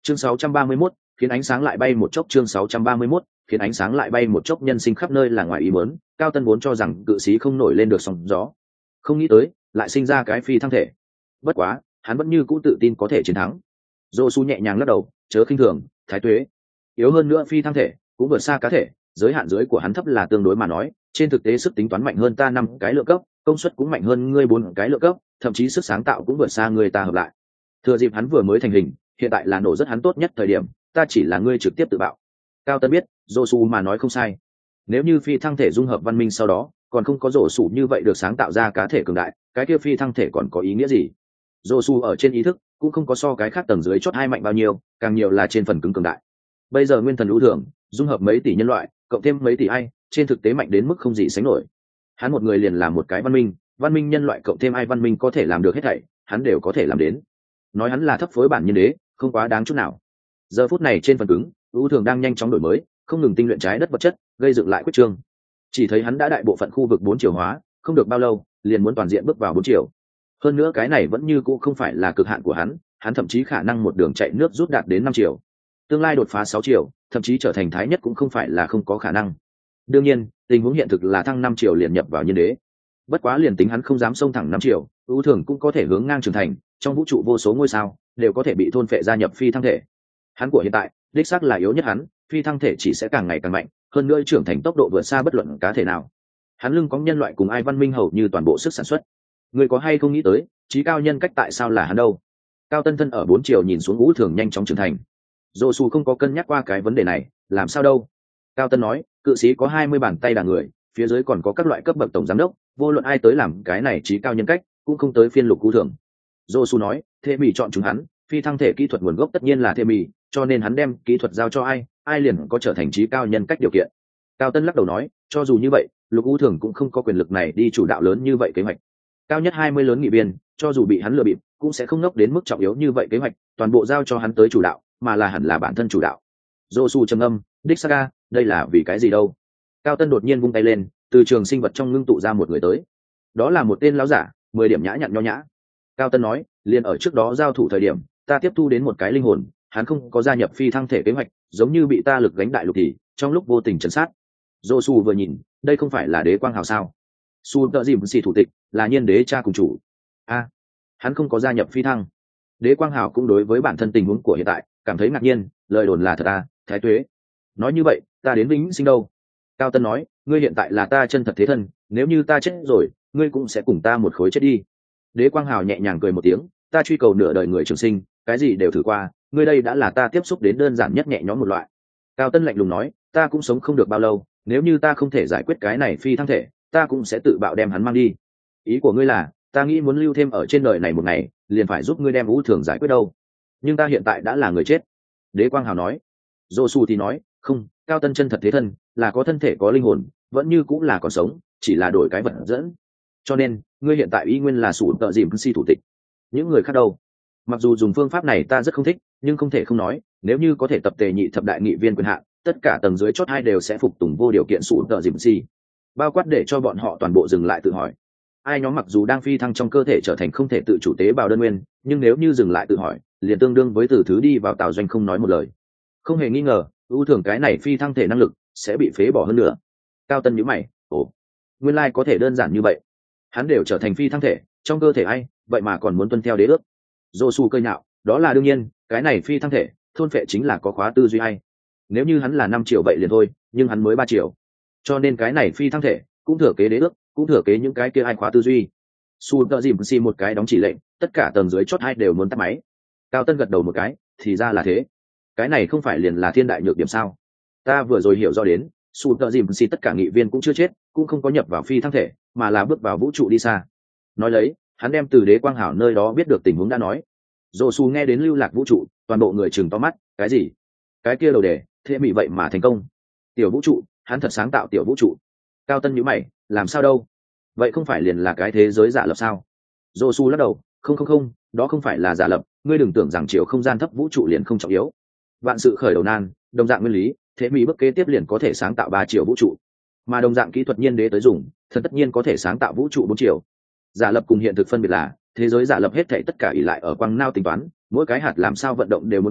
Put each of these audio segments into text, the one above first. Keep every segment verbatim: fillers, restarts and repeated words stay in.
chương sáu trăm ba mươi mốt, khiến ánh sáng lại bay một chốc. Chương sáu trăm ba mươi mốt, khiến ánh sáng lại bay một chốc. Nhân sinh khắp nơi là ngoài ý muốn, Cao Tân vốn cho rằng cự sĩ không nổi lên được sóng gió, không nghĩ tới lại sinh ra cái phi thăng thể. Bất quá hắn vẫn như cũ tự tin có thể chiến thắng. Dô su nhẹ nhàng lắc đầu, chớ khinh thường, Thái Tuế yếu hơn nữa phi thăng thể cũng vượt xa cá thể, giới hạn dưới của hắn thấp là tương đối mà nói, trên thực tế sức tính toán mạnh hơn ta năm cái lượng cấp, công suất cũng mạnh hơn ngươi bốn cái lượng cấp, thậm chí sức sáng tạo cũng vượt xa người ta hợp lại. Thừa dịp hắn vừa mới thành hình, hiện tại là nổ rất hắn tốt nhất thời điểm, ta chỉ là ngươi trực tiếp tự bạo. Cao Tân biết Dô su mà nói không sai, nếu như phi thăng thể dung hợp văn minh sau đó còn không có rổ sủ như vậy được sáng tạo ra cá thể cường đại, cái kia phi thăng thể còn có ý nghĩa gì? Dô su ở trên ý thức cũng không có so cái khác tầng dưới chót hai mạnh bao nhiêu, càng nhiều là trên phần cứng cường đại. Bây giờ nguyên thần lũ thường dung hợp mấy tỷ nhân loại cộng thêm mấy tỷ ai, trên thực tế mạnh đến mức không gì sánh nổi. Hắn một người liền làm một cái văn minh, văn minh nhân loại cộng thêm ai văn minh có thể làm được hết thảy, hắn đều có thể làm đến. Nói hắn là thấp phối bản nhân đế không quá đáng chút nào. Giờ phút này trên phần cứng, lũ thường đang nhanh chóng đổi mới, không ngừng tinh luyện trái đất vật chất, gây dựng lại quyết trương. Chỉ thấy hắn đã đại bộ phận khu vực bốn chiều hóa, không được bao lâu liền muốn toàn diện bước vào bốn chiều. Hơn nữa cái này vẫn như cũ không phải là cực hạn của hắn, hắn thậm chí khả năng một đường chạy nước rút đạt đến năm chiều, tương lai đột phá sáu chiều, thậm chí trở thành thái nhất cũng không phải là không có khả năng. Đương nhiên tình huống hiện thực là thăng năm chiều liền nhập vào nhân đế. Bất quá liền tính hắn không dám xông thẳng năm chiều, ưu thường cũng có thể hướng ngang trưởng thành, trong vũ trụ vô số ngôi sao đều có thể bị thôn phệ gia nhập phi thăng thể. Hắn của hiện tại đích xác là yếu nhất hắn, phi thăng thể chỉ sẽ càng ngày càng mạnh, hơn nữa trưởng thành tốc độ vượt xa bất luận cá thể nào. Hắn lưng có nhân loại cùng ai văn minh hầu như toàn bộ sức sản xuất. Người có hay không nghĩ tới trí cao nhân cách tại sao là hắn đâu? Cao Tân thân ở bốn chiều nhìn xuống ngũ thường nhanh chóng trưởng thành. Dô su không có cân nhắc qua cái vấn đề này, làm sao đâu? Cao Tân nói, cự sĩ có hai mươi bàn tay đà người, phía dưới còn có các loại cấp bậc tổng giám đốc, vô luận ai tới làm cái này trí cao nhân cách cũng không tới phiên lục ngũ thường. Dô su nói, Thê Mì chọn chúng hắn, phi thăng thể kỹ thuật nguồn gốc tất nhiên là Thê Mì, cho nên hắn đem kỹ thuật giao cho ai, ai liền có trở thành trí cao nhân cách điều kiện. Cao Tân lắc đầu nói, cho dù như vậy lục ngũ thường cũng không có quyền lực này đi chủ đạo lớn như vậy kế hoạch. Cao nhất hai mươi lớn nghị viên, cho dù bị hắn lừa bịp cũng sẽ không nốc đến mức trọng yếu như vậy kế hoạch toàn bộ giao cho hắn tới chủ đạo, mà là hẳn là bản thân chủ đạo. Dô su trầm âm, đích saga, đây là vì cái gì đâu? Cao Tân đột nhiên vung tay lên, từ trường sinh vật trong ngưng tụ ra một người tới. Đó là một tên lão giả, mười điểm nhã nhặn nho nhã. Cao Tân nói, liền ở trước đó giao thủ thời điểm ta tiếp thu đến một cái linh hồn, hắn không có gia nhập phi thăng thể kế hoạch, giống như bị ta lực gánh đại lục thì trong lúc vô tình chấn sát. Dô su vừa nhìn, đây không phải là đế quang hào sao? Su tợ dìm xì thủ tịch là nhiên đế cha cùng chủ. A, à, hắn không có gia nhập phi thăng. Đế quang hào cũng đối với bản thân tình huống của hiện tại cảm thấy ngạc nhiên, lời đồn là thật à? Thái Tuế nói như vậy ta đến vĩnh sinh đâu? Cao Tân nói, ngươi hiện tại là ta chân thật thế thân, nếu như ta chết rồi ngươi cũng sẽ cùng ta một khối chết đi. Đế quang hào nhẹ nhàng cười một tiếng, ta truy cầu nửa đời người trường sinh, cái gì đều thử qua, ngươi đây đã là ta tiếp xúc đến đơn giản nhất nhẹ nhõm một loại. Cao Tân lạnh lùng nói, ta cũng sống không được bao lâu, nếu như ta không thể giải quyết cái này phi thăng thể ta cũng sẽ tự bạo đem hắn mang đi. Ý của ngươi là ta nghĩ muốn lưu thêm ở trên đời này một ngày liền phải giúp ngươi đem vũ thường giải quyết đâu? Nhưng ta hiện tại đã là người chết. Đế quang hào nói. Dô su thì nói, không, Cao Tân chân thật thế thân là có thân thể có linh hồn, vẫn như cũng là còn sống, chỉ là đổi cái vật dẫn. Cho nên ngươi hiện tại y nguyên là sủ tợ dìm si thủ tịch. Những người khác đâu? Mặc dù dùng phương pháp này ta rất không thích, nhưng không thể không nói, nếu như có thể tập tề nhị thập đại nghị viên quyền hạn, tất cả tầng dưới chót hai đều sẽ phục tùng vô điều kiện sủ tợ dìm si, bao quát để cho bọn họ toàn bộ dừng lại tự hỏi. Ai nhóm mặc dù đang phi thăng trong cơ thể trở thành không thể tự chủ tế bào đơn nguyên, nhưng nếu như dừng lại tự hỏi liền tương đương với từ thứ đi vào tào doanh không nói một lời. Không hề nghi ngờ ưu thường cái này phi thăng thể năng lực sẽ bị phế bỏ hơn nữa. Cao Tân nhíu mày, ồ, nguyên lai có thể đơn giản như vậy. Hắn đều trở thành phi thăng thể, trong cơ thể ai vậy mà còn muốn tuân theo đế ước? Dô su cơi nhạo, đó là đương nhiên, cái này phi thăng thể thôn phệ chính là có khóa tư duy hay. Nếu như hắn là năm triệu vậy liền thôi, nhưng hắn mới ba triệu, cho nên cái này phi thăng thể cũng thừa kế đế ước, cũng thừa kế những cái kia ai khóa tư duy. Su tợ dìm xì một cái đóng chỉ lệnh, tất cả tầng dưới chót hai đều muốn tắt máy. Cao Tân gật đầu một cái, thì ra là thế. Cái này không phải liền là thiên đại nhược điểm sao? Ta vừa rồi hiểu rõ đến, Su tợ dìm xì tất cả nghị viên cũng chưa chết, cũng không có nhập vào phi thăng thể, mà là bước vào vũ trụ đi xa. Nói lấy, hắn đem từ đế quang hảo nơi đó biết được tình huống đã nói. Dô su nghe đến lưu lạc vũ trụ, toàn bộ người chừng to mắt, cái gì? Cái kia đầu đề, thế mị vậy mà thành công. Tiểu vũ trụ, hắn thật sáng tạo tiểu vũ trụ. Cao Tân nhíu mày, làm sao đâu? Vậy không phải liền là cái thế giới giả lập sao? Dô su lắc đầu, không không không, đó không phải là giả lập, ngươi đừng tưởng rằng chiều không gian thấp vũ trụ liền không trọng yếu. Vạn sự khởi đầu nan, đồng dạng nguyên lý, thế mỹ bước kế tiếp liền có thể sáng tạo ba chiều vũ trụ, mà đồng dạng kỹ thuật nhiên đế tới dùng, thật tất nhiên có thể sáng tạo vũ trụ bốn chiều. Giả lập cùng hiện thực phân biệt là, thế giới giả lập hết thảy tất cả ỷ lại ở quang nao tính toán, mỗi cái hạt làm sao vận động đều muốn quản,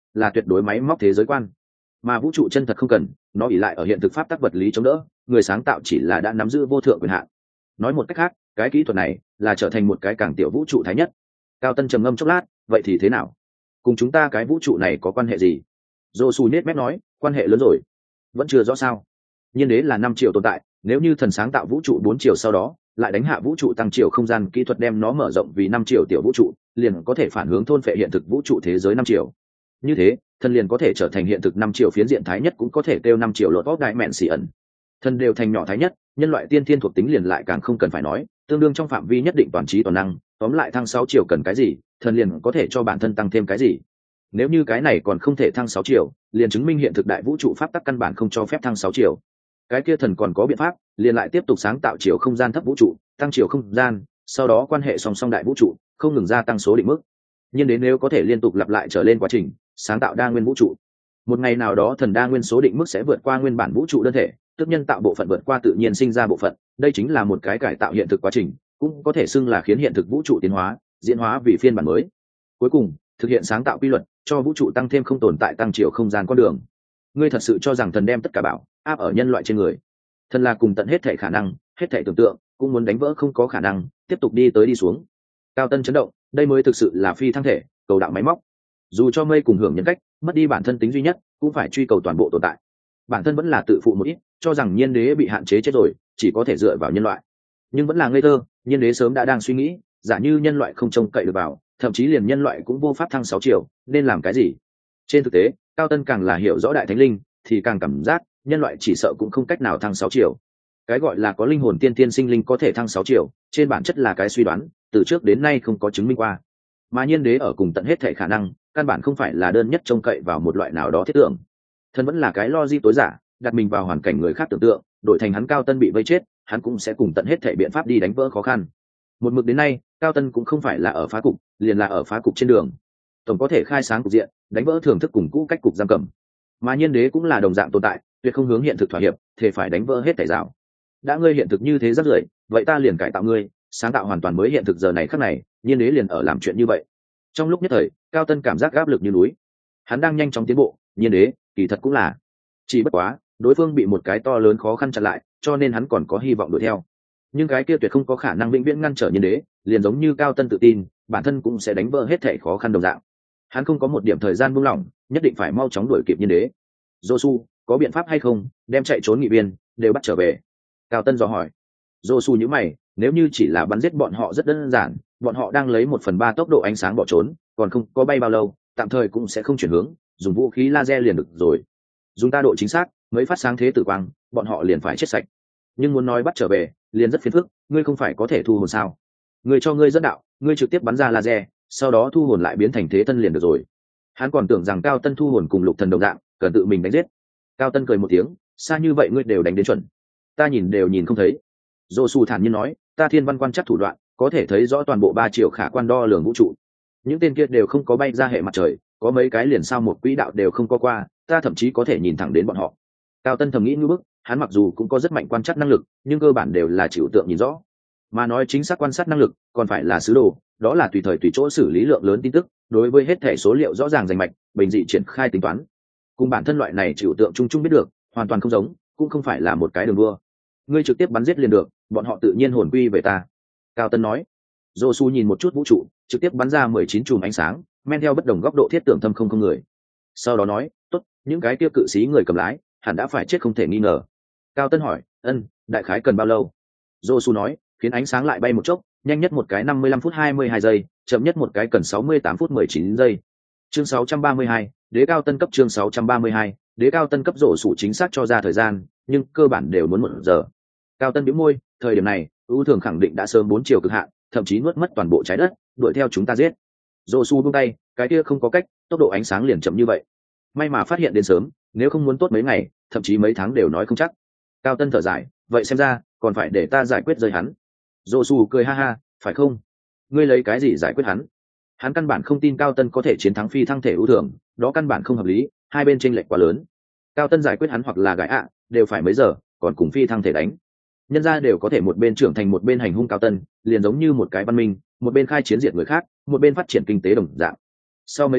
là tuyệt đối máy móc thế giới quan, mà vũ trụ chân thật không cần, nó ỷ lại ở hiện thực pháp tắc vật lý chống đỡ, người sáng tạo chỉ là đã nắm giữ vô thượng quyền hạn. Nói một cách khác, cái kỹ thuật này là trở thành một cái càng tiểu vũ trụ thái nhất. Cao Tân trầm ngâm chốc lát, vậy thì thế nào, cùng chúng ta cái vũ trụ này có quan hệ gì? Dô Su nết mép nói, quan hệ lớn rồi. Vẫn chưa rõ sao? Nhiên đế là năm triệu tồn tại, nếu như thần sáng tạo vũ trụ bốn triệu sau đó lại đánh hạ vũ trụ tăng chiều không gian kỹ thuật đem nó mở rộng vì năm triệu tiểu vũ trụ, liền có thể phản hướng thôn phệ hiện thực vũ trụ thế giới năm triệu. Như thế, thần liền có thể trở thành hiện thực năm triệu phiến diện thái nhất, cũng có thể kêu năm triệu lột óc đại mẹn xỉ ẩn. Thần đều thành nhỏ thái nhất, nhân loại tiên thiên thuộc tính liền lại càng không cần phải nói, tương đương trong phạm vi nhất định toàn trí toàn năng, tóm lại thăng sáu triệu cần cái gì, thần liền có thể cho bản thân tăng thêm cái gì. Nếu như cái này còn không thể thăng sáu triệu, liền chứng minh hiện thực đại vũ trụ pháp tắc căn bản không cho phép thăng sáu triệu. Cái kia thần còn có biện pháp, liền lại tiếp tục sáng tạo chiều không gian thấp vũ trụ, tăng chiều không gian, sau đó quan hệ song song đại vũ trụ, không ngừng gia tăng số định mức. Nhưng đến nếu có thể liên tục lặp lại trở lên quá trình sáng tạo đa nguyên vũ trụ, một ngày nào đó thần đa nguyên số định mức sẽ vượt qua nguyên bản vũ trụ đơn thể, tức nhân tạo bộ phận vượt qua tự nhiên sinh ra bộ phận, đây chính là một cái cải tạo hiện thực quá trình, cũng có thể xưng là khiến hiện thực vũ trụ tiến hóa, diễn hóa vì phiên bản mới. Cuối cùng, thực hiện sáng tạo quy luật, cho vũ trụ tăng thêm không tồn tại tăng chiều không gian con đường. Ngươi thật sự cho rằng thần đem tất cả bảo áp ở nhân loại trên người? Thần là cùng tận hết thể khả năng, hết thể tưởng tượng, cũng muốn đánh vỡ không có khả năng, tiếp tục đi tới đi xuống. Cao Tân chấn động, đây mới thực sự là phi thăng thể, cầu đạo máy móc. Dù cho mây cùng hưởng nhân cách, mất đi bản thân tính duy nhất, cũng phải truy cầu toàn bộ tồn tại. Bản thân vẫn là tự phụ một ít, cho rằng nhiên đế bị hạn chế chết rồi, chỉ có thể dựa vào nhân loại. Nhưng vẫn là ngây thơ, nhiên đế sớm đã đang suy nghĩ, giả như nhân loại không trông cậy được vào, thậm chí liền nhân loại cũng vô pháp thăng sáu triệu, nên làm cái gì? Trên thực tế, Cao Tân càng là hiểu rõ đại thánh linh, thì càng cảm giác nhân loại chỉ sợ cũng không cách nào thăng sáu triệu. Cái gọi là có linh hồn tiên tiên sinh linh có thể thăng sáu triệu, trên bản chất là cái suy đoán, từ trước đến nay không có chứng minh qua. Mà nhiên đế ở cùng tận hết thể khả năng, căn bản không phải là đơn nhất trông cậy vào một loại nào đó thiết tưởng. Thần vẫn là cái logic tối giả, đặt mình vào hoàn cảnh người khác tưởng tượng, đổi thành hắn Cao Tân bị vây chết, hắn cũng sẽ cùng tận hết thể biện pháp đi đánh vỡ khó khăn. Một mực đến nay, Cao Tân cũng không phải là ở phá cục, liền là ở phá cục trên đường. Tổng có thể khai sáng cục diện, đánh vỡ thưởng thức cùng cũ cách cục giam cầm. Mà nhiên đế cũng là đồng dạng tồn tại, tuyệt không hướng hiện thực thỏa hiệp, thể phải đánh vỡ hết thể rào. Đã ngươi hiện thực như thế rất rưởi, vậy ta liền cải tạo ngươi, sáng tạo hoàn toàn mới hiện thực giờ này khắc này, nhiên đế liền ở làm chuyện như vậy. Trong lúc nhất thời, Cao Tân cảm giác áp lực như núi. Hắn đang nhanh chóng tiến bộ, nhiên đế kỳ thật cũng là, chỉ bất quá đối phương bị một cái to lớn khó khăn chặn lại, cho nên hắn còn có hy vọng đuổi theo. Nhưng cái kia tuyệt không có khả năng vĩnh viễn ngăn trở nhiên đế, liền giống như Cao Tân tự tin bản thân cũng sẽ đánh vỡ hết thể khó khăn đồng dạng. Hắn không có một điểm thời gian buông lỏng, nhất định phải mau chóng đuổi kịp nhiên đế. Josu, có biện pháp hay không đem chạy trốn nghị viên đều bắt trở về? Cao Tân dò hỏi. Josu nhíu mày, nếu như chỉ là bắn giết bọn họ rất đơn giản, bọn họ đang lấy một phần ba tốc độ ánh sáng bỏ trốn, còn không có bay bao lâu, tạm thời cũng sẽ không chuyển hướng, dùng vũ khí laser liền được rồi. Dùng ta độ chính xác, mấy phát sáng thế tử quang, bọn họ liền phải chết sạch. Nhưng muốn nói bắt trở về, liền rất phiền phức, ngươi không phải có thể thu hồn sao? Ngươi cho ngươi dẫn đạo, ngươi trực tiếp bắn ra laser, sau đó thu hồn lại biến thành thế thân liền được rồi. Hắn còn tưởng rằng Cao Tân thu hồn cùng Lục Thần đồng dạng, cần tự mình đánh giết. Cao Tân cười một tiếng, xa như vậy ngươi đều đánh đến chuẩn, ta nhìn đều nhìn không thấy. Josu thản nhiên nói, ta thiên văn quan chắc thủ đoạn, có thể thấy rõ toàn bộ ba triệu khả quan đo lường vũ trụ. Những tên kia đều không có bay ra hệ mặt trời, có mấy cái liền sao một quỹ đạo đều không có qua, ta thậm chí có thể nhìn thẳng đến bọn họ. Cao Tân thầm nghĩ như bức, hắn mặc dù cũng có rất mạnh quan trắc năng lực, nhưng cơ bản đều là chịu tượng nhìn rõ. Mà nói chính xác quan sát năng lực, còn phải là sứ đồ, đó là tùy thời tùy chỗ xử lý lượng lớn tin tức, đối với hết thể số liệu rõ ràng rành mạch, bình dị triển khai tính toán. Cùng bản thân loại này chịu tượng chung chung biết được, hoàn toàn không giống, cũng không phải là một cái đường đua. Ngươi trực tiếp bắn giết liền được, bọn họ tự nhiên hồn quy về ta. Cao Tân nói. Josu nhìn một chút vũ trụ, trực tiếp bắn ra mười chín chùm ánh sáng, men theo bất đồng góc độ thiết tưởng thâm không không người. Sau đó nói, tốt, những cái tiêu cự sĩ người cầm lái, hẳn đã phải chết không thể nghi ngờ. Cao Tân hỏi, ân, đại khái cần bao lâu? Josu nói, khiến ánh sáng lại bay một chốc, nhanh nhất một cái năm mươi lăm phút hai mươi hai giây, chậm nhất một cái cần sáu mươi tám phút mười chín giây. Chương sáu trăm ba mươi hai, Đế Cao Tân cấp chương sáu trăm ba mươi hai, Đế Cao Tân cấp rổ sủ chính xác cho ra thời gian, nhưng cơ bản đều muốn một giờ. Cao Tân bĩu môi, thời điểm này, ưu thường khẳng định đã sớm bốn chiều cực hạn, thậm chí nuốt mất toàn bộ trái đất, đuổi theo chúng ta giết. Josu buông tay, cái kia không có cách, tốc độ ánh sáng liền chậm như vậy. May mà phát hiện đến sớm, nếu không muốn tốt mấy ngày, thậm chí mấy tháng đều nói không chắc. Cao Tân thở dài, vậy xem ra còn phải để ta giải quyết rơi hắn. Josu cười ha ha, phải không? Ngươi lấy cái gì giải quyết hắn? Hắn căn bản không tin Cao Tân có thể chiến thắng phi thăng thể ưu thường, đó căn bản không hợp lý, hai bên chênh lệch quá lớn. Cao Tân giải quyết hắn hoặc là gãi ạ, đều phải mấy giờ, còn cùng phi thăng thể đánh. Nhân ra đều có thể một bên trưởng thành một bên hành hung Cao Tân, liền giống như một cái văn minh, một bên khai chiến diệt người khác, một bên phát triển kinh tế đồng dạng. Sau mấy tiếng,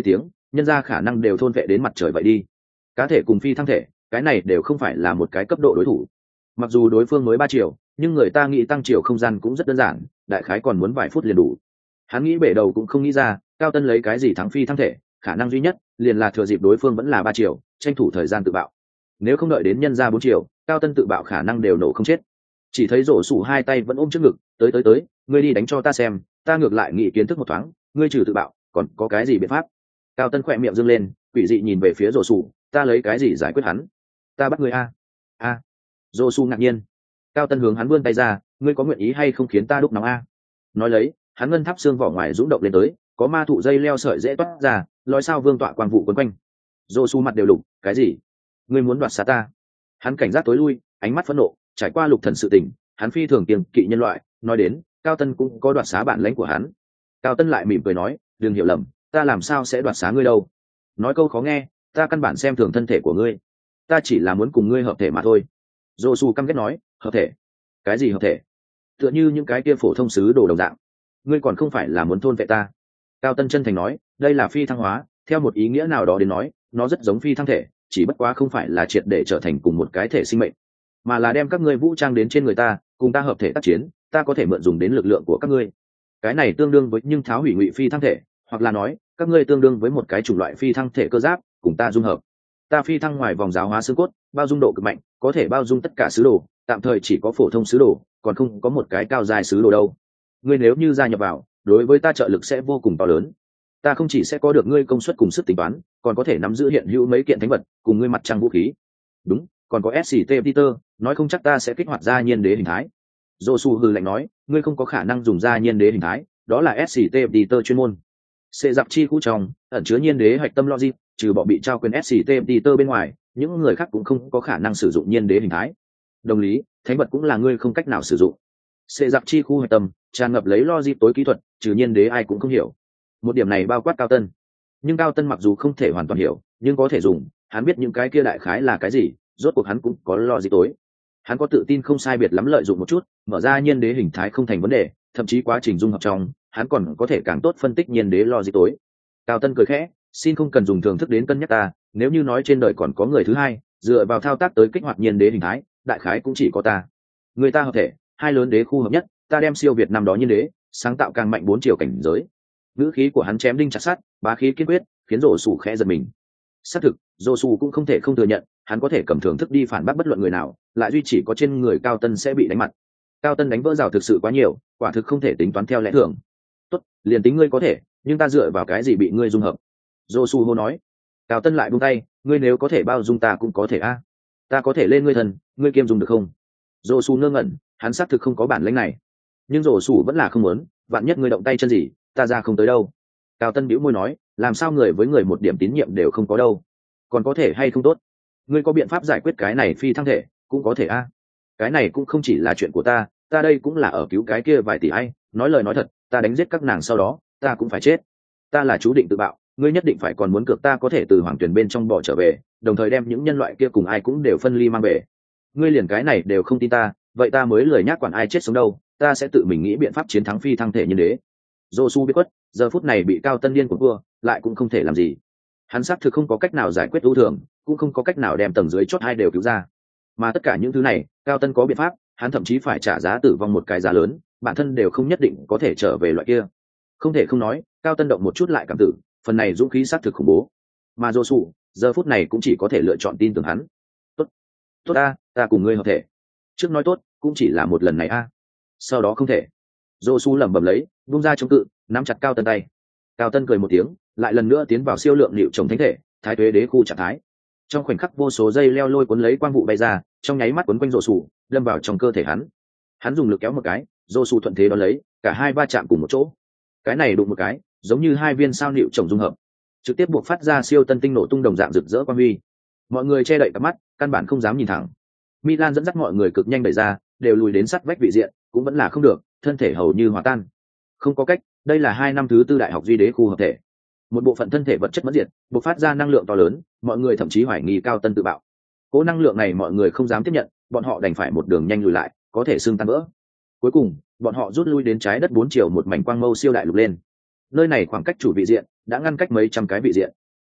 nhân ra khả năng đều thôn vệ đến mặt trời vậy đi. Cá thể cùng phi thăng thể, cái này đều không phải là một cái cấp độ đối thủ. Mặc dù đối phương mới ba triệu, nhưng người ta nghĩ tăng chiều không gian cũng rất đơn giản, đại khái còn muốn vài phút liền đủ. Hắn nghĩ bể đầu cũng không nghĩ ra, Cao Tân lấy cái gì thắng phi thăng thể, khả năng duy nhất liền là thừa dịp đối phương vẫn là ba triệu, tranh thủ thời gian tự bạo. Nếu không đợi đến nhân ra bốn triệu, Cao Tân tự bạo khả năng đều nổ không chết. Chỉ thấy rổ sủ hai tay vẫn ôm trước ngực, tới tới tới, ngươi đi đánh cho ta xem, ta ngược lại nghĩ kiến thức một thoáng, ngươi trừ tự bạo, còn có cái gì biện pháp? Cao Tân khỏe miệng dương lên, quỷ dị nhìn về phía rổ sủ, ta lấy cái gì giải quyết hắn? Ta bắt ngươi a. A. Rổ sủ ngạc nhiên. Cao Tân hướng hắn vươn tay ra, ngươi có nguyện ý hay không khiến ta đúc nóng a? Nói lấy, hắn ngân tháp xương vỏ ngoài rũ động lên tới, có ma thụ dây leo sợi dễ toát ra, lói sao vương tọa quang vụ quấn quanh. Rổ sủ mặt đều lục, cái gì? Ngươi muốn đoạt xá ta? Hắn cảnh giác tối lui, ánh mắt phẫn nộ, trải qua lục thần sự tình, hắn phi thường kiêng kỵ nhân loại, nói đến, Cao Tân cũng có đoạt xá bản lãnh của hắn. Cao Tân lại mỉm cười nói, đừng hiểu lầm, ta làm sao sẽ đoạt xá ngươi đâu? Nói câu khó nghe, ta căn bản xem thường thân thể của ngươi, ta chỉ là muốn cùng ngươi hợp thể mà thôi. Dô su căm ghét nói, hợp thể? Cái gì hợp thể? Tựa như những cái kia phổ thông sứ đồ đồng dạng, ngươi còn không phải là muốn thôn vệ ta? Cao Tân chân thành nói, đây là phi thăng hóa, theo một ý nghĩa nào đó đến nói, nó rất giống phi thăng thể, chỉ bất quá không phải là triệt để trở thành cùng một cái thể sinh mệnh, mà là đem các ngươi vũ trang đến trên người ta, cùng ta hợp thể tác chiến, ta có thể mượn dùng đến lực lượng của các ngươi. Cái này tương đương với nhưng tháo hủy ngụy phi thăng thể, hoặc là nói các ngươi tương đương với một cái chủng loại phi thăng thể cơ giáp, cùng ta dung hợp. Ta phi thăng ngoài vòng giáo hóa xương cốt, bao dung độ cực mạnh, có thể bao dung tất cả sứ đồ, tạm thời chỉ có phổ thông sứ đồ, còn không có một cái cao dài sứ đồ đâu. Ngươi nếu như gia nhập vào, đối với ta trợ lực sẽ vô cùng to lớn. Ta không chỉ sẽ có được ngươi công suất cùng sức tính toán, còn có thể nắm giữ hiện hữu mấy kiện thánh vật, cùng ngươi mặt trăng vũ khí. Đúng, còn có ét xê tê Peter, nói không chắc ta sẽ kích hoạt ra nhiên đế hình thái. Josu hừ lạnh nói, ngươi không có khả năng dùng ra nhiên đế hình thái, đó là ét xê tê Peter chuyên môn. Xệ giặc chi khu trong, ẩn chứa nhiên đế hạch tâm logic, trừ bọn bị trao quyền ét xê tê Peter bên ngoài, những người khác cũng không có khả năng sử dụng nhiên đế hình thái. Đồng lý, thánh vật cũng là ngươi không cách nào sử dụng. Xệ giặc chi khu hạch tâm, tràn ngập lấy logic tối kỹ thuật, trừ nhiên đế ai cũng không hiểu. Một điểm này bao quát Cao Tân. Nhưng Cao Tân mặc dù không thể hoàn toàn hiểu, nhưng có thể dùng, hắn biết những cái kia đại khái là cái gì, rốt cuộc hắn cũng có logic tối. Hắn có tự tin không sai biệt lắm lợi dụng một chút, mở ra nhiên đế hình thái không thành vấn đề, thậm chí quá trình dung hợp trong, hắn còn có thể càng tốt phân tích nhiên đế logic tối. Cao Tân cười khẽ, xin không cần dùng thưởng thức đến cân nhắc ta, nếu như nói trên đời còn có người thứ hai, dựa vào thao tác tới kích hoạt nhiên đế hình thái, đại khái cũng chỉ có ta. Người ta hợp thể, hai lớn đế khu hợp nhất, ta đem siêu việt năm đó nhiên đế, sáng tạo càng mạnh bốn chiều cảnh giới. Ngữ khí của hắn chém đinh chặt sắt, bá khí kiên quyết, khiến rổ sủ khẽ giật mình. Xác thực, rổ sủ cũng không thể không thừa nhận, hắn có thể cầm thưởng thức đi phản bác bất luận người nào, lại duy chỉ có trên người Cao Tân sẽ bị đánh mặt. Cao Tân đánh vỡ rào thực sự quá nhiều, quả thực không thể tính toán theo lẽ thường. Tốt, liền tính ngươi có thể, nhưng ta dựa vào cái gì bị ngươi dung hợp? Rổ sủ hô nói. Cao Tân lại buông tay, ngươi nếu có thể bao dung ta cũng có thể a. Ta có thể lên ngươi thần, ngươi kiêm dung được không? Rổ sủ ngơ ngẩn, hắn xác thực không có bản lĩnh này, nhưng rổ sủ vẫn là không muốn, vạn nhất ngươi động tay chân gì, ta ra không tới đâu. Cao Tân bĩu môi nói, làm sao người với người một điểm tín nhiệm đều không có đâu, còn có thể hay không tốt? Ngươi có biện pháp giải quyết cái này phi thăng thể, cũng có thể a. Cái này cũng không chỉ là chuyện của ta, ta đây cũng là ở cứu cái kia vài tỷ ai, nói lời nói thật, ta đánh giết các nàng sau đó, ta cũng phải chết. Ta là chú định tự bạo, ngươi nhất định phải còn muốn cược ta có thể từ hoàng tuyển bên trong bỏ trở về, đồng thời đem những nhân loại kia cùng ai cũng đều phân ly mang về. Ngươi liền cái này đều không tin ta, vậy ta mới lười nhác quản ai chết sống đâu, ta sẽ tự mình nghĩ biện pháp chiến thắng phi thăng thể nhân đế. Josu biết quất, giờ phút này bị Cao Tân điên của vua, lại cũng không thể làm gì. Hắn xác thực không có cách nào giải quyết ưu thường, cũng không có cách nào đem tầng dưới chót hai đều cứu ra. Mà tất cả những thứ này, Cao Tân có biện pháp, hắn thậm chí phải trả giá tử vong một cái giá lớn, bản thân đều không nhất định có thể trở về loại kia. Không thể không nói, Cao Tân động một chút lại cảm tử, phần này dũng khí xác thực khủng bố. Mà Josu, giờ phút này cũng chỉ có thể lựa chọn tin tưởng hắn. Tốt, tốt a, ta cùng ngươi hợp thể. Trước nói tốt, cũng chỉ là một lần này a. Sau đó không thể. Josu lẩm bẩm lấy, vung ra chống cự, nắm chặt Cao Tân tay. Cao Tân cười một tiếng, lại lần nữa tiến vào siêu lượng liệu trồng thánh thể, thái tuế đế khu trạng thái. Trong khoảnh khắc vô số dây leo lôi cuốn lấy quang vụ bay ra, trong nháy mắt quấn quanh Josu, đâm vào trong cơ thể hắn. Hắn dùng lực kéo một cái, Josu thuận thế đón lấy, cả hai va chạm cùng một chỗ. Cái này đụng một cái, giống như hai viên sao liệu trồng dung hợp, trực tiếp buộc phát ra siêu tân tinh nổ tung đồng dạng rực rỡ quang huy. Mọi người che đậy cặp mắt, căn bản không dám nhìn thẳng. Milan dẫn dắt mọi người cực nhanh đẩy ra, đều lùi đến sát vách vị diện, cũng vẫn là không được, thân thể hầu như hòa tan. Không có cách, đây là hai năm thứ tư đại học duy đế khu hợp thể, một bộ phận thân thể vật chất mất diệt, bộc phát ra năng lượng to lớn, mọi người thậm chí hoài nghi Cao Tân tự bạo. Cố năng lượng này mọi người không dám tiếp nhận, bọn họ đành phải một đường nhanh lùi lại, có thể xương tan vỡ. Cuối cùng, bọn họ rút lui đến trái đất bốn chiều một mảnh quang mâu siêu đại lục lên. Nơi này khoảng cách chủ vị diện đã ngăn cách mấy trăm cái vị diện.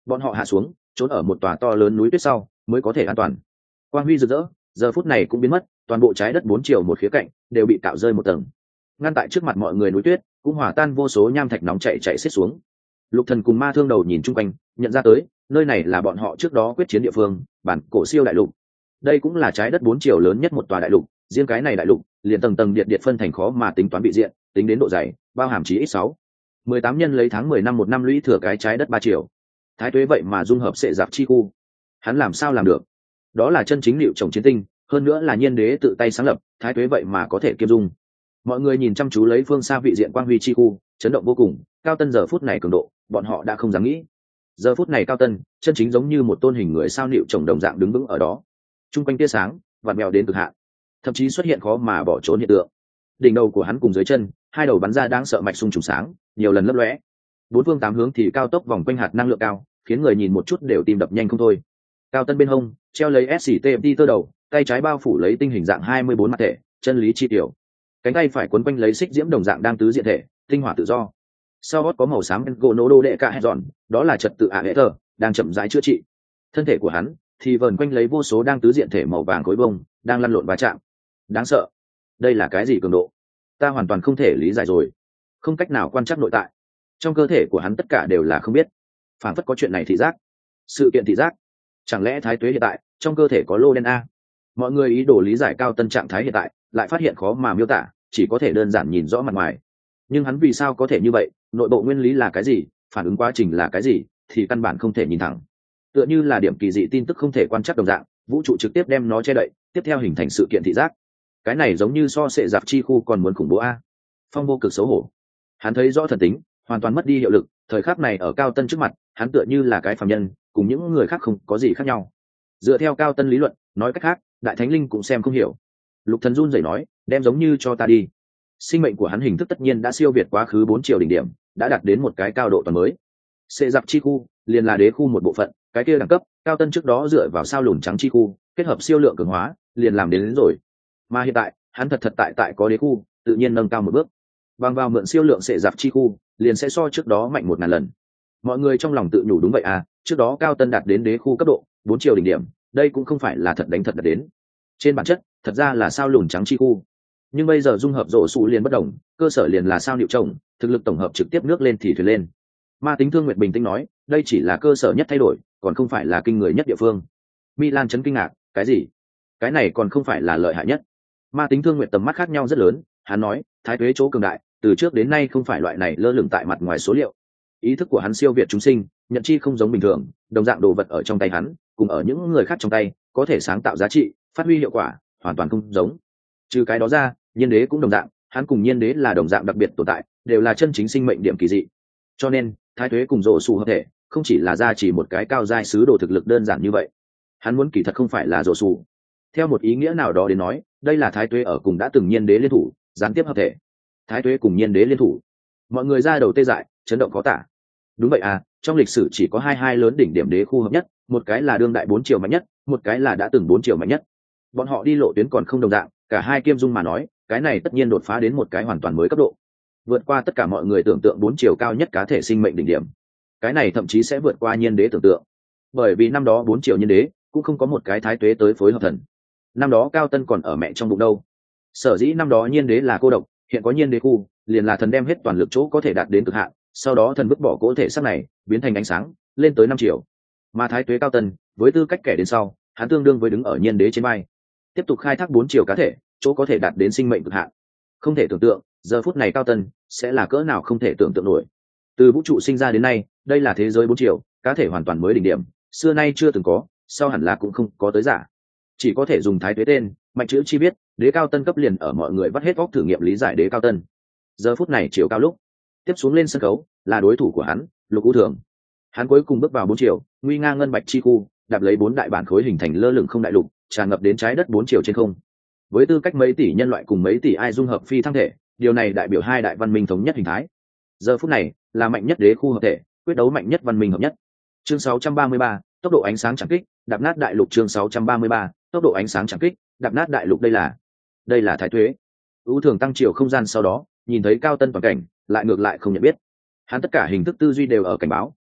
bọn họ hạ xuống trốn ở một tòa to lớn núi tuyết sau mới có thể an toàn. Quang huy rực rỡ giờ phút này cũng biến mất, toàn bộ trái đất bốn chiều một khía cạnh đều bị cạo rơi một tầng, ngăn tại trước mặt mọi người núi tuyết cũng hòa tan vô số nham thạch nóng chạy chạy xiết xuống. Lục Thần cùng Ma Thương Đầu nhìn chung quanh, nhận ra tới nơi này là bọn họ trước đó quyết chiến địa phương, bản cổ siêu đại lục. Đây cũng là trái đất bốn chiều lớn nhất một tòa đại lục, riêng cái này đại lục liền tầng tầng điện điện phân thành khó mà tính toán vị diện, tính đến độ dày bao hàm chí ít sáu mười tám nhân lấy tháng mười năm một năm lũy thừa cái trái đất ba triệu. Thái Tuế vậy mà dung hợp sệ giặc chi khu, hắn làm sao làm được? Đó là chân chính liệu trồng chiến tinh, hơn nữa là Nhiên Đế tự tay sáng lập, Thái Tuế vậy mà có thể kiêm dung. Mọi người nhìn chăm chú lấy phương xa vị diện quang huy chi khu, chấn động vô cùng. Cao Tân giờ phút này cường độ, bọn họ đã không dám nghĩ. Giờ phút này Cao Tân chân chính giống như một tôn hình người sao liệu trồng đồng dạng đứng vững ở đó, trung quanh tia sáng vặn mèo đến cực hạn, thậm chí xuất hiện khó mà bỏ trốn hiện tượng. Đỉnh đầu của hắn cùng dưới chân hai đầu bắn ra đáng sợ mạch xung trùng sáng, nhiều lần lấp lóe. Bốn phương tám hướng thì cao tốc vòng quanh hạt năng lượng cao, khiến người nhìn một chút đều tim đập nhanh không thôi. Cao Tân bên hông treo lấy ét xê tê em tê tơ đầu, tay trái bao phủ lấy tinh hình dạng hai mươi bốn mặt thể chân lý chi tiểu, cánh tay phải quấn quanh lấy xích diễm đồng dạng đang tứ diện thể tinh hỏa tự do. Sau gót có màu xám gỗ nô đô đệ cả hét giòn, đó là trật tự ả hệ thờ đang chậm rãi chữa trị. Thân thể của hắn thì vờn quanh lấy vô số đang tứ diện thể màu vàng khối bông đang lăn lộn va chạm. Đáng sợ, đây là cái gì cường độ? Ta hoàn toàn không thể lý giải rồi, không cách nào quan trắc nội tại. Trong cơ thể của hắn tất cả đều là không biết, phản phất có chuyện này thị giác, sự kiện thị giác. Chẳng lẽ Thái Tuế hiện tại trong cơ thể có lô đen a? Mọi người ý đồ lý giải Cao Tân trạng thái hiện tại, lại phát hiện khó mà miêu tả, chỉ có thể đơn giản nhìn rõ mặt ngoài. Nhưng hắn vì sao có thể như vậy, nội bộ nguyên lý là cái gì, phản ứng quá trình là cái gì, thì căn bản không thể nhìn thẳng. Tựa như là điểm kỳ dị tin tức không thể quan trắc đồng dạng, vũ trụ trực tiếp đem nó che đậy, tiếp theo hình thành sự kiện thị giác. Cái này giống như so sệ giặc chi khu còn muốn khủng bố a. Phong vô cực xấu hổ, hắn thấy rõ thần tính hoàn toàn mất đi hiệu lực. Thời khắc này ở Cao Tân trước mặt, hắn tựa như là cái phàm nhân, cùng những người khác không có gì khác nhau. Dựa theo Cao Tân lý luận, nói cách khác, đại thánh linh cũng xem không hiểu. Lục Thần run rẩy nói, đem giống như cho ta đi. Sinh mệnh của hắn hình thức tất nhiên đã siêu việt quá khứ bốn triệu đỉnh điểm, đã đạt đến một cái cao độ toàn mới. Sệ giặc chi khu liền là đế khu một bộ phận, cái kia đẳng cấp Cao Tân trước đó dựa vào sao lùn trắng chi khu kết hợp siêu lượng cường hóa liền làm đến, đến rồi. Mà hiện tại hắn thật thật tại tại có đế khu, tự nhiên nâng cao một bước, bằng vào mượn siêu lượng sệ giặc chi khu liền sẽ so trước đó mạnh một ngàn lần. Mọi người trong lòng tự nhủ đúng vậy à, trước đó Cao Tân đạt đến đế khu cấp độ bốn triệu đỉnh điểm, đây cũng không phải là thật đánh thật đạt đến. Trên bản chất thật ra là sao lùn trắng chi khu, nhưng bây giờ dung hợp rổ sụ liền bất đồng, cơ sở liền là sao liệu trồng, thực lực tổng hợp trực tiếp nước lên thì thuyền lên. Ma Tính Thương Nguyệt bình tĩnh nói, đây chỉ là cơ sở nhất thay đổi, còn không phải là kinh người nhất địa phương. Milan chấn kinh ngạc, cái gì? Cái này còn không phải là lợi hại nhất? Ma Tính Thương Nguyệt tầm mắt khác nhau rất lớn, hắn nói, Thái Tuế chỗ cường đại, từ trước đến nay không phải loại này lơ lửng tại mặt ngoài số liệu. Ý thức của hắn siêu việt chúng sinh, nhận chi không giống bình thường, đồng dạng đồ vật ở trong tay hắn, cùng ở những người khác trong tay, có thể sáng tạo giá trị, phát huy hiệu quả, hoàn toàn không giống. Trừ cái đó ra, Nhiên Đế cũng đồng dạng, hắn cùng Nhiên Đế là đồng dạng đặc biệt tồn tại, đều là chân chính sinh mệnh điểm kỳ dị. Cho nên, Thái Tuế cùng rổ sụ hợp thể, không chỉ là ra chỉ một cái cao giai sứ đồ thực lực đơn giản như vậy. Hắn muốn kỳ thật không phải là rổ sụ. Theo một ý nghĩa nào đó đến nói, đây là Thái Tuế ở cùng đã từng Nhiên Đế liên thủ, gián tiếp hợp thể. Thái Tuế cùng Nhiên Đế liên thủ, mọi người ra đầu tê dại, chấn động khó tả. Đúng vậy à, trong lịch sử chỉ có hai hai lớn đỉnh điểm đế khu hợp nhất, một cái là đương đại bốn triệu mạnh nhất, một cái là đã từng bốn triệu mạnh nhất. Bọn họ đi lộ tuyến còn không đồng dạng, cả hai kiêm dung mà nói, cái này tất nhiên đột phá đến một cái hoàn toàn mới cấp độ, vượt qua tất cả mọi người tưởng tượng bốn chiều cao nhất cá thể sinh mệnh đỉnh điểm. Cái này thậm chí sẽ vượt qua Nhiên Đế tưởng tượng, bởi vì năm đó bốn chiều Nhiên Đế cũng không có một cái Thái Tuế tới phối hợp thần. Năm đó Cao Tân còn ở mẹ trong bụng đâu. Sở dĩ năm đó Nhiên Đế là cô độc, hiện có Nhiên Đế khu, liền là thần đem hết toàn lực chỗ có thể đạt đến cực hạn, sau đó thần vứt bỏ cỗ thể xác này, biến thành ánh sáng, lên tới năm triệu. Mà Thái Tuế Cao Tân, với tư cách kẻ đến sau, hắn tương đương với đứng ở Nhiên Đế trên vai, tiếp tục khai thác bốn chiều cá thể, chỗ có thể đạt đến sinh mệnh cực hạn. Không thể tưởng tượng, giờ phút này Cao Tân sẽ là cỡ nào không thể tưởng tượng nổi. Từ vũ trụ sinh ra đến nay, đây là thế giới bốn chiều, cá thể hoàn toàn mới đỉnh điểm, xưa nay chưa từng có, sau hẳn là cũng không có tới giả. Chỉ có thể dùng Thái Tuế tên, mạnh chữ chi biết, Đế Cao Tân cấp liền ở mọi người vắt hết óc thử nghiệm lý giải Đế Cao Tân. Giờ phút này chiều cao lúc, tiếp xuống lên sân khấu là đối thủ của hắn, Lục U Thường. Hắn cuối cùng bước vào bốn chiều, nguy nga ngân bạch chi khu, đạp lấy bốn đại bản khối hình thành lơ lửng không đại lục, tràn ngập đến trái đất bốn chiều trên không. Với tư cách mấy tỷ nhân loại cùng mấy tỷ ai dung hợp phi thăng thể, điều này đại biểu hai đại văn minh thống nhất hình thái. Giờ phút này là mạnh nhất đế khu hợp thể, quyết đấu mạnh nhất văn minh hợp nhất. Chương sáu trăm ba mươi ba, tốc độ ánh sáng chẳng kích, đạp nát đại lục. Chương sáu trăm ba mươi ba, tốc độ ánh sáng chẳng kích, đạp nát đại lục. Đây là đây là Thái Tuế. U Thường tăng chiều không gian sau đó, nhìn thấy Cao Tân toàn cảnh, lại ngược lại không nhận biết. Hắn tất cả hình thức tư duy đều ở cảnh báo,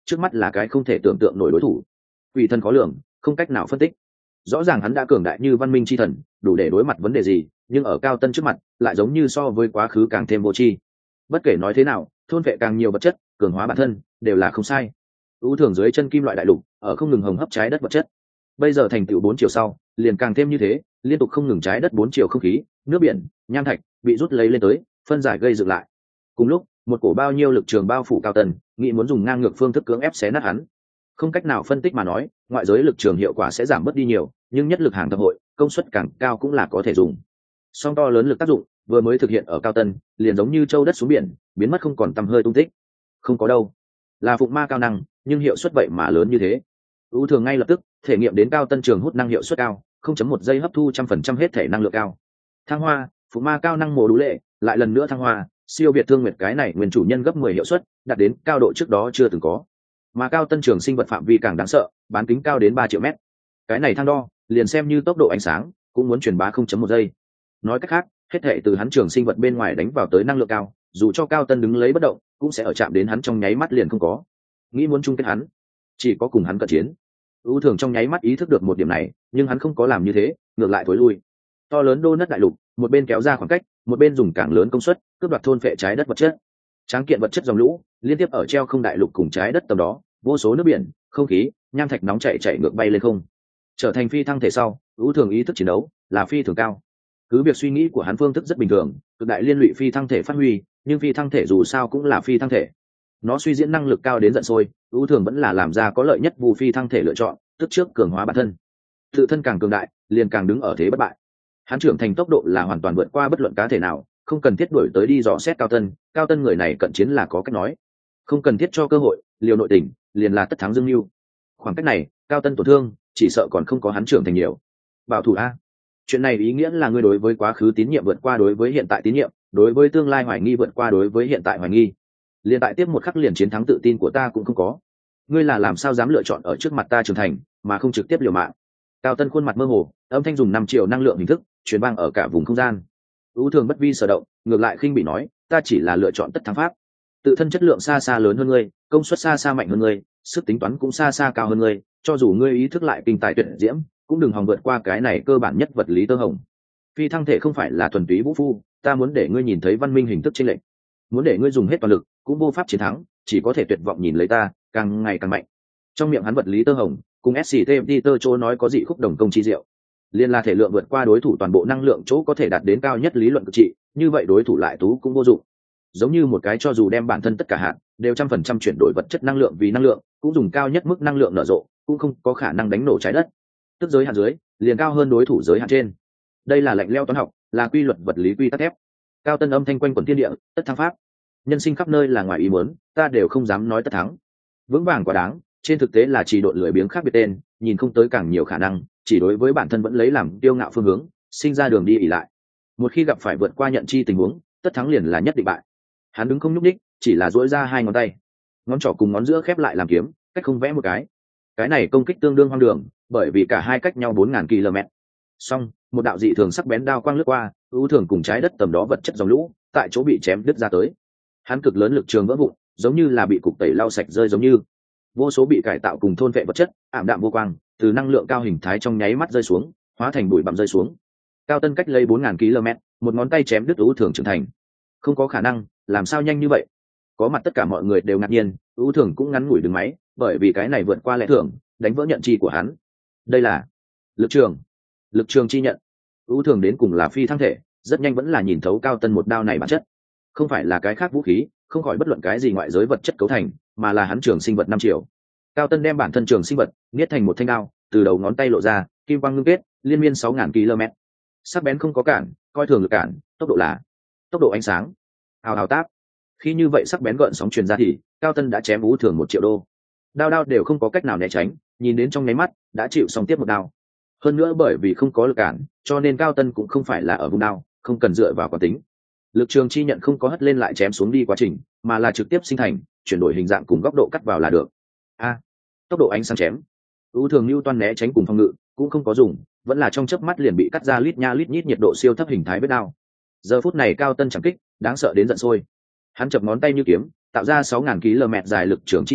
trước mắt là cái không thể tưởng tượng nổi đối thủ. Quỷ thần khó lường, không cách nào phân tích. Rõ ràng hắn đã cường đại như văn minh chi thần, đủ để đối mặt vấn đề gì, nhưng ở Cao Tân trước mặt lại giống như so với quá khứ càng thêm vô tri. Bất kể nói thế nào, thôn vệ càng nhiều vật chất, cường hóa bản thân đều là không sai. ưu thường dưới chân kim loại đại lục ở không ngừng hồng hấp trái đất vật chất, bây giờ thành tựu bốn chiều sau liền càng thêm như thế, liên tục không ngừng trái đất bốn chiều không khí, nước biển, nham thạch bị rút lấy lên tới, phân giải gây dựng lại. Cùng lúc, một cổ bao nhiêu lực trường bao phủ Cao Tân, nghĩ muốn dùng ngang ngược phương thức cưỡng ép xé nát hắn. Không cách nào phân tích mà nói, ngoại giới lực trường hiệu quả sẽ giảm bớt đi nhiều, nhưng nhất lực hàng thập hội, công suất càng cao cũng là có thể dùng. Song to lớn lực tác dụng vừa mới thực hiện ở Cao Tân, liền giống như châu đất xuống biển, biến mất không còn tăm hơi tung tích. Không có đâu, là phụng ma cao năng, nhưng hiệu suất vậy mà lớn như thế. ưu thường ngay lập tức thể nghiệm đến Cao Tân trường hút năng hiệu suất cao, không chấm một giây hấp thu trăm phần trăm hết thể năng lượng cao. Thăng hoa, phụng ma cao năng mồ đủ lệ, lại lần nữa thăng hoa, siêu việt thương nguyệt cái này nguyên chủ nhân gấp mười hiệu suất, đạt đến cao độ trước đó chưa từng có. Mà Cao Tân trường sinh vật phạm vi càng đáng sợ, bán kính cao đến ba triệu mét. Cái này thăng đo, liền xem như tốc độ ánh sáng, cũng muốn truyền bá không chấm một giây. Nói cách khác, hết thệ từ hắn trường sinh vật bên ngoài đánh vào tới năng lượng cao, dù cho Cao Tân đứng lấy bất động, cũng sẽ ở chạm đến hắn trong nháy mắt liền không có. Nghĩ muốn chung kết hắn, chỉ có cùng hắn cận chiến. ưu thường trong nháy mắt ý thức được một điểm này, nhưng hắn không có làm như thế, ngược lại thối lui. To lớn đô nất đại lục, một bên kéo ra khoảng cách, một bên dùng càng lớn công suất cướp đoạt thôn phệ trái đất vật chất. Tráng kiện vật chất dòng lũ liên tiếp ở treo không đại lục cùng trái đất tầm đó, vô số nước biển, không khí, nham thạch nóng chảy chảy ngược bay lên không, trở thành phi thăng thể sau. ưu thường ý thức chiến đấu là phi thường cao. Cứ việc suy nghĩ của hắn phương thức rất bình thường, cực đại liên lụy phi thăng thể phát huy, nhưng phi thăng thể dù sao cũng là phi thăng thể, nó suy diễn năng lực cao đến giận sôi. ưu thường vẫn là làm ra có lợi nhất vụ phi thăng thể lựa chọn, tức trước cường hóa bản thân. Tự thân càng cường đại, liền càng đứng ở thế bất bại. Hắn trưởng thành tốc độ là hoàn toàn vượt qua bất luận cá thể nào, không cần thiết đuổi tới đi dò xét Cao Tân. Cao Tân người này cận chiến là có cách nói, không cần thiết cho cơ hội, liều nội tình liền là tất thắng dương mưu. Khoảng cách này, Cao Tân tổn thương chỉ sợ còn không có hắn trưởng thành nhiều. Bảo thủ a, chuyện này ý nghĩa là ngươi đối với quá khứ tín nhiệm vượt qua đối với hiện tại tín nhiệm, đối với tương lai hoài nghi vượt qua đối với hiện tại hoài nghi. Liên tại tiếp một khắc liền chiến thắng tự tin của ta cũng không có. Ngươi là làm sao dám lựa chọn ở trước mặt ta trưởng thành, mà không trực tiếp liều mạng? Cao Tân khuôn mặt mơ hồ, âm thanh dùng năm triệu năng lượng hình thức truyền vang ở cả vùng không gian. ưu thường bất vi sở động, ngược lại khinh bị nói, ta chỉ là lựa chọn tất thắng pháp. Tự thân chất lượng xa xa lớn hơn ngươi, công suất xa xa mạnh hơn ngươi, sức tính toán cũng xa xa cao hơn ngươi, cho dù ngươi ý thức lại kinh tài tuyệt diễm, cũng đừng hòng vượt qua cái này cơ bản nhất vật lý tơ hồng. Phi thăng thể không phải là thuần túy vũ phu, ta muốn để ngươi nhìn thấy văn minh hình thức chênh lệch, muốn để ngươi dùng hết toàn lực cũng vô pháp chiến thắng, chỉ có thể tuyệt vọng nhìn lấy ta càng ngày càng mạnh. Trong miệng hắn vật lý tơ hồng cùng ét xê tê Peter chỗ nói có dị khúc đồng công chi diệu, liên là thể lượng vượt qua đối thủ toàn bộ năng lượng chỗ có thể đạt đến cao nhất lý luận cực trị, như vậy đối thủ lại tú cũng vô dụng. Giống như một cái cho dù đem bản thân tất cả hạn đều trăm phần trăm chuyển đổi vật chất năng lượng vì năng lượng, cũng dùng cao nhất mức năng lượng nở rộ, cũng không có khả năng đánh nổ trái đất. Tức giới hạn dưới liền cao hơn đối thủ giới hạn trên. Đây là lệnh leo toán học, là quy luật vật lý quy tắc thép. Cao Tân âm thanh quanh quẩn thiên địa, tất thắng pháp. Nhân sinh khắp nơi là ngoài ý muốn, ta đều không dám nói tất thắng. Vững vàng quá đáng, trên thực tế là chỉ độn lười biếng khác biệt tên, nhìn không tới càng nhiều khả năng, chỉ đối với bản thân vẫn lấy làm tiêu ngạo phương hướng, sinh ra đường đi ỉ lại. Một khi gặp phải vượt qua nhận chi tình huống, tất thắng liền là nhất định bại. Hắn đứng không nhúc nhích, chỉ là duỗi ra hai ngón tay, ngón trỏ cùng ngón giữa khép lại làm kiếm, cách không vẽ một cái. Cái này công kích tương đương hoang đường, bởi vì cả hai cách nhau bốn nghìn ki lô mét. Song, một đạo dị thường sắc bén đao quang lướt qua, ưu thường cùng trái đất tầm đó vật chất dòng lũ, tại chỗ bị chém đứt ra tới. Hắn cực lớn lực trường vỡ vụn, giống như là bị cục tẩy lau sạch rơi giống như. Vô số bị cải tạo cùng thôn vệ vật chất, ảm đạm vô quang, từ năng lượng cao hình thái trong nháy mắt rơi xuống, hóa thành bụi bặm rơi xuống. Cao Tân cách lấy bốn nghìn ki lô mét, một ngón tay chém đứt ưu thường trưởng thành. Không có khả năng, làm sao nhanh như vậy? Có mặt tất cả mọi người đều ngạc nhiên, ưu thường cũng ngắn ngủi đứng máy, bởi vì cái này vượt qua lẽ thường, đánh vỡ nhận chi của hắn. Đây là lực trường, lực trường chi nhận. ưu thường đến cùng là phi thăng thể, rất nhanh vẫn là nhìn thấu Cao Tân một đao này bản chất, không phải là cái khác vũ khí, không khỏi bất luận cái gì ngoại giới vật chất cấu thành, mà là hắn trường sinh vật năm triệu. Cao Tân đem bản thân trường sinh vật nghiết thành một thanh đao, từ đầu ngón tay lộ ra, kim quang ngưng kết, liên miên sáu nghìn ki lô mét. Sắc bén không có cản, coi thường lực cản, tốc độ là tốc độ ánh sáng. Hào hào táp. Khi như vậy sắc bén gợn sóng truyền ra thì Cao Tân đã chém ưu thường một triệu đô. Đao đao đều không có cách nào né tránh, nhìn đến trong nháy mắt đã chịu xong tiếp một đao. Hơn nữa bởi vì không có lực cản, cho nên Cao Tân cũng không phải là ở vùng đao, không cần dựa vào quán tính. Lực trường chi nhận không có hất lên lại chém xuống đi quá trình, mà là trực tiếp sinh thành, chuyển đổi hình dạng cùng góc độ cắt vào là được. A, tốc độ ánh sáng chém. ưu thường lưu toan né tránh cùng phòng ngự cũng không có dùng, vẫn là trong chớp mắt liền bị cắt ra lít nha lít nhít nhiệt độ siêu thấp hình thái vết đao. Giờ phút này Cao Tân chẳng kích, đáng sợ đến giận sôi. Hắn chập ngón tay như kiếm, tạo ra sáu nghìn ki lô mét dài lực trường chi nhận,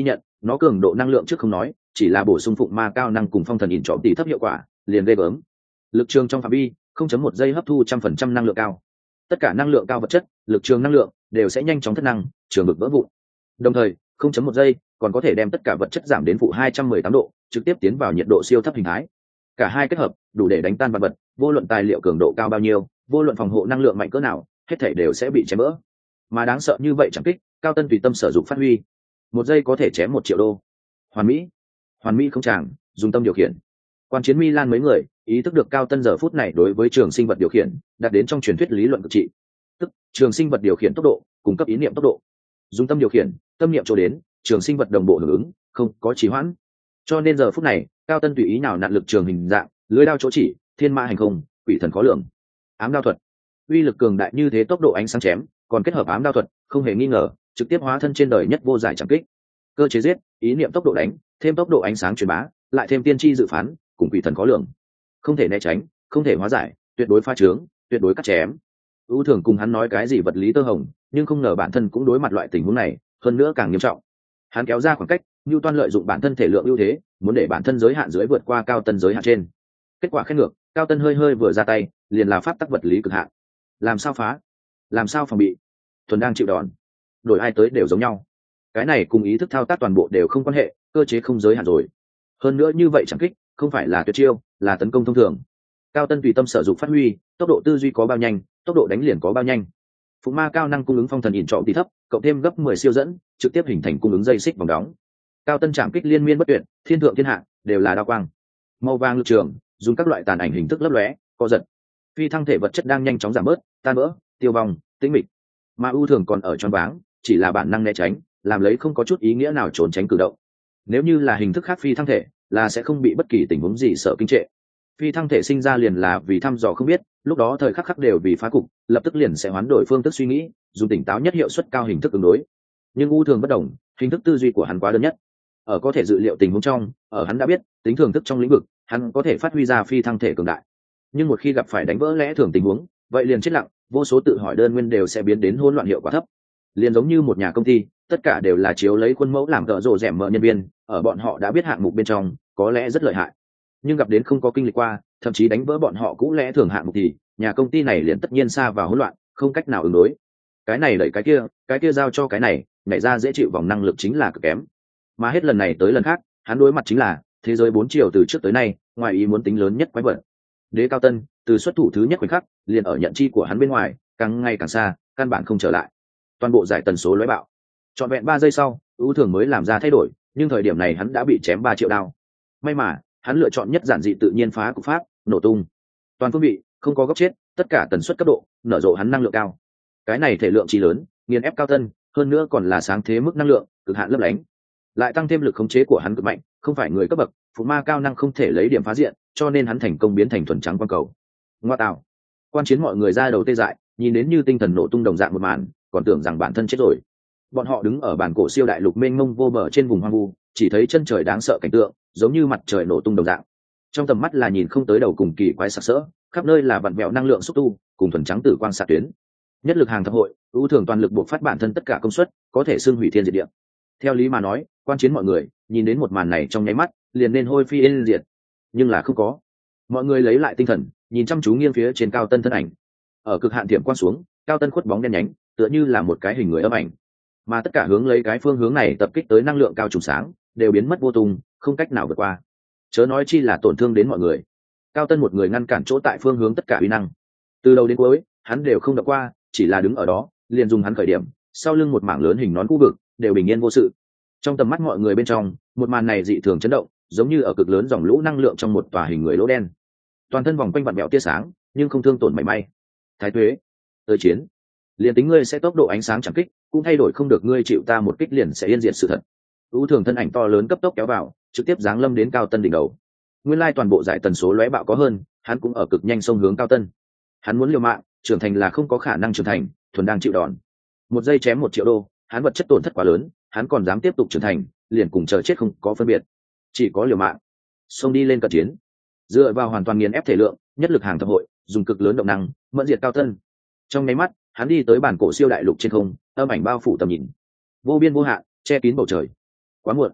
nó cường độ năng lượng trước không nói, chỉ là bổ sung phụng ma cao năng cùng phong thần ỉn trọ tỷ thấp hiệu quả liền ghê gớm. Lực trường trong phạm vi không chấm một giây hấp thu trăm phần trăm năng lượng cao, tất cả năng lượng cao vật chất, lực trường năng lượng đều sẽ nhanh chóng thất năng, trường vực vỡ vụn. Đồng thời không chấm một giây còn có thể đem tất cả vật chất giảm đến phụ hai trăm mười tám độ, trực tiếp tiến vào nhiệt độ siêu thấp hình thái. Cả hai kết hợp đủ để đánh tan vật vật, vô luận tài liệu cường độ cao bao nhiêu, vô luận phòng hộ năng lượng mạnh cỡ nào, hết thảy đều sẽ bị chém vỡ. Mà đáng sợ như vậy chẳng kích, Cao Tân tùy tâm sở dụng phát huy, một giây có thể chém một triệu đô. Hoàn mỹ, hoàn mỹ không chàng, dùng tâm điều khiển. Quan chiến Milan mấy người ý thức được Cao Tân giờ phút này đối với trường sinh vật điều khiển đạt đến trong truyền thuyết lý luận cực trị, tức trường sinh vật điều khiển tốc độ cung cấp ý niệm tốc độ. Dùng tâm điều khiển, tâm niệm cho đến, trường sinh vật đồng bộ hưởng ứng, không có trì hoãn. Cho nên giờ phút này, Cao Tân tùy ý nào nặn lực trường hình dạng, lưới đao chỗ chỉ, thiên mã hành không, quỷ thần khó lường. Ám đao thuật, uy lực cường đại như thế, tốc độ ánh sáng chém, còn kết hợp ám đao thuật, không hề nghi ngờ, trực tiếp hóa thân trên đời nhất vô giải chẳng kích. Cơ chế giết, ý niệm tốc độ đánh, thêm tốc độ ánh sáng truyền bá, lại thêm tiên tri dự phán, cùng quỷ thần khó lường. Không thể né tránh, không thể hóa giải, tuyệt đối phá trướng, tuyệt đối cắt chém. U Thường cùng hắn nói cái gì vật lý tơ hồng, nhưng không ngờ bản thân cũng đối mặt loại tình huống này, hơn nữa càng nghiêm trọng. Hắn kéo ra khoảng cách, Newton lợi dụng bản thân thể lượng ưu thế, muốn để bản thân giới hạn dưới vượt qua Cao Tân giới hạn trên. Kết quả khen ngược, Cao Tân hơi hơi vừa ra tay, liền là pháp tắc vật lý cực hạn. Làm sao phá? Làm sao phòng bị? Thuần đang chịu đòn. Đổi ai tới đều giống nhau. Cái này cùng ý thức thao tác toàn bộ đều không quan hệ, cơ chế không giới hạn rồi. Hơn nữa như vậy chẳng kích, không phải là tuyệt chiêu, là tấn công thông thường. Cao Tân tùy tâm sở dụng phát huy, tốc độ tư duy có bao nhanh, tốc độ đánh liền có bao nhanh. Phụng ma cao năng cung ứng phong thần ỉn trọng tỷ thấp, cộng thêm gấp mười siêu dẫn, trực tiếp hình thành cung ứng dây xích vòng đóng. Cao Tân chạm kích liên miên bất tuyệt, thiên thượng thiên hạ, đều là đao quang. Màu vàng lực trường, dùng các loại tàn ảnh hình thức lấp lóe, co giật. Phi thăng thể vật chất đang nhanh chóng giảm bớt, tan vỡ, tiêu vong, tĩnh mịch. Mà ưu thường còn ở choáng váng, chỉ là bản năng né tránh, làm lấy không có chút ý nghĩa nào trốn tránh cử động. Nếu như là hình thức khác phi thăng thể, là sẽ không bị bất kỳ tình huống gì sợ kinh trệ. Phi thăng thể sinh ra liền là vì thăm dò không biết, lúc đó thời khắc khắc đều vì phá cục, lập tức liền sẽ hoán đổi phương thức suy nghĩ, dùng tỉnh táo nhất hiệu suất cao hình thức ứng đối. Nhưng ưu thường bất đồng, hình thức tư duy của hắn quá đơn nhất. Ở có thể dự liệu tình huống trong, ở hắn đã biết tính thường thức trong lĩnh vực, hắn có thể phát huy ra phi thăng thể cường đại. Nhưng một khi gặp phải đánh vỡ lẽ thường tình huống, vậy liền chết lặng, vô số tự hỏi đơn nguyên đều sẽ biến đến hỗn loạn, hiệu quả thấp. Liền giống như một nhà công ty, tất cả đều là chiếu lấy khuôn mẫu làm tợ rồ rẻm mỡ nhân viên, ở bọn họ đã biết hạng mục bên trong có lẽ rất lợi hại, nhưng gặp đến không có kinh lịch qua, thậm chí đánh vỡ bọn họ cũ lẽ thường hạng mục thì nhà công ty này liền tất nhiên xa vào hỗn loạn, không cách nào ứng đối. Cái này đẩy cái kia, cái kia giao cho cái này, nhảy ra dễ chịu vòng năng lực chính là cực kém. Mà hết lần này tới lần khác, hắn đối mặt chính là thế giới bốn chiều từ trước tới nay, ngoài ý muốn tính lớn nhất quái vật. Đế Cao Tân, từ xuất thủ thứ nhất khoảnh khắc, liền ở nhận chi của hắn bên ngoài, càng ngày càng xa, căn bản không trở lại. Toàn bộ giải tần số lóe bạo. Trọn vẹn ba giây sau, ưu thường mới làm ra thay đổi, nhưng thời điểm này hắn đã bị chém ba triệu đao. May mà, hắn lựa chọn nhất giản dị tự nhiên phá cục pháp, nổ tung. Toàn phương vị, không có góc chết, tất cả tần suất cấp độ, nở rộ hắn năng lượng cao. Cái này thể lượng chi lớn, nghiền ép Cao Tân, hơn nữa còn là sáng thế mức năng lượng, cực hạn lấp lánh. Lại tăng thêm lực khống chế của hắn cực mạnh, không phải người cấp bậc, phụ ma cao năng không thể lấy điểm phá diện, cho nên hắn thành công biến thành thuần trắng quang cầu. Ngoa tạo. Quan chiến mọi người ra đầu tê dại, nhìn đến như tinh thần nổ tung đồng dạng một màn, còn tưởng rằng bản thân chết rồi. Bọn họ đứng ở bản cổ siêu đại lục mênh mông vô bờ trên vùng hoang vu, chỉ thấy chân trời đáng sợ cảnh tượng, giống như mặt trời nổ tung đồng dạng. Trong tầm mắt là nhìn không tới đầu cùng kỳ quái sặc sỡ, khắp nơi là vặn vẹo năng lượng xúc tu, cùng thuần trắng tử quang xạ tuyến. Nhất lực hàng thập hội, ưu thường toàn lực buộc phát bản thân tất cả công suất, có thể xưng hủy thiên diệt địa. Theo lý mà nói, quan chiến mọi người nhìn đến một màn này trong nháy mắt, liền nên hôi phi yên diệt, nhưng là không có. Mọi người lấy lại tinh thần, nhìn chăm chú nghiêng phía trên Cao Tân thân ảnh. Ở cực hạn tiệm quan xuống, Cao Tân khuất bóng đen nhánh, tựa như là một cái hình người âm ảnh. Mà tất cả hướng lấy cái phương hướng này tập kích tới năng lượng cao trùng sáng, đều biến mất vô tung, không cách nào vượt qua. Chớ nói chi là tổn thương đến mọi người. Cao Tân một người ngăn cản chỗ tại phương hướng tất cả uy năng. Từ đầu đến cuối, hắn đều không đập qua, chỉ là đứng ở đó, liền dùng hắn khởi điểm, sau lưng một mảng lớn hình nón khu vực, đều bình yên vô sự. Trong tầm mắt mọi người bên trong, một màn này dị thường chấn động, giống như ở cực lớn dòng lũ năng lượng trong một tòa hình người lỗ đen. Toàn thân vòng quanh vặn vẹo tia sáng, nhưng không thương tổn mảy may. Thái Tuế, tới chiến. Liền tính ngươi sẽ tốc độ ánh sáng chẳng kích, cũng thay đổi không được ngươi chịu ta một kích liền sẽ yên diệt sự thật. U thường thân ảnh to lớn cấp tốc kéo vào, trực tiếp giáng lâm đến Cao Tân đỉnh đầu. Nguyên lai toàn bộ giải tần số lóe bạo có hơn, hắn cũng ở cực nhanh xông hướng Cao Tân. Hắn muốn liều mạng, trưởng thành là không có khả năng trưởng thành, thuần đang chịu đòn. Một giây chém một triệu đô, hắn vật chất tổn thất quá lớn, hắn còn dám tiếp tục trưởng thành, liền cùng chờ chết không có phân biệt. Chỉ có liều mạng, xông đi lên cận chiến. Dựa vào hoàn toàn nghiền ép thể lượng, nhất lực hàng thập hội, dùng cực lớn động năng, mẫn diệt Cao Tân. Trong nháy mắt, hắn đi tới bản cổ siêu đại lục trên không, âm ảnh bao phủ tầm nhìn, vô biên vô hạn, che kín bầu trời. Quá muộn,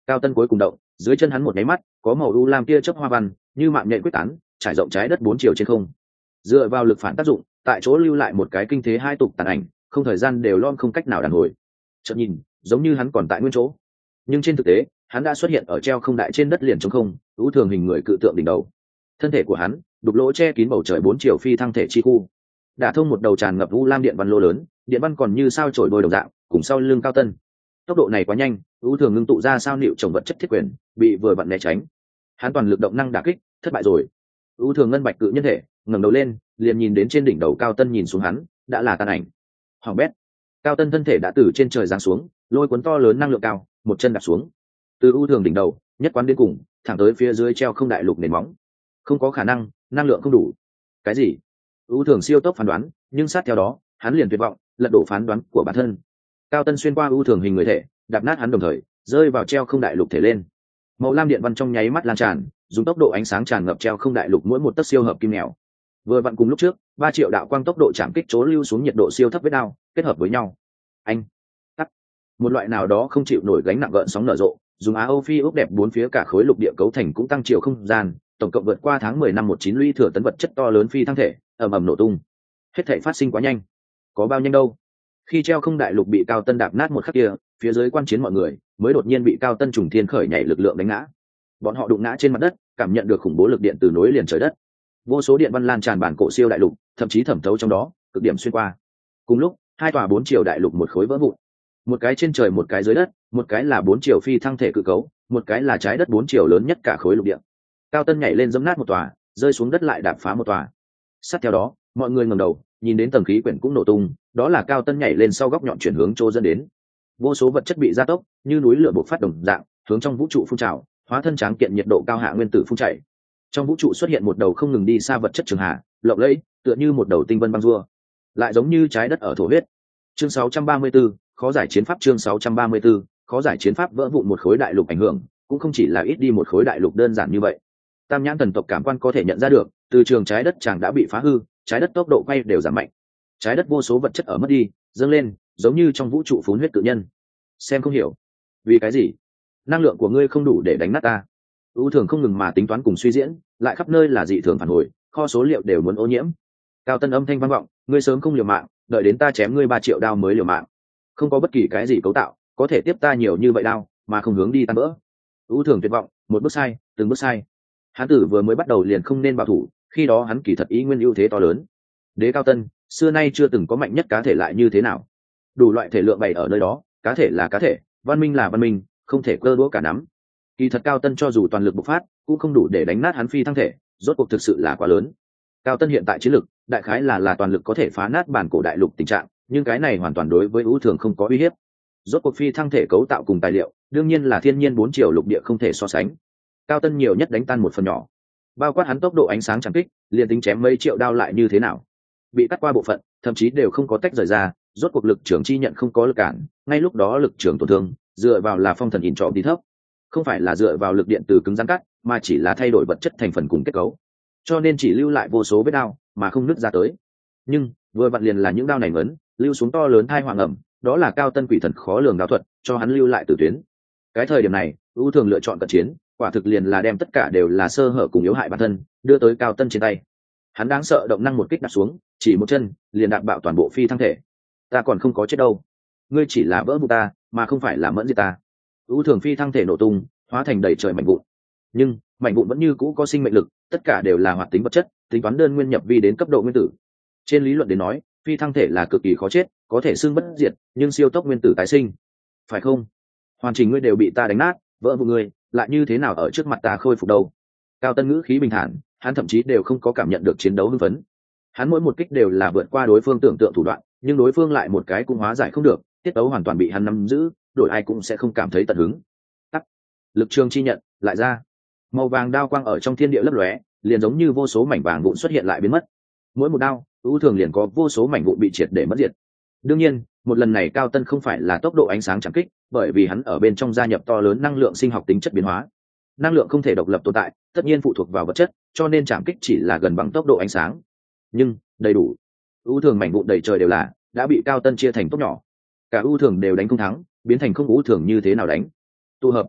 Cao Tân cuối cùng động, dưới chân hắn một nháy mắt có màu u lam tia chớp hoa văn như mạng nhện quyết tán trải rộng trái đất bốn chiều trên không. Dựa vào lực phản tác dụng, tại chỗ lưu lại một cái kinh thế hai tục tàn ảnh, không thời gian đều lom không cách nào đàn hồi. Chợt nhìn, giống như hắn còn tại nguyên chỗ, nhưng trên thực tế, hắn đã xuất hiện ở treo không đại trên đất liền trống không, ưu thường hình người cự tượng đỉnh đầu. Thân thể của hắn đục lỗ che kín bầu trời bốn chiều phi thăng thể chi khu, đả thông một đầu tràn ngập u lam điện văn lô lớn, điện văn còn như sao chổi đôi đồng dạng, cùng sau lưng Cao Tân. Tốc độ này quá nhanh, ưu thường ngưng tụ ra sao nịu trồng vật chất thiết quyền, bị vừa vặn né tránh. Hắn toàn lực động năng đả kích, thất bại rồi. Ưu thường ngân bạch cự nhân thể ngẩng đầu lên, liền nhìn đến trên đỉnh đầu Cao Tân nhìn xuống hắn, đã là tàn ảnh. Hoàng bét. Cao Tân thân thể đã từ trên trời giáng xuống, lôi cuốn to lớn năng lượng cao, một chân đạp xuống. Từ ưu thường đỉnh đầu, nhất quán đến cùng, thẳng tới phía dưới treo không đại lục nền móng. Không có khả năng, năng lượng không đủ. Cái gì? Ưu thường siêu tốc phán đoán, nhưng sát theo đó, hắn liền tuyệt vọng, lật đổ phán đoán của bản thân. Cao Tân xuyên qua ưu thường hình người thể, đạp nát hắn đồng thời, rơi vào treo không đại lục thể lên. Màu lam điện văn trong nháy mắt lan tràn, dùng tốc độ ánh sáng tràn ngập treo không đại lục mỗi một tấc siêu hợp kim nẻo. Vừa vặn cùng lúc trước, ba triệu đạo quang tốc độ chạm kích chỗ lưu xuống nhiệt độ siêu thấp với đao, kết hợp với nhau. Anh, tắt. Một loại nào đó không chịu nổi gánh nặng gợn sóng nở rộ, dùng á âu phi ốc đẹp bốn phía cả khối lục địa cấu thành cũng tăng chiều không gian, tổng cộng vượt qua tháng mười năm một chín lũy thừa tấn vật chất to lớn phi thăng thể, ầm ầm nổ tung. Hết thảy phát sinh quá nhanh. Có bao nhanh đâu? Khi treo không đại lục bị Cao Tân đạp nát một khắc kia, phía dưới quan chiến mọi người mới đột nhiên bị Cao Tân trùng thiên khởi nhảy lực lượng đánh ngã. Bọn họ đụng ngã trên mặt đất, cảm nhận được khủng bố lực điện từ nối liền trời đất. Vô số điện văn lan tràn bản cổ siêu đại lục, thậm chí thẩm thấu trong đó, cực điểm xuyên qua. Cùng lúc, hai tòa bốn chiều đại lục một khối vỡ vụn. Một cái trên trời một cái dưới đất, một cái là bốn chiều phi thăng thể cự cấu, một cái là trái đất bốn chiều lớn nhất cả khối lục địa. Cao Tân nhảy lên giẫm nát một tòa, rơi xuống đất lại đạp phá một tòa. Sát theo đó, mọi người ngẩng đầu, nhìn đến tầng khí quyển cũng nổ tung, đó là Cao Tân nhảy lên sau góc nhọn chuyển hướng chỗ dẫn đến. Vô số vật chất bị gia tốc, như núi lửa bộc phát đồng dạng, hướng trong vũ trụ phun trào, hóa thân tráng kiện nhiệt độ cao hạ nguyên tử phun chảy. Trong vũ trụ xuất hiện một đầu không ngừng đi xa vật chất trường hạ, lộng lẫy, tựa như một đầu tinh vân băng rua, lại giống như trái đất ở thổ huyết. Chương sáu trăm ba mươi 34, khó giải chiến pháp chương sáu trăm ba mươi 34, khó giải chiến pháp vỡ vụn một khối đại lục ảnh hưởng, cũng không chỉ là ít đi một khối đại lục đơn giản như vậy. Tam nhãn thần tộc cảm quan có thể nhận ra được, từ trường trái đất chàng đã bị phá hư, trái đất tốc độ quay đều giảm mạnh. Trái đất vô số vật chất ở mất đi, dâng lên, giống như trong vũ trụ phun huyết tự nhân. Xem không hiểu, vì cái gì? Năng lượng của ngươi không đủ để đánh nát ta. ưu thường không ngừng mà tính toán cùng suy diễn, lại khắp nơi là dị thường phản hồi, kho số liệu đều muốn ô nhiễm. Cao Tân âm thanh vang vọng, ngươi sớm không liều mạng, đợi đến ta chém ngươi ba triệu đao mới liều mạng. Không có bất kỳ cái gì cấu tạo có thể tiếp ta nhiều như vậy đao mà không hướng đi tan vỡ. ưu thường tuyệt vọng, một bước sai, từng bước sai. Hắn tử vừa mới bắt đầu liền không nên bảo thủ, khi đó hắn kỳ thật ý nguyên ưu thế to lớn. Đế Cao Tân xưa nay chưa từng có mạnh nhất cá thể lại như thế nào, đủ loại thể lượng bày ở nơi đó, cá thể là cá thể, văn minh là văn minh, không thể cơ đũa cả nắm. Kỳ thật Cao Tân cho dù toàn lực bộc phát cũng không đủ để đánh nát hắn phi thăng thể, rốt cuộc thực sự là quá lớn. Cao Tân hiện tại chiến lực đại khái là là toàn lực có thể phá nát bản cổ đại lục tình trạng, nhưng cái này hoàn toàn đối với ưu thường không có uy hiếp. Rốt cuộc phi thăng thể cấu tạo cùng tài liệu đương nhiên là thiên nhiên bốn chiều lục địa không thể so sánh. Cao Tân nhiều nhất đánh tan một phần nhỏ, bao quát hắn tốc độ ánh sáng chẳng kích, liền tính chém mấy triệu đao lại như thế nào, bị cắt qua bộ phận thậm chí đều không có tách rời ra. Rốt cuộc lực trưởng chi nhận không có lực cản, ngay lúc đó lực trưởng tổn thương dựa vào là phong thần in trọ đi thấp, không phải là dựa vào lực điện từ cứng rắn cắt, mà chỉ là thay đổi vật chất thành phần cùng kết cấu, cho nên chỉ lưu lại vô số vết đao mà không nứt ra tới. Nhưng vừa vặn liền là những đao này ngấn lưu xuống to lớn thai hoàng ẩm, đó là Cao Tân quỷ thần khó lường đao thuật cho hắn lưu lại từ tuyến. Cái thời điểm này ưu thường lựa chọn cận chiến, quả thực liền là đem tất cả đều là sơ hở cùng yếu hại bản thân đưa tới Cao Tân trên tay. Hắn đáng sợ động năng một kích đạp xuống, chỉ một chân liền đạp bạo toàn bộ phi thăng thể. Ta còn không có chết đâu, ngươi chỉ là vỡ vụn ta mà không phải là mẫn diệt ta. ưu thường phi thăng thể nổ tung, hóa thành đầy trời mảnh vụn, nhưng mảnh vụn vẫn như cũ có sinh mệnh lực, tất cả đều là hoạt tính vật chất, tính toán đơn nguyên nhập vi đến cấp độ nguyên tử. Trên lý luận đến nói, phi thăng thể là cực kỳ khó chết, có thể xưng bất diệt, nhưng siêu tốc nguyên tử tái sinh, phải không? Hoàn chỉnh ngươi đều bị ta đánh nát, vỡ vụn ngươi lại như thế nào ở trước mặt ta khôi phục đâu? Cao Tân ngữ khí bình thản, hắn thậm chí đều không có cảm nhận được chiến đấu hưng phấn. Hắn mỗi một kích đều là vượt qua đối phương tưởng tượng thủ đoạn, nhưng đối phương lại một cái cũng hóa giải không được, tiết tấu hoàn toàn bị hắn nắm giữ, đổi ai cũng sẽ không cảm thấy tận hứng. Tắc, lực trường chi nhận lại ra, màu vàng đao quang ở trong thiên địa lấp lóe, liền giống như vô số mảnh vàng vụn xuất hiện lại biến mất. Mỗi một đao ưu thường liền có vô số mảnh vụn bị triệt để mất diệt. Đương nhiên một lần này Cao Tân không phải là tốc độ ánh sáng chạm kích, bởi vì hắn ở bên trong gia nhập to lớn năng lượng sinh học tính chất biến hóa. Năng lượng không thể độc lập tồn tại, tất nhiên phụ thuộc vào vật chất, cho nên chạm kích chỉ là gần bằng tốc độ ánh sáng, nhưng đầy đủ. ưu thường mảnh vụn đầy trời đều là đã bị Cao Tân chia thành tốc nhỏ, cả ưu thường đều đánh không thắng, biến thành không ưu thường như thế nào đánh. Tụ hợp,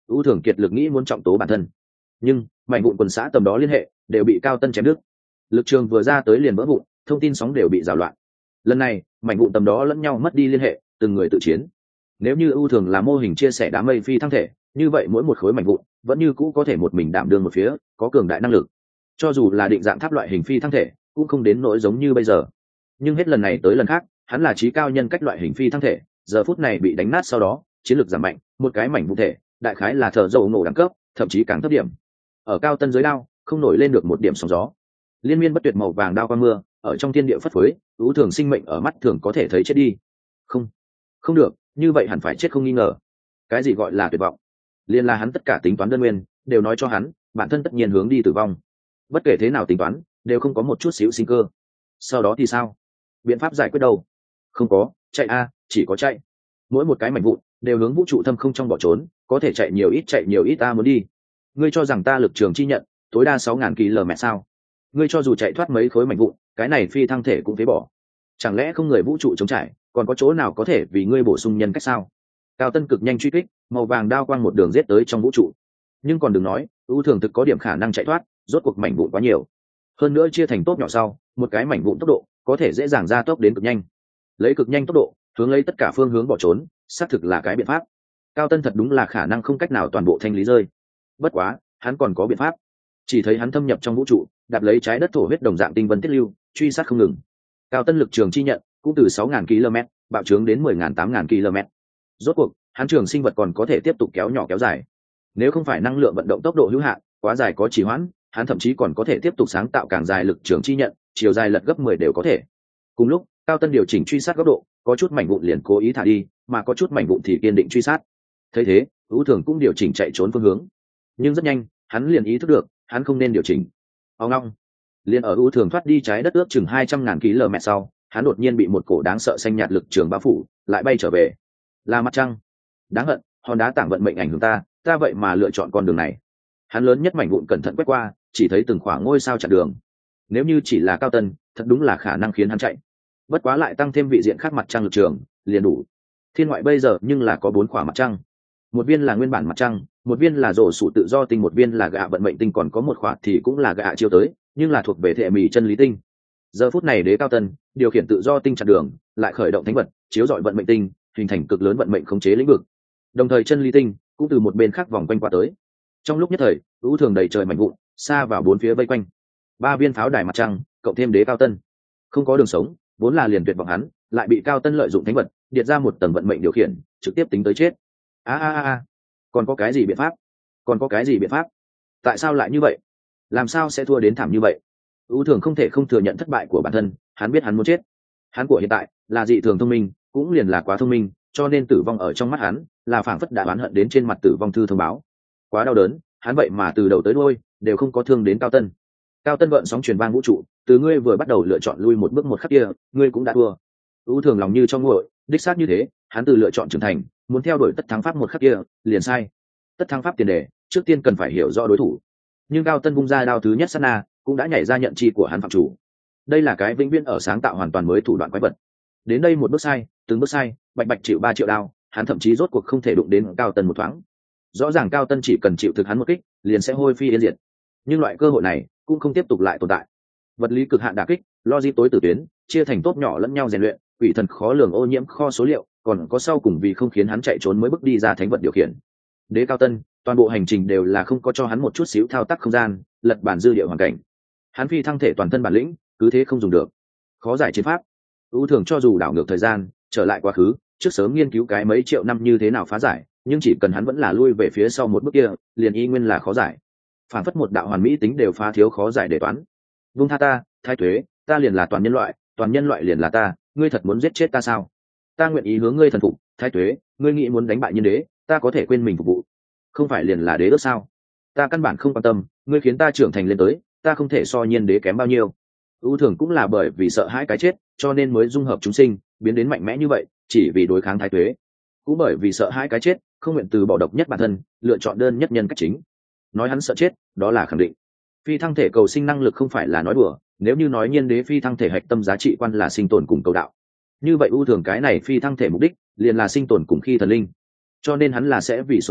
ưu thường kiệt lực nghĩ muốn trọng tố bản thân, nhưng mảnh vụn quần xã tầm đó liên hệ đều bị Cao Tân chém đứt, lực trường vừa ra tới liền vỡ vụn, thông tin sóng đều bị rào loạn. Lần này mảnh vụn tầm đó lẫn nhau mất đi liên hệ, từng người tự chiến. Nếu như ưu thường là mô hình chia sẻ đám mây phi thăng thể, như vậy mỗi một khối mảnh vụn vẫn như cũ có thể một mình đảm đương một phía, có cường đại năng lực. Cho dù là định dạng tháp loại hình phi thăng thể cũng không đến nỗi giống như bây giờ, nhưng hết lần này tới lần khác hắn là trí cao nhân cách loại hình phi thăng thể, giờ phút này bị đánh nát sau đó chiến lược giảm mạnh, một cái mảnh vụn thể đại khái là thợ dầu nổ đẳng cấp, thậm chí càng thấp điểm. Ở Cao Tân dưới đao không nổi lên được một điểm sóng gió, liên miên bất tuyệt màu vàng đao qua mưa ở trong thiên địa phất phới, ưu thường sinh mệnh ở mắt thường có thể thấy chết đi. Không, không được, như vậy hẳn phải chết không nghi ngờ. Cái gì gọi là tuyệt vọng? Liên là hắn tất cả tính toán đơn nguyên đều nói cho hắn bản thân tất nhiên hướng đi tử vong, bất kể thế nào tính toán đều không có một chút xíu sinh cơ. Sau đó thì sao? Biện pháp giải quyết đâu? Không có, chạy a, chỉ có chạy. Mỗi một cái mảnh vụn đều hướng vũ trụ thâm không trong bỏ trốn, có thể chạy nhiều ít chạy nhiều ít ta muốn đi. Ngươi cho rằng ta lực trường chi nhận tối đa sáu ngàn km sao? Ngươi cho dù chạy thoát mấy khối mảnh vụn, cái này phi thăng thể cũng phế bỏ. Chẳng lẽ không người vũ trụ chống trải, còn có chỗ nào có thể vì ngươi bổ sung nhân cách sao? Cao Tân cực nhanh truy kích, màu vàng đao quang một đường giết tới trong vũ trụ. Nhưng còn đừng nói, ưu thường thực có điểm khả năng chạy thoát, rốt cuộc mảnh vụn quá nhiều. Hơn nữa chia thành tốt nhỏ sau, một cái mảnh vụn tốc độ có thể dễ dàng gia tốc đến cực nhanh. Lấy cực nhanh tốc độ, hướng lấy tất cả phương hướng bỏ trốn, xác thực là cái biện pháp. Cao Tân thật đúng là khả năng không cách nào toàn bộ thanh lý rơi. Bất quá, hắn còn có biện pháp. Chỉ thấy hắn thâm nhập trong vũ trụ, đạp lấy trái đất thổ huyết đồng dạng tinh vân tiết lưu, truy sát không ngừng. Cao Tân lực trường chi nhận cũng từ sáu ngàn km bạo trướng đến mười ngàn tám ngàn km. Rốt cuộc, hắn trường sinh vật còn có thể tiếp tục kéo nhỏ kéo dài. Nếu không phải năng lượng vận động tốc độ hữu hạn, quá dài có trì hoãn, hắn thậm chí còn có thể tiếp tục sáng tạo càng dài lực trường chi nhận, chiều dài lật gấp mười đều có thể. Cùng lúc, Cao Tân điều chỉnh truy sát góc độ, có chút mảnh vụn liền cố ý thả đi, mà có chút mảnh vụn thì kiên định truy sát. Thấy thế, ưu thường cũng điều chỉnh chạy trốn phương hướng. Nhưng rất nhanh, hắn liền ý thức được, hắn không nên điều chỉnh. Ông long, liền ở ưu thường thoát đi trái đất ước chừng hai trăm ngàn km sau, hắn đột nhiên bị một cổ đáng sợ xanh nhạt lực trường bao phủ, lại bay trở về. Là mặt trăng. Đáng hận, hòn đá tảng vận mệnh ảnh hưởng ta, ta vậy mà lựa chọn con đường này. Hắn lớn nhất mảnh vụn cẩn thận quét qua, chỉ thấy từng khoảng ngôi sao chặn đường. Nếu như chỉ là Cao Tân, thật đúng là khả năng khiến hắn chạy. Bất quá lại tăng thêm vị diện khác mặt trăng lực trường, liền đủ. Thiên ngoại bây giờ nhưng là có bốn khoảng mặt trăng. Một viên là nguyên bản mặt trăng, một viên là rổ sụ tự do tinh, một viên là gạ vận mệnh tinh, còn có một khoảng thì cũng là gạ chiêu tới, nhưng là thuộc về thể mì chân lý tinh. Giờ phút này Đế Cao Tân điều khiển tự do tinh chặn đường, lại khởi động thánh vật, chiếu rọi vận mệnh tinh, hình thành cực lớn vận mệnh khống chế lĩnh vực. Đồng thời chân lý tinh cũng từ một bên khác vòng quanh qua tới. Trong lúc nhất thời, ưu thường đầy trời mảnh vụn, xa vào bốn phía vây quanh. Ba viên pháo đài mặt trăng, cộng thêm Đế Cao Tân, không có đường sống, vốn là liền tuyệt vọng hắn, lại bị Cao Tân lợi dụng thánh vật, điệt ra một tầng vận mệnh điều khiển, trực tiếp tính tới chết. A a a, còn có cái gì biện pháp? Còn có cái gì biện pháp? Tại sao lại như vậy? Làm sao sẽ thua đến thảm như vậy? Ưu thường không thể không thừa nhận thất bại của bản thân, hắn biết hắn muốn chết. Hắn của hiện tại là dị thường thông minh, cũng liền là quá thông minh, cho nên tử vong ở trong mắt hắn là phảng phất đã oán hận đến trên mặt tử vong thư thông báo. Quá đau đớn, hắn vậy mà từ đầu tới đuôi đều không có thương đến Cao Tân. Cao Tân gợn sóng truyền vang vũ trụ, từ ngươi vừa bắt đầu lựa chọn lui một bước một khắc kia, ngươi cũng đã thua. Ưu thường lòng như trong nguội, đích xác như thế, hắn từ lựa chọn trưởng thành, muốn theo đuổi tất thắng pháp một khắc kia, liền sai. Tất thắng pháp tiền đề, trước tiên cần phải hiểu rõ đối thủ. Nhưng Cao Tân vung ra đao thứ nhất sát na, cũng đã nhảy ra nhận chi của hắn phạm chủ. Đây là cái vĩnh viễn ở sáng tạo hoàn toàn mới thủ đoạn quái vật. Đến đây một bước sai, từng bước sai, bạch bạch chịu ba triệu đao, hắn thậm chí rốt cuộc không thể đụng đến Cao Tân một thoáng. Rõ ràng Cao Tân chỉ cần chịu thực hắn một kích, liền sẽ hôi phi yên diệt. Nhưng loại cơ hội này cũng không tiếp tục lại tồn tại. Vật lý cực hạn đả kích, logic tối tử tuyến, chia thành tốt nhỏ lẫn nhau rèn luyện, quỷ thần khó lường ô nhiễm kho số liệu, còn có sau cùng vì không khiến hắn chạy trốn mới bước đi ra thánh vật điều khiển. Đế Cao Tân, toàn bộ hành trình đều là không có cho hắn một chút xíu thao tác không gian, lật bản dư địa hoàn cảnh. Hắn phi thăng thể toàn thân bản lĩnh, cứ thế không dùng được. Khó giải chiến pháp. Ưu thường cho dù đảo ngược thời gian, trở lại quá khứ, trước sớm nghiên cứu cái mấy triệu năm như thế nào phá giải, nhưng chỉ cần hắn vẫn là lui về phía sau một bước kia, liền y nguyên là khó giải. Phản phất một đạo hoàn mỹ tính đều phá thiếu khó giải để toán. Vung tha ta, thái tuế, ta liền là toàn nhân loại, toàn nhân loại liền là ta, ngươi thật muốn giết chết ta sao? Ta nguyện ý hướng ngươi thần phục, thái tuế, ngươi nghĩ muốn đánh bại nhân đế, ta có thể quên mình phục vụ. Không phải liền là đế ước sao? Ta căn bản không quan tâm, ngươi khiến ta trưởng thành lên tới, ta không thể so nhiên đế kém bao nhiêu. Ưu thường cũng là bởi vì sợ hãi cái chết, cho nên mới dung hợp chúng sinh, biến đến mạnh mẽ như vậy, chỉ vì đối kháng thái tuế. Cũng bởi vì sợ hãi cái chết, không nguyện từ bỏ độc nhất bản thân, lựa chọn đơn nhất nhân cách chính. Nói hắn sợ chết, đó là khẳng định. Phi thăng thể cầu sinh năng lực không phải là nói đùa, nếu như nói nhiên đế phi thăng thể hạch tâm giá trị quan là sinh tồn cùng cầu đạo, như vậy ưu thường cái này phi thăng thể mục đích liền là sinh tồn cùng khi thần linh. Cho nên hắn là sẽ vì sống sót,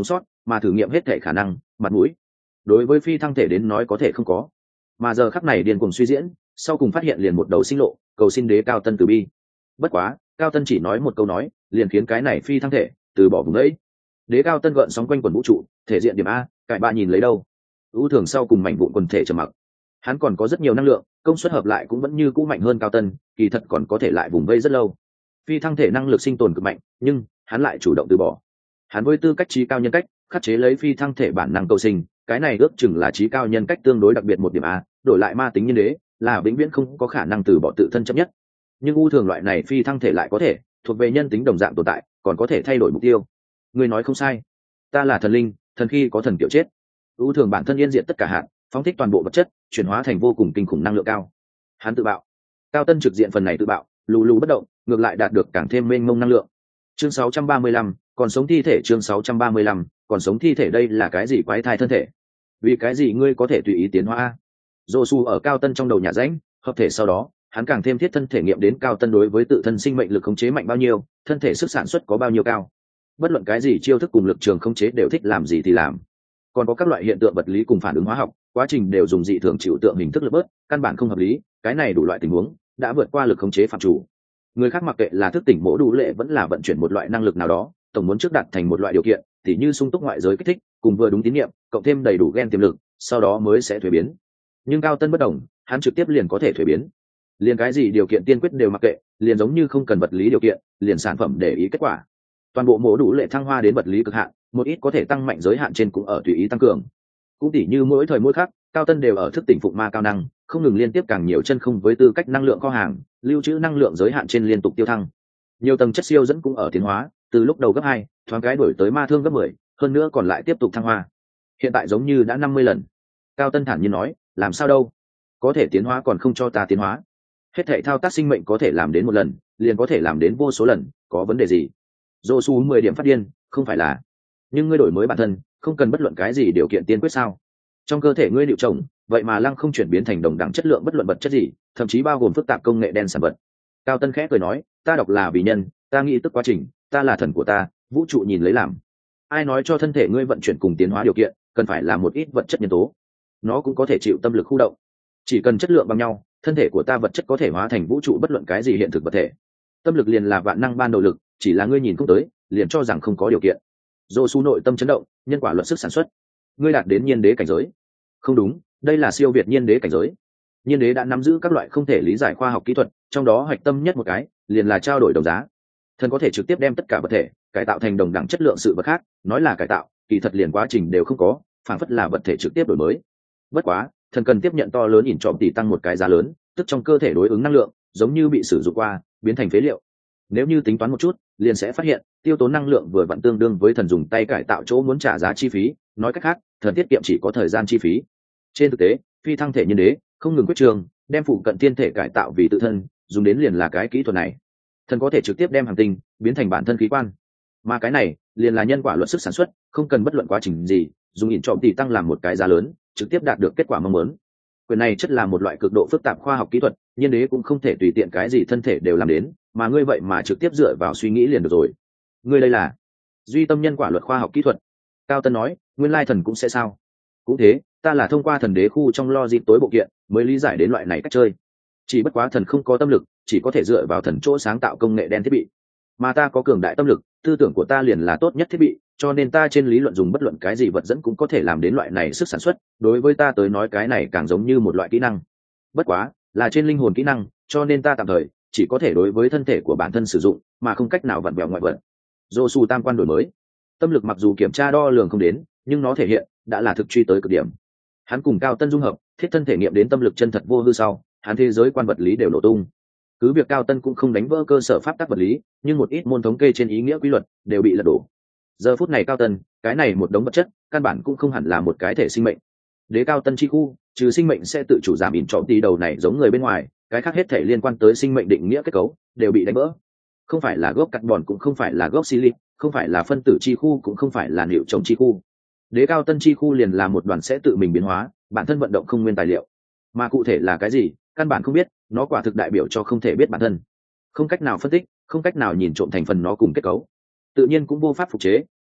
mà thử nghiệm hết thể khả năng mặt mũi đối với phi thăng thể đến nói có thể không có, mà giờ khắc này điên cuồng suy diễn, sau cùng phát hiện liền một đầu sinh lộ, cầu xin đế cao tân từ bi. Bất quá cao tân chỉ nói một câu nói liền khiến cái này phi thăng thể từ bỏ vùng đấy. Đế cao tân gợn sóng quanh quần vũ trụ, thể diện điểm a, cải ba nhìn lấy đâu. ưu thường sau cùng mảnh vụn quần thể trầm mặc, hắn còn có rất nhiều năng lượng, công suất hợp lại cũng vẫn như cũ mạnh hơn cao tân, kỳ thật còn có thể lại vùng vây rất lâu. Phi thăng thể năng lực sinh tồn cực mạnh, nhưng hắn lại chủ động từ bỏ. Hắn với tư cách trí cao nhân cách khắc chế lấy phi thăng thể bản năng cầu sinh, cái này ước chừng là trí cao nhân cách tương đối đặc biệt một điểm a, đổi lại ma tính nhân đế là vĩnh viễn không có khả năng từ bỏ tự thân chấp nhất. Nhưng u thường loại này phi thăng thể lại có thể thuộc về nhân tính đồng dạng tồn tại, còn có thể thay đổi mục tiêu. Ngươi nói không sai, ta là thần linh, thần khi có thần kiểu chết. U thường bản thân yên diện tất cả hạn, phóng thích toàn bộ vật chất, chuyển hóa thành vô cùng kinh khủng năng lượng cao. Hắn tự bạo. Cao tân trực diện phần này tự bạo, lù lù bất động, ngược lại đạt được càng thêm mênh mông năng lượng. Chương sáu trăm ba mươi lăm, còn sống thi thể. Chương sáu trăm ba mươi lăm, còn sống thi thể. Đây là cái gì quái thai thân thể? Vì cái gì ngươi có thể tùy ý tiến hóa? Josu ở cao tân trong đầu nhà rãnh, hợp thể sau đó, hắn càng thêm thiết thân thể nghiệm đến cao tân đối với tự thân sinh mệnh lực khống chế mạnh bao nhiêu, thân thể sức sản xuất có bao nhiêu cao. Bất luận cái gì chiêu thức cùng lực trường khống chế đều thích làm gì thì làm. Còn có các loại hiện tượng vật lý cùng phản ứng hóa học, quá trình đều dùng dị thường chịu tượng hình thức lực bớt, căn bản không hợp lý, cái này đủ loại tình huống đã vượt qua lực khống chế phạm chủ. Người khác mặc kệ là thức tỉnh mỗ đủ lệ vẫn là vận chuyển một loại năng lực nào đó, tổng muốn trước đạt thành một loại điều kiện, tỉ như sung túc ngoại giới kích thích, cùng vừa đúng tín nhiệm, cộng thêm đầy đủ gen tiềm lực, sau đó mới sẽ thuế biến. Nhưng cao tân bất đồng, hắn trực tiếp liền có thể thuế biến. Liền cái gì điều kiện tiên quyết đều mặc kệ, liền giống như không cần vật lý điều kiện, liền sản phẩm để ý kết quả. Toàn bộ mỗ đủ lệ thăng hoa đến vật lý cực hạn, một ít có thể tăng mạnh giới hạn trên cũng ở tùy ý tăng cường. Cũng tỉ như mỗi thời mỗi khắc, cao tân đều ở thức tỉnh phụng ma cao năng, không ngừng liên tiếp càng nhiều chân không với tư cách năng lượng kho hàng, lưu trữ năng lượng giới hạn trên liên tục tiêu thăng. Nhiều tầng chất siêu dẫn cũng ở tiến hóa, từ lúc đầu gấp hai, thoáng cái đổi tới ma thương gấp mười, hơn nữa còn lại tiếp tục thăng hoa. Hiện tại giống như đã năm mươi lần. Cao tân thản nhiên nói, làm sao đâu? Có thể tiến hóa còn không cho ta tiến hóa. Hết thảy thao tác sinh mệnh có thể làm đến một lần, liền có thể làm đến vô số lần, có vấn đề gì? Josu mười điểm phát điên, không phải là. Nhưng ngươi đổi mới bản thân, không cần bất luận cái gì điều kiện tiên quyết sao? Trong cơ thể ngươi liệu trồng, vậy mà lăng không chuyển biến thành đồng đẳng chất lượng bất luận vật chất gì, thậm chí bao gồm phức tạp công nghệ đen sản vật. Cao tân khẽ cười nói, ta đọc là vì nhân, ta nghĩ tức quá trình, ta là thần của ta, vũ trụ nhìn lấy làm. Ai nói cho thân thể ngươi vận chuyển cùng tiến hóa điều kiện cần phải là một ít vật chất nhân tố? Nó cũng có thể chịu tâm lực khu động. Chỉ cần chất lượng bằng nhau, thân thể của ta vật chất có thể hóa thành vũ trụ bất luận cái gì hiện thực vật thể. Tâm lực liền là vạn năng ban đầu lực, chỉ là ngươi nhìn không tới, liền cho rằng không có điều kiện. Josu nội tâm chấn động, nhân quả luật sức sản xuất. Ngươi đạt đến nhiên đế cảnh giới. Không đúng, đây là siêu việt nhiên đế cảnh giới. Nhiên đế đã nắm giữ các loại không thể lý giải khoa học kỹ thuật, trong đó hạch tâm nhất một cái liền là trao đổi đồng giá. Thần có thể trực tiếp đem tất cả vật thể cải tạo thành đồng đẳng chất lượng sự vật khác, nói là cải tạo, kỳ thật liền quá trình đều không có, phản phất là vật thể trực tiếp đổi mới. Bất quá, thần cần tiếp nhận to lớn ỉn trọm tỷ tăng một cái giá lớn, tức trong cơ thể đối ứng năng lượng giống như bị sử dụng qua, biến thành phế liệu. Nếu như tính toán một chút, liền sẽ phát hiện tiêu tốn năng lượng vừa vặn tương đương với thần dùng tay cải tạo chỗ muốn trả giá chi phí, nói cách khác, thần tiết kiệm chỉ có thời gian chi phí. Trên thực tế, phi thăng thể nhân đế không ngừng quyết trường, đem phụ cận tiên thể cải tạo vì tự thân, dùng đến liền là cái kỹ thuật này. Thần có thể trực tiếp đem hành tinh biến thành bản thân khí quan, mà cái này liền là nhân quả luật sức sản xuất, không cần bất luận quá trình gì, dùng ỉn trọm tỷ tăng làm một cái giá lớn, trực tiếp đạt được kết quả mong muốn. Quyền này chất là một loại cực độ phức tạp khoa học kỹ thuật, nhân đế cũng không thể tùy tiện cái gì thân thể đều làm đến, mà ngươi vậy mà trực tiếp dựa vào suy nghĩ liền được rồi. Ngươi đây là duy tâm nhân quả luật khoa học kỹ thuật. Cao tân nói, nguyên lai thần cũng sẽ sao? Cũng thế, ta là thông qua thần đế khu trong logic tối bộ kiện mới lý giải đến loại này cách chơi. Chỉ bất quá thần không có tâm lực, chỉ có thể dựa vào thần chỗ sáng tạo công nghệ đen thiết bị, mà ta có cường đại tâm lực, tư tưởng của ta liền là tốt nhất thiết bị, cho nên ta trên lý luận dùng bất luận cái gì vật dẫn cũng có thể làm đến loại này sức sản xuất. Đối với ta tới nói cái này càng giống như một loại kỹ năng, bất quá là trên linh hồn kỹ năng, cho nên ta tạm thời chỉ có thể đối với thân thể của bản thân sử dụng, mà không cách nào vặn vẹo ngoại vật. Josu tam quan đổi mới, tâm lực mặc dù kiểm tra đo lường không đến, nhưng nó thể hiện đã là thực truy tới cực điểm. Hắn cùng cao tân dung hợp, thiết thân thể nghiệm đến tâm lực chân thật vô hư sau, hắn thế giới quan vật lý đều nổ tung. Cứ việc cao tân cũng không đánh vỡ cơ sở pháp tắc vật lý, nhưng một ít môn thống kê trên ý nghĩa quy luật đều bị lật đổ. Giờ phút này cao tân, cái này một đống vật chất, căn bản cũng không hẳn là một cái thể sinh mệnh. Đế cao tân chi khu, trừ sinh mệnh sẽ tự chủ giảm ỉn trọm tí đầu này giống người bên ngoài, cái khác hết thể liên quan tới sinh mệnh định nghĩa kết cấu đều bị đánh vỡ. Không phải là gốc carbon, cũng không phải là gốc silic, không phải là phân tử chi khu, cũng không phải là liệu trồng chi khu. Đế cao tân chi khu liền là một đoàn sẽ tự mình biến hóa, bản thân vận động không nguyên tài liệu, mà cụ thể là cái gì căn bản không biết, nó quả thực đại biểu cho không thể biết bản thân, không cách nào phân tích, không cách nào nhìn trộm thành phần nó cùng kết cấu, tự nhiên cũng vô pháp phục chế,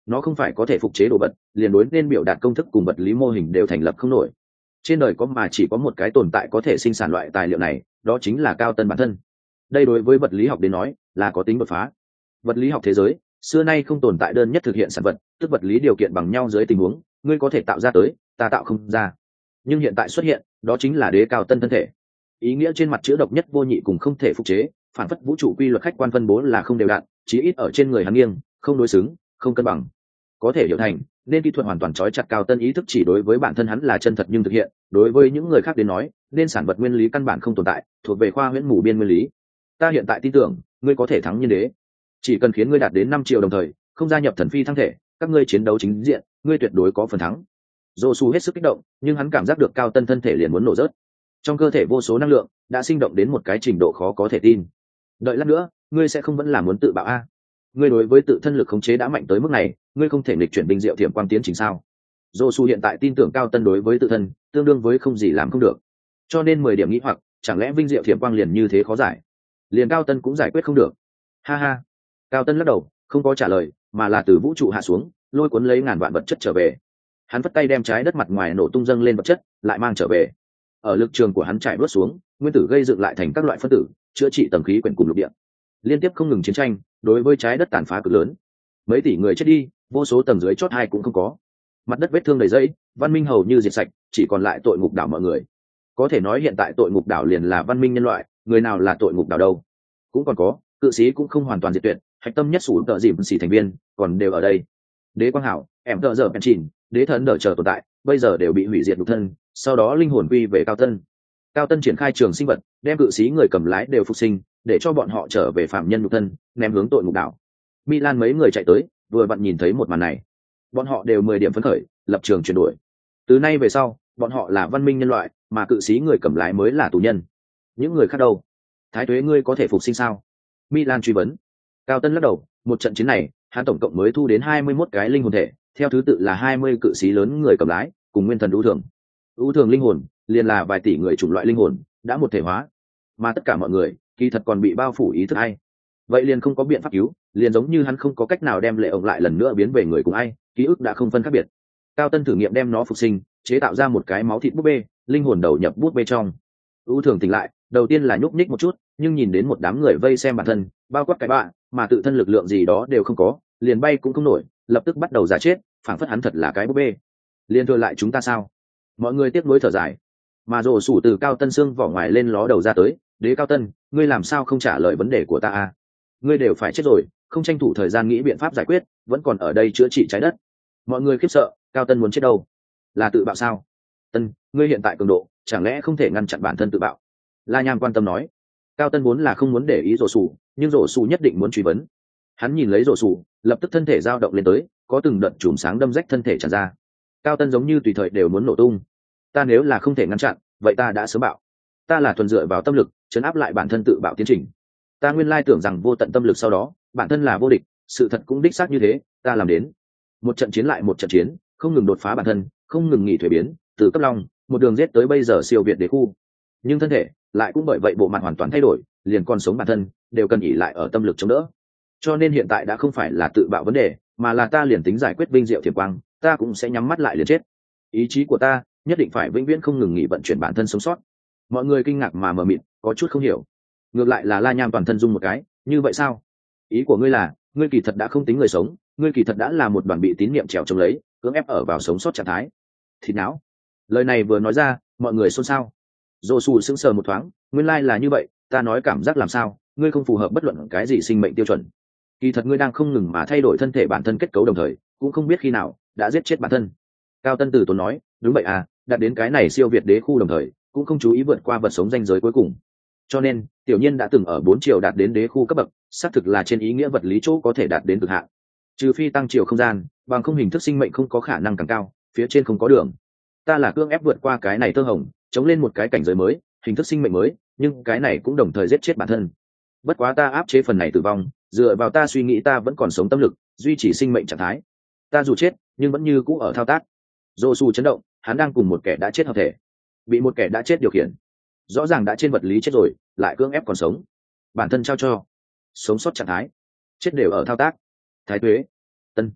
nó không phải có thể phục chế đồ vật, liền đối nên biểu đạt công thức cùng vật lý mô hình đều thành lập không nổi. Trên đời có mà chỉ có một cái tồn tại có thể sinh sản loại tài liệu này, đó chính là Cao Tân bản thân. Đây đối với vật lý học đến nói là có tính đột phá. Vật lý học thế giới xưa nay không tồn tại đơn nhất thực hiện sản vật, tức vật lý điều kiện bằng nhau dưới tình huống ngươi có thể tạo ra tới, ta tạo không ra. Nhưng hiện tại xuất hiện, đó chính là đế Cao Tân thân thể. Ý nghĩa trên mặt chữ độc nhất vô nhị cùng không thể phục chế, phản phất vũ trụ quy luật khách quan phân bố là không đều đặn, chí ít ở trên người hắn nghiêng, không đối xứng, không cân bằng. Có thể hiểu thành, nên kỹ thuật hoàn toàn trói chặt Cao Tân ý thức chỉ đối với bản thân hắn là chân thật nhưng thực hiện, đối với những người khác đến nói, nên sản vật nguyên lý căn bản không tồn tại, thuộc về khoa huyễn mù biên nguyên lý. Ta hiện tại tin tưởng, ngươi có thể thắng nhân đế. Chỉ cần khiến ngươi đạt đến năm triệu đồng thời, không gia nhập thần phi thăng thể, các ngươi chiến đấu chính diện, ngươi tuyệt đối có phần thắng. Josu hết sức kích động, nhưng hắn cảm giác được Cao Tân thân thể liền muốn nổ rớt. Trong cơ thể vô số năng lượng đã sinh động đến một cái trình độ khó có thể tin. Đợi lát nữa, ngươi sẽ không vẫn là muốn tự bạo a? Ngươi đối với tự thân lực khống chế đã mạnh tới mức này, ngươi không thể nghịch chuyển binh diệu thiểm quang tiến trình sao? Josu hiện tại tin tưởng Cao Tân đối với tự thân tương đương với không gì làm không được, cho nên mười điểm nghĩ hoặc, chẳng lẽ vinh diệu thiểm quang liền như thế khó giải, liền Cao Tân cũng giải quyết không được? Ha ha. Cao Tân lắc đầu, không có trả lời, mà là từ vũ trụ hạ xuống, lôi cuốn lấy ngàn vạn vật chất trở về. Hắn vất tay đem trái đất mặt ngoài nổ tung dâng lên vật chất, lại mang trở về. Ở lực trường của hắn trải bước xuống, nguyên tử gây dựng lại thành các loại phân tử, chữa trị tầng khí quyển cùng lục địa. Liên tiếp không ngừng chiến tranh, đối với trái đất tàn phá cực lớn. Mấy tỷ người chết đi, vô số tầng dưới chót hai cũng không có. Mặt đất vết thương đầy dẫy, văn minh hầu như diệt sạch, chỉ còn lại tội ngục đảo mọi người. Có thể nói hiện tại tội ngục đảo liền là văn minh nhân loại, người nào là tội ngục đảo đâu? Cũng còn có, cự sĩ cũng không hoàn toàn diệt tuyệt, hạch tâm nhất sủ tợ dìm xỉ thành viên còn đều ở đây. Đế quang hảo, em tợ giờ penchìn, đế thần đỡ chờ tồn tại, bây giờ đều bị hủy diệt nhục thân, sau đó linh hồn quy về Cao Tân. Cao Tân triển khai trường sinh vật, đem cự sĩ người cầm lái đều phục sinh, để cho bọn họ trở về phạm nhân nhục thân, ném hướng tội ngục đảo. Milan mấy người chạy tới, vừa vặn nhìn thấy một màn này, bọn họ đều mười điểm phấn khởi, lập trường chuyển đổi. Từ nay về sau, bọn họ là văn minh nhân loại, mà cự sĩ người cầm lái mới là tù nhân. Những người khác đâu? Thái Tuế ngươi có thể phục sinh sao? Milan truy vấn. Cao Tân lắc đầu, một trận chiến này, hắn tổng cộng mới thu đến hai mươi mốt cái linh hồn thể, theo thứ tự là hai mươi cự sĩ lớn người cầm lái, cùng nguyên thần ưu thường. Ưu thường linh hồn, liền là vài tỷ người chủng loại linh hồn, đã một thể hóa, mà tất cả mọi người, kỳ thật còn bị bao phủ ý thức ai. Vậy liền không có biện pháp cứu, liền giống như hắn không có cách nào đem lệ ổng lại lần nữa biến về người cùng ai, ký ức đã không phân khác biệt. Cao Tân thử nghiệm đem nó phục sinh, chế tạo ra một cái máu thịt búp bê, linh hồn đầu nhập bút bê trong. Ưu thường tỉnh lại, đầu tiên là nhúc nhích một chút, nhưng nhìn đến một đám người vây xem bản thân, bao quát cái bạ, mà tự thân lực lượng gì đó đều không có, liền bay cũng không nổi, lập tức bắt đầu giả chết, phảng phất hắn thật là cái búp bê. Liên thừa lại chúng ta sao? Mọi người tiếc nuối thở dài. Mà rồ sủ từ Cao Tân xương vỏ ngoài lên ló đầu ra tới, đế Cao Tân, ngươi làm sao không trả lời vấn đề của ta à? Ngươi đều phải chết rồi, không tranh thủ thời gian nghĩ biện pháp giải quyết, vẫn còn ở đây chữa trị trái đất. Mọi người khiếp sợ, Cao Tân muốn chết đâu? Là tự bạo sao? Tân, ngươi hiện tại cường độ, chẳng lẽ không thể ngăn chặn bản thân tự bạo? La Nham quan tâm nói. Cao Tân muốn là không muốn để ý rồ sủ, nhưng rồ sủ nhất định muốn truy vấn. Hắn nhìn lấy rồ sủ, lập tức thân thể dao động lên tới, có từng đợt chùm sáng đâm rách thân thể tràn ra. Cao Tân giống như tùy thời đều muốn nổ tung. Ta nếu là không thể ngăn chặn, vậy ta đã sớm bạo. Ta là thuần dựa vào tâm lực chấn áp lại bản thân tự bạo tiến trình. Ta nguyên lai tưởng rằng vô tận tâm lực sau đó bản thân là vô địch, sự thật cũng đích xác như thế, ta làm đến. Một trận chiến lại một trận chiến, không ngừng đột phá bản thân, không ngừng nghỉ thuế biến, từ cấp long một đường giết tới bây giờ siêu việt đế khu. Nhưng thân thể lại cũng bởi vậy bộ mặt hoàn toàn thay đổi, liền còn sống bản thân đều cần ỉ lại ở tâm lực chống đỡ. Cho nên hiện tại đã không phải là tự bạo vấn đề, mà là ta liền tính giải quyết vinh diệu thiểm quang, ta cũng sẽ nhắm mắt lại liền chết. Ý chí của ta nhất định phải vĩnh viễn không ngừng nghỉ vận chuyển bản thân sống sót. Mọi người kinh ngạc mà mờ mịt, có chút không hiểu. Ngược lại là La Nham toàn thân rung một cái, như vậy sao? Ý của ngươi là, ngươi kỳ thật đã không tính người sống, ngươi kỳ thật đã là một đoàn bị tín niệm trèo trống lấy, cưỡng ép ở vào sống sót trạng thái. Thịt não. Lời này vừa nói ra, mọi người xôn xao. Dô Sù sững sờ một thoáng, nguyên lai là như vậy, ta nói cảm giác làm sao, ngươi không phù hợp bất luận cái gì sinh mệnh tiêu chuẩn. Kỳ thật ngươi đang không ngừng mà thay đổi thân thể bản thân kết cấu đồng thời, cũng không biết khi nào đã giết chết bản thân. Cao Tân Tử tốn nói, đúng vậy à, đạt đến cái này siêu việt đế khu đồng thời, cũng không chú ý vượt qua vật sống ranh giới cuối cùng. Cho nên, tiểu nhiên đã từng ở bốn chiều đạt đến đế khu cấp bậc, xác thực là trên ý nghĩa vật lý chỗ có thể đạt đến cực hạn. Trừ phi tăng chiều không gian, bằng không hình thức sinh mệnh không có khả năng càng cao, phía trên không có đường. Ta là cưỡng ép vượt qua cái này tơ hồng, chống lên một cái cảnh giới mới, hình thức sinh mệnh mới, nhưng cái này cũng đồng thời giết chết bản thân. Bất quá ta áp chế phần này tử vong, dựa vào ta suy nghĩ ta vẫn còn sống tâm lực, duy trì sinh mệnh trạng thái. Ta dù chết, nhưng vẫn như cũ ở thao tác. Dô Su chấn động, hắn đang cùng một kẻ đã chết hợp thể, bị một kẻ đã chết điều khiển. Rõ ràng đã trên vật lý chết rồi, lại cưỡng ép còn sống. Bản thân trao cho sống sót trạng thái, chết đều ở thao tác. Thái Tuế, Tân,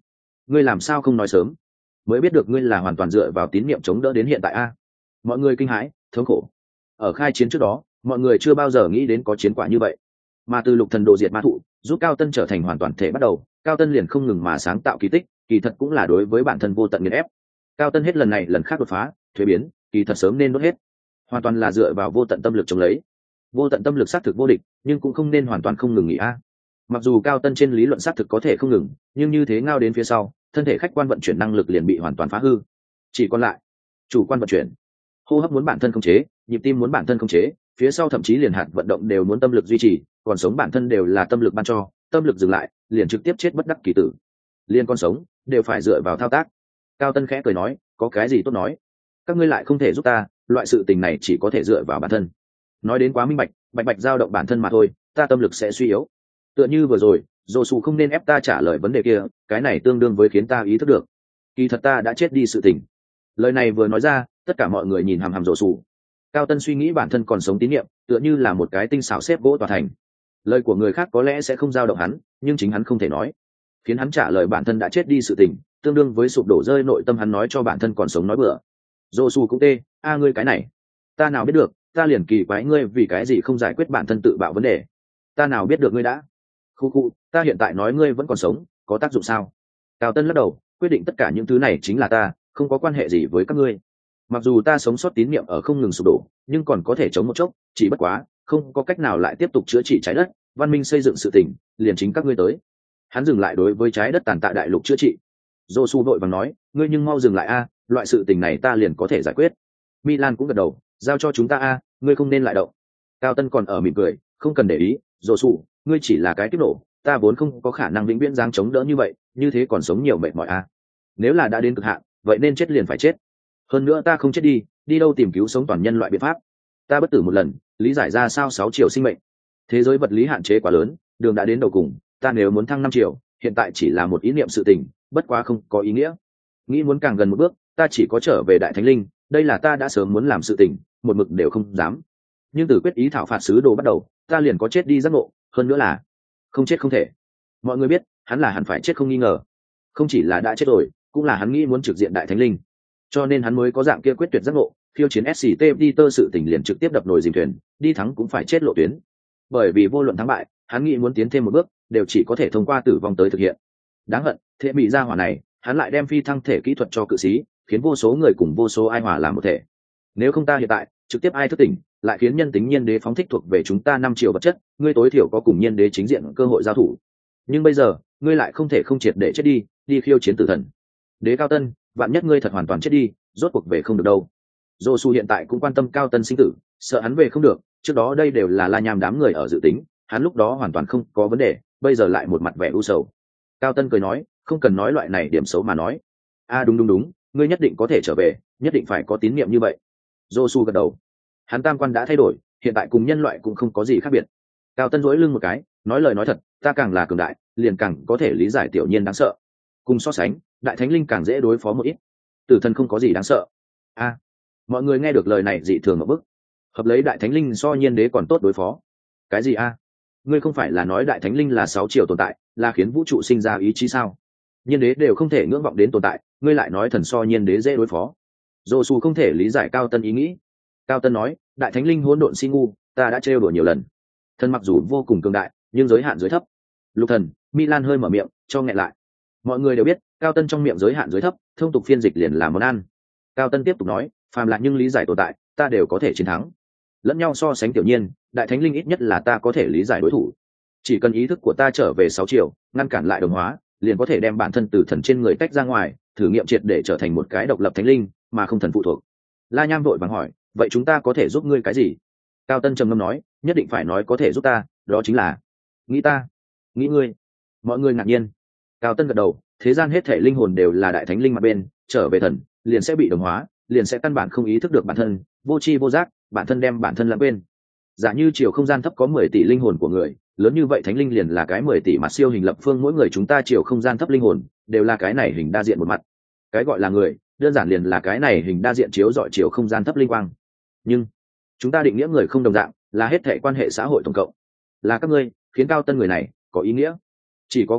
ngươi làm sao không nói sớm? Mới biết được ngươi là hoàn toàn dựa vào tín niệm chống đỡ đến hiện tại a. Mọi người kinh hãi thống khổ. Ở khai chiến trước đó, mọi người chưa bao giờ nghĩ đến có chiến quả như vậy, mà từ lục thần đồ diệt ma thụ giúp Cao Tân trở thành hoàn toàn thể bắt đầu, Cao Tân liền không ngừng mà sáng tạo kỳ tích, kỳ thật cũng là đối với bản thân vô tận nghiền ép. Cao Tân hết lần này lần khác đột phá thuế biến, kỳ thật sớm nên đốt hết, hoàn toàn là dựa vào vô tận tâm lực chống lấy. Vô tận tâm lực xác thực vô địch, nhưng cũng không nên hoàn toàn không ngừng nghỉ a. Mặc dù Cao Tân trên lý luận xác thực có thể không ngừng, nhưng như thế ngao đến phía sau, thân thể khách quan vận chuyển năng lực liền bị hoàn toàn phá hư, chỉ còn lại chủ quan vận chuyển. Hô hấp muốn bản thân khống chế, nhịp tim muốn bản thân khống chế, phía sau thậm chí liền hạt vận động đều muốn tâm lực duy trì, còn sống bản thân đều là tâm lực ban cho, tâm lực dừng lại liền trực tiếp chết bất đắc kỳ tử. Liên con sống đều phải dựa vào thao tác. Cao Tân khẽ cười nói, có cái gì tốt nói, các ngươi lại không thể giúp ta, loại sự tình này chỉ có thể dựa vào bản thân. Nói đến quá minh bạch, bạch bạch dao động bản thân mà thôi, ta tâm lực sẽ suy yếu. Tựa như vừa rồi dồ sụ không nên ép ta trả lời vấn đề kia, cái này tương đương với khiến ta ý thức được kỳ thật ta đã chết đi sự tình. Lời này vừa nói ra, tất cả mọi người nhìn hằm hằm dồ sụ. Cao Tân suy nghĩ bản thân còn sống tín nhiệm, tựa như là một cái tinh xảo xếp gỗ tòa thành. Lời của người khác có lẽ sẽ không dao động hắn, nhưng chính hắn không thể nói, khiến hắn trả lời bản thân đã chết đi sự tình, tương đương với sụp đổ rơi nội tâm hắn nói cho bản thân còn sống nói bừa. Dồ sụ cũng tê, a ngươi cái này, ta nào biết được, ta liền kỳ quái ngươi vì cái gì không giải quyết bản thân tự bạo vấn đề. Ta nào biết được ngươi đã. Khu khu, ta hiện tại nói ngươi vẫn còn sống, có tác dụng sao? Cao Tân lắc đầu, quyết định tất cả những thứ này chính là ta, không có quan hệ gì với các ngươi. Mặc dù ta sống sót tín niệm ở không ngừng sụp đổ, nhưng còn có thể chống một chốc, chỉ bất quá không có cách nào lại tiếp tục chữa trị trái đất, văn minh xây dựng sự tỉnh, liền chính các ngươi tới. Hắn dừng lại đối với trái đất tàn tạ đại lục chữa trị. Josu vội vàng nói, ngươi nhưng mau dừng lại a, loại sự tình này ta liền có thể giải quyết. Milan cũng gật đầu, giao cho chúng ta a, ngươi không nên lại động. Cao Tân còn ở mỉm cười, không cần để ý, Josu, ngươi chỉ là cái kích nổ, ta vốn không có khả năng vĩnh viễn giáng chống đỡ như vậy, như thế còn sống nhiều mệt mỏi a. Nếu là đã đến cực hạn, vậy nên chết liền phải chết. Hơn nữa ta không chết đi, đi đâu tìm cứu sống toàn nhân loại biện pháp. Ta bất tử một lần, lý giải ra sao sáu triệu sinh mệnh. Thế giới vật lý hạn chế quá lớn, đường đã đến đầu cùng, ta nếu muốn thăng năm triệu, hiện tại chỉ là một ý niệm sự tình, bất quá không có ý nghĩa. Nghĩ muốn càng gần một bước, ta chỉ có trở về Đại Thánh Linh, đây là ta đã sớm muốn làm sự tình, một mực đều không dám. Nhưng từ quyết ý thảo phạt sứ đồ bắt đầu, ta liền có chết đi giác ngộ, hơn nữa là không chết không thể. Mọi người biết, hắn là hẳn phải chết không nghi ngờ. Không chỉ là đã chết rồi, cũng là hắn nghĩ muốn trực diện Đại Thánh Linh, cho nên hắn mới có dạng kia quyết tuyệt giác ngộ, khiêu chiến ét xê tê Peter sự tình liền trực tiếp đập nồi dìm thuyền, đi thắng cũng phải chết lộ tuyến. Bởi vì vô luận thắng bại, hắn nghĩ muốn tiến thêm một bước, đều chỉ có thể thông qua tử vong tới thực hiện. Đáng hận, thế bị ra hỏa này, hắn lại đem phi thăng thể kỹ thuật cho cự sĩ, khiến vô số người cùng vô số ai hòa làm một thể. Nếu không ta hiện tại trực tiếp ai thức tỉnh, lại khiến nhân tính nhiên đế phóng thích thuộc về chúng ta năm triệu vật chất, ngươi tối thiểu có cùng nhiên đế chính diện cơ hội giao thủ. Nhưng bây giờ, ngươi lại không thể không triệt để chết đi, đi khiêu chiến tử thần. Đế Cao Tân, vạn nhất ngươi thật hoàn toàn chết đi, rốt cuộc về không được đâu. Josu hiện tại cũng quan tâm Cao Tân sinh tử, sợ hắn về không được, trước đó đây đều là La Nham đám người ở dự tính, hắn lúc đó hoàn toàn không có vấn đề, bây giờ lại một mặt vẻ u sầu. Cao Tân cười nói, không cần nói loại này điểm xấu mà nói. A à, đúng đúng đúng, ngươi nhất định có thể trở về, nhất định phải có tín niệm như vậy. Josu gật đầu. Hắn tam quan đã thay đổi, hiện tại cùng nhân loại cũng không có gì khác biệt. Cao Tân duỗi lưng một cái, nói lời nói thật, ta càng là cường đại, liền càng có thể lý giải tiểu nhiên đáng sợ. Cùng so sánh, Đại Thánh Linh càng dễ đối phó một ít. Tử thần không có gì đáng sợ. A, à, mọi người nghe được lời này dị thường một bức. Hợp lấy Đại Thánh Linh so nhiên đế còn tốt đối phó. Cái gì a? À? Ngươi không phải là nói Đại Thánh Linh là sáu triệu tồn tại, là khiến vũ trụ sinh ra ý chí sao? Nhiên đế đều không thể ngưỡng vọng đến tồn tại, ngươi lại nói thần so nhiên đế dễ đối phó. Josu không thể lý giải Cao Tân ý nghĩ. Cao Tân nói, Đại Thánh Linh hỗn độn si ngu, ta đã trêu đùa nhiều lần. Thần mặc dù vô cùng cường đại, nhưng giới hạn giới thấp. Lục thần, Milan hơi mở miệng, cho nghẹn lại. Mọi người đều biết, Cao Tân trong miệng giới hạn giới thấp, thông tục phiên dịch liền là món ăn. Cao Tân tiếp tục nói, phàm là nhưng lý giải tồn tại, ta đều có thể chiến thắng. Lẫn nhau so sánh tiểu nhiên, Đại Thánh Linh ít nhất là ta có thể lý giải đối thủ. Chỉ cần ý thức của ta trở về sáu triệu, ngăn cản lại đồng hóa, liền có thể đem bản thân từ thần trên người tách ra ngoài, thử nghiệm triệt để trở thành một cái độc lập thánh linh, mà không thần phụ thuộc. La Nham vội vàng hỏi, vậy chúng ta có thể giúp ngươi cái gì? Cao Tân trầm ngâm nói, nhất định phải nói có thể giúp ta, đó chính là nghĩ ta, nghĩ ngươi. Mọi người ngạc nhiên. Cao Tân gật đầu, thế gian hết thể linh hồn đều là đại thánh linh mặt bên, trở về thần, liền sẽ bị đồng hóa, liền sẽ căn bản không ý thức được bản thân, vô tri vô giác, bản thân đem bản thân lãng quên. Giả như chiều không gian thấp có mười tỷ linh hồn của người, lớn như vậy thánh linh liền là cái mười tỷ mặt siêu hình lập phương, mỗi người chúng ta chiều không gian thấp linh hồn đều là cái này hình đa diện một mặt. Cái gọi là người, đơn giản liền là cái này hình đa diện chiếu dọi chiều không gian thấp linh quang. Nhưng chúng ta định nghĩa người không đồng dạng, là hết thể quan hệ xã hội tổng cộng. Là các ngươi khiến Cao Tân người này có ý nghĩa. Chỉ có các ngươi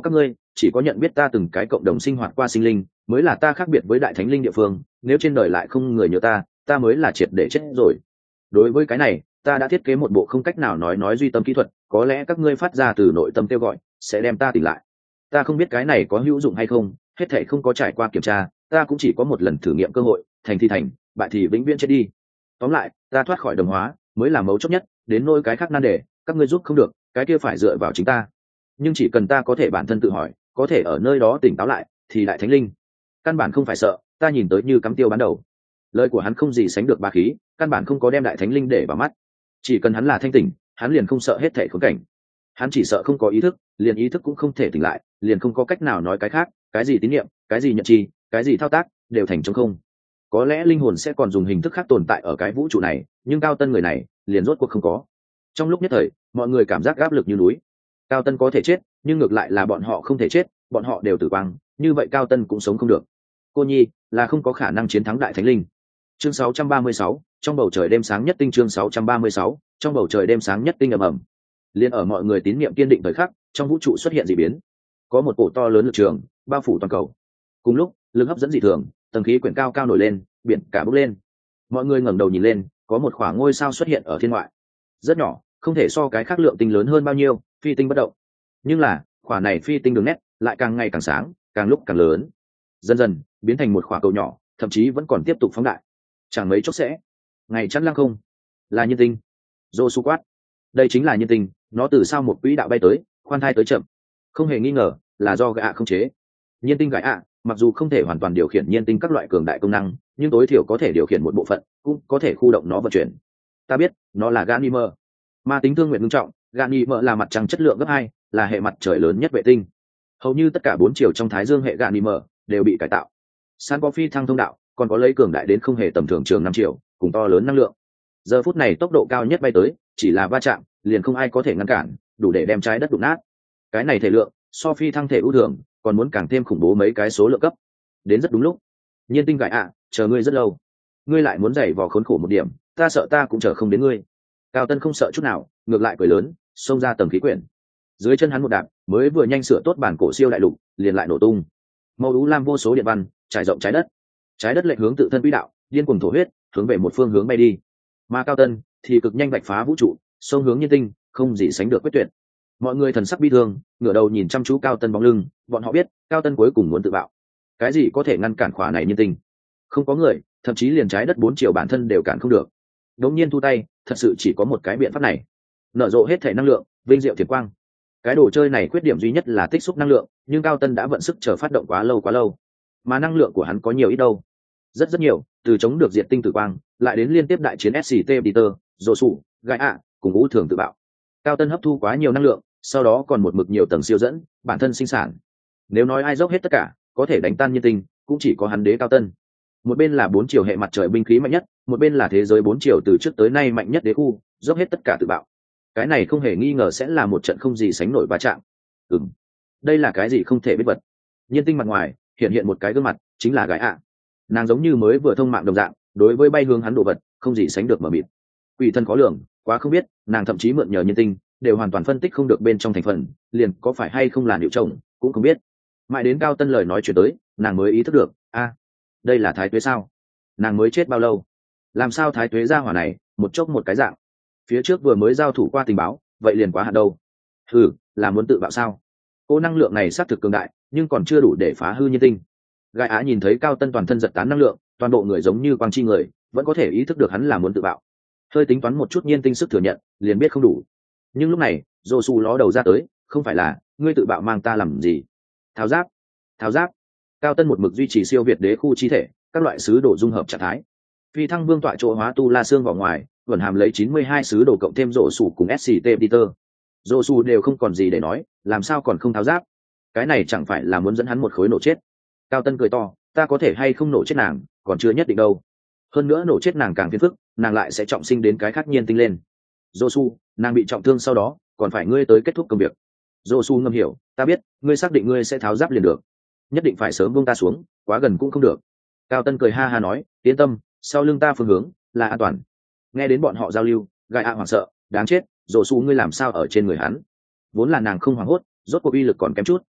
chỉ có nhận biết ta từng cái cộng đồng sinh hoạt qua sinh linh mới là ta khác biệt với đại thánh linh địa phương, nếu trên đời lại không người nhớ ta ta mới là triệt để chết rồi. Đối với cái này ta đã thiết kế một bộ không cách nào nói nói duy tâm kỹ thuật, có lẽ các ngươi phát ra từ nội tâm kêu gọi sẽ đem ta tỉnh lại. Ta không biết cái này có hữu dụng hay không, hết thể không có trải qua kiểm tra, ta cũng chỉ có một lần thử nghiệm cơ hội, thành thì thành, bại thì vĩnh viễn chết đi. Tóm lại ta thoát khỏi đồng hóa mới là mấu chốt nhất, đến nỗi cái khác nan đề các ngươi giúp không được, cái kia phải dựa vào chính ta. Nhưng chỉ cần ta có thể bản thân tự hỏi, có thể ở nơi đó tỉnh táo lại, thì đại thánh linh căn bản không phải sợ, ta nhìn tới như cắm tiêu bán đầu. Lời của hắn không gì sánh được bá khí, căn bản không có đem đại thánh linh để vào mắt. Chỉ cần hắn là thanh tỉnh, hắn liền không sợ hết thảy khốn cảnh. Hắn chỉ sợ không có ý thức, liền ý thức cũng không thể tỉnh lại, liền không có cách nào nói cái khác, cái gì tín niệm, cái gì nhận chi, cái gì thao tác, đều thành trống không. Có lẽ linh hồn sẽ còn dùng hình thức khác tồn tại ở cái vũ trụ này, nhưng Cao Tân người này liền rốt cuộc không có. Trong lúc nhất thời mọi người cảm giác áp lực như núi. Cao Tân có thể chết, nhưng ngược lại là bọn họ không thể chết, bọn họ đều tử quang, như vậy Cao Tân cũng sống không được. Cô nhi là không có khả năng chiến thắng đại thánh linh. Chương sáu trăm ba mươi sáu, trong bầu trời đêm sáng nhất tinh. Chương sáu trăm ba mươi sáu, trong bầu trời đêm sáng nhất tinh. Ầm ầm. Liên ở mọi người tín niệm kiên định thời khắc, trong vũ trụ xuất hiện dị biến. Có một cổ to lớn lực trường bao phủ toàn cầu. Cùng lúc, lực hấp dẫn dị thường, tầng khí quyển cao cao nổi lên, biển cả bốc lên. Mọi người ngẩng đầu nhìn lên, có một khoảng ngôi sao xuất hiện ở thiên ngoại. Rất nhỏ, không thể so cái khác lượng tinh lớn hơn bao nhiêu, phi tinh bất động. Nhưng là, khoảng này phi tinh đường nét lại càng ngày càng sáng, càng lúc càng lớn. Dần dần biến thành một khoảng cầu nhỏ, thậm chí vẫn còn tiếp tục phóng đại. Chẳng mấy chốc sẽ ngày chắn lăng không, là nhân tinh. Dô su quát, đây chính là nhân tinh, nó từ sao một quỹ đạo bay tới, khoan thai tới chậm, không hề nghi ngờ là do gã không chế. Nhiên tinh gãi ạ mặc dù không thể hoàn toàn điều khiển nhiên tinh các loại cường đại công năng, nhưng tối thiểu có thể điều khiển một bộ phận, cũng có thể khu động nó vận chuyển. Ta biết nó là Ganymer, ma tính thương nguyện nghiêm trọng. Ganymer là mặt trăng chất lượng gấp hai, là hệ mặt trời lớn nhất vệ tinh. Hầu như tất cả bốn chiều trong thái dương hệ Ganymer đều bị cải tạo. San có phi thăng thông đạo, còn có lấy cường đại đến không hề tầm thường trường năm triệu, cùng to lớn năng lượng. Giờ phút này tốc độ cao nhất bay tới, chỉ là va chạm liền không ai có thể ngăn cản, đủ để đem trái đất đụng nát. Cái này thể lượng so phi thăng thể ưu thường còn muốn càng thêm khủng bố mấy cái số lượng cấp. Đến rất đúng lúc. Nhiên tinh gãi ạ, chờ ngươi rất lâu, ngươi lại muốn giày vò khốn khổ một điểm, ta sợ ta cũng chờ không đến ngươi. Cao Tân không sợ chút nào, ngược lại cười lớn, xông ra tầng khí quyển. Dưới chân hắn một đạp, mới vừa nhanh sửa tốt bản cổ siêu đại lục, liền lại nổ tung. Màu ú lam vô số điện văn trải rộng trái đất. Trái đất lệch hướng tự thân quỹ đạo, điên cuồng thổ huyết, hướng về một phương hướng bay đi. Mà Cao Tân thì cực nhanh vạch phá vũ trụ, xông hướng nhiên tinh, không gì sánh được quyết tuyệt. Mọi người thần sắc bi thương, ngửa đầu nhìn chăm chú Cao Tân bóng lưng, bọn họ biết Cao Tân cuối cùng muốn tự bạo. Cái gì có thể ngăn cản khỏa này nhiên tinh? Không có người, thậm chí liền trái đất bốn chiều bản thân đều cản không được. Đống nhiên thu tay, thật sự chỉ có một cái biện pháp này, nở rộ hết thể năng lượng, vinh diệu thiệt quang. Cái đồ chơi này khuyết điểm duy nhất là tích xúc năng lượng, nhưng Cao Tân đã vận sức chờ phát động quá lâu quá lâu, mà năng lượng của hắn có nhiều ít đâu? Rất rất nhiều, từ chống được diệt tinh tử quang, lại đến liên tiếp đại chiến ét xê tê Peter, Dỗ Sủ, Gai ạ, cùng Vũ Thường tự bạo. Cao Tân hấp thu quá nhiều năng lượng, sau đó còn một mực nhiều tầng siêu dẫn, bản thân sinh sản. Nếu nói ai dốc hết tất cả, có thể đánh tan nhiên tinh, cũng chỉ có hắn đế Cao Tân. Một bên là bốn chiều hệ mặt trời binh khí mạnh nhất, một bên là thế giới bốn chiều từ trước tới nay mạnh nhất đế khu, dốc hết tất cả tự bạo. Cái này không hề nghi ngờ sẽ là một trận không gì sánh nổi va chạm. Ừm, đây là cái gì không thể biết vật. Nhiên tinh mặt ngoài hiện hiện một cái gương mặt, chính là Gái ạ. Nàng giống như mới vừa thông mạng đồng dạng, đối với bay hướng hắn đồ vật, không gì sánh được mờ mịt. Quỷ thân khó lường, quá không biết, nàng thậm chí mượn nhờ nhiên tinh, đều hoàn toàn phân tích không được bên trong thành phần, liền có phải hay không là liệu chồng, cũng không biết. Mãi đến Cao Tân lời nói chuyện tới, nàng mới ý thức được, a, đây là Thái Tuế sao? Nàng mới chết bao lâu? Làm sao Thái Tuế ra hỏa này, một chốc một cái dạng? Phía trước vừa mới giao thủ qua tình báo, vậy liền quá hạn đâu. Hừ, là muốn tự bạo sao? Cô năng lượng này xác thực cường đại, nhưng còn chưa đủ để phá hư nhiên tinh. Gai Á nhìn thấy Cao Tân toàn thân giật tán năng lượng, toàn bộ người giống như quang chi người, vẫn có thể ý thức được hắn là muốn tự bạo. Hơi tính toán một chút nhiên tinh sức thừa nhận, liền biết không đủ. Nhưng lúc này, Dô Su ló đầu ra tới, không phải là ngươi tự bạo mang ta làm gì? Tháo giáp, tháo giáp. Cao Tân một mực duy trì siêu việt đế khu chi thể, các loại sứ đồ dung hợp trạng thái. Phi thăng vương tọa chỗ hóa tu la xương vào ngoài, vẫn hàm lấy chín mươi hai sứ đồ cộng thêm rổ sủ cùng ét xê tê Peter. Rổ sủ đều không còn gì để nói, làm sao còn không tháo giáp? Cái này chẳng phải là muốn dẫn hắn một khối nổ chết? Cao Tân cười to, ta có thể hay không nổ chết nàng, còn chưa nhất định đâu. Hơn nữa nổ chết nàng càng phiền phức, nàng lại sẽ trọng sinh đến cái khác nhiên tinh lên. Josu, nàng bị trọng thương sau đó, còn phải ngươi tới kết thúc công việc. Josu ngầm hiểu, ta biết, ngươi xác định ngươi sẽ tháo giáp liền được. Nhất định phải sớm buông ta xuống, quá gần cũng không được. Cao Tân cười ha ha nói, yên tâm, sau lưng ta phương hướng là an toàn. Nghe đến bọn họ giao lưu, Gai A hoảng sợ, đáng chết, Josu ngươi làm sao ở trên người hắn? Vốn là nàng không hoảng hốt, rốt cuộc uy lực còn kém chút,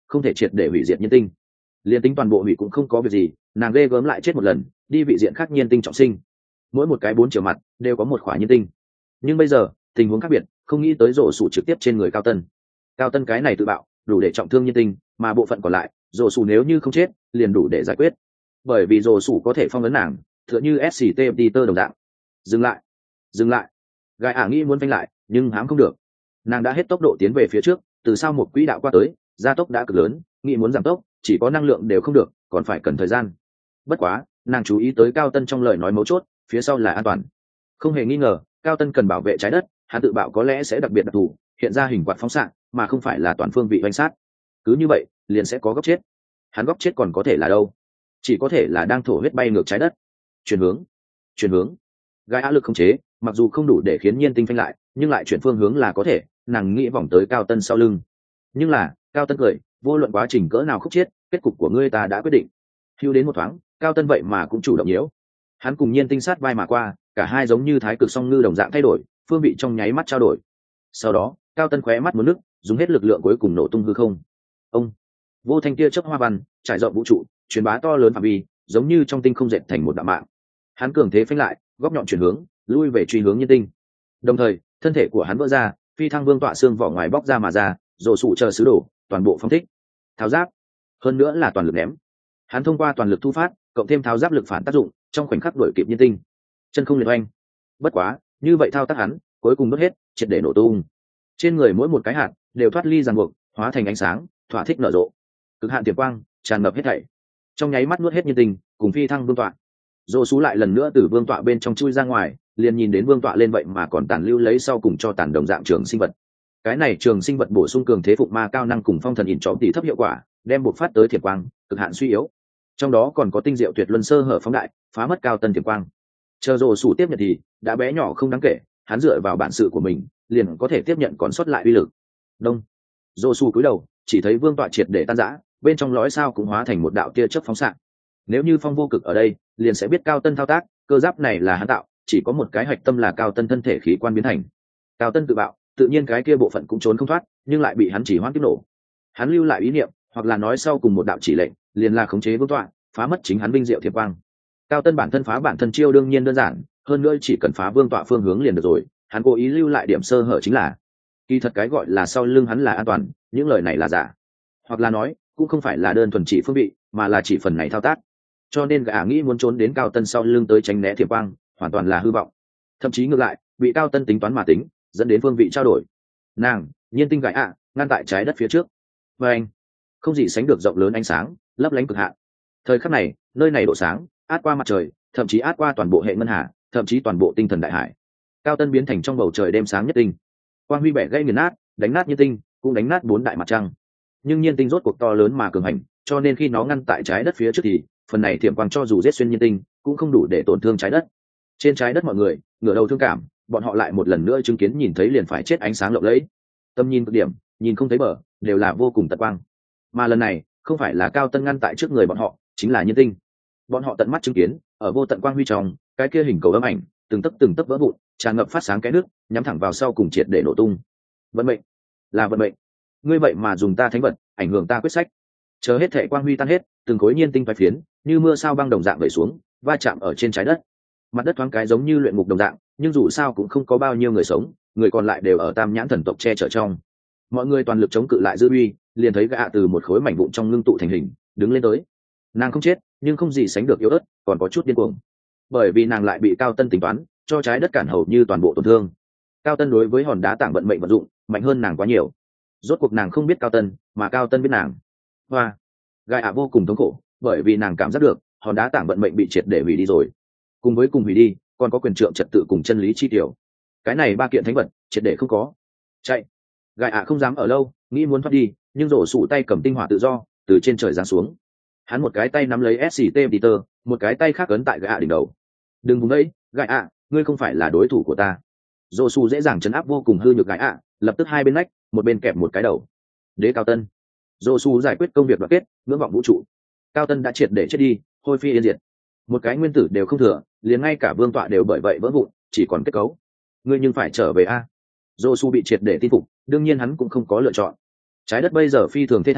không thể triệt để hủy diệt nhiên tinh. Liên tính toàn bộ hủy cũng không có việc gì, nàng ghê gớm lại chết một lần, đi vị diện khác nhiên tinh trọng sinh. Mỗi một cái bốn chiều mặt đều có một khỏa nhiên tinh. Nhưng bây giờ tình huống khác biệt, không nghĩ tới rổ sủ trực tiếp trên người Cao Tân. Cao Tân cái này tự bạo đủ để trọng thương nhiên tinh, mà bộ phận còn lại rổ sủ nếu như không chết liền đủ để giải quyết, bởi vì rổ sủ có thể phong ấn nàng tựa như ét xê tê Peter đồng dạng. Dừng lại, dừng lại. Gai ả nghĩ muốn phanh lại nhưng hám không được, nàng đã hết tốc độ tiến về phía trước, từ sau một quỹ đạo qua tới, gia tốc đã cực lớn, nghĩ muốn giảm tốc chỉ có năng lượng đều không được, còn phải cần thời gian. Bất quá nàng chú ý tới Cao Tân trong lời nói mấu chốt, phía sau là an toàn. Không hề nghi ngờ Cao Tân cần bảo vệ trái đất, hắn tự bạo có lẽ sẽ đặc biệt đặc thù, hiện ra hình quạt phóng xạ mà không phải là toàn phương vị oanh sát. Cứ như vậy liền sẽ có góc chết. Hắn góc chết còn có thể là đâu? Chỉ có thể là đang thổ huyết bay ngược trái đất. Chuyển hướng, chuyển hướng. Gai áp lực khống chế mặc dù không đủ để khiến nhiên tinh phanh lại, nhưng lại chuyển phương hướng là có thể. Nàng nghĩ vòng tới Cao Tân sau lưng, nhưng là Cao Tân cười, vô luận quá trình cỡ nào khúc chết, kết cục của ngươi ta đã quyết định. Hưu đến một thoáng, Cao Tân vậy mà cũng chủ động nhiễu. Hắn cùng nhiên tinh sát vai mà qua, cả hai giống như thái cực song ngư đồng dạng thay đổi, phương vị trong nháy mắt trao đổi. Sau đó Cao Tân khóe mắt muốn nước, dùng hết lực lượng cuối cùng nổ tung hư không. Ông vô thanh tia chớp hoa văn trải rộng vũ trụ, truyền bá to lớn phạm vi, giống như trong tinh không dệt thành một đạo mạng. Hắn cường thế phanh lại, góc nhọn chuyển hướng, lui về truy hướng nhiên tinh. Đồng thời thân thể của hắn vỡ ra, phi thăng vương tọa xương vỏ ngoài bóc ra mà ra, rổ sủ chờ sứ đồ toàn bộ phong thích tháo giáp, hơn nữa là toàn lực ném. Hắn thông qua toàn lực thu phát cộng thêm tháo giáp lực phản tác dụng, trong khoảnh khắc đuổi kịp nhiên tinh, chân không liệt oanh. Bất quá như vậy thao tác hắn cuối cùng đốt hết, triệt để nổ tung. Trên người mỗi một cái hạt đều thoát ly ràng buộc, hóa thành ánh sáng thỏa thích nở rộ, cực hạn tiềm quang tràn ngập hết thảy, trong nháy mắt nuốt hết nhiên tinh cùng phi thăng vương tọa. Rổ sủ lại lần nữa từ vương tọa bên trong chui ra ngoài, liền nhìn đến vương tọa lên vậy mà còn tàn lưu lấy sau cùng cho tàn đồng dạng trường sinh vật. Cái này trường sinh vật bổ sung cường thế phụng ma cao năng cùng phong thần ỉn trọ tỷ thấp hiệu quả, đem buộc phát tới thiệt quang cực hạn suy yếu, trong đó còn có tinh diệu tuyệt luân sơ hở phóng đại, phá mất Cao Tân thiệt quang. Chờ rổ sủ tiếp nhận thì đã bé nhỏ không đáng kể, hắn dựa vào bản sự của mình liền có thể tiếp nhận còn sót lại uy lực. Đông, rổ sủ cúi đầu chỉ thấy vương tọa triệt để tan rã, bên trong lõi sao cũng hóa thành một đạo tia chớp phóng xạ. Nếu như phong vô cực ở đây liền sẽ biết Cao Tân thao tác, cơ giáp này là hắn tạo, chỉ có một cái hạch tâm là Cao Tân thân thể khí quan biến thành. Cao Tân tự bạo, tự nhiên cái kia bộ phận cũng trốn không thoát, nhưng lại bị hắn chỉ hoãn tiếp nổ. Hắn lưu lại ý niệm, hoặc là nói sau cùng một đạo chỉ lệnh, liền là khống chế vương tọa, phá mất chính hắn vinh diệu thiệp quang. Cao Tân bản thân phá bản thân chiêu đương nhiên đơn giản, hơn nữa chỉ cần phá vương tọa phương hướng liền được rồi. Hắn cố ý lưu lại điểm sơ hở chính là, kỳ thật cái gọi là sau lưng hắn là an toàn, những lời này là giả, hoặc là nói cũng không phải là đơn thuần chỉ phương vị, mà là chỉ phần này thao tác. Cho nên gã nghĩ muốn trốn đến Cao Tân sau lưng tới tránh né thiệp quang, hoàn toàn là hư vọng. Thậm chí ngược lại, bị Cao Tân tính toán mà tính, dẫn đến phương vị trao đổi. Nàng nhiên tinh gãi ạ ngăn tại trái đất phía trước, và anh không gì sánh được rộng lớn ánh sáng, lấp lánh cực hạn. Thời khắc này nơi này độ sáng át qua mặt trời, thậm chí át qua toàn bộ hệ ngân hà, thậm chí toàn bộ tinh thần đại hải. Cao Tân biến thành trong bầu trời đêm sáng nhất tinh, quang huy bẻ gây nghiền nát, đánh nát nhiên tinh, cũng đánh nát bốn đại mặt trăng. Nhưng nhiên tinh rốt cuộc to lớn mà cường hành, cho nên khi nó ngăn tại trái đất phía trước thì phần này thiểm quang cho dù giết xuyên nhiên tinh cũng không đủ để tổn thương trái đất. Trên trái đất mọi người ngửa đầu thương cảm, bọn họ lại một lần nữa chứng kiến nhìn thấy liền phải chết ánh sáng lộng lẫy, tâm nhìn cực điểm, nhìn không thấy bờ, đều là vô cùng tận quang. Mà lần này không phải là Cao Tân ngăn tại trước người bọn họ, chính là nhiên tinh. Bọn họ tận mắt chứng kiến ở vô tận quang huy trong, cái kia hình cầu âm ảnh từng tấc từng tấc vỡ vụn, tràn ngập phát sáng cái nước, nhắm thẳng vào sau cùng triệt để nổ tung. Vận mệnh là vận mệnh, ngươi vậy mà dùng ta thánh vật ảnh hưởng ta quyết sách. Chờ hết thệ quang huy tan hết, từng khối nhiên tinh phai phiến như mưa sao băng đồng dạng vẩy xuống, va chạm ở trên trái đất. Mặt đất thoáng cái giống như luyện ngục đồng dạng, nhưng dù sao cũng không có bao nhiêu người sống, người còn lại đều ở Tam Nhãn thần tộc che chở trong. Mọi người toàn lực chống cự lại dư uy, liền thấy gã từ một khối mảnh vụn trong ngưng tụ thành hình, đứng lên tới. Nàng không chết, nhưng không gì sánh được yếu ớt, còn có chút điên cuồng, bởi vì nàng lại bị Cao Tân tính toán, cho trái đất cản hầu như toàn bộ tổn thương. Cao Tân đối với hòn đá tảng vận mệnh vận dụng mạnh hơn nàng quá nhiều. Rốt cuộc nàng không biết Cao Tân, mà Cao Tân biết nàng. Hoa, gai ạ vô cùng thống khổ, bởi vì nàng cảm giác được hòn đá tảng vận mệnh bị triệt để hủy đi rồi. Cùng với cùng hủy đi, còn có quyền trượng trật tự cùng chân lý chi tiểu. Cái này ba kiện thánh vật triệt để không có. Chạy. Gai ạ không dám ở lâu, nghĩ muốn thoát đi, nhưng rổ sụ tay cầm tinh hỏa tự do từ trên trời giáng xuống. Hắn một cái tay nắm lấy ét xê tê Peter, một cái tay khác ấn tại gai ạ đỉnh đầu. Đừng vùng đấy, gai ạ, ngươi không phải là đối thủ của ta. Rổ sụ dễ dàng chấn áp vô cùng hư nhược gai ạ, lập tức hai bên nách, một bên kẹp một cái đầu. Đế Cao Tân. Rổ sụ giải quyết công việc đoạn kết, ngưỡng vọng vũ trụ. Cao Tân đã triệt để chết đi, hôi phi yên diệt. Một cái nguyên tử đều không thừa, liền ngay cả vương tọa đều bởi vậy vỡ vụn, chỉ còn kết cấu. Ngươi nhưng phải trở về a. Josu bị triệt để tin phục, đương nhiên hắn cũng không có lựa chọn. Trái đất bây giờ phi thường thê thảm,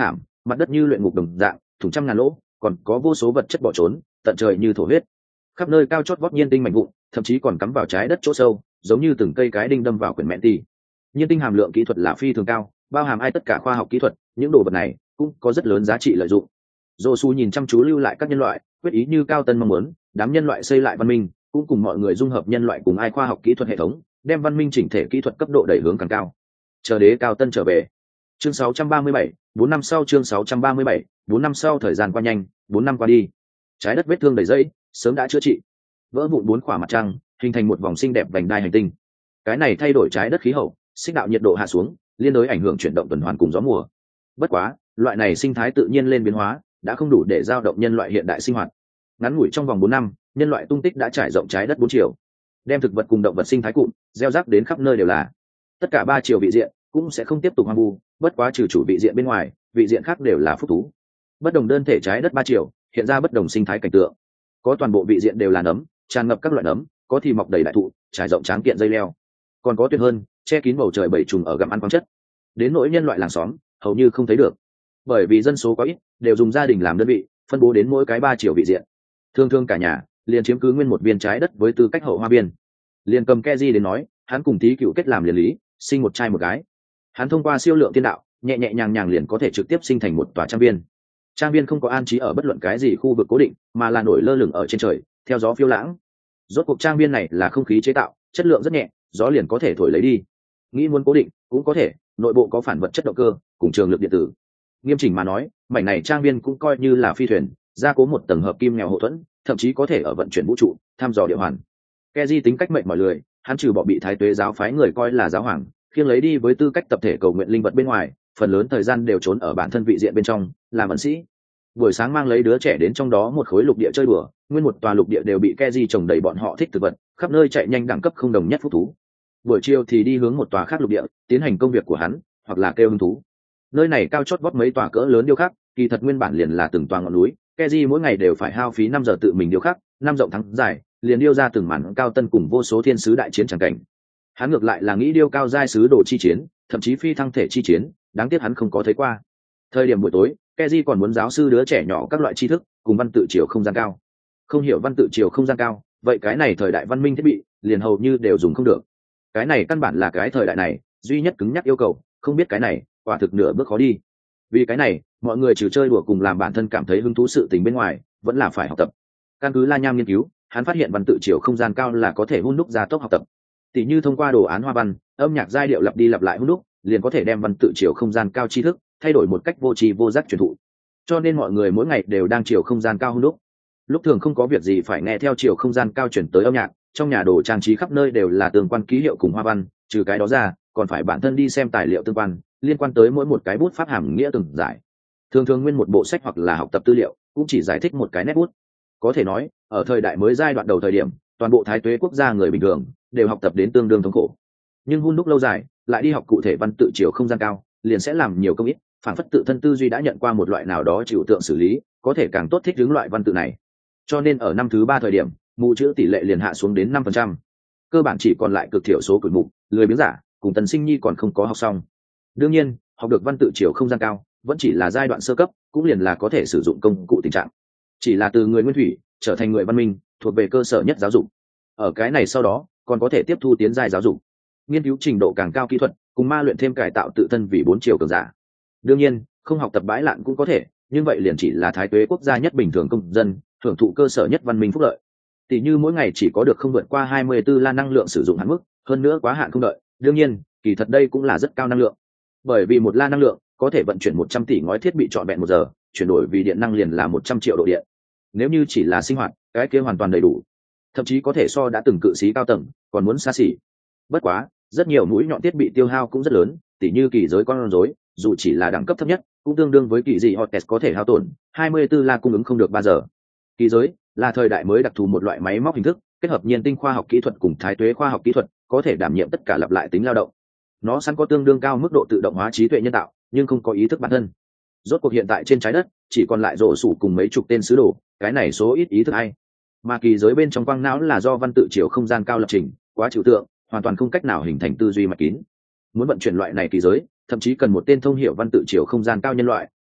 mặt đất như luyện ngục đồng dạng thủng trăm ngàn lỗ, còn có vô số vật chất bỏ trốn tận trời như thổ huyết, khắp nơi cao chót vót nhiên tinh mạnh vụn, thậm chí còn cắm vào trái đất chỗ sâu, giống như từng cây cái đinh đâm vào quyển mẹn tì. Nhiên tinh hàm lượng kỹ thuật là phi thường cao, bao hàm ai tất cả khoa học kỹ thuật, những đồ vật này cũng có rất lớn giá trị lợi dụng. Dô su nhìn chăm chú lưu lại các nhân loại, quyết ý như Cao Tân mong muốn, đám nhân loại xây lại văn minh, cũng cùng mọi người dung hợp nhân loại cùng ai khoa học kỹ thuật hệ thống, đem văn minh chỉnh thể kỹ thuật cấp độ đẩy hướng càng cao. Chờ đế Cao Tân trở về. Chương sáu trăm ba mươi bảy, bốn năm sau chương sáu trăm ba mươi bảy, bốn năm sau thời gian qua nhanh, bốn năm qua đi. Trái đất vết thương đầy dẫy, sớm đã chữa trị. Vỡ vụn bốn quả mặt trăng, hình thành một vòng xinh đẹp vành đai hành tinh. Cái này thay đổi trái đất khí hậu, xích đạo nhiệt độ hạ xuống, liên đối ảnh hưởng chuyển động tuần hoàn cùng gió mùa. Bất quá, loại này sinh thái tự nhiên lên biến hóa, đã không đủ để giao động nhân loại hiện đại sinh hoạt. Ngắn ngủi trong vòng bốn năm, nhân loại tung tích đã trải rộng trái đất bốn chiều, đem thực vật cùng động vật sinh thái cụm gieo rắc đến khắp nơi đều là. Tất cả ba chiều vị diện cũng sẽ không tiếp tục hoang vu, bất quá trừ chủ vị diện bên ngoài, vị diện khác đều là phúc thú. Bất đồng đơn thể trái đất ba chiều hiện ra bất đồng sinh thái cảnh tượng. Có toàn bộ vị diện đều là nấm, tràn ngập các loại nấm, có thì mọc đầy đại thụ, trải rộng tráng kiện dây leo. Còn có tuyệt hơn, che kín bầu trời bảy trùng ở gặm ăn khoáng chất. Đến nỗi nhân loại làng xóm, hầu như không thấy được, bởi vì dân số quá ít, đều dùng gia đình làm đơn vị, phân bố đến mỗi cái ba chiều vị diện. Thương thương cả nhà liền chiếm cứ nguyên một viên trái đất với tư cách hậu hoa biên. Liền cầm Keji đến nói, hắn cùng tí cựu kết làm liền lý, sinh một trai một gái. Hắn thông qua siêu lượng thiên đạo, nhẹ nhẹ nhàng nhàng liền có thể trực tiếp sinh thành một tòa trang viên. Trang viên không có an trí ở bất luận cái gì khu vực cố định, mà là nổi lơ lửng ở trên trời, theo gió phiêu lãng. Rốt cuộc trang viên này là không khí chế tạo, chất lượng rất nhẹ, gió liền có thể thổi lấy đi. Nghĩ muốn cố định cũng có thể, nội bộ có phản vật chất động cơ cùng trường lực điện tử. Nghiêm chỉnh mà nói, mảnh này trang viên cũng coi như là phi thuyền, gia cố một tầng hợp kim nghèo hậu thuẫn, thậm chí có thể ở vận chuyển vũ trụ, thăm dò địa hoàn. Keji tính cách mệnh mỏi lười, hắn trừ bỏ bị thái tuế giáo phái người coi là giáo hoàng, khiêng lấy đi với tư cách tập thể cầu nguyện linh vật bên ngoài, phần lớn thời gian đều trốn ở bản thân vị diện bên trong, làm ẩn sĩ. Buổi sáng mang lấy đứa trẻ đến trong đó một khối lục địa chơi đùa, nguyên một tòa lục địa đều bị Keji trồng đầy bọn họ thích thực vật, khắp nơi chạy nhanh đẳng cấp không đồng nhất phúc thú. Buổi chiều thì đi hướng một tòa khác lục địa, tiến hành công việc của hắn, hoặc là kêu hứng thú. Nơi này cao chót vót mấy tòa cỡ lớn điêu khắc, kỳ thật nguyên bản liền là từng tòa ngọn núi, Keji mỗi ngày đều phải hao phí năm giờ tự mình điêu khắc, năm rộng thắng dài, liền điêu ra từng màn Cao Tân cùng vô số thiên sứ đại chiến chẳng cảnh. Hắn ngược lại là nghĩ điêu cao giai sứ đồ chi chiến, thậm chí phi thăng thể chi chiến, đáng tiếc hắn không có thấy qua. Thời điểm buổi tối, Keji còn muốn giáo sư đứa trẻ nhỏ các loại tri thức, cùng văn tự chiều không gian cao. Không hiểu văn tự chiều không gian cao, vậy cái này thời đại văn minh thiết bị, liền hầu như đều dùng không được. Cái này căn bản là cái thời đại này duy nhất cứng nhắc yêu cầu, không biết cái này, quả thực nửa bước khó đi. Vì cái này, mọi người trừ chơi đùa cùng làm bản thân cảm thấy hứng thú sự tình bên ngoài, vẫn là phải học tập. Căn cứ La Nham nghiên cứu, hắn phát hiện văn tự chiều không gian cao là có thể hun đúc gia tốc học tập. Tỷ như thông qua đồ án hoa văn, âm nhạc giai điệu lặp đi lặp lại hun đúc, liền có thể đem văn tự chiều không gian cao tri thức thay đổi một cách vô tri vô giác truyền thụ. Cho nên mọi người mỗi ngày đều đang chiều không gian cao hun đúc. Lúc thường không có việc gì phải nghe theo chiều không gian cao chuyển tới âm nhạc, trong nhà đồ trang trí khắp nơi đều là tương quan ký hiệu cùng hoa văn, trừ cái đó ra, còn phải bản thân đi xem tài liệu tương quan, liên quan tới mỗi một cái bút pháp hàm nghĩa từng giải. Thường thường nguyên một bộ sách hoặc là học tập tư liệu, cũng chỉ giải thích một cái nét bút. Có thể nói, ở thời đại mới giai đoạn đầu thời điểm, toàn bộ thái tuế quốc gia người bình thường đều học tập đến tương đương thống khổ. Nhưng hun đúc lâu dài, lại đi học cụ thể văn tự chiều không gian cao, liền sẽ làm nhiều công ít, phản phất tự thân tư duy đã nhận qua một loại nào đó chịu tượng xử lý, có thể càng tốt thích ứng loại văn tự này. Cho nên ở năm thứ ba thời điểm, mù chữ tỷ lệ liền hạ xuống đến năm phần trăm. Cơ bản chỉ còn lại cực thiểu số cửi mục, lười biếng giả, cùng tần sinh nhi còn không có học xong. Đương nhiên, học được văn tự chiều không gian cao, vẫn chỉ là giai đoạn sơ cấp, cũng liền là có thể sử dụng công cụ tình trạng. Chỉ là từ người nguyên thủy trở thành người văn minh, thuộc về cơ sở nhất giáo dục. Ở cái này sau đó, còn có thể tiếp thu tiến giai giáo dục, nghiên cứu trình độ càng cao kỹ thuật, cùng ma luyện thêm cải tạo tự thân vì bốn chiều cường giả. Đương nhiên, không học tập bãi lạn cũng có thể, nhưng vậy liền chỉ là thái tuế quốc gia nhất bình thường công dân, hưởng thụ cơ sở nhất văn minh phúc lợi. Tỷ như mỗi ngày chỉ có được không vượt qua hai mươi tư la năng lượng sử dụng hạn mức, hơn nữa quá hạn không đợi. Đương nhiên, kỳ thật đây cũng là rất cao năng lượng. Bởi vì một la năng lượng có thể vận chuyển một trăm tỷ ngói thiết bị trọn vẹn một giờ, chuyển đổi vì điện năng liền là một trăm triệu độ điện. Nếu như chỉ là sinh hoạt, cái kia hoàn toàn đầy đủ. Thậm chí có thể so đã từng cự sĩ cao tầng, còn muốn xa xỉ. Bất quá, rất nhiều mũi nhọn thiết bị tiêu hao cũng rất lớn, tỷ như kỳ giới con rối, dù chỉ là đẳng cấp thấp nhất, cũng tương đương với kỳ dị Hotess có thể hao tổn hai mươi tư la cung ứng không được ba giờ. Kỳ giới là thời đại mới đặc thù một loại máy móc hình thức, kết hợp nhiên tinh khoa học kỹ thuật cùng thái tuế khoa học kỹ thuật, có thể đảm nhiệm tất cả lặp lại tính lao động. Nó sẵn có tương đương cao mức độ tự động hóa trí tuệ nhân tạo, nhưng không có ý thức bản thân. Rốt cuộc hiện tại trên trái đất chỉ còn lại rổ sủ cùng mấy chục tên sứ đồ, cái này số ít ý thức ai. Mà kỳ giới bên trong quang não là do văn tự chiều không gian cao lập trình, quá trừu tượng, hoàn toàn không cách nào hình thành tư duy mạch kín. Muốn vận chuyển loại này kỳ giới, thậm chí cần một tên thông hiểu văn tự chiều không gian cao nhân loại,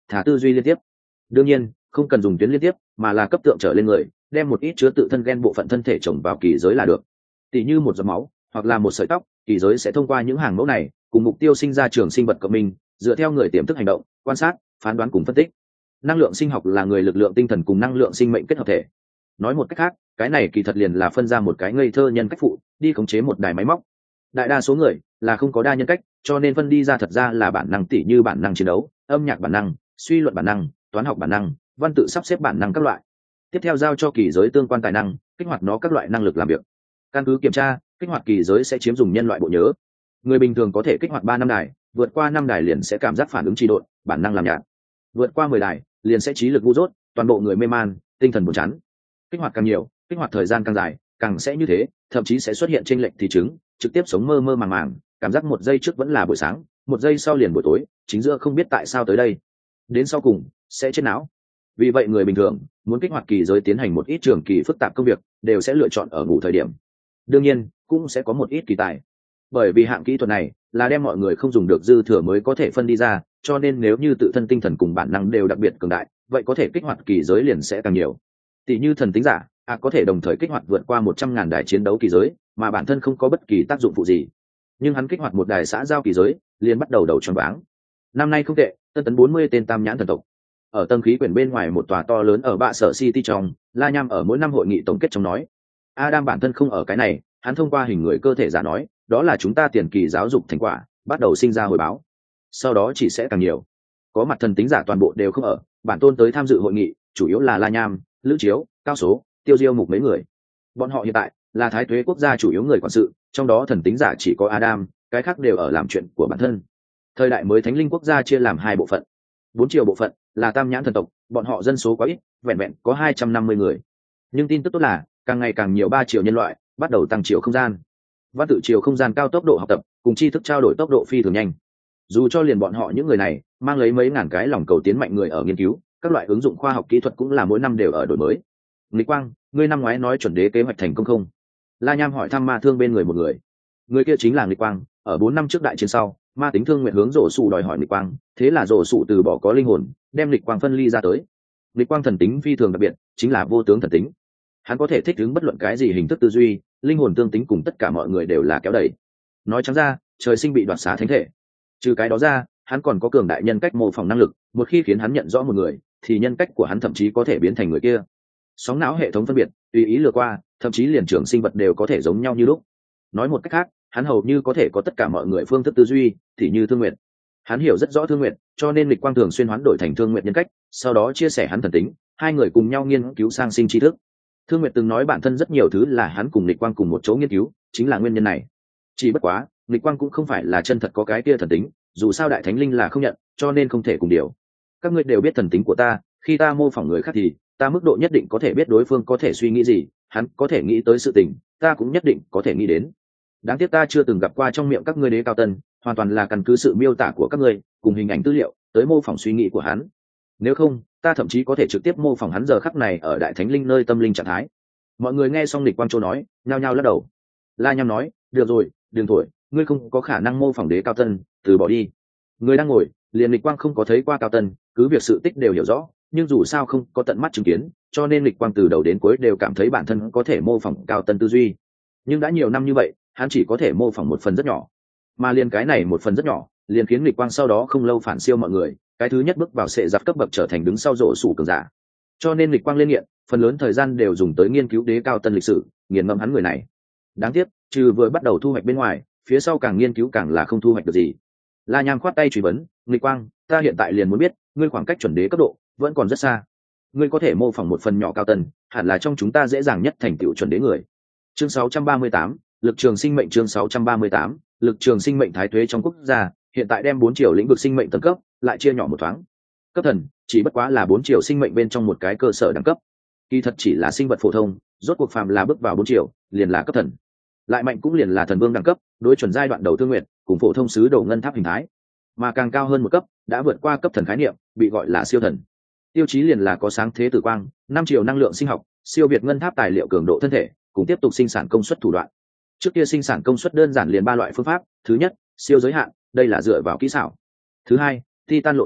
thả tư duy liên tiếp. Đương nhiên không cần dùng tuyến liên tiếp, mà là cấp tượng trở lên người, đem một ít chứa tự thân gen bộ phận thân thể trồng vào kỳ giới là được. Tỷ như một giọt máu hoặc là một sợi tóc, kỳ giới sẽ thông qua những hàng mẫu này cùng mục tiêu sinh ra trường sinh vật cộng minh, dựa theo người tiềm thức hành động, quan sát, phán đoán cùng phân tích. Năng lượng sinh học là người lực lượng tinh thần cùng năng lượng sinh mệnh kết hợp thể. Nói một cách khác, cái này kỳ thật liền là phân ra một cái ngây thơ nhân cách phụ đi khống chế một đài máy móc. Đại đa số người là không có đa nhân cách, cho nên phân đi ra thật ra là bản năng, tỉ như bản năng chiến đấu, âm nhạc bản năng, suy luận bản năng, toán học bản năng, văn tự sắp xếp bản năng các loại. Tiếp theo giao cho kỳ giới tương quan tài năng, kích hoạt nó các loại năng lực làm việc. Căn cứ kiểm tra, kích hoạt kỳ giới sẽ chiếm dùng nhân loại bộ nhớ. Người bình thường có thể kích hoạt ba năm đài, vượt qua năm đài liền sẽ cảm giác phản ứng trì độn, bản năng làm nhạt. Vượt qua mười đài liền sẽ trí lực ngu dốt, toàn bộ người mê man, tinh thần buồn chán. Kích hoạt càng nhiều, kích hoạt thời gian càng dài, càng sẽ như thế, thậm chí sẽ xuất hiện chênh lệch thì chứng, trực tiếp sống mơ mơ màng màng, cảm giác một giây trước vẫn là buổi sáng, một giây sau liền buổi tối, chính giữa không biết tại sao tới đây, đến sau cùng sẽ chết não. Vì vậy người bình thường muốn kích hoạt kỳ giới tiến hành một ít trường kỳ phức tạp công việc, đều sẽ lựa chọn ở ngủ thời điểm. Đương nhiên cũng sẽ có một ít kỳ tài, bởi vì hạng kỹ thuật này là đem mọi người không dùng được dư thừa mới có thể phân đi ra, cho nên nếu như tự thân tinh thần cùng bản năng đều đặc biệt cường đại, vậy có thể kích hoạt kỳ giới liền sẽ càng nhiều. Tỷ như thần tính giả à, có thể đồng thời kích hoạt vượt qua một trăm ngàn đài chiến đấu kỳ giới, mà bản thân không có bất kỳ tác dụng phụ gì, nhưng hắn kích hoạt một đài xã giao kỳ giới liền bắt đầu đầu choáng váng. Năm nay không tệ, tân tấn bốn mươi tên tam nhãn thần tộc. Ở tầng khí quyển bên ngoài một tòa to lớn ở bạ sở city trong, La Nham ở mỗi năm hội nghị tổng kết trong nói, Adam bản thân không ở cái này, hắn thông qua hình người cơ thể giả nói, đó là chúng ta tiền kỳ giáo dục thành quả, bắt đầu sinh ra hồi báo. Sau đó chỉ sẽ càng nhiều. Có mặt thần tính giả toàn bộ đều không ở, bản tôn tới tham dự hội nghị, chủ yếu là La Nham, Lữ Chiếu, Cao Số, Tiêu Diêu Mục mấy người. Bọn họ hiện tại là thái tuế quốc gia chủ yếu người quản sự, trong đó thần tính giả chỉ có Adam, cái khác đều ở làm chuyện của bản thân. Thời đại mới thánh linh quốc gia chia làm hai bộ phận. Bốn chiều bộ phận là tam nhãn thần tộc, bọn họ dân số quá ít, vẹn vẹn có hai trăm năm mươi người. Nhưng tin tức tốt là, càng ngày càng nhiều ba chiều nhân loại bắt đầu tăng chiều không gian. Văn tự chiều không gian cao tốc độ học tập, cùng tri thức trao đổi tốc độ phi thường nhanh. Dù cho liền bọn họ những người này mang lấy mấy ngàn cái lòng cầu tiến mạnh người ở nghiên cứu, các loại ứng dụng khoa học kỹ thuật cũng là mỗi năm đều ở đổi mới. Lý Quang, ngươi năm ngoái nói chuẩn đế kế hoạch thành công không? La Nham hỏi thăm ma thương bên người một người. Người kia chính là Lý Quang, ở bốn năm trước đại chiến sau, ma tính thương nguyện hướng rổ sụ đòi hỏi Lý Quang, thế là rổ sụ từ bỏ có linh hồn, đem Lý Quang phân ly ra tới. Lý Quang thần tính phi thường đặc biệt, chính là vô tướng thần tính. Hắn có thể thích ứng bất luận cái gì hình thức tư duy, linh hồn tương tính cùng tất cả mọi người đều là kéo đẩy. Nói trắng ra, trời sinh bị đoạt xá thánh thể. Trừ cái đó ra, hắn còn có cường đại nhân cách mô phỏng năng lực, một khi khiến hắn nhận rõ một người, thì nhân cách của hắn thậm chí có thể biến thành người kia. Sóng não hệ thống phân biệt, tùy ý lừa qua, thậm chí liền trưởng sinh vật đều có thể giống nhau như lúc. Nói một cách khác, hắn hầu như có thể có tất cả mọi người phương thức tư duy, thì như Thương Nguyệt. Hắn hiểu rất rõ Thương Nguyệt, cho nên Lịch Quang thường xuyên hoán đổi thành Thương Nguyệt nhân cách, sau đó chia sẻ hắn thần tính, hai người cùng nhau nghiên cứu sang sinh tri thức. Thương Nguyệt từng nói bản thân rất nhiều thứ là hắn cùng Lịch Quang cùng một chỗ nghiên cứu, chính là nguyên nhân này. Chỉ bất quá, Lịch Quang cũng không phải là chân thật có cái kia thần tính, dù sao đại thánh linh là không nhận, cho nên không thể cùng điều. Các ngươi đều biết thần tính của ta, khi ta mô phỏng người khác thì ta mức độ nhất định có thể biết đối phương có thể suy nghĩ gì, hắn có thể nghĩ tới sự tình, ta cũng nhất định có thể nghĩ đến. Đáng tiếc ta chưa từng gặp qua trong miệng các ngươi đế cao tân, hoàn toàn là căn cứ sự miêu tả của các ngươi cùng hình ảnh tư liệu tới mô phỏng suy nghĩ của hắn. Nếu không, ta thậm chí có thể trực tiếp mô phỏng hắn giờ khắc này ở đại thánh linh nơi tâm linh trạng thái. Mọi người nghe xong Lịch Quang Châu nói, nhao nhao lắc đầu. La Nham nói, được rồi, đừng thổi, ngươi không có khả năng mô phỏng đế cao tân, từ bỏ đi. Người đang ngồi, liền Lịch Quang không có thấy qua cao tân, cứ việc sự tích đều hiểu rõ, nhưng dù sao không có tận mắt chứng kiến, cho nên Lịch Quang từ đầu đến cuối đều cảm thấy bản thân có thể mô phỏng cao tân tư duy. Nhưng đã nhiều năm như vậy, hắn chỉ có thể mô phỏng một phần rất nhỏ, mà liền cái này một phần rất nhỏ, liền khiến Lịch Quang sau đó không lâu phản siêu mọi người, cái thứ nhất bước vào sệ giặc cấp bậc trở thành đứng sau rổ sủ cường giả. Cho nên Lịch Quang lên nghiện, phần lớn thời gian đều dùng tới nghiên cứu đế cao tân lịch sử, nghiền ngẫm hắn người này. Đáng tiếc, trừ vừa bắt đầu thu hoạch bên ngoài, phía sau càng nghiên cứu càng là không thu hoạch được gì. La Nham khoát tay truy vấn, Lịch Quang, ta hiện tại liền muốn biết, ngươi khoảng cách chuẩn đế cấp độ vẫn còn rất xa. Ngươi có thể mô phỏng một phần nhỏ cao tân, hẳn là trong chúng ta dễ dàng nhất thành tựu chuẩn đế người. Chương sáu trăm ba mươi tám, lực trường sinh mệnh. Chương sáu trăm ba mươi tám, lực trường sinh mệnh. Thái tuế trong quốc gia hiện tại đem bốn triệu lĩnh vực sinh mệnh tầng cấp lại chia nhỏ một thoáng. Cấp thần chỉ bất quá là bốn triệu sinh mệnh bên trong một cái cơ sở đẳng cấp, kỳ thật chỉ là sinh vật phổ thông, rốt cuộc phàm là bước vào bốn triệu liền là cấp thần, lại mạnh cũng liền là thần vương đẳng cấp, đối chuẩn giai đoạn đầu Thương Nguyệt cùng phổ thông sứ đồ ngân tháp hình thái, mà càng cao hơn một cấp đã vượt qua cấp thần khái niệm, bị gọi là siêu thần. Tiêu chí liền là có sáng thế tử quang, năm triệu năng lượng sinh học, siêu việt ngân tháp tài liệu cường độ thân thể, cùng tiếp tục sinh sản công suất thủ đoạn. Trước kia sinh sản công suất đơn giản liền ba loại phương pháp, thứ nhất, siêu giới hạn, đây là dựa vào kỹ xảo. Thứ hai, titan lộ tuyến,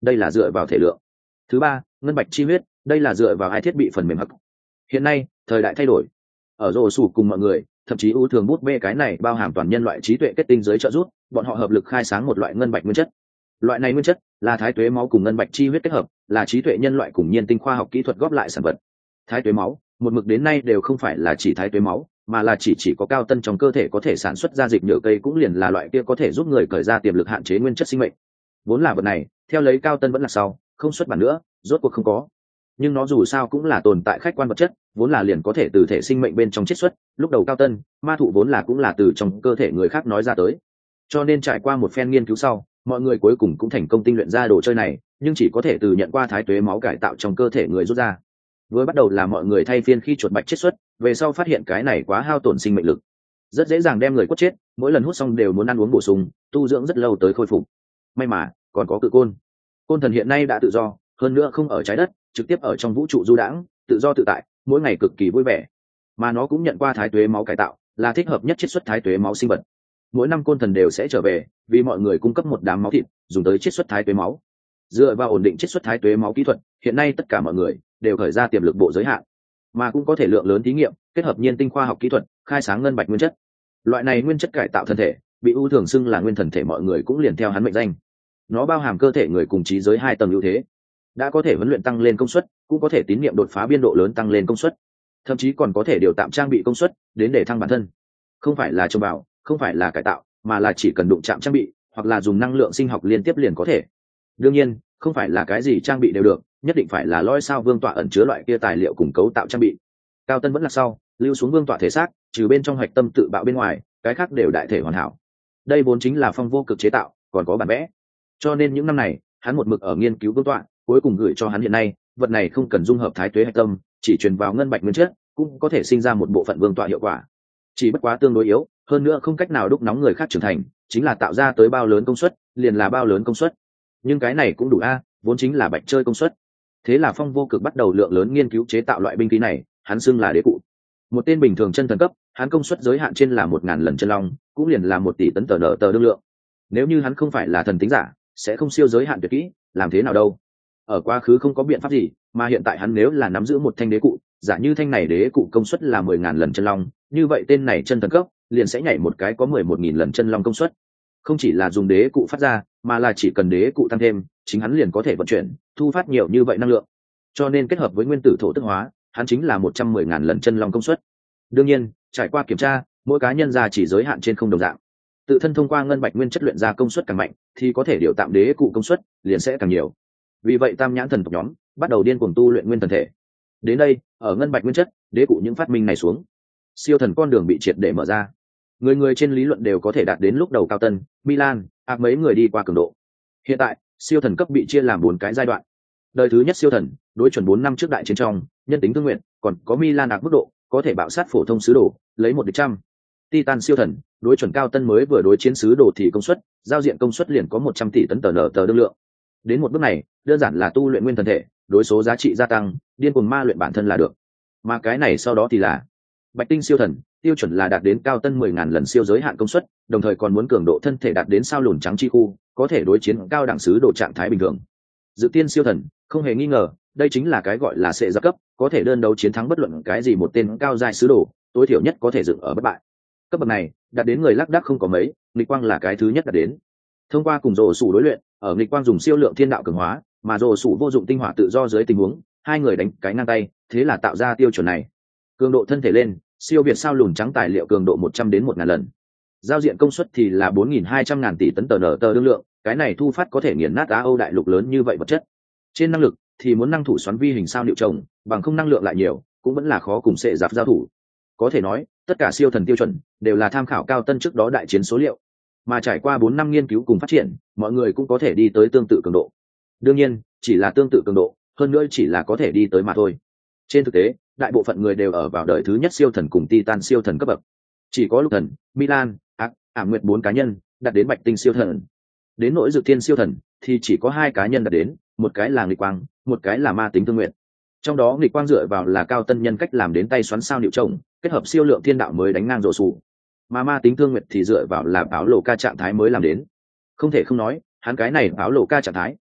đây là dựa vào thể lượng. Thứ ba, ngân bạch chi huyết, đây là dựa vào hai thiết bị phần mềm hắc. Hiện nay thời đại thay đổi, ở rổ sủ cùng mọi người, thậm chí ưu thường bút bê cái này bao hàm toàn nhân loại trí tuệ kết tinh dưới trợ giúp, bọn họ hợp lực khai sáng một loại ngân bạch nguyên chất. Loại này nguyên chất là thái tuế máu cùng ngân bạch chi huyết kết hợp, là trí tuệ nhân loại cùng nhiên tinh khoa học kỹ thuật góp lại sản vật. Thái tuế máu một mực đến nay đều không phải là chỉ thái tuế máu, mà là chỉ chỉ có cao tân trong cơ thể có thể sản xuất ra dịch nhựa cây, cũng liền là loại kia có thể giúp người cởi ra tiềm lực hạn chế nguyên chất sinh mệnh. Vốn là vật này theo lấy cao tân vẫn là sau không xuất bản nữa, rốt cuộc không có, nhưng nó dù sao cũng là tồn tại khách quan vật chất, vốn là liền có thể từ thể sinh mệnh bên trong chiết xuất. Lúc đầu cao tân ma thụ vốn là cũng là từ trong cơ thể người khác nói ra tới, cho nên trải qua một phen nghiên cứu sau, mọi người cuối cùng cũng thành công tinh luyện ra đồ chơi này, nhưng chỉ có thể từ nhận qua thái tuế máu cải tạo trong cơ thể người rút ra. Với bắt đầu là mọi người thay phiên khi chuột bạch chiết xuất, về sau phát hiện cái này quá hao tổn sinh mệnh lực, rất dễ dàng đem người quất chết, mỗi lần hút xong đều muốn ăn uống bổ sung tu dưỡng rất lâu tới khôi phục. May mà còn có cự côn. Côn thần hiện nay đã tự do, hơn nữa không ở trái đất, trực tiếp ở trong vũ trụ du đãng, tự do tự tại, mỗi ngày cực kỳ vui vẻ. Mà nó cũng nhận qua thái tuế máu cải tạo, là thích hợp nhất chiết xuất thái tuế máu sinh vật. Mỗi năm côn thần đều sẽ trở về, vì mọi người cung cấp một đám máu thịt dùng tới chiết xuất thái tuế máu. Dựa vào ổn định chiết xuất thái tuế máu kỹ thuật, hiện nay tất cả mọi người đều khởi ra tiềm lực bộ giới hạn, mà cũng có thể lượng lớn thí nghiệm kết hợp nhiên tinh khoa học kỹ thuật khai sáng ngân bạch nguyên chất. Loại này nguyên chất cải tạo thân thể bị ưu thường xưng là nguyên thần thể, mọi người cũng liền theo hắn mệnh danh. Nó bao hàm cơ thể người cùng trí giới hai tầng ưu thế, đã có thể huấn luyện tăng lên công suất, cũng có thể tín niệm đột phá biên độ lớn tăng lên công suất, thậm chí còn có thể điều tạm trang bị công suất đến để thăng bản thân. Không phải là trồng vào, không phải là cải tạo, mà là chỉ cần đụng chạm trang bị hoặc là dùng năng lượng sinh học liên tiếp liền có thể. Đương nhiên không phải là cái gì trang bị đều được, nhất định phải là lõi sao vương tọa ẩn chứa loại kia tài liệu cùng cấu tạo trang bị. Cao tân vẫn là sau lưu xuống vương tọa thể xác, trừ bên trong hạch tâm tự bạo bên ngoài, cái khác đều đại thể hoàn hảo. Đây vốn chính là phong vô cực chế tạo, còn có bản vẽ, cho nên những năm này hắn một mực ở nghiên cứu vương tọa, cuối cùng gửi cho hắn hiện nay vật này không cần dung hợp thái tuế hạch tâm, chỉ truyền vào ngân bạch nguyên chất cũng có thể sinh ra một bộ phận vương tọa hiệu quả, chỉ bất quá tương đối yếu, hơn nữa không cách nào đúc nóng người khác trưởng thành, chính là tạo ra tới bao lớn công suất liền là bao lớn công suất, nhưng cái này cũng đủ a, vốn chính là bạch chơi công suất. Thế là phong vô cực bắt đầu lượng lớn nghiên cứu chế tạo loại binh khí này, hắn xưng là đế cụ. Một tên bình thường chân thần cấp, hắn công suất giới hạn trên là một ngàn lần chân long, cũng liền là một tỷ tấn tờ nở tờ đương lượng. Nếu như hắn không phải là thần tính giả, sẽ không siêu giới hạn tuyệt kỹ, làm thế nào đâu. Ở quá khứ không có biện pháp gì, mà hiện tại hắn nếu là nắm giữ một thanh đế cụ, giả như thanh này đế cụ công suất là mười ngàn lần chân long, như vậy tên này chân thần cấp liền sẽ nhảy một cái có mười một nghìn lần chân long công suất. Không chỉ là dùng đế cụ phát ra, mà là chỉ cần đế cụ tăng thêm, chính hắn liền có thể vận chuyển thu phát nhiều như vậy năng lượng. Cho nên kết hợp với nguyên tử thổ tức hóa, hắn chính là một trăm mười ngàn lần chân long công suất. Đương nhiên trải qua kiểm tra, mỗi cá nhân ra chỉ giới hạn trên không đồng dạng, tự thân thông qua ngân bạch nguyên chất luyện ra công suất càng mạnh thì có thể điều tạm đế cụ công suất liền sẽ càng nhiều. Vì vậy tam nhãn thần tộc nhóm bắt đầu điên cuồng tu luyện nguyên thần thể. Đến đây ở ngân bạch nguyên chất đế cụ những phát minh này xuống, siêu thần con đường bị triệt để mở ra, người người trên lý luận đều có thể đạt đến lúc đầu cao tân, Milan, áp mấy người đi qua cường độ. Hiện tại siêu thần cấp bị chia làm bốn cái giai đoạn. Đời thứ nhất siêu thần đối chuẩn bốn năm trước đại chiến trong nhân tính thương nguyện, còn có Milan áp mức độ có thể bạo sát phổ thông sứ đồ lấy một địch trăm. Titan siêu thần đối chuẩn cao tân mới vừa đối chiến sứ đồ thì công suất giao diện công suất liền có một trăm tỷ tấn tờ nở tờ đương lượng. Đến một bước này đơn giản là tu luyện nguyên thần thể, đối số giá trị gia tăng, điên cuồng ma luyện bản thân là được. Mà cái này sau đó thì là bạch tinh siêu thần, tiêu chuẩn là đạt đến cao tân mười ngàn lần siêu giới hạn công suất, đồng thời còn muốn cường độ thân thể đạt đến sao lùn trắng chi khu, có thể đối chiến cao đẳng sứ đồ trạng thái bình thường. Dự tiên siêu thần không hề nghi ngờ, đây chính là cái gọi là sệ giáp cấp, có thể đơn đấu chiến thắng bất luận cái gì một tên cao giai sứ đồ, tối thiểu nhất có thể dựng ở bất bại. Cấp bậc này đạt đến người lác đác không có mấy, nghịch quang là cái thứ nhất đạt đến. Thông qua cùng rồ sủ đối luyện, ở nghịch quang dùng siêu lượng thiên đạo cường hóa, mà rồ sủ vô dụng tinh hỏa tự do dưới tình huống, hai người đánh cái ngang tay, thế là tạo ra tiêu chuẩn này. Cường độ thân thể lên, siêu việt sao lùn trắng tài liệu cường độ một trăm đến một ngàn lần. Giao diện công suất thì là bốn nghìn hai trăm ngàn tỷ tấn tờ nở tờ đương lượng, cái này thu phát có thể nghiền nát Á Âu đại lục lớn như vậy vật chất. Trên năng lực thì muốn năng thủ xoắn vi hình sao liệu trồng, bằng không năng lượng lại nhiều, cũng vẫn là khó cùng sệ giáp giao thủ. Có thể nói, tất cả siêu thần tiêu chuẩn đều là tham khảo cao tân trước đó đại chiến số liệu, mà trải qua bốn năm nghiên cứu cùng phát triển, mọi người cũng có thể đi tới tương tự cường độ. Đương nhiên, chỉ là tương tự cường độ, hơn nữa chỉ là có thể đi tới mà thôi. Trên thực tế, đại bộ phận người đều ở vào đời thứ nhất siêu thần cùng Titan siêu thần cấp bậc. Chỉ có Lục Thần, Milan, Ác, Ảm Nguyệt bốn cá nhân đạt đến Bạch Tinh siêu thần. Đến nỗi Dược Thiên siêu thần thì chỉ có hai cá nhân đạt đến, một cái là Nghịch Quang, một cái là Ma Tính Thương Nguyện. Trong đó Nghịch Quang dựa vào là cao tân nhân cách làm đến tay xoắn sao liệu trồng, kết hợp siêu lượng thiên đạo mới đánh ngang rồ sủ. Mà Ma Tính Thương Nguyện thì dựa vào là báo lộ ca trạng thái mới làm đến. Không thể không nói, hắn cái này báo lộ ca trạng thái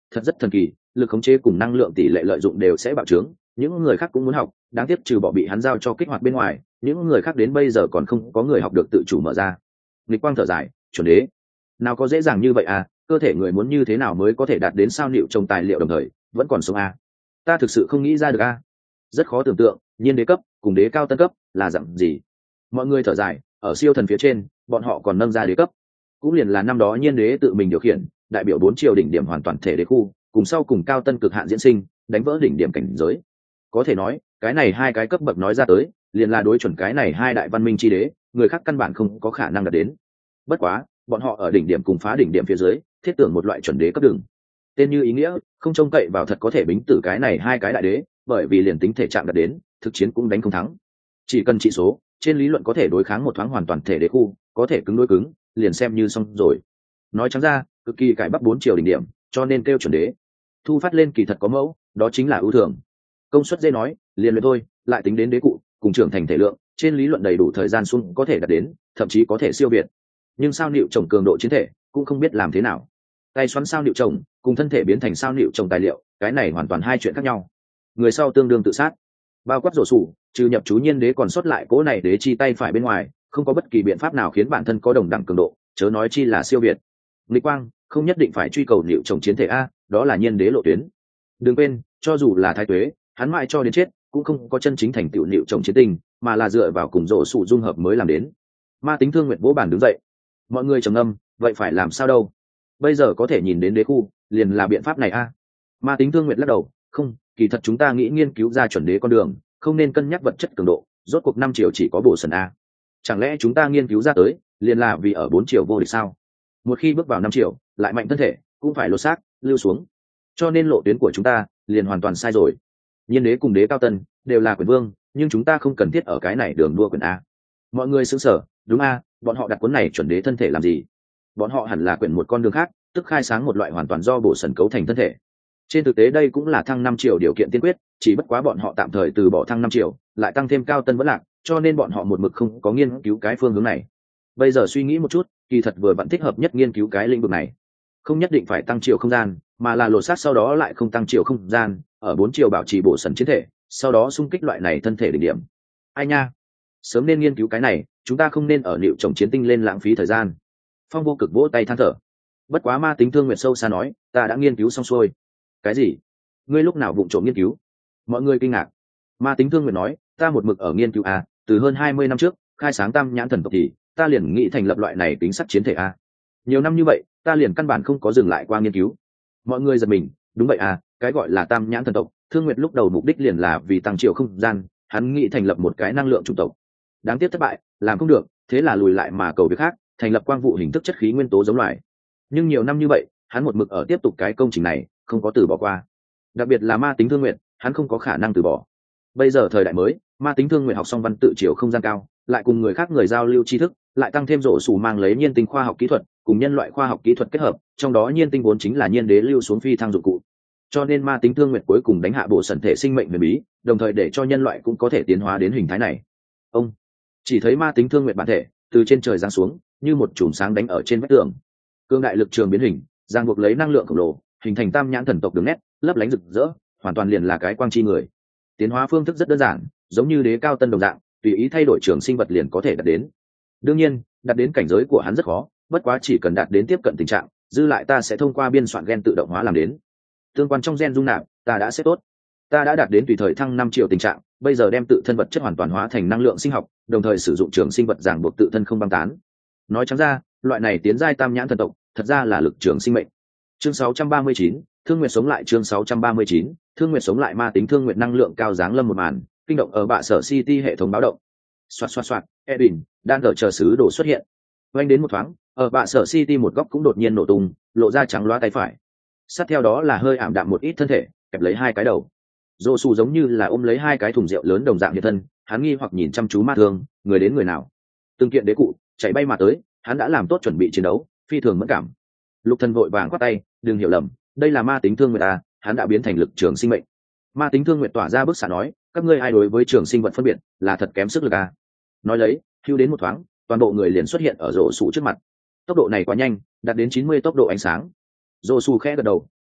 thật rất thần kỳ, lực khống chế cùng năng lượng tỷ lệ lợi dụng đều sẽ bạo trướng. Những người khác cũng muốn học, đáng tiếc trừ bỏ bị hắn giao cho kích hoạt bên ngoài, những người khác đến bây giờ còn không có người học được tự chủ mở ra. Nghịch quang thở dài, chuẩn đế nào có dễ dàng như vậy à, cơ thể người muốn như thế nào mới có thể đạt đến sao liệu trồng tài liệu đồng thời vẫn còn sống à? Ta thực sự không nghĩ ra được à? Rất khó tưởng tượng nhiên đế cấp cùng đế cao tân cấp là dạng gì. Mọi người thở dài, ở siêu thần phía trên bọn họ còn nâng ra đế cấp, cũng liền là năm đó nhiên đế tự mình điều khiển, đại biểu bốn triều đỉnh điểm hoàn toàn thể đế khu, cùng sau cùng cao tân cực hạn diễn sinh, đánh vỡ đỉnh điểm cảnh giới. Có thể nói cái này hai cái cấp bậc nói ra tới liền là đối chuẩn cái này hai đại văn minh chi đế, người khác căn bản không có khả năng đạt đến. Bất quá bọn họ ở đỉnh điểm cùng phá đỉnh điểm phía dưới thiết tưởng một loại chuẩn đế cấp đường, tên như ý nghĩa, không trông cậy vào thật có thể bính tử cái này hai cái đại đế, bởi vì liền tính thể trạng đạt đến thực chiến cũng đánh không thắng. Chỉ cần trị số trên lý luận có thể đối kháng một thoáng hoàn toàn thể đế khu, có thể cứng đối cứng liền xem như xong rồi. Nói trắng ra cực kỳ cải bắc bốn chiều đỉnh điểm, cho nên kêu chuẩn đế. Thu phát lên kỳ thật có mẫu, đó chính là ưu thường. Công suất dễ nói, liền luyện thôi, lại tính đến đế cụ cùng trưởng thành thể lượng, trên lý luận đầy đủ thời gian xuống có thể đạt đến, thậm chí có thể siêu việt. Nhưng sao nịu trồng cường độ chiến thể cũng không biết làm thế nào. Tay xoắn sao nịu trồng cùng thân thể biến thành sao nịu trồng tài liệu, cái này hoàn toàn hai chuyện khác nhau. Người sau tương đương tự sát, bao quát rổ sủ, trừ nhập chú nhiên đế còn sót lại cố này đế chi tay phải bên ngoài, không có bất kỳ biện pháp nào khiến bản thân có đồng đẳng cường độ, chớ nói chi là siêu việt. Nghịch quang không nhất định phải truy cầu nịu trồng chiến thể a, đó là nhiên đế lộ tuyến. Đừng quên, cho dù là thái tuế, hắn mãi cho đến chết cũng không có chân chính thành tựu nịu trồng chiến tình, mà là dựa vào cùng rổ sủ dung hợp mới làm đến. Ma tính thương nguyện vỗ bản đứng dậy. Mọi người trầm ngâm, vậy phải làm sao đâu? Bây giờ có thể nhìn đến đế khu liền là biện pháp này a. Ma tính thương nguyện lắc đầu, không, kỳ thật chúng ta nghĩ nghiên cứu ra chuẩn đế con đường, không nên cân nhắc vật chất cường độ, rốt cuộc năm triệu chỉ có bổ sần a. Chẳng lẽ chúng ta nghiên cứu ra tới liền là vì ở bốn triệu vô địch sao? Một khi bước vào năm triệu lại mạnh thân thể cũng phải lột xác lưu xuống, cho nên lộ tuyến của chúng ta liền hoàn toàn sai rồi. Nhiên đế cùng đế cao tân đều là quyền vương, nhưng chúng ta không cần thiết ở cái này đường đua quyền a. Mọi người sững sờ, đúng a, bọn họ đặt cuốn này chuẩn đế thân thể làm gì? Bọn họ hẳn là quyển một con đường khác, tức khai sáng một loại hoàn toàn do bổ sần cấu thành thân thể. Trên thực tế đây cũng là thăng năm triệu điều kiện tiên quyết, chỉ bất quá bọn họ tạm thời từ bỏ thăng năm triệu, lại tăng thêm cao tân vẫn lạc, cho nên bọn họ một mực không có nghiên cứu cái phương hướng này. Bây giờ suy nghĩ một chút, kỳ thật vừa vẫn thích hợp nhất nghiên cứu cái lĩnh vực này. Không nhất định phải tăng triệu không gian, mà là lột xác sau đó lại không tăng triệu không gian, ở bốn triệu bảo trì bổ sần chiến thể, sau đó xung kích loại này thân thể đỉnh điểm. Ai nha, sớm nên nghiên cứu cái này, chúng ta không nên ở liệu trồng chiến tinh lên lãng phí thời gian. Phong vô cực vỗ tay than thở. Bất quá Ma tính thương nguyện sâu xa nói, ta đã nghiên cứu xong xuôi. Cái gì? Ngươi lúc nào vụng trộm nghiên cứu? Mọi người kinh ngạc. Ma tính thương nguyện nói, ta một mực ở nghiên cứu a, từ hơn hai mươi năm trước khai sáng tam nhãn thần tộc thì ta liền nghĩ thành lập loại này tính sắc chiến thể a. Nhiều năm như vậy ta liền căn bản không có dừng lại qua nghiên cứu. Mọi người giật mình, đúng vậy à, cái gọi là tam nhãn thần tộc, Thương Nguyệt lúc đầu mục đích liền là vì tăng chiều không gian, hắn nghĩ thành lập một cái năng lượng chủng tộc. Đáng tiếc thất bại, làm không được, thế là lùi lại mà cầu việc khác, thành lập quang vụ hình thức chất khí nguyên tố giống loài. Nhưng nhiều năm như vậy hắn một mực ở tiếp tục cái công trình này, không có từ bỏ qua. Đặc biệt là Ma tính Thương Nguyệt, hắn không có khả năng từ bỏ. Bây giờ thời đại mới, Ma tính Thương Nguyệt học xong văn tự chiều không gian cao, lại cùng người khác người giao lưu tri thức, lại tăng thêm rổ sủ mang lấy nhiên tinh khoa học kỹ thuật cùng nhân loại khoa học kỹ thuật kết hợp, trong đó nhiên tinh vốn chính là nhiên đế lưu xuống phi thăng dụng cụ, cho nên Ma tính Thương Nguyệt cuối cùng đánh hạ bộ sẩn thể sinh mệnh huyền bí, đồng thời để cho nhân loại cũng có thể tiến hóa đến hình thái này. Ông chỉ thấy Ma tính Thương Nguyệt bản thể từ trên trời giáng xuống, như một chùm sáng đánh ở trên vách tường, cương đại lực trường biến hình, giang buộc lấy năng lượng khổng lồ, hình thành tam nhãn thần tộc đường nét, lấp lánh rực rỡ, hoàn toàn liền là cái quang chi người. Tiến hóa phương thức rất đơn giản, giống như đế cao tân đồng dạng, tùy ý thay đổi trường sinh vật liền có thể đạt đến. Đương nhiên, đạt đến cảnh giới của hắn rất khó, bất quá chỉ cần đạt đến tiếp cận tình trạng, dư lại ta sẽ thông qua biên soạn gen tự động hóa làm đến. Tương quan trong gen dung nạp, ta đã xếp tốt. Ta đã đạt đến tùy thời thăng năm triệu tình trạng, bây giờ đem tự thân vật chất hoàn toàn hóa thành năng lượng sinh học, đồng thời sử dụng trường sinh vật ràng buộc tự thân không băng tán. Nói trắng ra, loại này tiến giai tam nhãn thần tộc, thật ra là lực trường sinh mệnh. Chương sáu trăm ba mươi chín, Thương Nguyệt sống lại. Chương sáu trăm ba mươi chín, Thương Nguyệt sống lại. Ma tính Thương Nguyệt năng lượng cao dáng lâm một màn, kinh động ở bạ sở City hệ thống báo động. Xoạt xoạt xoạt, Edin đang đợi chờ sứ đồ xuất hiện. Vang đến một thoáng, ở bạ sở City một góc cũng đột nhiên nổ tung, lộ ra trắng loá tay phải. Sát theo đó là hơi ảm đạm một ít thân thể, kẹp lấy hai cái đầu. Dô Su giống như là ôm lấy hai cái thùng rượu lớn đồng dạng hiện thân, hắn nghi hoặc nhìn chăm chú Ma Thương, người đến người nào. Từng kiện đế cụ chạy bay mà tới, hắn đã làm tốt chuẩn bị chiến đấu, phi thường mẫn cảm. Lục Thần vội vàng quát tay, đừng hiểu lầm, đây là Ma tính Thương Nguyệt ta, hắn đã biến thành lực trường sinh mệnh. Ma tính Thương Nguyệt tỏa ra bức xạ nói, các ngươi ai đối với trường sinh vật phân biệt, là thật kém sức lực à. Nói lấy, hưu đến một thoáng, toàn bộ người liền xuất hiện ở Dô Su trước mặt. Tốc độ này quá nhanh, đạt đến chín mươi tốc độ ánh sáng. Dô Su khẽ gật đầu,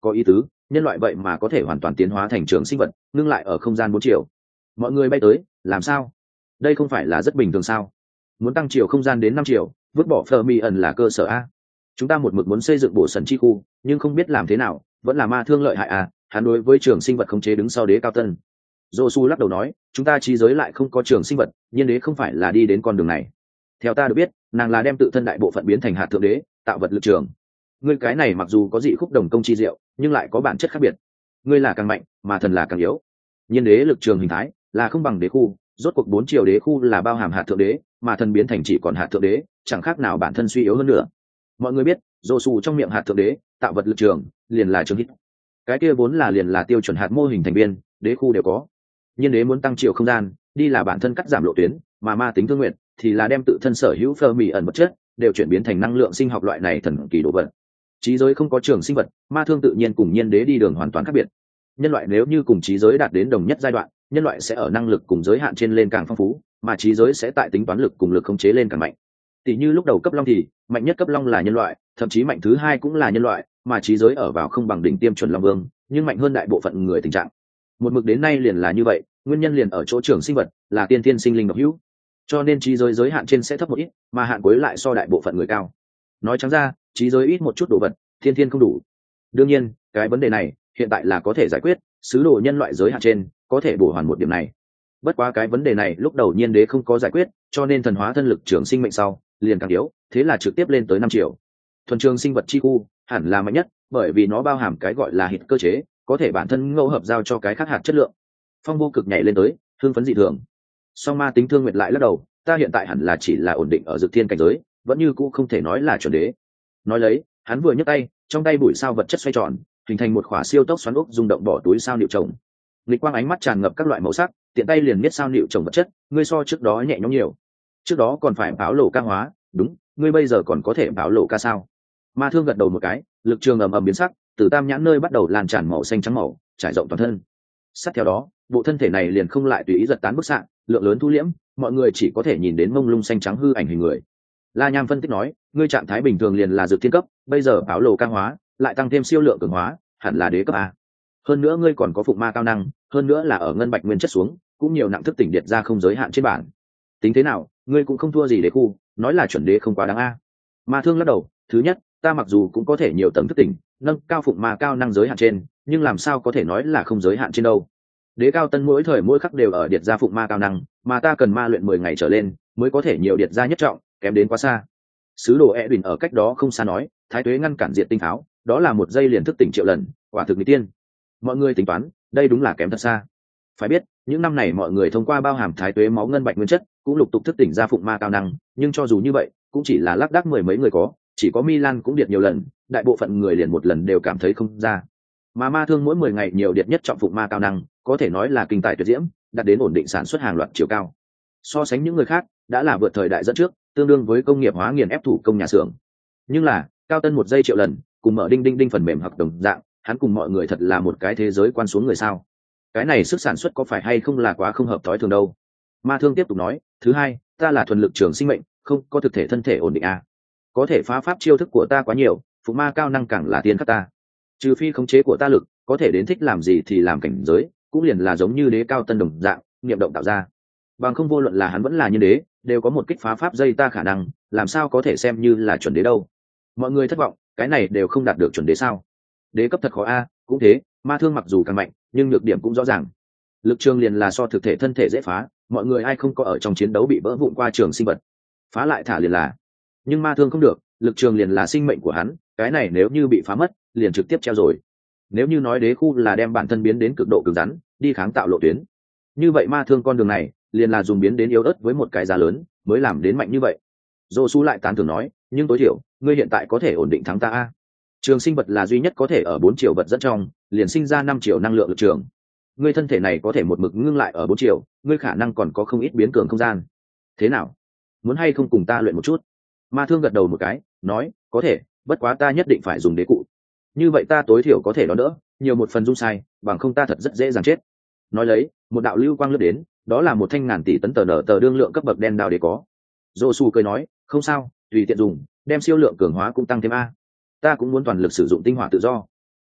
có ý tứ, nhân loại vậy mà có thể hoàn toàn tiến hóa thành trường sinh vật, ngưng lại ở không gian bốn chiều. Mọi người bay tới, làm sao? Đây không phải là rất bình thường sao? Muốn tăng chiều không gian đến năm chiều, vứt bỏ Fermi ẩn là cơ sở a. Chúng ta một mực muốn xây dựng bộ sần chi khu, nhưng không biết làm thế nào, vẫn là ma thương lợi hại à? Hắn đối với trường sinh vật khống chế đứng sau đế cao tân. Josu lắc đầu nói, chúng ta trí giới lại không có trường sinh vật, nhiên đế không phải là đi đến con đường này. Theo ta được biết, nàng là đem tự thân đại bộ phận biến thành hạt thượng đế, tạo vật lực trường. Ngươi cái này mặc dù có dị khúc đồng công chi diệu, nhưng lại có bản chất khác biệt. Ngươi là càng mạnh, mà thần là càng yếu. Nhiên đế lực trường hình thái là không bằng đế khu, rốt cuộc bốn chiều đế khu là bao hàm hạt thượng đế, mà thần biến thành chỉ còn hạt thượng đế, chẳng khác nào bản thân suy yếu hơn nữa. Mọi người biết, Josu trong miệng hạt thượng đế, tạo vật lực trường, liền là trường hít. Cái kia vốn là liền là tiêu chuẩn hạt mô hình thành viên, đế khu đều có. Nhiên đế muốn tăng chiều không gian, đi là bản thân cắt giảm lộ tuyến, mà ma tính thương nguyện thì là đem tự thân sở hữu Fermi ẩn vật chất đều chuyển biến thành năng lượng sinh học loại này thần kỳ đồ vật. Trí giới không có trường sinh vật, ma thương tự nhiên cùng nhiên đế đi đường hoàn toàn khác biệt. Nhân loại nếu như cùng trí giới đạt đến đồng nhất giai đoạn, nhân loại sẽ ở năng lực cùng giới hạn trên lên càng phong phú, mà trí giới sẽ tại tính toán lực cùng lực khống chế lên càng mạnh. Tỷ như lúc đầu cấp long thì mạnh nhất cấp long là nhân loại, thậm chí mạnh thứ hai cũng là nhân loại, mà trí giới ở vào không bằng đỉnh tiêm chuẩn long vương, nhưng mạnh hơn đại bộ phận người tình trạng. Một mực đến nay liền là như vậy, nguyên nhân liền ở chỗ trường sinh vật là tiên thiên sinh linh độc hữu, cho nên trí giới giới hạn trên sẽ thấp một ít, mà hạn cuối lại so đại bộ phận người cao. Nói trắng ra, trí giới ít một chút đồ vật, thiên thiên không đủ. Đương nhiên, cái vấn đề này hiện tại là có thể giải quyết, sứ đồ nhân loại giới hạn trên có thể bổ hoàn một điểm này. Bất quá cái vấn đề này lúc đầu nhiên đế không có giải quyết, cho nên thần hóa thân lực trường sinh mệnh sau liền càng yếu, thế là trực tiếp lên tới năm triệu. Thuần trường sinh vật chi khu hẳn là mạnh nhất, bởi vì nó bao hàm cái gọi là hít cơ chế, có thể bản thân ngẫu hợp giao cho cái khác hạt chất lượng. Phong vô cực nhảy lên tới, hương phấn dị thường. Song ma tính thương nguyệt lại lắc đầu, ta hiện tại hẳn là chỉ là ổn định ở dược thiên cảnh giới, vẫn như cũ không thể nói là chuẩn đế. Nói lấy, hắn vừa nhấc tay, trong tay bụi sao vật chất xoay tròn, hình thành một khỏa siêu tốc xoắn ốc rung động bỏ túi sao liệu trồng. Lịch quang ánh mắt tràn ngập các loại màu sắc, tiện tay liền biết sao liệu trồng vật chất, ngươi so trước đó nhẹ nhõm nhiều. Trước đó còn phải báo lộ ca hóa, đúng, ngươi bây giờ còn có thể báo lộ ca sao? Ma thương gật đầu một cái, lực trường ầm ầm biến sắc, từ tam nhãn nơi bắt đầu lan tràn màu xanh trắng màu, trải rộng toàn thân. Sát theo đó, bộ thân thể này liền không lại tùy ý giật tán bức xạ, lượng lớn thu liễm, mọi người chỉ có thể nhìn đến mông lung xanh trắng hư ảnh hình người. La Nham phân tích nói, ngươi trạng thái bình thường liền là dược thiên cấp, bây giờ báo lộ ca hóa, lại tăng thêm siêu lượng cường hóa, hẳn là đế cấp a. Hơn nữa ngươi còn có phụng ma cao năng, hơn nữa là ở ngân bạch nguyên chất xuống, cũng nhiều nặng thức tỉnh điệt ra không giới hạn trên bản. Tính thế nào, ngươi cũng không thua gì đế khu, nói là chuẩn đế không quá đáng a. Ma thương lắc đầu, thứ nhất, ta mặc dù cũng có thể nhiều tầng thức tỉnh, nâng cao phụng ma cao năng giới hạn trên, nhưng làm sao có thể nói là không giới hạn trên đâu. Đế cao tân mỗi thời mỗi khắc đều ở điệt ra phụng ma cao năng, mà ta cần ma luyện mười ngày trở lên mới có thể nhiều điệt ra nhất trọng, kém đến quá xa. Sứ đồ e bình ở cách đó không xa nói, thái tuế ngăn cản diệt tinh tháo, đó là một giây liền thức tỉnh triệu lần, quả thực mỹ tiên. Mọi người tính toán, đây đúng là kém thật xa. Phải biết, những năm này mọi người thông qua bao hàm thái tuế máu ngân bạch nguyên chất, cũng lục tục thức tỉnh ra phụng ma cao năng, nhưng cho dù như vậy, cũng chỉ là lác đác mười mấy người có, chỉ có Milan cũng điệt nhiều lần, đại bộ phận người liền một lần đều cảm thấy không ra. Mà ma thương mỗi mười ngày nhiều điệt nhất trọng phụng ma cao năng, có thể nói là kinh tài tuyệt diễm, đạt đến ổn định sản xuất hàng loạt chiều cao. So sánh những người khác, đã là vượt thời đại dẫn trước, tương đương với công nghiệp hóa nghiền ép thủ công nhà xưởng. Nhưng là, cao tân một giây triệu lần, cùng mở đinh đinh đinh phần mềm hợp đồng dạng, hắn cùng mọi người thật là một cái thế giới quan xuống người sao? Cái này sức sản xuất có phải hay không là quá không hợp thói thường đâu? Ma thương tiếp tục nói, thứ hai, ta là thuần lực trường sinh mệnh, không có thực thể thân thể ổn định à. Có thể phá pháp chiêu thức của ta quá nhiều, phụng ma cao năng càng là tiên khắc ta. Trừ phi khống chế của ta lực, có thể đến thích làm gì thì làm cảnh giới, cũng liền là giống như đế cao tân đồng dạng, niệm động tạo ra. Bằng không vô luận là hắn vẫn là như đế, đều có một kích phá pháp dây ta khả năng, làm sao có thể xem như là chuẩn đế đâu. Mọi người thất vọng, cái này đều không đạt được chuẩn đế sao? Đế cấp thật khó a, cũng thế, ma thương mặc dù càng mạnh, nhưng nhược điểm cũng rõ ràng. Lực trường liền là so thực thể thân thể dễ phá, mọi người ai không có ở trong chiến đấu bị vỡ vụn qua trường sinh vật. Phá lại thả liền là. Nhưng ma thương không được, lực trường liền là sinh mệnh của hắn, cái này nếu như bị phá mất, liền trực tiếp treo rồi. Nếu như nói đế khu là đem bản thân biến đến cực độ cứng rắn, đi kháng tạo lộ tuyến. Như vậy ma thương con đường này, liền là dùng biến đến yếu ớt với một cái giá lớn, mới làm đến mạnh như vậy. Dô su lại tán thưởng nói, nhưng tối thiểu, ngươi hiện tại có thể ổn định thắng ta a. Trường sinh vật là duy nhất có thể ở bốn chiều vật dẫn trong, liền sinh ra năm chiều năng lượng lực trường. Ngươi thân thể này có thể một mực ngưng lại ở bốn chiều, ngươi khả năng còn có không ít biến cường không gian. Thế nào? Muốn hay không cùng ta luyện một chút? Ma thương gật đầu một cái, nói, có thể, bất quá ta nhất định phải dùng đế cụ. Như vậy ta tối thiểu có thể đón đỡ, nhiều một phần dung sai, bằng không ta thật rất dễ dàng chết. Nói lấy, một đạo lưu quang lướt đến, đó là một thanh ngàn tỷ tấn tờ nở tờ đương lượng cấp bậc đen đao đế có. Josu cười nói, không sao, tùy tiện dùng, đem siêu lượng cường hóa cũng tăng thêm a. Ta cũng muốn toàn lực sử dụng tinh hỏa tự do.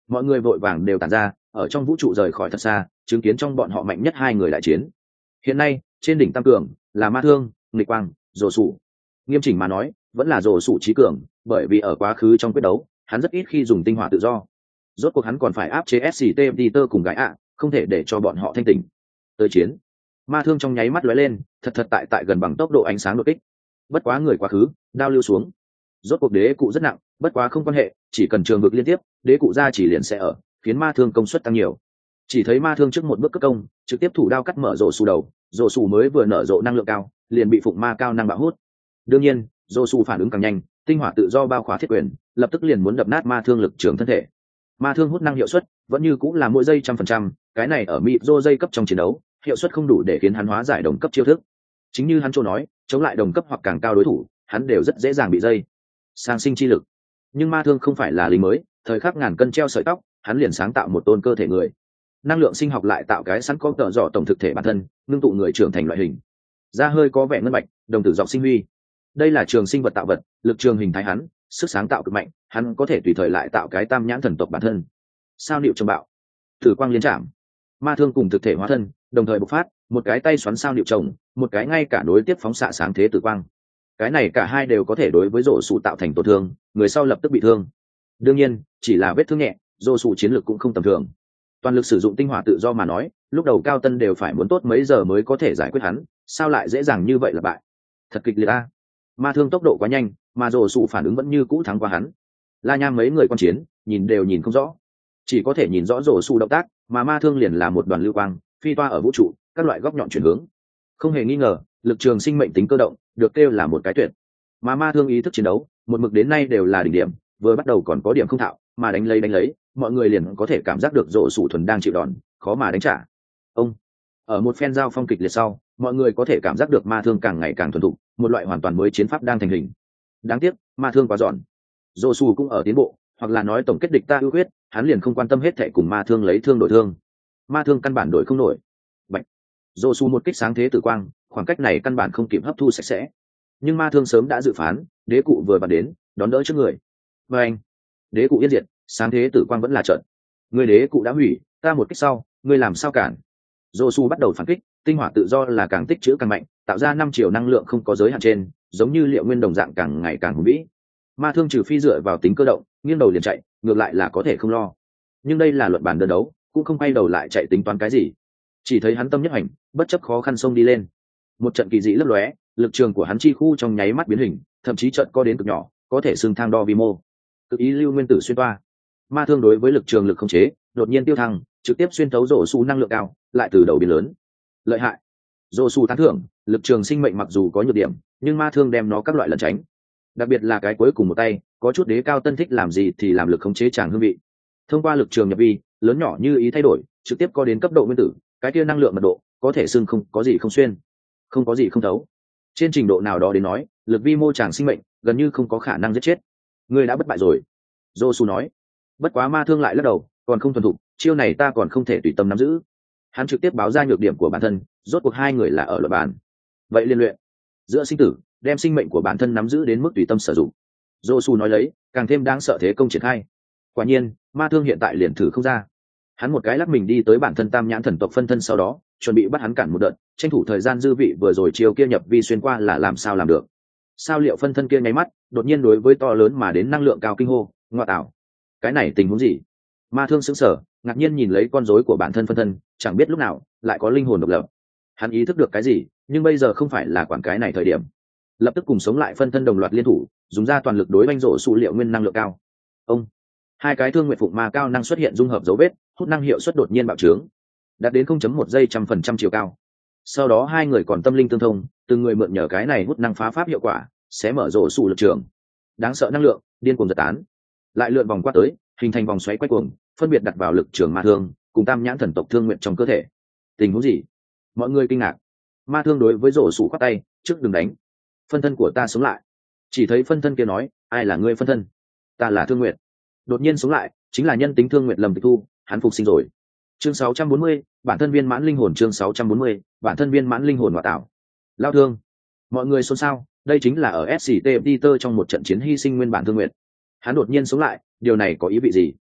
mọi người vội vàng đều tản ra, ở trong vũ trụ rời khỏi thật xa, chứng kiến trong bọn họ mạnh nhất hai người đại chiến. Hiện nay trên đỉnh tam cường là ma thương, nghịch quang, rồ sủ. Nghiêm chỉnh mà nói vẫn là rồ sủ trí cường, bởi vì ở quá khứ trong quyết đấu hắn rất ít khi dùng tinh hỏa tự do. Rốt cuộc hắn còn phải áp chế ét xê tê Peter cùng gái ạ, không thể để cho bọn họ thanh tỉnh. Tới chiến, ma thương trong nháy mắt lóe lên, thật thật tại tại gần bằng tốc độ ánh sáng đột kích. Bất quá người quá khứ, đao lưu xuống. Rốt cuộc đế cụ rất nặng, bất quá không quan hệ, chỉ cần trường vực liên tiếp, đế cụ ra chỉ liền sẽ ở, khiến ma thương công suất tăng nhiều. Chỉ thấy ma thương trước một bước cấp công, trực tiếp thủ đao cắt mở rổ xù đầu, rổ xù mới vừa nở rộ năng lượng cao, liền bị phụng ma cao năng bạo hút. Đương nhiên, rổ xù phản ứng càng nhanh, tinh hỏa tự do bao khóa thiết quyền, lập tức liền muốn đập nát ma thương lực trường thân thể. Ma thương hút năng hiệu suất vẫn như cũng là mỗi giây trăm phần trăm, cái này ở mịp rô dây cấp trong chiến đấu, hiệu suất không đủ để khiến hắn hóa giải đồng cấp chiêu thức. Chính như hắn chỗ nói, chống lại đồng cấp hoặc càng cao đối thủ, hắn đều rất dễ dàng bị dây sang sinh chi lực. Nhưng ma thương không phải là lính mới, thời khắc ngàn cân treo sợi tóc, hắn liền sáng tạo một tôn cơ thể người. Năng lượng sinh học lại tạo cái sẵn có tợ dọ tổng thực thể bản thân, ngưng tụ người trưởng thành loại hình. Da hơi có vẻ ngân bạch, đồng tử dọc sinh huy. Đây là trường sinh vật tạo vật, lực trường hình thái hắn, sức sáng tạo cực mạnh, hắn có thể tùy thời lại tạo cái tam nhãn thần tộc bản thân. Sao niệu trồng bạo, tử quang liên trảm, ma thương cùng thực thể hóa thân đồng thời bộc phát, một cái tay xoắn sao niệu trồng, một cái ngay cả đối tiếp phóng xạ sáng thế tử quang. Cái này cả hai đều có thể đối với rổ sủ tạo thành tổn thương, người sau lập tức bị thương. Đương nhiên chỉ là vết thương nhẹ, rổ sủ chiến lược cũng không tầm thường. Toàn lực sử dụng tinh hỏa tự do mà nói, lúc đầu cao tân đều phải muốn tốt mấy giờ mới có thể giải quyết hắn, sao lại dễ dàng như vậy là bại. Thật kịch liệt a. Ma thương tốc độ quá nhanh, mà rổ sủ phản ứng vẫn như cũ thắng qua hắn. La Nham mấy người quan chiến nhìn đều nhìn không rõ, chỉ có thể nhìn rõ rổ sủ động tác, mà ma thương liền là một đoàn lưu quang phi toa ở vũ trụ, các loại góc nhọn chuyển hướng. Không hề nghi ngờ, lực trường sinh mệnh tính cơ động được kêu là một cái tuyệt. Mà ma thương ý thức chiến đấu một mực đến nay đều là đỉnh điểm, vừa bắt đầu còn có điểm không thạo, mà đánh lấy đánh lấy, mọi người liền có thể cảm giác được rổ sủ thuần đang chịu đòn, khó mà đánh trả. Ông ở một phen giao phong kịch liệt sau, mọi người có thể cảm giác được ma thương càng ngày càng thuần thục, một loại hoàn toàn mới chiến pháp đang thành hình. Đáng tiếc ma thương quá giòn, rổ sủ cũng ở tiến bộ, hoặc là nói tổng kết địch ta ưu huyết, hắn liền không quan tâm hết thệ cùng ma thương lấy thương đổi thương. Ma thương căn bản đổi không nổi. Bạch rổ sủ một kích sáng thế tử quang, khoảng cách này căn bản không kịp hấp thu sạch sẽ. Nhưng ma thương sớm đã dự phán, đế cụ vừa bắn đến, đón đỡ trước người. Và anh, đế cụ yên diệt, sáng thế tử quang vẫn là trận. Người đế cụ đã hủy, ta một kích sau, ngươi làm sao cản? Josu bắt đầu phản kích, tinh hỏa tự do là càng tích trữ càng mạnh, tạo ra năm triệu năng lượng không có giới hạn trên, giống như liệu nguyên đồng dạng càng ngày càng hùng vĩ. Ma thương trừ phi dựa vào tính cơ động, nghiêng đầu liền chạy, ngược lại là có thể không lo. Nhưng đây là luận bàn đơn đấu, cũng không quay đầu lại chạy tính toán cái gì. Chỉ thấy hắn tâm nhất hành, bất chấp khó khăn xông đi lên. Một trận kỳ dị lấp lóe, lực trường của hắn chi khu trong nháy mắt biến hình, thậm chí trận co đến cực nhỏ, có thể xưng thang đo vi mô. Cực ý lưu nguyên tử xuyên toa. Ma thương đối với lực trường lực không chế, đột nhiên tiêu thăng, trực tiếp xuyên thấu rổ su năng lượng cao, lại từ đầu biến lớn. Lợi hại. Rổ su tán thưởng, lực trường sinh mệnh mặc dù có nhược điểm, nhưng ma thương đem nó các loại lẩn tránh. Đặc biệt là cái cuối cùng một tay, có chút đế cao tân thích làm gì thì làm lực khống chế chàng hương vị. Thông qua lực trường nhập vi, lớn nhỏ như ý thay đổi, trực tiếp có đến cấp độ nguyên tử, cái kia năng lượng mật độ, có thể xưng không có gì không xuyên, không có gì không thấu. Trên trình độ nào đó đến nói, lực vi mô chàng sinh mệnh gần như không có khả năng giết chết. Ngươi đã bất bại rồi, Josu nói. Bất quá ma thương lại lắc đầu, còn không thuần thục, chiêu này ta còn không thể tùy tâm nắm giữ. Hắn trực tiếp báo ra nhược điểm của bản thân, rốt cuộc hai người là ở luật bàn. Vậy liên luyện giữa sinh tử, đem sinh mệnh của bản thân nắm giữ đến mức tùy tâm sử dụng. Josu nói lấy, càng thêm đáng sợ thế công triển khai. Quả nhiên, ma thương hiện tại liền thử không ra. Hắn một cái lắc mình đi tới bản thân tam nhãn thần tộc phân thân, sau đó chuẩn bị bắt hắn cản một đợt, tranh thủ thời gian dư vị vừa rồi chiêu kia nhập vi xuyên qua là làm sao làm được. Sao liệu phân thân kia nháy mắt, đột nhiên đối với to lớn mà đến năng lượng cao kinh hô, ngoại tảo. Cái này tình huống gì? Ma thương sững sờ, ngạc nhiên nhìn lấy con rối của bản thân phân thân, chẳng biết lúc nào lại có linh hồn độc lập. Hắn ý thức được cái gì, nhưng bây giờ không phải là quản cái này thời điểm. Lập tức cùng sống lại phân thân đồng loạt liên thủ, dùng ra toàn lực đối oanh rổ su liệu nguyên năng lượng cao. Ông hai cái thương nguyện phụng ma cao năng xuất hiện dung hợp dấu vết, hút năng hiệu suất đột nhiên bạo trướng, đạt đến không chấm một giây trăm phần trăm chiều cao. Sau đó hai người còn tâm linh tương thông, từng người mượn nhờ cái này hút năng phá pháp hiệu quả, sẽ mở rổ sủ lực trường. Đáng sợ năng lượng điên cuồng giật tán, lại lượn vòng qua tới, hình thành vòng xoáy quay cuồng, phân biệt đặt vào lực trường ma thương cùng tam nhãn thần tộc thương nguyện trong cơ thể. Tình huống gì? Mọi người kinh ngạc. Ma thương đối với rổ sủ khoát tay, trước đừng đánh, phân thân của ta sống lại. Chỉ thấy phân thân kia nói, ai là ngươi phân thân? Ta là thương nguyện. Đột nhiên sống lại, chính là nhân tính thương nguyện Lâm Tịch Thu, hắn phục sinh rồi. Chương sáu trăm bốn mươi, bản thân viên mãn linh hồn. Chương sáu trăm bốn mươi, bản thân viên mãn linh hồn ngoại tạo. Lao thương. Mọi người xôn xao, đây chính là ở ét xê tê Peter trong một trận chiến hy sinh nguyên bản thương nguyện. Hắn đột nhiên sống lại, điều này có ý vị gì?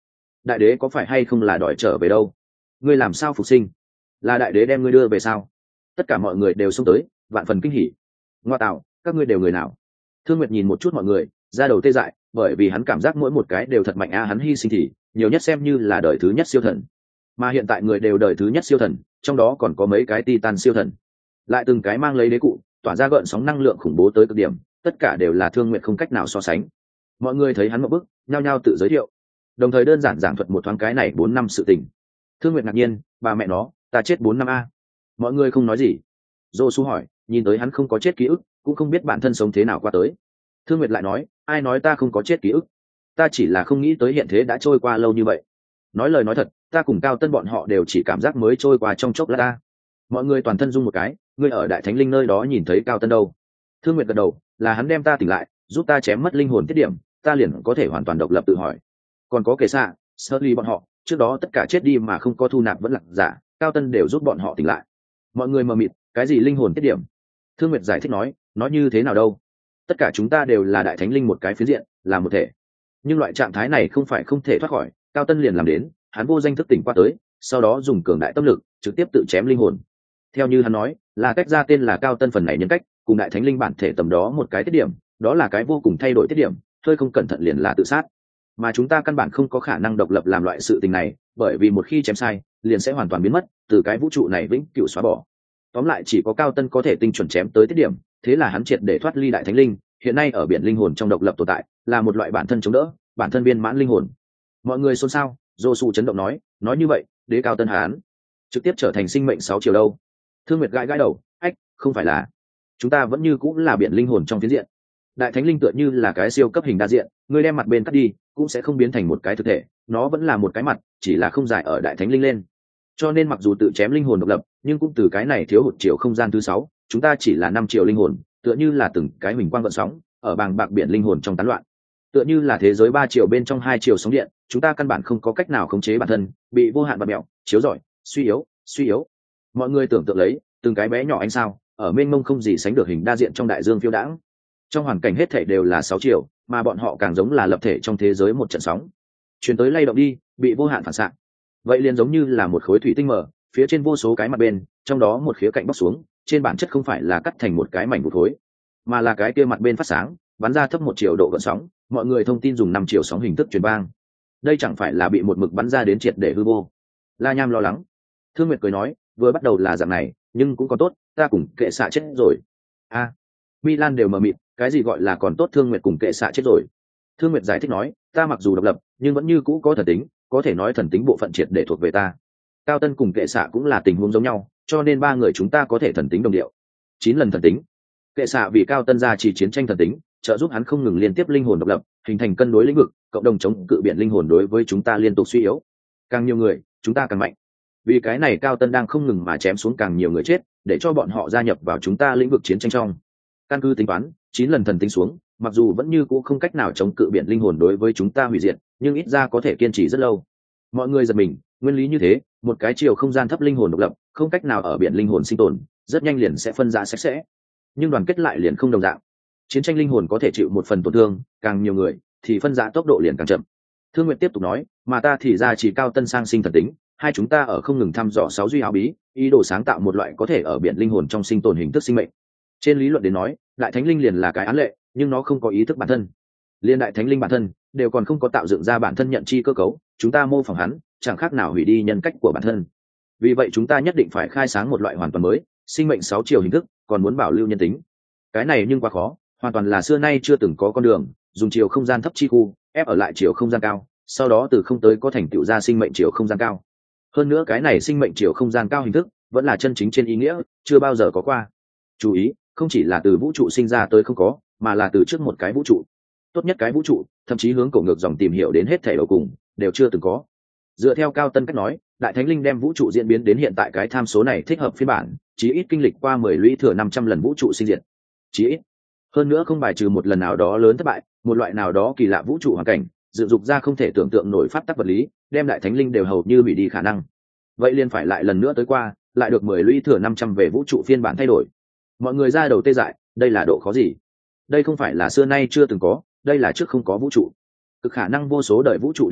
đại đế có phải hay không là đòi trở về đâu? Ngươi làm sao phục sinh? Là đại đế đem ngươi đưa về sao? Tất cả mọi người đều xông tới, vạn phần kinh hỉ. Ngoa tạo, các ngươi đều người nào? Thương Nguyệt nhìn một chút mọi người, ra đầu tê dại, bởi vì hắn cảm giác mỗi một cái đều thật mạnh a, hắn hy sinh thì nhiều nhất xem như là đời thứ nhất siêu thần, mà hiện tại người đều đời thứ nhất siêu thần, trong đó còn có mấy cái titan siêu thần, lại từng cái mang lấy đế cụ, tỏa ra gợn sóng năng lượng khủng bố tới cực điểm, tất cả đều là Thương Nguyệt không cách nào so sánh. Mọi người thấy hắn một bức, nhao nhao tự giới thiệu, đồng thời đơn giản giảng thuật một thoáng cái này bốn năm sự tình. Thương Nguyệt ngạc nhiên, bà mẹ nó, ta chết bốn năm a. Mọi người không nói gì. Dô Su hỏi, nhìn tới hắn không có chết ký ức, cũng không biết bản thân sống thế nào qua tới. Thương Nguyệt lại nói, ai nói ta không có chết ký ức, ta chỉ là không nghĩ tới hiện thế đã trôi qua lâu như vậy. Nói lời nói thật, ta cùng Cao Tân bọn họ đều chỉ cảm giác mới trôi qua trong chốc lát ta. Mọi người toàn thân rung một cái, ngươi ở Đại Thánh Linh nơi đó nhìn thấy Cao Tân đâu? Thương Nguyệt gật đầu, là hắn đem ta tỉnh lại, giúp ta chém mất linh hồn tiết điểm, ta liền có thể hoàn toàn độc lập tự hỏi. Còn có Kẻ Xạ, Sully bọn họ, trước đó tất cả chết đi mà không có thu nạp vẫn lạc giả, Cao Tân đều giúp bọn họ tỉnh lại. Mọi người mờ mịt, cái gì linh hồn tiết điểm? Thương Nguyệt giải thích nói, nói như thế nào đâu? Tất cả chúng ta đều là Đại Thánh Linh một cái phiến diện, là một thể. Nhưng loại trạng thái này không phải không thể thoát khỏi, Cao Tân liền làm đến, hắn vô danh thức tỉnh qua tới, sau đó dùng cường đại tâm lực trực tiếp tự chém linh hồn. Theo như hắn nói, là tách ra tên là Cao Tân phần này nhân cách, cùng Đại Thánh Linh bản thể tầm đó một cái tiết điểm, đó là cái vô cùng thay đổi tiết điểm, hơi không cẩn thận liền là tự sát. Mà chúng ta căn bản không có khả năng độc lập làm loại sự tình này, bởi vì một khi chém sai, liền sẽ hoàn toàn biến mất, từ cái vũ trụ này vĩnh cửu xóa bỏ. Tóm lại chỉ có Cao Tân có thể tinh chuẩn chém tới tiết điểm, thế là hắn triệt để thoát ly Đại Thánh Linh, hiện nay ở biển linh hồn trong độc lập tồn tại, là một loại bản thân chống đỡ, bản thân viên mãn linh hồn. Mọi người xôn xao, Dô Su chấn động nói, nói như vậy, đế Cao Tân hán trực tiếp trở thành sinh mệnh sáu chiều đâu? Thương Nguyệt gãi gãi đầu, ách, không phải là, chúng ta vẫn như cũng là biển linh hồn trong phiến diện. Đại Thánh Linh tựa như là cái siêu cấp hình đa diện, người đem mặt bên cắt đi, cũng sẽ không biến thành một cái thực thể, nó vẫn là một cái mặt, chỉ là không dài ở Đại Thánh Linh lên. Cho nên mặc dù tự chém linh hồn độc lập, nhưng cũng từ cái này thiếu hụt chiều không gian thứ sáu, chúng ta chỉ là năm triệu linh hồn, tựa như là từng cái huỳnh quang gợn sóng, ở bàng bạc biển linh hồn trong tán loạn. Tựa như là thế giới ba triệu bên trong hai triệu sóng điện, chúng ta căn bản không có cách nào khống chế bản thân, bị vô hạn bạt mẹo, chiếu rọi, suy yếu, suy yếu. Mọi người tưởng tượng lấy, từng cái bé nhỏ ánh sao, ở mênh mông không gì sánh được hình đa diện trong đại dương phiêu đãng. Trong hoàn cảnh hết thảy đều là sáu triệu, mà bọn họ càng giống là lập thể trong thế giới một trận sóng. Truyền tới lay động đi, bị vô hạn phản xạ. Vậy liền giống như là một khối thủy tinh mở, phía trên vô số cái mặt bên, trong đó một khía cạnh bóc xuống, trên bản chất không phải là cắt thành một cái mảnh vụn khối, mà là cái kia mặt bên phát sáng, bắn ra thấp một triệu độ gợn sóng, mọi người thông tin dùng năm triệu sóng hình thức truyền vang. Đây chẳng phải là bị một mực bắn ra đến triệt để hư vô? La Nham lo lắng. Thương Nguyệt cười nói, vừa bắt đầu là dạng này, nhưng cũng còn tốt, ta cùng Kệ Xạ chết rồi. A, à, Milan đều mờ mịt, cái gì gọi là còn tốt? Thương Nguyệt cùng Kệ Xạ chết rồi. Thương Nguyệt giải thích nói, ta mặc dù độc lập, nhưng vẫn như cũ có thần tính, có thể nói thần tính bộ phận triệt để thuộc về ta. Cao Tân cùng Kệ Xạ cũng là tình huống giống nhau, cho nên ba người chúng ta có thể thần tính đồng điệu. Chín lần thần tính. Kệ Xạ vì Cao Tân ra chỉ chiến tranh thần tính, trợ giúp hắn không ngừng liên tiếp linh hồn độc lập, hình thành cân đối lĩnh vực, cộng đồng chống cự biển linh hồn đối với chúng ta liên tục suy yếu. Càng nhiều người, chúng ta càng mạnh. Vì cái này Cao Tân đang không ngừng mà chém xuống càng nhiều người chết, để cho bọn họ gia nhập vào chúng ta lĩnh vực chiến tranh trong. Căn cứ tính toán, chín lần thần tính xuống, mặc dù vẫn như cũ không cách nào chống cự biển linh hồn đối với chúng ta hủy diệt, nhưng ít ra có thể kiên trì rất lâu. Mọi người giật mình, nguyên lý như thế, một cái chiều không gian thấp linh hồn độc lập, không cách nào ở biển linh hồn sinh tồn, rất nhanh liền sẽ phân rã sạch sẽ. Nhưng đoàn kết lại liền không đồng dạng. Chiến tranh linh hồn có thể chịu một phần tổn thương, càng nhiều người thì phân rã tốc độ liền càng chậm. Thương Nguyệt tiếp tục nói, mà ta thì ra chỉ Cao Tân sang sinh thần tính, hai chúng ta ở không ngừng thăm dò sáu duy áo bí, ý đồ sáng tạo một loại có thể ở biển linh hồn trong sinh tồn hình thức sinh mệnh. Trên lý luận đến nói, Đại Thánh Linh liền là cái án lệ, nhưng nó không có ý thức bản thân. Liên Đại Thánh Linh bản thân đều còn không có tạo dựng ra bản thân nhận chi cơ cấu, chúng ta mô phỏng hắn, chẳng khác nào hủy đi nhân cách của bản thân. Vì vậy chúng ta nhất định phải khai sáng một loại hoàn toàn mới, sinh mệnh sáu chiều hình thức, còn muốn bảo lưu nhân tính. Cái này nhưng quá khó, hoàn toàn là xưa nay chưa từng có con đường, dùng chiều không gian thấp chi khu, ép ở lại chiều không gian cao, sau đó từ không tới có thành tựu ra sinh mệnh chiều không gian cao. Hơn nữa cái này sinh mệnh chiều không gian cao hình thức, vẫn là chân chính trên ý nghĩa, chưa bao giờ có qua. Chú ý, không chỉ là từ vũ trụ sinh ra tới không có, mà là từ trước một cái vũ trụ. Tốt nhất cái vũ trụ, thậm chí hướng cổ ngược dòng tìm hiểu đến hết thể đầu cùng, đều chưa từng có. Dựa theo Cao Tân cách nói, Đại Thánh Linh đem vũ trụ diễn biến đến hiện tại cái tham số này thích hợp phiên bản, chí ít kinh lịch qua mười lũy thừa năm trăm lần vũ trụ sinh diệt. Chí ít. Hơn nữa không bài trừ một lần nào đó lớn thất bại, một loại nào đó kỳ lạ vũ trụ hoàn cảnh, dự dục ra không thể tưởng tượng nổi pháp tắc vật lý, đem Đại Thánh Linh đều hầu như hủy đi khả năng. Vậy liền phải lại lần nữa tới qua, lại được mười lũy thừa năm trăm về vũ trụ phiên bản thay đổi. Mọi người ra đầu tê dại, đây là độ khó gì? Đây không phải là xưa nay chưa từng có, đây là trước không có vũ trụ. Cực khả năng vô số đời vũ trụ đến nay,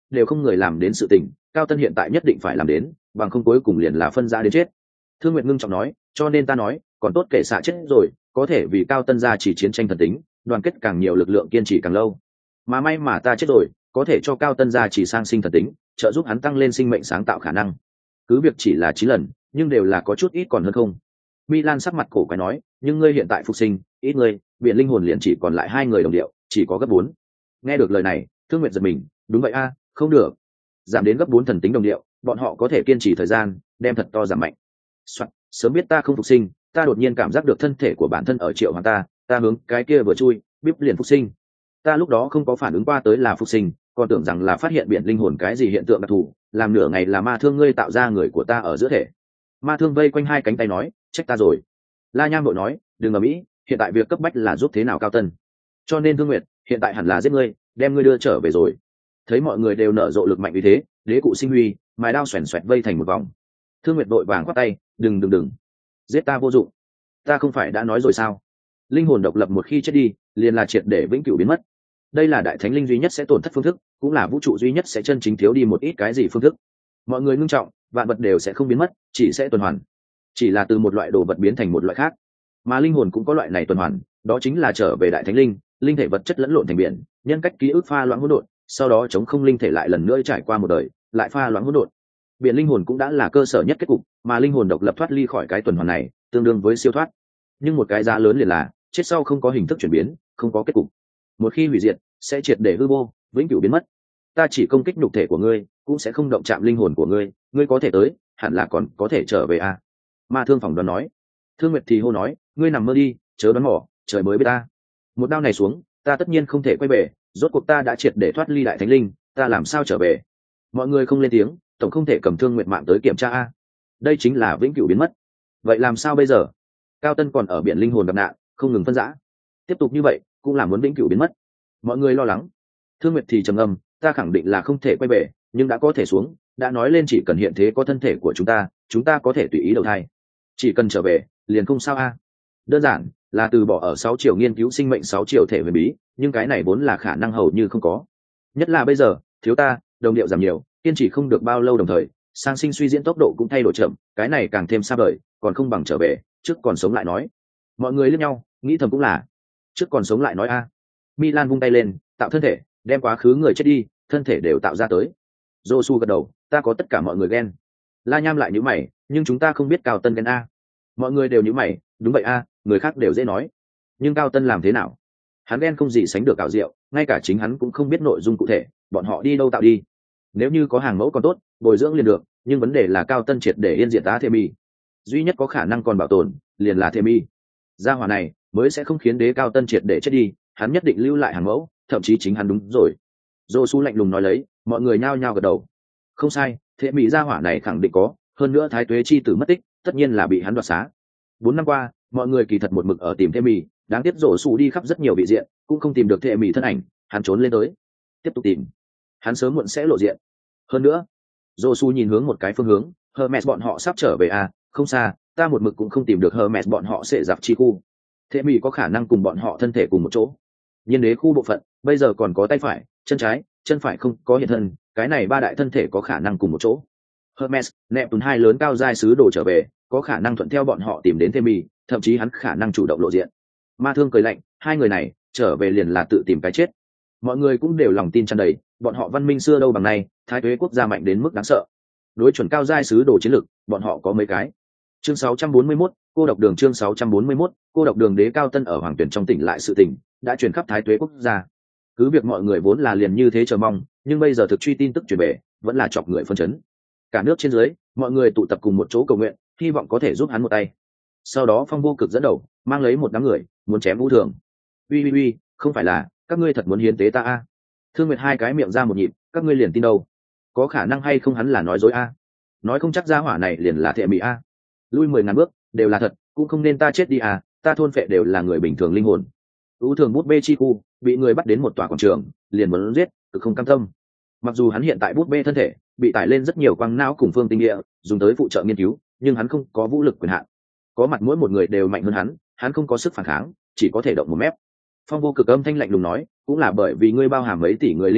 đều không người làm đến sự tình, Cao Tân hiện tại nhất định phải làm đến, bằng không cuối cùng liền là phân ra đến chết. Thương Nguyệt ngưng trọng nói, cho nên ta nói, còn tốt kể xạ chết rồi, có thể vì Cao Tân ra chỉ chiến tranh thần tính, đoàn kết càng nhiều lực lượng kiên trì càng lâu. Mà may mà ta chết rồi, có thể cho Cao Tân ra chỉ sang sinh thần tính, trợ giúp hắn tăng lên sinh mệnh sáng tạo khả năng. Cứ việc chỉ là chín lần, nhưng đều là có chút ít còn hơn không. Milan sắc mặt cổ quái nói, nhưng ngươi hiện tại phục sinh, ít ngươi, biển linh hồn liền chỉ còn lại hai người đồng điệu, chỉ có gấp bốn. Nghe được lời này, Thương Nguyệt giật mình, đúng vậy a, không được. Giảm đến gấp bốn thần tính đồng điệu, bọn họ có thể kiên trì thời gian, đem thật to giảm mạnh. Soạn, sớm biết ta không phục sinh, ta đột nhiên cảm giác được thân thể của bản thân ở triệu hoàng ta, ta hướng cái kia vừa chui, bíp liền phục sinh. Ta lúc đó không có phản ứng qua tới là phục sinh, còn tưởng rằng là phát hiện biển linh hồn cái gì hiện tượng đặc thù, làm nửa ngày là ma thương ngươi tạo ra người của ta ở giữa thể. Ma thương vây quanh hai cánh tay nói, trách ta rồi. La Nham đội nói, đừng ở mỹ, hiện tại việc cấp bách là giúp thế nào Cao Tân. Cho nên Thương Nguyệt, hiện tại hẳn là giết ngươi, đem ngươi đưa trở về rồi. Thấy mọi người đều nở rộ lực mạnh như thế, đế cụ sinh huy, mài đao xoèn xoẹt vây thành một vòng. Thương Nguyệt đội vàng quát tay, đừng đừng đừng, giết ta vô dụng. Ta không phải đã nói rồi sao? Linh hồn độc lập một khi chết đi, liền là triệt để vĩnh cửu biến mất. Đây là đại thánh linh duy nhất sẽ tổn thất phương thức, cũng là vũ trụ duy nhất sẽ chân chính thiếu đi một ít cái gì phương thức. Mọi người ngưng trọng, vạn vật đều sẽ không biến mất, chỉ sẽ tuần hoàn, chỉ là từ một loại đồ vật biến thành một loại khác. Mà linh hồn cũng có loại này tuần hoàn, đó chính là trở về đại thánh linh, linh thể vật chất lẫn lộn thành biển, nhân cách ký ức pha loãng hỗn độn, sau đó chống không linh thể lại lần nữa trải qua một đời, lại pha loãng hỗn độn. Biển linh hồn cũng đã là cơ sở nhất kết cục, mà linh hồn độc lập thoát ly khỏi cái tuần hoàn này, tương đương với siêu thoát. Nhưng một cái giá lớn liền là, chết sau không có hình thức chuyển biến, không có kết cục. Một khi hủy diệt, sẽ triệt để hư vô, vĩnh cửu biến mất. Ta chỉ công kích nhục thể của ngươi, cũng sẽ không động chạm linh hồn của ngươi, ngươi có thể tới, hẳn là còn có thể trở về à? Ma Thương phỏng đoán nói. Thương Nguyệt thì hô nói, ngươi nằm mơ đi, chớ đoán mò, trời mới biết ta. Một đao này xuống, ta tất nhiên không thể quay về, rốt cuộc ta đã triệt để thoát ly đại thánh linh, ta làm sao trở về? Mọi người không lên tiếng, tổng không thể cầm Thương Nguyệt mạng tới kiểm tra a. Đây chính là vĩnh cửu biến mất. Vậy làm sao bây giờ? Cao Tân còn ở biển linh hồn gặp nạn, không ngừng phân rã. Tiếp tục như vậy, cũng là muốn vĩnh cửu biến mất. Mọi người lo lắng. Thương Nguyệt thì trầm ngâm, ta khẳng định là không thể quay về, nhưng đã có thể xuống, đã nói lên chỉ cần hiện thế có thân thể của chúng ta, chúng ta có thể tùy ý đầu thai. Chỉ cần trở về, liền không sao a. Đơn giản là từ bỏ ở sáu triệu nghiên cứu sinh mệnh sáu triệu thể huyền bí, nhưng cái này vốn là khả năng hầu như không có. Nhất là bây giờ, thiếu ta, đồng điệu giảm nhiều, kiên trì không được bao lâu đồng thời, sang sinh suy diễn tốc độ cũng thay đổi chậm, cái này càng thêm xa vời, còn không bằng trở về, trước còn sống lại nói. Mọi người liếc nhau, nghĩ thầm cũng là, trước còn sống lại nói a. Milan vung tay lên, tạo thân thể, đem quá khứ người chết đi, thân thể đều tạo ra tới. Josu gật đầu, ta có tất cả mọi người ghen. La Nham lại nhíu mày, nhưng chúng ta không biết Cao Tân ghen a. Mọi người đều nhíu mày, đúng vậy a, người khác đều dễ nói. Nhưng Cao Tân làm thế nào? Hắn ghen không gì sánh được ảo diệu, ngay cả chính hắn cũng không biết nội dung cụ thể, bọn họ đi đâu tạo đi. Nếu như có hàng mẫu còn tốt, bồi dưỡng liền được, nhưng vấn đề là Cao Tân triệt để yên diệt tá Thê Mi. Duy nhất có khả năng còn bảo tồn, liền là Thê Mi. Gia hỏa này mới sẽ không khiến đế Cao Tân triệt để chết đi, hắn nhất định lưu lại hàng mẫu, thậm chí chính hắn đúng rồi. Josu lạnh lùng nói lấy, mọi người nhao nhao gật đầu. Không sai, Thê Mi gia hỏa này khẳng định có, hơn nữa Thái Tuế chi tử mất tích, tất nhiên là bị hắn đoạt xá. Bốn năm qua, mọi người kỳ thật một mực ở tìm Thê Mi, đáng tiếc Josu đi khắp rất nhiều vị diện, cũng không tìm được Thê Mi thân ảnh, hắn trốn lên tới, tiếp tục tìm. Hắn sớm muộn sẽ lộ diện. Hơn nữa, Josu nhìn hướng một cái phương hướng, Hermes bọn họ sắp trở về à, không xa, ta một mực cũng không tìm được Hermes bọn họ sẽ giặc chi khu. Thê Mi có khả năng cùng bọn họ thân thể cùng một chỗ. Nhiên đế khu bộ phận, bây giờ còn có tay phải, chân trái, chân phải không có hiện thân, cái này ba đại thân thể có khả năng cùng một chỗ. Hermes, Neptune hai lớn cao giai sứ đồ trở về, có khả năng thuận theo bọn họ tìm đến Thê Mi, thậm chí hắn khả năng chủ động lộ diện. Ma Thương cười lạnh, hai người này trở về liền là tự tìm cái chết. Mọi người cũng đều lòng tin tràn đầy, bọn họ văn minh xưa đâu bằng nay, Thái Tuế quốc gia mạnh đến mức đáng sợ. Đối chuẩn cao giai sứ đồ chiến lực, bọn họ có mấy cái. Chương sáu trăm bốn mươi mốt, cô độc đường chương sáu trăm bốn mươi mốt, cô độc đường đế Cao Tân ở Hoàng Tuyển trong tỉnh lại sự tình, đã truyền khắp Thái Tuế quốc gia. Cứ việc mọi người vốn là liền như thế chờ mong, nhưng bây giờ thực truy tin tức truyền về, vẫn là chọc người phân chấn. Cả nước trên dưới, mọi người tụ tập cùng một chỗ cầu nguyện, hy vọng có thể giúp hắn một tay. Sau đó Phong Vô Cực dẫn đầu, mang lấy một đám người, muốn chém Vũ Thường. Uy uy uy, không phải là, các ngươi thật muốn hiến tế ta a? Thương Nguyệt hai cái miệng ra một nhịp, các ngươi liền tin đâu? Có khả năng hay không hắn là nói dối a? Nói không chắc gia hỏa này liền là Thệ Mỹ a. Lui mười ngàn bước, đều là thật, cũng không nên ta chết đi à, ta thôn phệ đều là người bình thường linh hồn. Ưu Thường bút bê chi khu, bị người bắt đến một tòa quảng trường, liền muốn giết, cực không cam tâm. Mặc dù hắn hiện tại bút bê thân thể bị tải lên rất nhiều quang não cùng phương tinh địa, dùng tới phụ trợ nghiên cứu, nhưng hắn không có vũ lực quyền hạn. Có mặt mỗi một người đều mạnh hơn hắn, hắn không có sức phản kháng, chỉ có thể động một mép. Phong Vô Cực âm thanh lạnh lùng nói, cũng là bởi vì ngươi bao hàm mấy tỷ người linh hồn,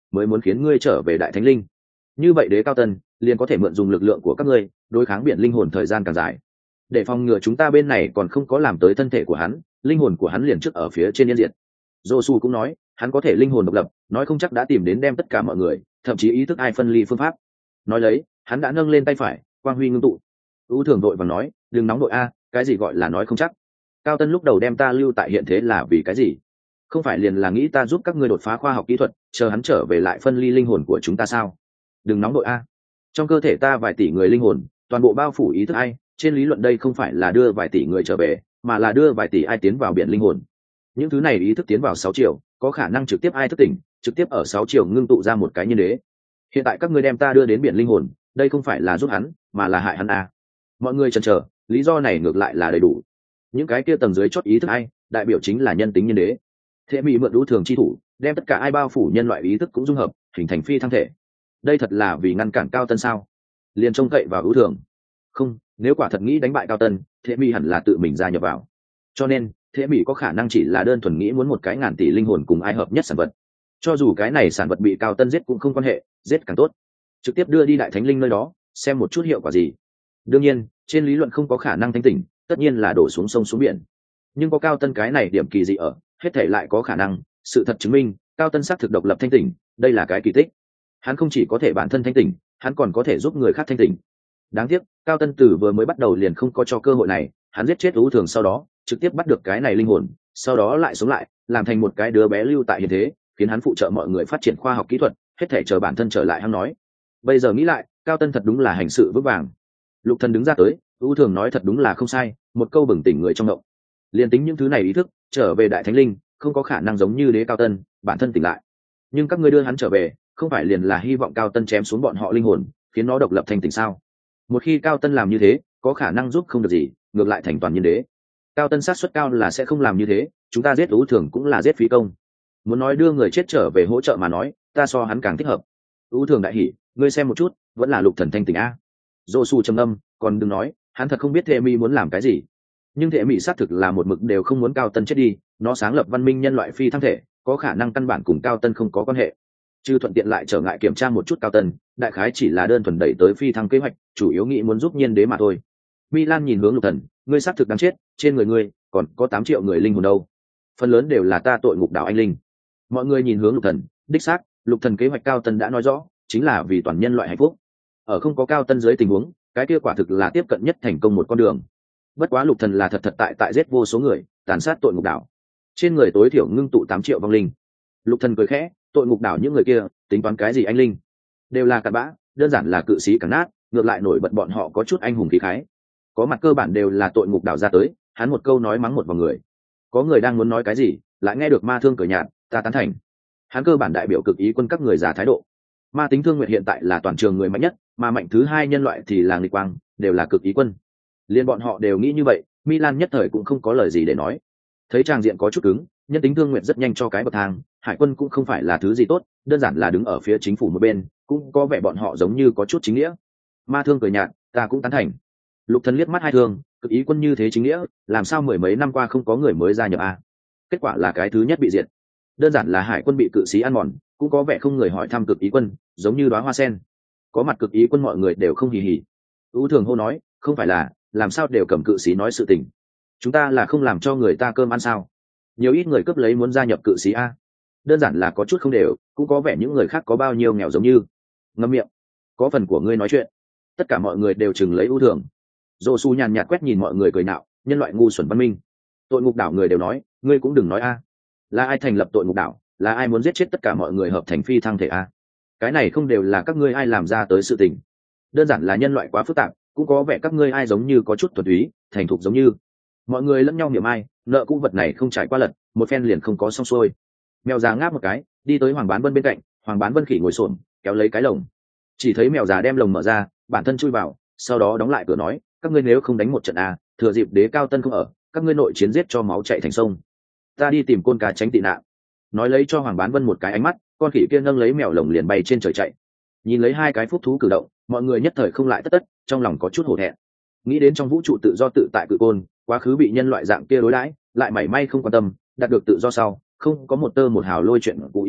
mới muốn khiến ngươi trở về đại thánh linh. Như vậy đế cao tân liền có thể mượn dùng lực lượng của các ngươi đối kháng biển linh hồn thời gian càng dài, để phòng ngừa chúng ta bên này còn không có làm tới thân thể của hắn, linh hồn của hắn liền trước ở phía trên yên diệt. Dô Su cũng nói hắn có thể linh hồn độc lập, nói không chắc đã tìm đến đem tất cả mọi người, thậm chí ý thức ai phân ly phương pháp. Nói lấy hắn đã nâng lên tay phải, quang huy ngưng tụ. U Thường đội và nói đừng nóng đội a, cái gì gọi là nói không chắc. Cao tân lúc đầu đem ta lưu tại hiện thế là vì cái gì? Không phải liền là nghĩ ta giúp các ngươi đột phá khoa học kỹ thuật, chờ hắn trở về lại phân ly linh hồn của chúng ta sao? Đừng nóng đội a, trong cơ thể ta vài tỷ người linh hồn toàn bộ bao phủ ý thức ai, trên lý luận đây không phải là đưa vài tỷ người trở về, mà là đưa vài tỷ ai tiến vào biển linh hồn. Những thứ này ý thức tiến vào sáu triệu, có khả năng trực tiếp ai thức tỉnh, trực tiếp ở sáu triệu ngưng tụ ra một cái nhân đế. Hiện tại các ngươi đem ta đưa đến biển linh hồn, đây không phải là giúp hắn, mà là hại hắn à. Mọi người chần chờ, lý do này ngược lại là đầy đủ. Những cái kia tầng dưới chót ý thức ai, đại biểu chính là nhân tính nhân đế. Thế mỹ mượn đủ thường chi thủ, đem tất cả ai bao phủ nhân loại ý thức cũng dung hợp, hình thành phi thăng thể. Đây thật là vì ngăn cản Cao Tân sao? Liền trông cậy vào ưu thường. Không, nếu quả thật nghĩ đánh bại Cao Tân, Thế mỹ hẳn là tự mình gia nhập vào. Cho nên Thế mỹ có khả năng chỉ là đơn thuần nghĩ muốn một cái ngàn tỷ linh hồn cùng ai hợp nhất sản vật. Cho dù cái này sản vật bị Cao Tân giết cũng không quan hệ, giết càng tốt. Trực tiếp đưa đi đại thánh linh nơi đó, xem một chút hiệu quả gì. Đương nhiên, trên lý luận không có khả năng thanh tỉnh, tất nhiên là đổ xuống sông xuống biển. Nhưng có Cao Tân cái này điểm kỳ dị ở, hết thể lại có khả năng. Sự thật chứng minh, Cao Tân xác thực độc lập thanh tỉnh, đây là cái kỳ tích. Hắn không chỉ có thể bản thân thanh tỉnh, hắn còn có thể giúp người khác thanh tỉnh. Đáng tiếc, Cao Tân Tử vừa mới bắt đầu liền không có cho cơ hội này, hắn giết chết ưu thường sau đó, trực tiếp bắt được cái này linh hồn, sau đó lại sống lại, làm thành một cái đứa bé lưu tại hiện thế, khiến hắn phụ trợ mọi người phát triển khoa học kỹ thuật, hết thể chờ bản thân trở lại hắn nói. Bây giờ nghĩ lại, Cao Tân thật đúng là hành sự vững vàng. Lục Thần đứng ra tới, ưu thường nói thật đúng là không sai, một câu bừng tỉnh người trong động. Liên tính những thứ này ý thức trở về đại thánh linh, không có khả năng giống như đế Cao Tân, bản thân tỉnh lại. Nhưng các ngươi đưa hắn trở về, không phải liền là hy vọng Cao Tân chém xuống bọn họ linh hồn, khiến nó độc lập thành tỉnh sao? Một khi Cao Tân làm như thế, có khả năng giúp không được gì, ngược lại thành toàn nhân đế. Cao Tân sát suất cao là sẽ không làm như thế, chúng ta giết ưu thường cũng là giết phí công. Muốn nói đưa người chết trở về hỗ trợ mà nói, ta so hắn càng thích hợp. Ưu thường đại hỉ, ngươi xem một chút, vẫn là Lục Thần thanh tỉnh a. Dô Su trầm âm, còn đừng nói, hắn thật không biết Thệ Mỹ muốn làm cái gì. Nhưng Thệ Mỹ xác thực là một mực đều không muốn Cao Tân chết đi, nó sáng lập văn minh nhân loại phi thăng thể, có khả năng căn bản cùng Cao Tân không có quan hệ. Chứ thuận tiện lại trở ngại kiểm tra một chút Cao Tân, đại khái chỉ là đơn thuần đẩy tới phi thăng kế hoạch, chủ yếu nghĩ muốn giúp nhiên đế mà thôi. Milan nhìn hướng Lục Thần, ngươi xác thực đáng chết, trên người ngươi còn có tám triệu người linh hồn đâu. Phần lớn đều là ta tội ngục đảo anh linh. Mọi người nhìn hướng Lục Thần, đích xác, Lục Thần kế hoạch Cao Tân đã nói rõ, chính là vì toàn nhân loại hạnh phúc. Ở không có Cao Tân dưới tình huống, cái kia quả thực là tiếp cận nhất thành công một con đường. Bất quá Lục Thần là thật thật tại tại giết vô số người, tàn sát tội ngục đảo. Trên người tối thiểu ngưng tụ tám triệu vong linh. Lục Thần cười khẽ, tội ngục đảo những người kia, tính toán cái gì anh linh? Đều là cặn bã, đơn giản là cự sĩ cắn nát, ngược lại nổi bật bọn họ có chút anh hùng khí khái. Có mặt cơ bản đều là tội ngục đảo ra tới, hắn một câu nói mắng một vào người. Có người đang muốn nói cái gì, lại nghe được Ma Thương cười nhạt, ta tán thành. Hắn cơ bản đại biểu cực ý quân các người già thái độ. Ma Tính Thương Nguyệt hiện tại là toàn trường người mạnh nhất, mà mạnh thứ hai nhân loại thì là nghịch quang, đều là cực ý quân. Liên bọn họ đều nghĩ như vậy, Milan nhất thời cũng không có lời gì để nói. Thấy tràng diện có chút cứng, Nhân Tính Thương Nguyệt rất nhanh cho cái bậc thang, hải quân cũng không phải là thứ gì tốt, đơn giản là đứng ở phía chính phủ một bên, cũng có vẻ bọn họ giống như có chút chính nghĩa. Ma Thương cười nhạt, ta cũng tán thành. Lục Thần liếc mắt hai thương, cực ý quân như thế chính nghĩa, làm sao mười mấy năm qua không có người mới gia nhập a? Kết quả là cái thứ nhất bị diệt. Đơn giản là hải quân bị cự sĩ ăn mòn, cũng có vẻ không người hỏi thăm cực ý quân, giống như đóa hoa sen. Có mặt cực ý quân mọi người đều không hì hì. Ú Thường hô nói, không phải là, làm sao đều cầm cự sĩ nói sự tình. Chúng ta là không làm cho người ta cơm ăn sao? Nhiều ít người cướp lấy muốn gia nhập cự sĩ a. Đơn giản là có chút không đều, cũng có vẻ những người khác có bao nhiêu nghèo giống như. Ngậm miệng. Có phần của ngươi nói chuyện. Tất cả mọi người đều chừng lấy Ú Thường. Dô Su nhàn nhạt quét nhìn mọi người cười nạo, nhân loại ngu xuẩn văn minh. Tội ngục đảo người đều nói, ngươi cũng đừng nói a. Là ai thành lập tội ngục đảo, là ai muốn giết chết tất cả mọi người hợp thành phi thăng thể a? Cái này không đều là các ngươi ai làm ra tới sự tình. Đơn giản là nhân loại quá phức tạp, cũng có vẻ các ngươi ai giống như có chút thuần túy, thành thục giống như. Mọi người lẫn nhau niệm ai, nợ cũ vật này không trải qua lật, một phen liền không có xong xuôi. Mèo già ngáp một cái, đi tới Hoàng Bán Vân bên cạnh, Hoàng Bán Vân khỉ ngồi xổm, kéo lấy cái lồng. Chỉ thấy mèo già đem lồng mở ra, bản thân chui vào, sau đó đóng lại cửa nói, các ngươi nếu không đánh một trận a, thừa dịp đế Cao Tân không ở, các ngươi nội chiến giết cho máu chảy thành sông. Ta đi tìm côn cá tránh tị nạn. Nói lấy cho Hoàng Bán Vân một cái ánh mắt, con khỉ kia nâng lấy mèo lồng liền bay trên trời chạy. Nhìn lấy hai cái phúc thú cử động, mọi người nhất thời không lại tất tất, trong lòng có chút hổ thẹn. Nghĩ đến trong vũ trụ tự do tự tại cự côn, quá khứ bị nhân loại dạng kia đối đãi, lại mảy may không quan tâm, đạt được tự do sau, không có một tơ một hào lôi chuyện của ý nghĩ,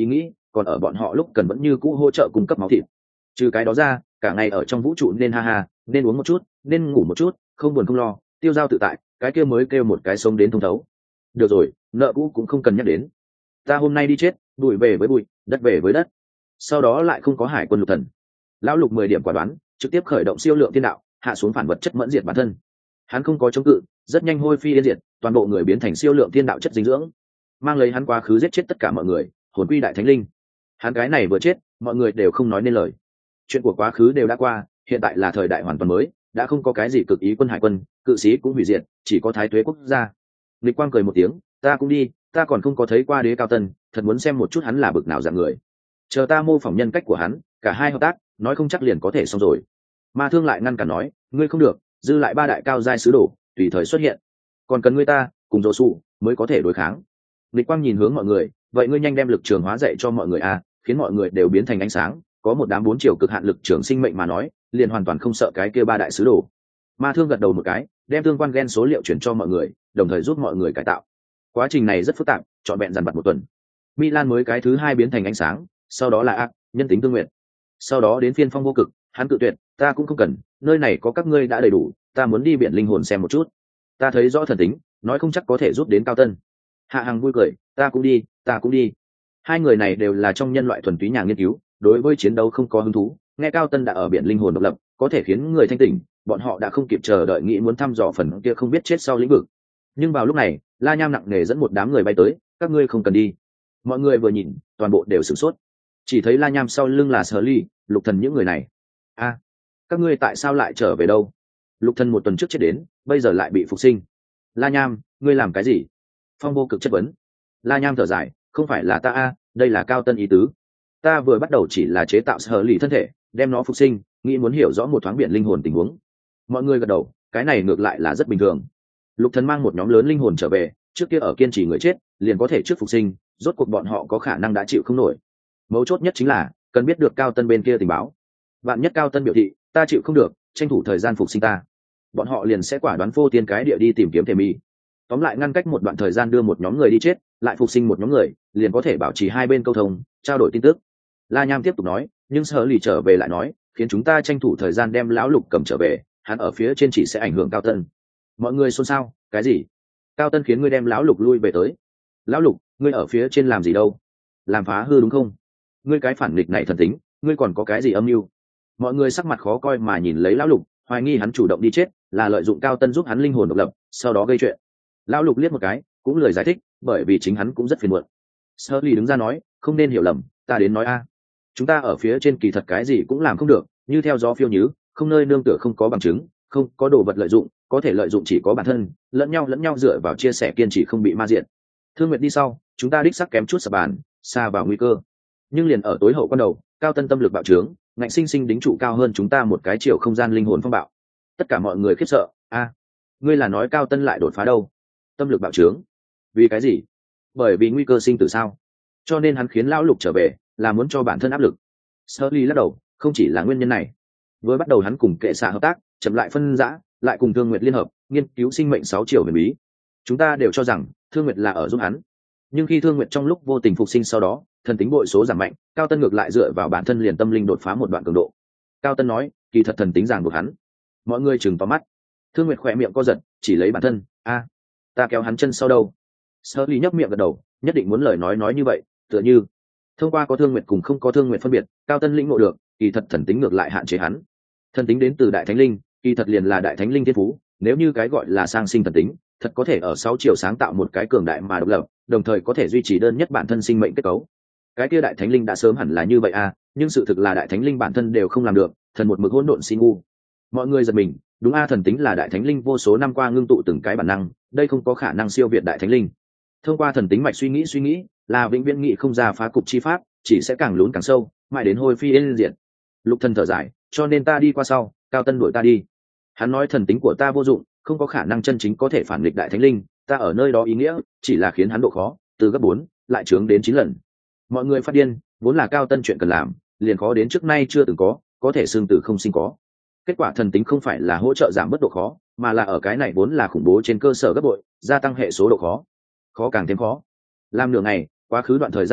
còn ở bọn họ lúc cần vẫn như cũ hỗ trợ cung cấp máu thịt. Trừ cái đó ra, cả ngày ở trong vũ trụ nên ha ha, nên uống một chút, nên ngủ một chút, không buồn không lo, tiêu dao tự tại, cái kia mới kêu một cái sống đến thông thấu. Được rồi, nợ cũ cũng không cần nhắc đến. Ta hôm nay đi chết, bụi về với bụi, đất về với đất. Sau đó lại không có hải quân Lục Thần. Lão Lục mười điểm quả đoán, trực tiếp khởi động siêu lượng thiên đạo, hạ xuống phản vật chất mẫn diệt bản thân. Hắn không có chống cự, rất nhanh hôi phi yên diệt, toàn bộ người biến thành siêu lượng thiên đạo chất dinh dưỡng, mang lấy hắn quá khứ giết chết tất cả mọi người, hồn quy đại thánh linh. Hắn cái này vừa chết, mọi người đều không nói nên lời. Chuyện của quá khứ đều đã qua, hiện tại là thời đại hoàn toàn mới, đã không có cái gì cực ý quân hải quân, cự sĩ cũng hủy diệt, chỉ có thái tuế quốc gia. Lịch Quang cười một tiếng, ta cũng đi, ta còn không có thấy qua đế cao tân, thật muốn xem một chút hắn là bực nào dạng người. Chờ ta mô phỏng nhân cách của hắn, cả hai hợp tác, nói không chắc liền có thể xong rồi. Ma Thương lại ngăn cản nói, ngươi không được, dư lại ba đại cao giai sứ đồ, tùy thời xuất hiện. Còn cần ngươi ta, cùng Dỗ Sủ mới có thể đối kháng. Lịch Quang nhìn hướng mọi người, vậy ngươi nhanh đem lực trường hóa dạy cho mọi người a, khiến mọi người đều biến thành ánh sáng, có một đám bốn chiều cực hạn lực trường sinh mệnh mà nói, liền hoàn toàn không sợ cái kia ba đại sứ đồ. Ma Thương gật đầu một cái, đem tương quan gen số liệu chuyển cho mọi người, đồng thời giúp mọi người cải tạo. Quá trình này rất phức tạp, trọn vẹn dằn vặt một tuần. Milan mới cái thứ hai biến thành ánh sáng, sau đó là ác, nhân tính tương nguyện. Sau đó đến phiên Phong Vô Cực, hắn cự tuyệt, ta cũng không cần, nơi này có các ngươi đã đầy đủ, ta muốn đi biển linh hồn xem một chút. Ta thấy rõ thần tính, nói không chắc có thể giúp đến Cao Tân. Hạ Hằng vui cười, ta cũng đi, ta cũng đi. Hai người này đều là trong nhân loại thuần túy nhà nghiên cứu, đối với chiến đấu không có hứng thú, nghe Cao Tân đã ở biển linh hồn độc lập, có thể khiến người thanh tỉnh, bọn họ đã không kịp chờ đợi nghĩ muốn thăm dò phần kia không biết chết sau lĩnh vực. Nhưng vào lúc này, La Nham nặng nề dẫn một đám người bay tới, các ngươi không cần đi. Mọi người vừa nhìn, toàn bộ đều sửng sốt, chỉ thấy La Nham sau lưng là Sở Ly, Lục Thần những người này. A, các ngươi tại sao lại trở về đâu? Lục Thần một tuần trước chết đến, bây giờ lại bị phục sinh. La Nham, ngươi làm cái gì? Phong Vô Cực chất vấn. La Nham thở dài, không phải là ta a, đây là Cao Tân ý tứ. Ta vừa bắt đầu chỉ là chế tạo Sở Ly thân thể, đem nó phục sinh, nghĩ muốn hiểu rõ một thoáng biển linh hồn tình huống. Mọi người gật đầu, cái này ngược lại là rất bình thường. Lục Thần mang một nhóm lớn linh hồn trở về, trước kia ở kiên trì người chết, liền có thể trước phục sinh, rốt cuộc bọn họ có khả năng đã chịu không nổi. Mấu chốt nhất chính là cần biết được Cao Tân bên kia tình báo. Vạn nhất Cao Tân biểu thị, ta chịu không được, tranh thủ thời gian phục sinh ta, bọn họ liền sẽ quả đoán phô tiên cái địa đi tìm kiếm Thể Mi. Tóm lại ngăn cách một đoạn thời gian đưa một nhóm người đi chết, lại phục sinh một nhóm người, liền có thể bảo trì hai bên câu thông, trao đổi tin tức. La Nham tiếp tục nói, nhưng Sở Lì trở về lại nói, khiến chúng ta tranh thủ thời gian đem lão Lục cầm trở về, hắn ở phía trên chỉ sẽ ảnh hưởng Cao Tân. Mọi người xôn xao, cái gì? Cao Tân khiến ngươi đem lão Lục lui về tới? Lão Lục, ngươi ở phía trên làm gì đâu? Làm phá hư đúng không? Ngươi cái phản nghịch này thần tính, ngươi còn có cái gì âm mưu? Mọi người sắc mặt khó coi mà nhìn lấy lão Lục, hoài nghi hắn chủ động đi chết, là lợi dụng Cao Tân giúp hắn linh hồn độc lập, sau đó gây chuyện. Lão Lục liếc một cái, cũng lời giải thích, bởi vì chính hắn cũng rất phiền muộn. Shirley đứng ra nói, không nên hiểu lầm, ta đến nói a, chúng ta ở phía trên kỳ thật cái gì cũng làm không được, như theo gió phiêu nhứ, không nơi nương tựa, không có bằng chứng, không có đồ vật lợi dụng, có thể lợi dụng chỉ có bản thân, lẫn nhau lẫn nhau dựa vào chia sẻ kiên trì không bị ma diện. Thương Nguyệt đi sau, chúng ta đích sắc kém chút sập bàn, xa vào nguy cơ. Nhưng liền ở tối hậu quan đầu, Cao Tân tâm lực bạo trướng, ngạnh sinh sinh đính trụ cao hơn chúng ta một cái chiều không gian linh hồn phong bạo. Tất cả mọi người khiếp sợ, a, ngươi là nói Cao Tân lại đột phá đâu? Tâm lực bạo trướng? Vì cái gì? Bởi vì nguy cơ sinh tử sao? Cho nên hắn khiến lão Lục trở về, là muốn cho bản thân áp lực. Shirley lắc đầu, không chỉ là nguyên nhân này. Với bắt đầu hắn cùng kệ xạ hợp tác, chậm lại phân rã, lại cùng Thương Nguyệt liên hợp, nghiên cứu sinh mệnh sáu chiều huyền bí. Chúng ta đều cho rằng Thương Nguyệt là ở giúp hắn, nhưng khi Thương Nguyệt trong lúc vô tình phục sinh sau đó, thần tính bội số giảm mạnh, Cao Tân ngược lại dựa vào bản thân liền tâm linh đột phá một đoạn cường độ. Cao Tân nói, kỳ thật thần tính ràng buộc hắn. Mọi người chừng to mắt. Thương Nguyệt khỏe miệng co giật, chỉ lấy bản thân, a, ta kéo hắn chân sau đâu? Shirley nhấp miệng gật đầu, nhất định muốn lời nói nói như vậy, tựa như thông qua có Thương Nguyệt cùng không có Thương Nguyệt phân biệt, Cao Tân lĩnh ngộ được, kỳ thật thần tính ngược lại hạn chế hắn. Thần tính đến từ đại thánh linh, kỳ thật liền là đại thánh linh thiên phú, nếu như cái gọi là sang sinh thần tính, thật có thể ở sáu chiều sáng tạo một cái cường đại mà độc lập, đồng thời có thể duy trì đơn nhất bản thân sinh mệnh kết cấu. Cái kia đại thánh linh đã sớm hẳn là như vậy à, nhưng sự thực là đại thánh linh bản thân đều không làm được, thần một mực hỗn độn si ngu. Mọi người giật mình, đúng a, thần tính là đại thánh linh vô số năm qua ngưng tụ từng cái bản năng, đây không có khả năng siêu việt đại thánh linh. Thông qua thần tính mạch suy nghĩ suy nghĩ, là vĩnh viễn nghị không ra phá cục chi pháp, chỉ sẽ càng lún càng sâu, mãi đến hôi phi yên diệt. Lục Thần thở dài, cho nên ta đi qua sau, Cao Tân đuổi ta đi. Hắn nói thần tính của ta vô dụng, không có khả năng chân chính có thể phản nghịch đại thánh linh, ta ở nơi đó ý nghĩa chỉ là khiến hắn độ khó từ gấp bốn lại trướng đến chín lần. Mọi người phát điên, vốn là Cao Tân chuyện cần làm, liền khó đến trước nay chưa từng có, có thể xương tử không sinh có. Kết quả thần tính không phải là hỗ trợ giảm bớt độ khó, mà là ở cái này vốn là khủng bố trên cơ sở gấp bội, gia tăng hệ số độ khó, khó càng thêm khó. Làm nửa ngày, quá khứ đoạn thời gian này,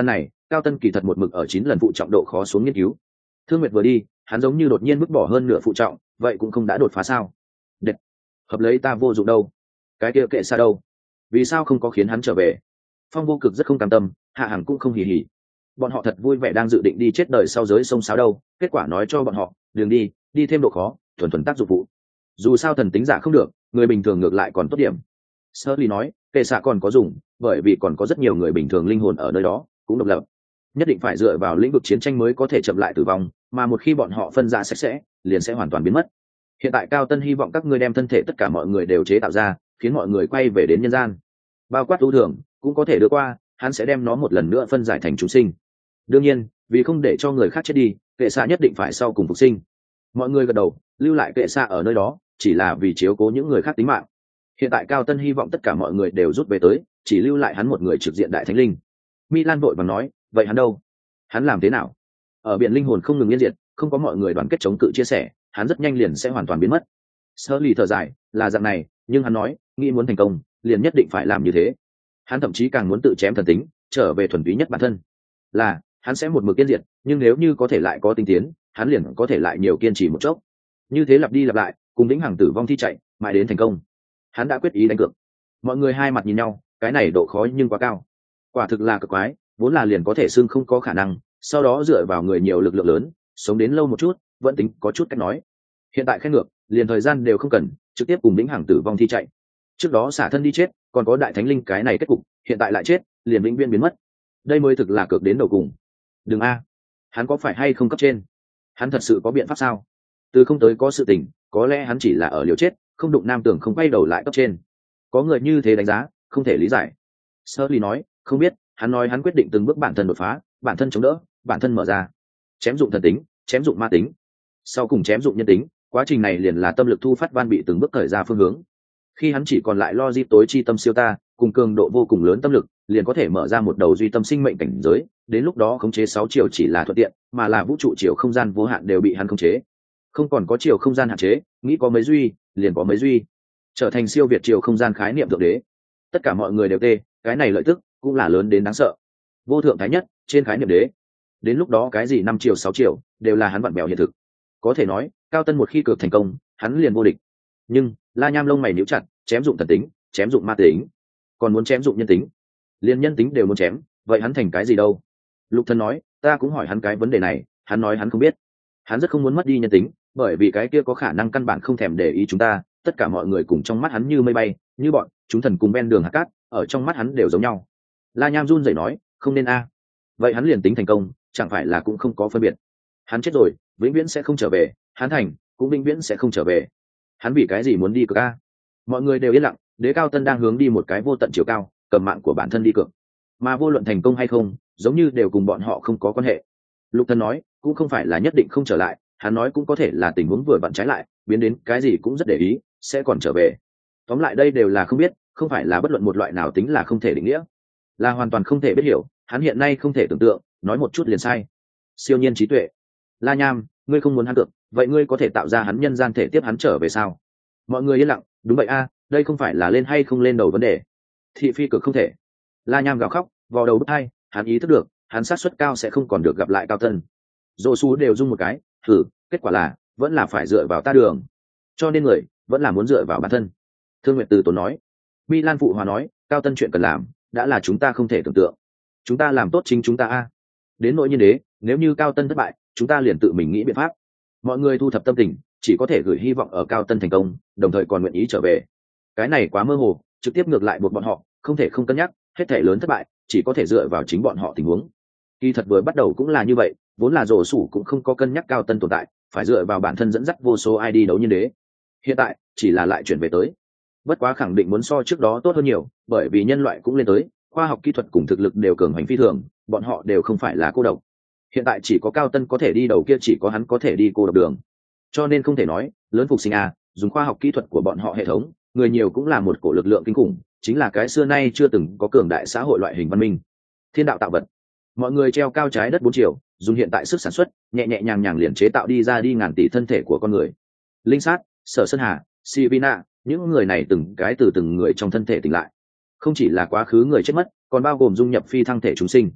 Cao Tân kỳ thật một mực ở chín lần phụ trọng độ khó xuống nghiên cứu. Thương Nguyệt vừa đi, hắn giống như đột nhiên vứt bỏ hơn nửa phụ trọng, vậy cũng không đã đột phá sao? Đệt, hợp lấy ta vô dụng đâu. Cái kia kệ xa đâu? Vì sao không có khiến hắn trở về? Phong Vô Cực rất không cam tâm, Hạ Hằng cũng không hỉ hỉ. Bọn họ thật vui vẻ đang dự định đi chết đời sau giới sông sáo đâu, kết quả nói cho bọn họ, đường đi, đi thêm độ khó, thuần thuần tác dụng phụ. Dù sao thần tính giả không được, người bình thường ngược lại còn tốt điểm. Shirley nói, kệ xạ còn có dùng, bởi vì còn có rất nhiều người bình thường linh hồn ở nơi đó, cũng độc lập. Nhất định phải dựa vào lĩnh vực chiến tranh mới có thể chậm lại tử vong, mà một khi bọn họ phân ra sạch sẽ, liền sẽ hoàn toàn biến mất. Hiện tại Cao Tân hy vọng các ngươi đem thân thể tất cả mọi người đều chế tạo ra, khiến mọi người quay về đến nhân gian. Bao quát ưu thường, cũng có thể đưa qua, hắn sẽ đem nó một lần nữa phân giải thành chúng sinh. Đương nhiên, vì không để cho người khác chết đi, kệ xạ nhất định phải sau cùng phục sinh. Mọi người gật đầu, lưu lại kệ xạ ở nơi đó, chỉ là vì chiếu cố những người khác tính mạng. Hiện tại Cao Tân hy vọng tất cả mọi người đều rút về tới, chỉ lưu lại hắn một người trực diện đại thánh linh. Milan vội vàng nói, vậy hắn đâu? Hắn làm thế nào? Ở biển linh hồn không ngừng liên diệt, không có mọi người đoàn kết chống cự chia sẻ, hắn rất nhanh liền sẽ hoàn toàn biến mất. Shirley thở dài, là dạng này, nhưng hắn nói, nghĩ muốn thành công, liền nhất định phải làm như thế. Hắn thậm chí càng muốn tự chém thần tính, trở về thuần túy nhất bản thân. Là, hắn sẽ một mực kiên diệt, nhưng nếu như có thể lại có tinh tiến, hắn liền có thể lại nhiều kiên trì một chốc. Như thế lặp đi lặp lại, cùng lĩnh hàng tử vong thi chạy, mãi đến thành công. Hắn đã quyết ý đánh cược. Mọi người hai mặt nhìn nhau, cái này độ khó nhưng quá cao. Quả thực là cực quái, vốn là liền có thể xưng không có khả năng, sau đó dựa vào người nhiều lực lượng lớn, sống đến lâu một chút, vẫn tính có chút cách nói. Hiện tại khen ngược, liền thời gian đều không cần, trực tiếp cùng lĩnh hàng tử vong thi chạy. Trước đó xả thân đi chết, còn có đại thánh linh cái này kết cục, hiện tại lại chết, liền vĩnh viễn biến mất. Đây mới thực là cược đến đầu cùng. Đừng a, hắn có phải hay không cấp trên? Hắn thật sự có biện pháp sao? Từ không tới có sự tình, có lẽ hắn chỉ là ở liều chết, không đụng nam tưởng không quay đầu lại cấp trên. Có người như thế đánh giá, không thể lý giải. Shirley nói, không biết, hắn nói hắn quyết định từng bước bản thân đột phá, bản thân chống đỡ, bản thân mở ra, chém dụng thần tính, chém dụng ma tính, sau cùng chém dụng nhân tính. Quá trình này liền là tâm lực thu phát van bị từng bước thời ra phương hướng. Khi hắn chỉ còn lại lo di tối chi tâm siêu ta, cùng cường độ vô cùng lớn tâm lực, liền có thể mở ra một đầu duy tâm sinh mệnh cảnh giới. Đến lúc đó khống chế sáu chiều chỉ là thuận tiện, mà là vũ trụ chiều không gian vô hạn đều bị hắn khống chế. Không còn có chiều không gian hạn chế, nghĩ có mấy duy, liền có mấy duy, trở thành siêu việt chiều không gian khái niệm thượng đế. Tất cả mọi người đều tê, cái này lợi tức cũng là lớn đến đáng sợ. Vô thượng thái nhất trên khái niệm đế, đến lúc đó cái gì năm chiều sáu chiều đều là hắn vặn bèo hiện thực. Có thể nói, Cao Tân một khi cược thành công, hắn liền vô địch. Nhưng La Nham lông mày níu chặt, chém dụng thần tính, chém dụng ma tính, còn muốn chém dụng nhân tính, liền nhân tính đều muốn chém, vậy hắn thành cái gì đâu? Lục Thần nói, ta cũng hỏi hắn cái vấn đề này, hắn nói hắn không biết. Hắn rất không muốn mất đi nhân tính, bởi vì cái kia có khả năng căn bản không thèm để ý chúng ta, tất cả mọi người cùng trong mắt hắn như mây bay, như bọn chúng thần cùng ven đường hạt cát, ở trong mắt hắn đều giống nhau. La Nham run rẩy nói, không nên a. Vậy hắn liền tính thành công, chẳng phải là cũng không có phân biệt. Hắn chết rồi, vĩnh viễn sẽ không trở về, hắn thành, cũng vĩnh viễn sẽ không trở về. Hắn vì cái gì muốn đi cược a? Mọi người đều yên lặng, Đế Cao Tân đang hướng đi một cái vô tận chiều cao, cầm mạng của bản thân đi cược. Mà vô luận thành công hay không, giống như đều cùng bọn họ không có quan hệ. Lục Thần nói, cũng không phải là nhất định không trở lại, hắn nói cũng có thể là tình huống vừa vặn trái lại, biến đến cái gì cũng rất để ý, sẽ còn trở về. Tóm lại đây đều là không biết, không phải là bất luận một loại nào tính là không thể định nghĩa, là hoàn toàn không thể biết hiểu, hắn hiện nay không thể tưởng tượng, nói một chút liền sai. Siêu nhiên trí tuệ. La Nham, ngươi không muốn hắn cược, vậy ngươi có thể tạo ra hắn nhân gian thể tiếp hắn trở về sao? Mọi người yên lặng, đúng vậy a, đây không phải là lên hay không lên đầu vấn đề. Thị phi cực không thể. La Nham gào khóc, vò đầu bứt tai, hắn ý thức được, hắn sát suất cao sẽ không còn được gặp lại Cao Tân. Dỗ Sú đều rung một cái, thử, kết quả là vẫn là phải dựa vào ta đường. Cho nên người vẫn là muốn dựa vào bản thân. Thương Nguyệt Từ tốn nói. Milan phụ hòa nói, Cao Tân chuyện cần làm, đã là chúng ta không thể tưởng tượng. Chúng ta làm tốt chính chúng ta a. Đến nỗi nhiên đế, nếu như Cao Tân thất bại, chúng ta liền tự mình nghĩ biện pháp. Mọi người thu thập tâm tình, chỉ có thể gửi hy vọng ở Cao Tân thành công, đồng thời còn nguyện ý trở về. Cái này quá mơ hồ, trực tiếp ngược lại buộc bọn họ, không thể không cân nhắc, hết thể lớn thất bại, chỉ có thể dựa vào chính bọn họ tình huống. Kỳ thật vừa bắt đầu cũng là như vậy, vốn là Dỗ Sủ cũng không có cân nhắc Cao Tân tồn tại, phải dựa vào bản thân dẫn dắt vô số ai đi đấu nhiên đế. Hiện tại, chỉ là lại chuyển về tới. Bất quá khẳng định muốn so trước đó tốt hơn nhiều, bởi vì nhân loại cũng lên tới, khoa học kỹ thuật cùng thực lực đều cường hành phi thường, bọn họ đều không phải là cô độc. Hiện tại chỉ có Cao Tân có thể đi đầu, kia chỉ có hắn có thể đi cô độc đường. Cho nên không thể nói, lớn phục sinh à, dùng khoa học kỹ thuật của bọn họ hệ thống, người nhiều cũng là một cổ lực lượng kinh khủng, chính là cái xưa nay chưa từng có cường đại xã hội loại hình văn minh. Thiên đạo tạo vật. Mọi người treo cao trái đất bốn chiều, dùng hiện tại sức sản xuất, nhẹ nhẹ nhàng nhàng liền chế tạo đi ra đi ngàn tỷ thân thể của con người. Linh Sát, Sở Sơn Hà, Sivina, những người này từng cái từ từng người trong thân thể tỉnh lại. Không chỉ là quá khứ người chết mất, còn bao gồm dung nhập phi thăng thể chúng sinh.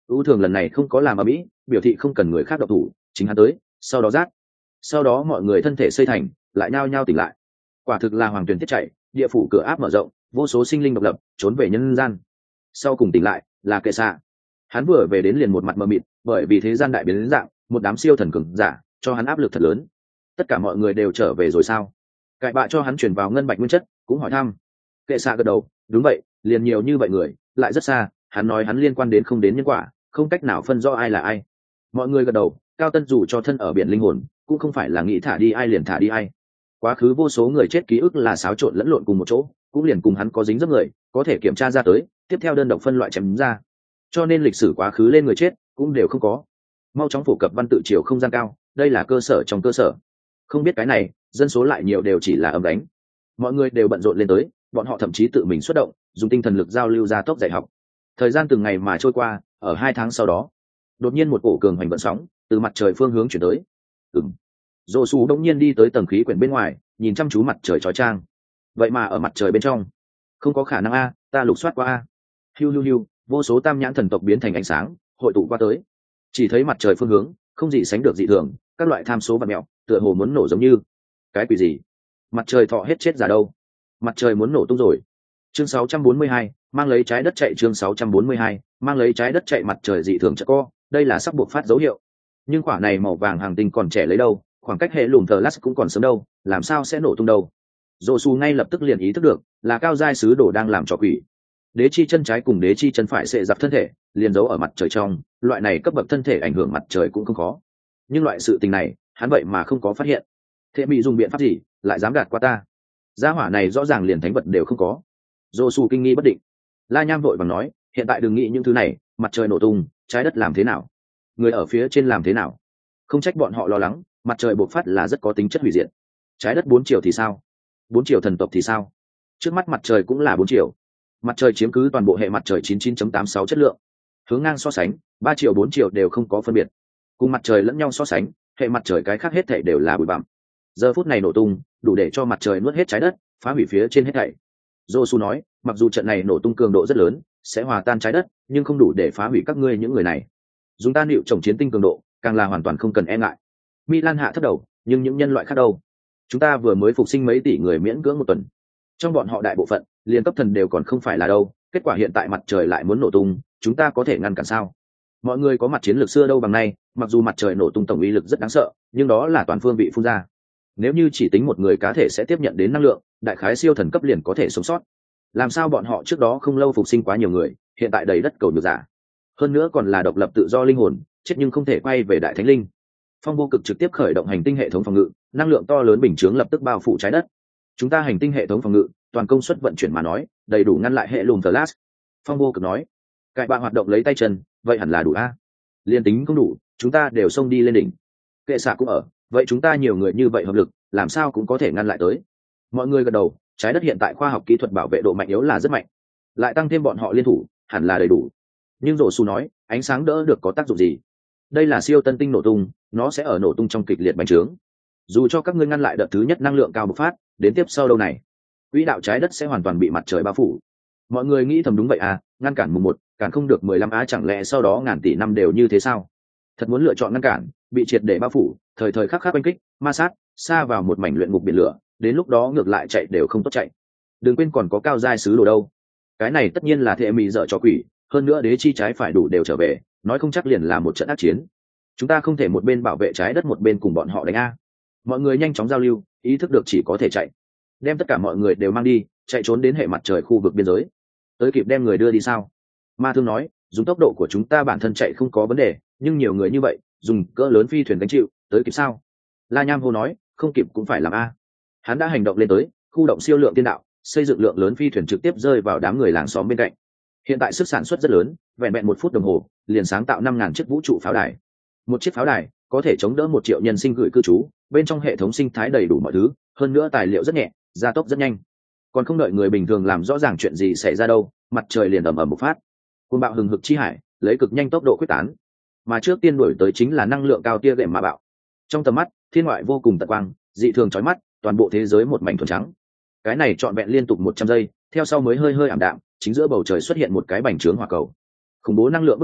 ưu thường lần này không có làm ở mỹ biểu thị không cần người khác độc thủ, chính hắn tới, sau đó rát, sau đó mọi người thân thể xây thành lại nhao nhao tỉnh lại. Quả thực là hoàng tuyển tiết chạy, địa phủ cửa áp mở rộng, vô số sinh linh độc lập trốn về nhân gian. Sau cùng tỉnh lại là Kệ Xạ. Hắn vừa về đến liền một mặt mờ mịt, bởi vì thế gian đại biến đến dạng, một đám siêu thần cường giả cho hắn áp lực thật lớn. Tất cả mọi người đều trở về rồi sao? Cải bạ cho hắn chuyển vào ngân bạch nguyên chất, cũng hỏi thăm. Kệ Xạ gật đầu, đúng vậy, liền nhiều như vậy người, lại rất xa. Hắn nói hắn liên quan đến không đến nhân quả, không cách nào phân rõ ai là ai. Mọi người gật đầu. Cao Tân dù cho thân ở biển linh hồn, cũng không phải là nghĩ thả đi ai liền thả đi ai. Quá khứ vô số người chết ký ức là xáo trộn lẫn lộn cùng một chỗ, cũng liền cùng hắn có dính dấp người, có thể kiểm tra ra tới, tiếp theo đơn độc phân loại chém ra. Cho nên lịch sử quá khứ lên người chết cũng đều không có. Mau chóng phổ cập văn tự chiều không gian cao, đây là cơ sở trong cơ sở. Không biết cái này, dân số lại nhiều đều chỉ là ầm đánh. Mọi người đều bận rộn lên tới, bọn họ thậm chí tự mình xuất động, dùng tinh thần lực giao lưu ra tốc dạy học. Thời gian từng ngày mà trôi qua, ở hai tháng sau đó, đột nhiên một cổ cường hoành vận sóng từ mặt trời phương hướng chuyển tới. Ừm. Dô Su đột nhiên đi tới tầng khí quyển bên ngoài, nhìn chăm chú mặt trời chói chang. Vậy mà ở mặt trời bên trong, không có khả năng a, ta lục soát qua a. Hiu hiu hiu, vô số tam nhãn thần tộc biến thành ánh sáng, hội tụ qua tới. Chỉ thấy mặt trời phương hướng, không gì sánh được dị thường, các loại tham số và mẹo, tựa hồ muốn nổ giống như cái quỷ gì. Mặt trời thọ hết chết giả đâu? Mặt trời muốn nổ tung rồi. Chương sáu trăm bốn mươi hai, mang lấy trái đất chạy. Chương sáu trăm bốn mươi hai, mang lấy trái đất chạy. Mặt trời dị thường chợt co, đây là sắp buộc phát dấu hiệu. Nhưng quả này màu vàng hàng tinh còn trẻ lấy đâu, khoảng cách hệ lùm thờ lát cũng còn sớm đâu, làm sao sẽ nổ tung đâu? Dô Su ngay lập tức liền ý thức được, là cao giai sứ đồ đang làm trò quỷ. Đế chi chân trái cùng đế chi chân phải sẽ giặc thân thể, liền giấu ở mặt trời trong, loại này cấp bậc thân thể ảnh hưởng mặt trời cũng không khó. Nhưng loại sự tình này, hắn vậy mà không có phát hiện. Thế bị dùng biện pháp gì, lại dám gạt qua ta? Gia hỏa này rõ ràng liền thánh vật đều không có. Dô Su kinh nghi bất định. La Nham vội vàng nói, hiện tại đừng nghĩ những thứ này, mặt trời nổ tung, trái đất làm thế nào? Người ở phía trên làm thế nào? Không trách bọn họ lo lắng, mặt trời bộc phát là rất có tính chất hủy diệt. Trái đất bốn chiều thì sao? Bốn chiều thần tộc thì sao? Trước mắt mặt trời cũng là bốn chiều. Mặt trời chiếm cứ toàn bộ hệ mặt trời chín mươi chín chấm tám sáu chất lượng. Hướng ngang so sánh, ba chiều bốn chiều đều không có phân biệt. Cùng mặt trời lẫn nhau so sánh, hệ mặt trời cái khác hết thảy đều là bụi bặm. Giờ phút này nổ tung, đủ để cho mặt trời nuốt hết trái đất, phá hủy phía trên hết thảy. Dô Su nói, mặc dù trận này nổ tung cường độ rất lớn, sẽ hòa tan trái đất, nhưng không đủ để phá hủy các ngươi những người này. Dùng ta liệu trồng chiến tinh cường độ, càng là hoàn toàn không cần e ngại. Milan hạ thấp đầu, nhưng những nhân loại khác đâu? Chúng ta vừa mới phục sinh mấy tỷ người miễn cưỡng một tuần, trong bọn họ đại bộ phận liền cấp thần đều còn không phải là đâu, kết quả hiện tại mặt trời lại muốn nổ tung, chúng ta có thể ngăn cản sao? Mọi người có mặt chiến lược xưa đâu bằng nay, mặc dù mặt trời nổ tung tổng uy lực rất đáng sợ, nhưng đó là toàn phương vị phun ra. Nếu như chỉ tính một người cá thể sẽ tiếp nhận đến năng lượng, đại khái siêu thần cấp liền có thể sống sót. Làm sao bọn họ trước đó không lâu phục sinh quá nhiều người, hiện tại đầy đất cầu nhược giả, hơn nữa còn là độc lập tự do linh hồn, chết nhưng không thể quay về đại thánh linh. Phong vô cực trực tiếp khởi động hành tinh hệ thống phòng ngự, năng lượng to lớn bình chướng lập tức bao phủ trái đất. Chúng ta hành tinh hệ thống phòng ngự toàn công suất vận chuyển mà nói, đầy đủ ngăn lại hệ lùm the last. Phong vô cực nói. Cải bạn hoạt động lấy tay chân, vậy hẳn là đủ a. Liên tính không đủ, chúng ta đều xông đi lên đỉnh. Kệ xạ cũng ở, vậy chúng ta nhiều người như vậy hợp lực, làm sao cũng có thể ngăn lại tới. Mọi người gật đầu, trái đất hiện tại khoa học kỹ thuật bảo vệ độ mạnh yếu là rất mạnh, lại tăng thêm bọn họ liên thủ, hẳn là đầy đủ. Nhưng Rổ Su nói, ánh sáng đỡ được có tác dụng gì? Đây là siêu tân tinh nổ tung, nó sẽ ở nổ tung trong kịch liệt bành trướng. Dù cho các ngươi ngăn lại đợt thứ nhất năng lượng cao bộc phát, đến tiếp sau đâu này, quỹ đạo trái đất sẽ hoàn toàn bị mặt trời bao phủ. Mọi người nghĩ thầm đúng vậy à, ngăn cản mùng một, cản không được mười lăm á, chẳng lẽ sau đó ngàn tỷ năm đều như thế sao? Thật muốn lựa chọn ngăn cản, bị triệt để bao phủ, thời thời khắc khắc oanh kích, ma sát, xa vào một mảnh luyện ngục biển lửa, đến lúc đó ngược lại chạy đều không tốt chạy. Đừng quên còn có cao giai sứ đồ đâu. Cái này tất nhiên là thệ mị dở cho quỷ, hơn nữa đế chi trái phải đủ đều trở về, nói không chắc liền là một trận ác chiến. Chúng ta không thể một bên bảo vệ trái đất một bên cùng bọn họ đánh a. Mọi người nhanh chóng giao lưu, ý thức được chỉ có thể chạy, đem tất cả mọi người đều mang đi, chạy trốn đến hệ mặt trời khu vực biên giới. Tới kịp đem người đưa đi sao? Ma Thương nói, dùng tốc độ của chúng ta bản thân chạy không có vấn đề, nhưng nhiều người như vậy, dùng cỡ lớn phi thuyền gánh chịu, tới kịp sao? La Nham hô nói, không kịp cũng phải làm a. Hắn đã hành động lên tới, khu động siêu lượng tiên đạo, xây dựng lượng lớn phi thuyền trực tiếp rơi vào đám người làng xóm bên cạnh. Hiện tại sức sản xuất rất lớn, vẹn vẹn một phút đồng hồ liền sáng tạo năm ngàn chiếc vũ trụ pháo đài. Một chiếc pháo đài có thể chống đỡ một triệu nhân sinh gửi cư trú, bên trong hệ thống sinh thái đầy đủ mọi thứ, hơn nữa tài liệu rất nhẹ, gia tốc rất nhanh. Còn không đợi người bình thường làm rõ ràng chuyện gì xảy ra đâu, mặt trời liền ầm ầm bộc phát, cơn bạo hừng hực chi hải lấy cực nhanh tốc độ quyết tán, mà trước tiên đuổi tới chính là năng lượng cao tia gệm mà bạo. Trong tầm mắt, thiên ngoại vô cùng tận quang, dị thường chói mắt, toàn bộ thế giới một mảnh thuần trắng. Cái này trọn vẹn liên tục một trăm giây, theo sau mới hơi hơi ảm đạm, chính giữa bầu trời xuất hiện một cái bành trướng hỏa cầu. Khủng bố năng lượng bức xạ,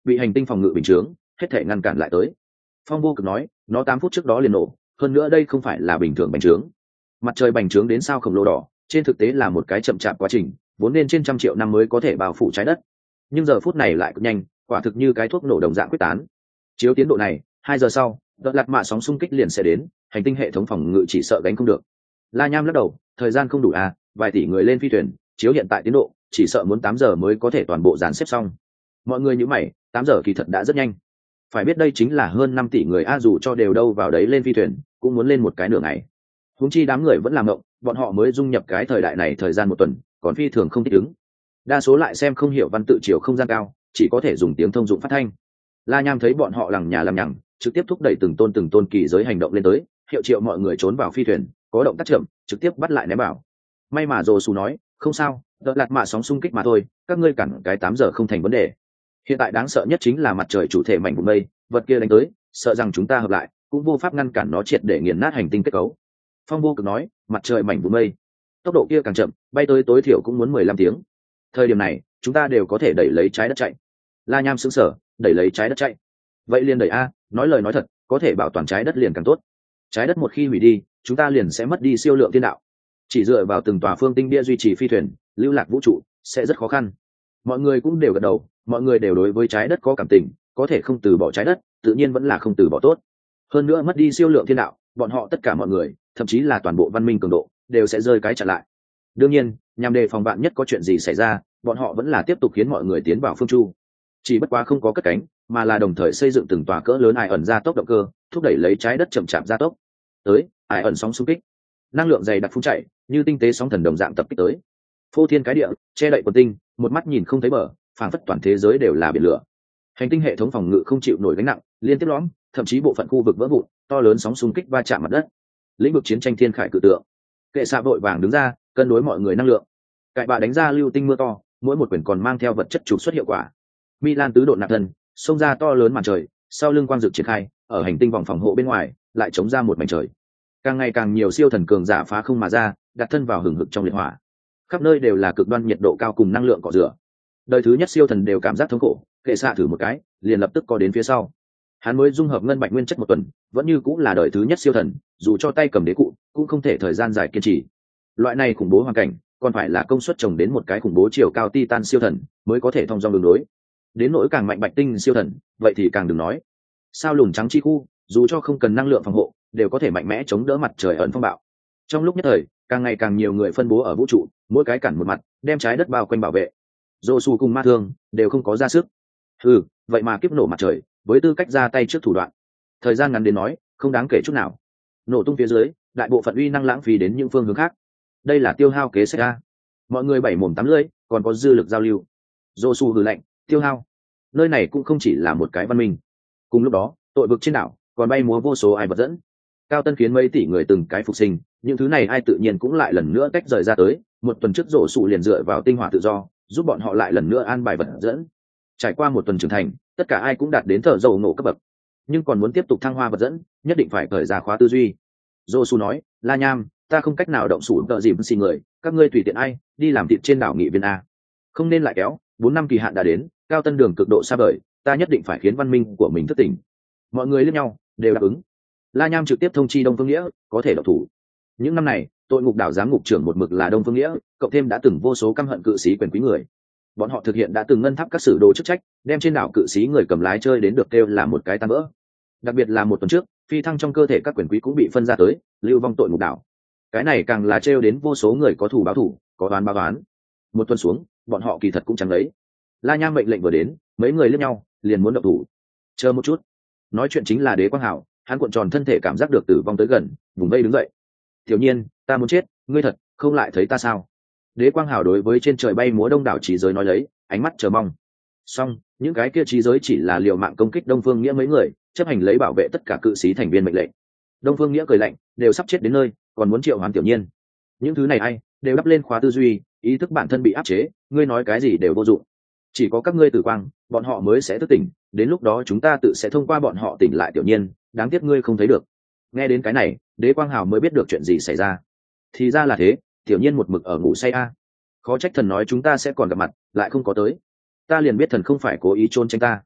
bị hành tinh phòng ngự bình chướng hết thể ngăn cản lại tới. Phong vô cực nói, nó tám phút trước đó liền nổ, hơn nữa đây không phải là bình thường bành trướng. Mặt trời bành trướng đến sao khổng lồ đỏ, trên thực tế là một cái chậm chạp quá trình, vốn nên trên trăm triệu năm mới có thể bao phủ trái đất, nhưng giờ phút này lại cực nhanh, quả thực như cái thuốc nổ đồng dạng quyết tán. Chiếu tiến độ này, hai giờ sau, đợt lạt mạ sóng xung kích liền sẽ đến, hành tinh hệ thống phòng ngự chỉ sợ gánh không được. La Nham lắc đầu, thời gian không đủ à, vài tỷ người lên phi thuyền, chiếu hiện tại tiến độ, chỉ sợ muốn tám giờ mới có thể toàn bộ dàn xếp xong. Mọi người nhíu mày, tám giờ kỳ thật đã rất nhanh. Phải biết đây chính là hơn năm tỷ người a, dù cho đều đâu vào đấy lên phi thuyền, cũng muốn lên một cái nửa ngày. Huống chi đám người vẫn làm ngộng, bọn họ mới dung nhập cái thời đại này thời gian một tuần, còn phi thường không thích ứng. Đa số lại xem không hiểu văn tự chiều không gian cao, chỉ có thể dùng tiếng thông dụng phát thanh. La Nham thấy bọn họ lằng nhà lằng nhằng, trực tiếp thúc đẩy từng tôn từng tôn kỳ giới hành động lên tới, hiệu triệu mọi người trốn vào phi thuyền, có động tác chậm, trực tiếp bắt lại ném bảo. May mà Dô Su nói, không sao, đợt lạt mạ sóng xung kích mà thôi, các ngươi cản cái tám giờ không thành vấn đề. Hiện tại đáng sợ nhất chính là mặt trời chủ thể mảnh vụn mây, vật kia đánh tới, sợ rằng chúng ta hợp lại cũng vô pháp ngăn cản nó triệt để nghiền nát hành tinh kết cấu. Phong vô cực nói, mặt trời mảnh vụn mây, tốc độ kia càng chậm, bay tới tối thiểu cũng muốn mười lăm tiếng. Thời điểm này, chúng ta đều có thể đẩy lấy trái đất chạy. La Nham sững sờ, đẩy lấy trái đất chạy. Vậy liền đẩy a, nói lời nói thật, có thể bảo toàn trái đất liền càng tốt. Trái đất một khi hủy đi, chúng ta liền sẽ mất đi siêu lượng thiên đạo. Chỉ dựa vào từng tòa phương tinh bia duy trì phi thuyền, lưu lạc vũ trụ sẽ rất khó khăn. Mọi người cũng đều gật đầu, mọi người đều đối với trái đất có cảm tình, có thể không từ bỏ trái đất, tự nhiên vẫn là không từ bỏ tốt. Hơn nữa mất đi siêu lượng thiên đạo, bọn họ tất cả mọi người, thậm chí là toàn bộ văn minh cường độ, đều sẽ rơi cái chặn lại. Đương nhiên, nhằm đề phòng vạn nhất có chuyện gì xảy ra, bọn họ vẫn là tiếp tục khiến mọi người tiến vào phương chu. Chỉ bất quá không có cất cánh, mà là đồng thời xây dựng từng tòa cỡ lớn ải ẩn gia tốc động cơ, thúc đẩy lấy trái đất chậm chạp gia tốc. Tới, ải ẩn sóng xung kích, năng lượng dày đặc phun chạy, như tinh tế sóng thần đồng dạng tập kích tới. Phô thiên cái địa, che đậy quần tinh, một mắt nhìn không thấy bờ, phảng phất toàn thế giới đều là biển lửa. Hành tinh hệ thống phòng ngự không chịu nổi gánh nặng, liên tiếp lõm, thậm chí bộ phận khu vực vỡ vụn, to lớn sóng xung kích va chạm mặt đất. Lĩnh vực chiến tranh thiên khải cự tượng. Kệ xạ vội vàng đứng ra, cân đối mọi người năng lượng. Cải bạ đánh ra lưu tinh mưa to, mỗi một quyển còn mang theo vật chất trục xuất hiệu quả. Milan tứ độ nạp thân, xông ra to lớn màn trời, sau lưng quang dược triển khai, ở hành tinh vòng phòng hộ bên ngoài, lại chống ra một mảnh trời. Càng ngày càng nhiều siêu thần cường giả phá không mà ra, đặt thân vào hừng hực trong liệt hỏa. Khắp nơi đều là cực đoan nhiệt độ cao cùng năng lượng cọ rửa. Đời thứ nhất siêu thần đều cảm giác thống khổ, kệ xạ thử một cái, liền lập tức có đến phía sau. Hắn mới dung hợp ngân bạch nguyên chất một tuần, vẫn như cũng là đời thứ nhất siêu thần, dù cho tay cầm đế cụ, cũng không thể thời gian dài kiên trì. Loại này khủng bố hoàn cảnh, còn phải là công suất trồng đến một cái khủng bố chiều cao titan siêu thần, mới có thể thông dong đường đối. Đến nỗi càng mạnh bạch tinh siêu thần, vậy thì càng đừng nói. Sao lùn trắng chi khu, dù cho không cần năng lượng phòng hộ, đều có thể mạnh mẽ chống đỡ mặt trời ẩn phong bạo. Trong lúc nhất thời, càng ngày càng nhiều người phân bố ở vũ trụ, mỗi cái cản một mặt, đem trái đất bao quanh bảo vệ. Dô Su cùng ma thương đều không có ra sức. Ừ, vậy mà kiếp nổ mặt trời, với tư cách ra tay trước thủ đoạn, thời gian ngắn đến nói, không đáng kể chút nào. Nổ tung phía dưới, đại bộ phận uy năng lãng phí đến những phương hướng khác. Đây là tiêu hao kế sách ra. Mọi người bảy mồm tám lưỡi, còn có dư lực giao lưu. Dô Su hừ lạnh, tiêu hao. Nơi này cũng không chỉ là một cái văn minh. Cùng lúc đó, tội vực trên đảo còn bay múa vô số ai vật dẫn. Cao Tân khiến mấy tỷ người từng cái phục sinh, những thứ này ai tự nhiên cũng lại lần nữa tách rời ra tới. Một tuần trước Dô Su liền dựa vào tinh hỏa tự do, giúp bọn họ lại lần nữa an bài vật dẫn. Trải qua một tuần trưởng thành, tất cả ai cũng đạt đến thợ dầu nổ cấp bậc, nhưng còn muốn tiếp tục thăng hoa vật dẫn, nhất định phải cởi ra khóa tư duy. Dô Su nói, La Nham, ta không cách nào động thủ tợ dìm xì người, các ngươi tùy tiện ai đi làm thịt trên đảo nghị viên a, không nên lại kéo. Bốn năm kỳ hạn đã đến, Cao Tân đường cực độ xa vời, ta nhất định phải khiến văn minh của mình thức tỉnh. Mọi người liếc nhau, đều đáp ứng. La Nham trực tiếp thông chi Đông Phương Nghĩa, có thể động thủ. Những năm này, tội ngục đảo giám ngục trưởng một mực là Đông Phương Nghĩa, cộng thêm đã từng vô số căm hận cự sĩ quyền quý người. Bọn họ thực hiện đã từng ngân tháp các sử đồ chức trách, đem trên đảo cự sĩ người cầm lái chơi đến được kêu là một cái tan vỡ. Đặc biệt là một tuần trước, phi thăng trong cơ thể các quyền quý cũng bị phân ra tới, lưu vong tội ngục đảo. Cái này càng là trêu đến vô số người có thù báo thù, có oán báo oán. Một tuần xuống, bọn họ kỳ thật cũng chẳng lấy. La Nham mệnh lệnh vừa đến, mấy người liếc nhau, liền muốn động thủ. Chờ một chút. Nói chuyện chính là Đế Quang Hảo, hắn cuộn tròn thân thể cảm giác được tử vong tới gần, vùng vây đứng dậy. Tiểu Nhiên, ta muốn chết, ngươi thật không lại thấy ta sao? Đế Quang Hảo đối với trên trời bay múa đông đảo trí giới nói lấy, ánh mắt chờ mong. Song, những cái kia trí giới chỉ là liều mạng công kích Đông Phương Nghĩa mấy người, chấp hành lấy bảo vệ tất cả cự sĩ thành viên mệnh lệnh. Đông Phương Nghĩa cười lạnh, đều sắp chết đến nơi, còn muốn triệu hoán Tiểu Nhiên. Những thứ này ai đều đắp lên khóa tư duy, ý thức bản thân bị áp chế, ngươi nói cái gì đều vô dụng. Chỉ có các ngươi tử quang, bọn họ mới sẽ thức tỉnh, đến lúc đó chúng ta tự sẽ thông qua bọn họ tỉnh lại Tiểu Nhiên, đáng tiếc ngươi không thấy được. Nghe đến cái này, Đế Quang Hào mới biết được chuyện gì xảy ra. Thì ra là thế, Tiểu Nhiên một mực ở ngủ say a. Khó trách thần nói chúng ta sẽ còn gặp mặt, lại không có tới. Ta liền biết thần không phải cố ý trôn tranh ta.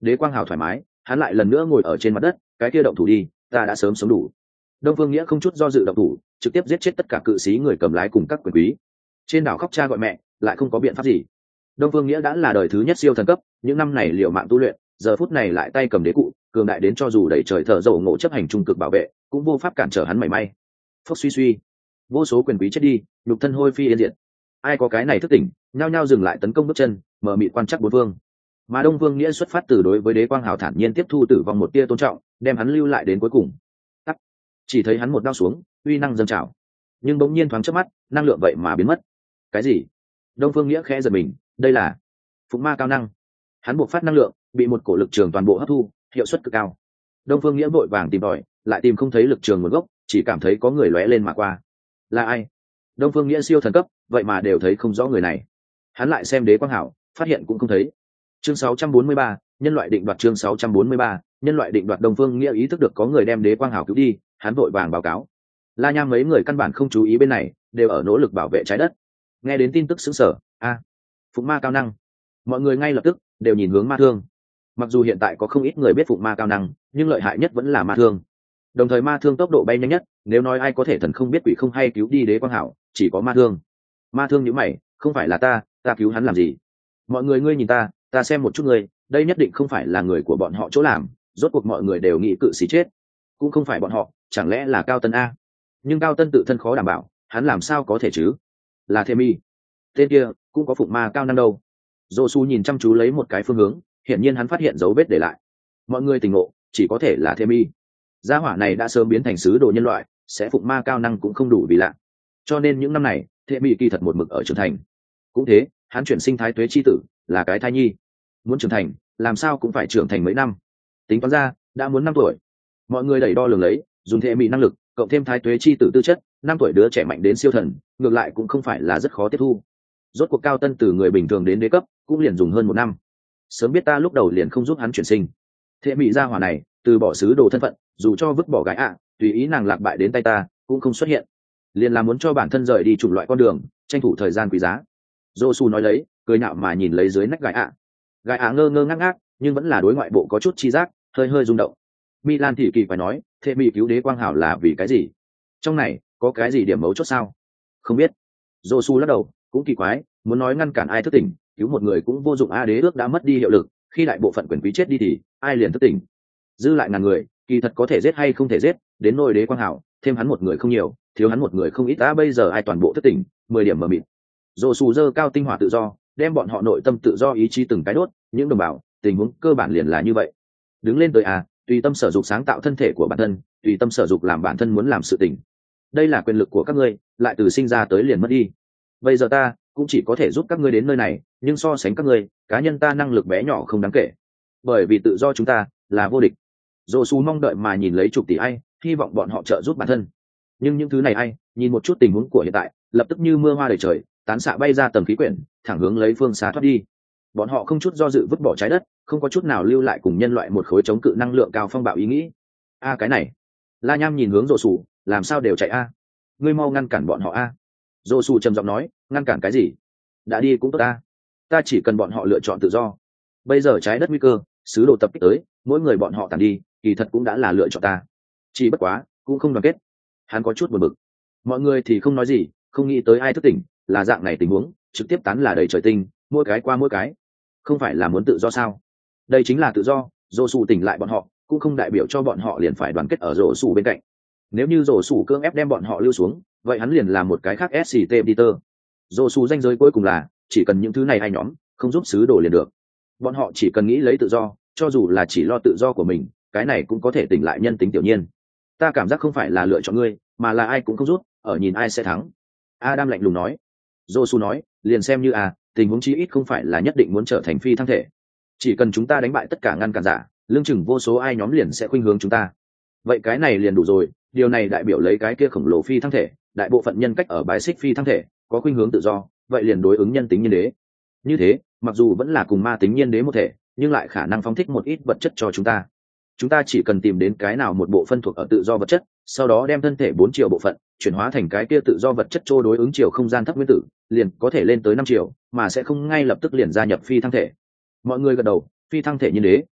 Đế quang hào thoải mái, hắn lại lần nữa ngồi ở trên mặt đất, cái kia động thủ đi, ta đã sớm sống đủ. Đông Phương Nghĩa không chút do dự động thủ, trực tiếp giết chết tất cả cự sĩ người cầm lái cùng các quyền quý. Trên đảo khóc cha gọi mẹ, lại không có biện pháp gì. Đông Phương Nghĩa đã là đời thứ nhất siêu thần cấp, những năm này liều mạng tu luyện, giờ phút này lại tay cầm đế cụ, cường đại đến cho dù đẩy trời thở dầu ngộ chấp hành trung cực bảo vệ, cũng vô pháp cản trở hắn mảy may. Phốc suy suy, vô số quyền quý chết đi, nhục thân hôi phi yên diệt. Ai có cái này thức tỉnh, nhao nhao dừng lại tấn công bước chân, mở mịt quan chắc bốn vương. Mà Đông Phương Nghĩa xuất phát từ đối với đế quang hào thản nhiên tiếp thu tử vong một tia tôn trọng, đem hắn lưu lại đến cuối cùng. Tắc. Chỉ thấy hắn một đao xuống, uy năng dâng trào, nhưng bỗng nhiên thoáng chớp mắt, năng lượng vậy mà biến mất. Cái gì? Đông Phương Nghĩa khẽ giật mình, đây là phụng ma cao năng. Hắn buộc phát năng lượng, bị một cổ lực trường toàn bộ hấp thu, hiệu suất cực cao. Đông Phương Nghĩa vội vàng tìm tòi, lại tìm không thấy lực trường nguồn gốc, chỉ cảm thấy có người lóe lên mà qua. Là ai? Đông Phương Nghĩa siêu thần cấp, vậy mà đều thấy không rõ người này. Hắn lại xem đế quang hảo, phát hiện cũng không thấy. Chương sáu trăm bốn mươi ba, nhân loại định đoạt. Chương sáu trăm bốn mươi ba, nhân loại định đoạt. Đông Phương Nghĩa ý thức được có người đem đế quang hảo cứu đi, hắn vội vàng báo cáo. La Nham mấy người căn bản không chú ý bên này, đều ở nỗ lực bảo vệ trái đất. Nghe đến tin tức sững sờ, a, à, phụng ma cao năng. Mọi người ngay lập tức đều nhìn hướng ma thương. Mặc dù hiện tại có không ít người biết phụng ma cao năng, nhưng lợi hại nhất vẫn là ma thương. Đồng thời ma thương tốc độ bay nhanh nhất, nếu nói ai có thể thần không biết quỷ không hay cứu đi đế quang hảo, chỉ có ma thương. Ma thương nhíu mày, không phải là ta, ta cứu hắn làm gì? Mọi người ngươi nhìn ta, ta xem một chút ngươi, đây nhất định không phải là người của bọn họ chỗ làm, rốt cuộc mọi người đều nghĩ cự sĩ chết, cũng không phải bọn họ, chẳng lẽ là Cao Tân a? Nhưng Cao Tân tự thân khó đảm bảo, hắn làm sao có thể chứ? Là Thê Mi, tên kia cũng có phụng ma cao năng đâu. Dô Su nhìn chăm chú lấy một cái phương hướng, hiển nhiên hắn phát hiện dấu vết để lại. Mọi người tỉnh ngộ, chỉ có thể là Thê Mi. Gia hỏa này đã sớm biến thành sứ đồ nhân loại, sẽ phụng ma cao năng cũng không đủ vì lạ. Cho nên những năm này, Thê Mi kỳ thật một mực ở trưởng thành. Cũng thế, hắn chuyển sinh thái tuế chi tử, là cái thai nhi. Muốn trưởng thành, làm sao cũng phải trưởng thành mấy năm. Tính toán ra, đã muốn năm tuổi. Mọi người đẩy đo lường lấy, dùng Thê Mi năng lực, cộng thêm thái tuế chi tử tư chất, năm tuổi đứa trẻ mạnh đến siêu thần, ngược lại cũng không phải là rất khó tiếp thu. Rốt cuộc Cao Tân từ người bình thường đến đế cấp, cũng liền dùng hơn một năm. Sớm biết ta lúc đầu liền không giúp hắn chuyển sinh. Thệ Mị gia hỏa này, từ bỏ sứ đồ thân phận, dù cho vứt bỏ gái ạ, tùy ý nàng lạc bại đến tay ta, cũng không xuất hiện. Liền là muốn cho bản thân rời đi chủng loại con đường, tranh thủ thời gian quý giá. Josu nói lấy, cười nhạo mà nhìn lấy dưới nách gái ạ. Gái ạ ngơ ngơ ngác ngác, nhưng vẫn là đối ngoại bộ có chút chi giác, hơi hơi rung động. Milan thì kỳ phải nói, Thệ Mị cứu đế quang hảo là vì cái gì? Trong này có cái gì điểm mấu chốt sao? Không biết. Josu lắc đầu, cũng kỳ quái, muốn nói ngăn cản ai thức tỉnh, cứu một người cũng vô dụng. A đế ước đã mất đi hiệu lực, khi đại bộ phận quyền quý chết đi thì ai liền thức tỉnh? Dư lại ngàn người, kỳ thật có thể giết hay không thể giết, đến nôi đế quang hảo, thêm hắn một người không nhiều, thiếu hắn một người không ít. Ta bây giờ ai toàn bộ thức tỉnh, mười điểm mờ mịt. Josu dơ cao tinh hỏa tự do, đem bọn họ nội tâm tự do ý chí từng cái đốt, những đồng bào, tình huống cơ bản liền là như vậy. Đứng lên tới à, tùy tâm sở dục sáng tạo thân thể của bản thân, tùy tâm sở dục làm bản thân muốn làm sự tình. Đây là quyền lực của các ngươi, lại từ sinh ra tới liền mất đi. Bây giờ ta cũng chỉ có thể giúp các ngươi đến nơi này, nhưng so sánh các ngươi, cá nhân ta năng lực bé nhỏ không đáng kể, bởi vì tự do chúng ta là vô địch. Josu mong đợi mà nhìn lấy chục tỷ ai, hy vọng bọn họ trợ giúp bản thân. Nhưng những thứ này ai, nhìn một chút tình huống của hiện tại, lập tức như mưa hoa đầy trời, tán xạ bay ra tầng khí quyển, thẳng hướng lấy phương xa thoát đi. Bọn họ không chút do dự vứt bỏ trái đất, không có chút nào lưu lại cùng nhân loại một khối chống cự năng lượng cao phong bạo ý nghĩ. A cái này, La Nham nhìn hướng Josu, làm sao đều chạy a? Ngươi mau ngăn cản bọn họ a. Josu trầm giọng nói, ngăn cản cái gì? Đã đi cũng tốt ta, ta chỉ cần bọn họ lựa chọn tự do. Bây giờ trái đất nguy cơ, sứ đồ tập kích tới, mỗi người bọn họ tàn đi, kỳ thật cũng đã là lựa chọn ta. Chỉ bất quá, cũng không đoàn kết. Hắn có chút buồn bực. Mọi người thì không nói gì, không nghĩ tới ai thức tỉnh, là dạng này tình huống, trực tiếp tán là đầy trời tinh, mỗi cái qua mỗi cái. Không phải là muốn tự do sao? Đây chính là tự do. Josu tỉnh lại bọn họ, cũng không đại biểu cho bọn họ liền phải đoàn kết ở Josu bên cạnh. Nếu như Josu cưỡng ép đem bọn họ lưu xuống, vậy hắn liền là một cái khác ét xê tê Peter. Josu danh giới cuối cùng là, chỉ cần những thứ này hay nhóm, không giúp sứ đồ liền được. Bọn họ chỉ cần nghĩ lấy tự do, cho dù là chỉ lo tự do của mình, cái này cũng có thể tỉnh lại nhân tính tiểu nhiên. Ta cảm giác không phải là lựa chọn ngươi, mà là ai cũng không rút, ở nhìn ai sẽ thắng. Adam lạnh lùng nói. Josu nói, liền xem như à, tình huống chí ít không phải là nhất định muốn trở thành phi thăng thể. Chỉ cần chúng ta đánh bại tất cả ngăn cản giả, lương chừng vô số ai nhóm liền sẽ khuynh hướng chúng ta. Vậy cái này liền đủ rồi, điều này đại biểu lấy cái kia khổng lồ phi thăng thể, đại bộ phận nhân cách ở bái xích phi thăng thể, có khuynh hướng tự do, vậy liền đối ứng nhân tính nhiên đế. Như thế, mặc dù vẫn là cùng ma tính nhiên đế một thể, nhưng lại khả năng phóng thích một ít vật chất cho chúng ta. Chúng ta chỉ cần tìm đến cái nào một bộ phân thuộc ở tự do vật chất, sau đó đem thân thể bốn triệu bộ phận chuyển hóa thành cái kia tự do vật chất cho đối ứng chiều không gian thấp nguyên tử, liền có thể lên tới năm triệu, mà sẽ không ngay lập tức liền gia nhập phi thăng thể. Mọi người gật đầu, phi thăng thể nhiên đế,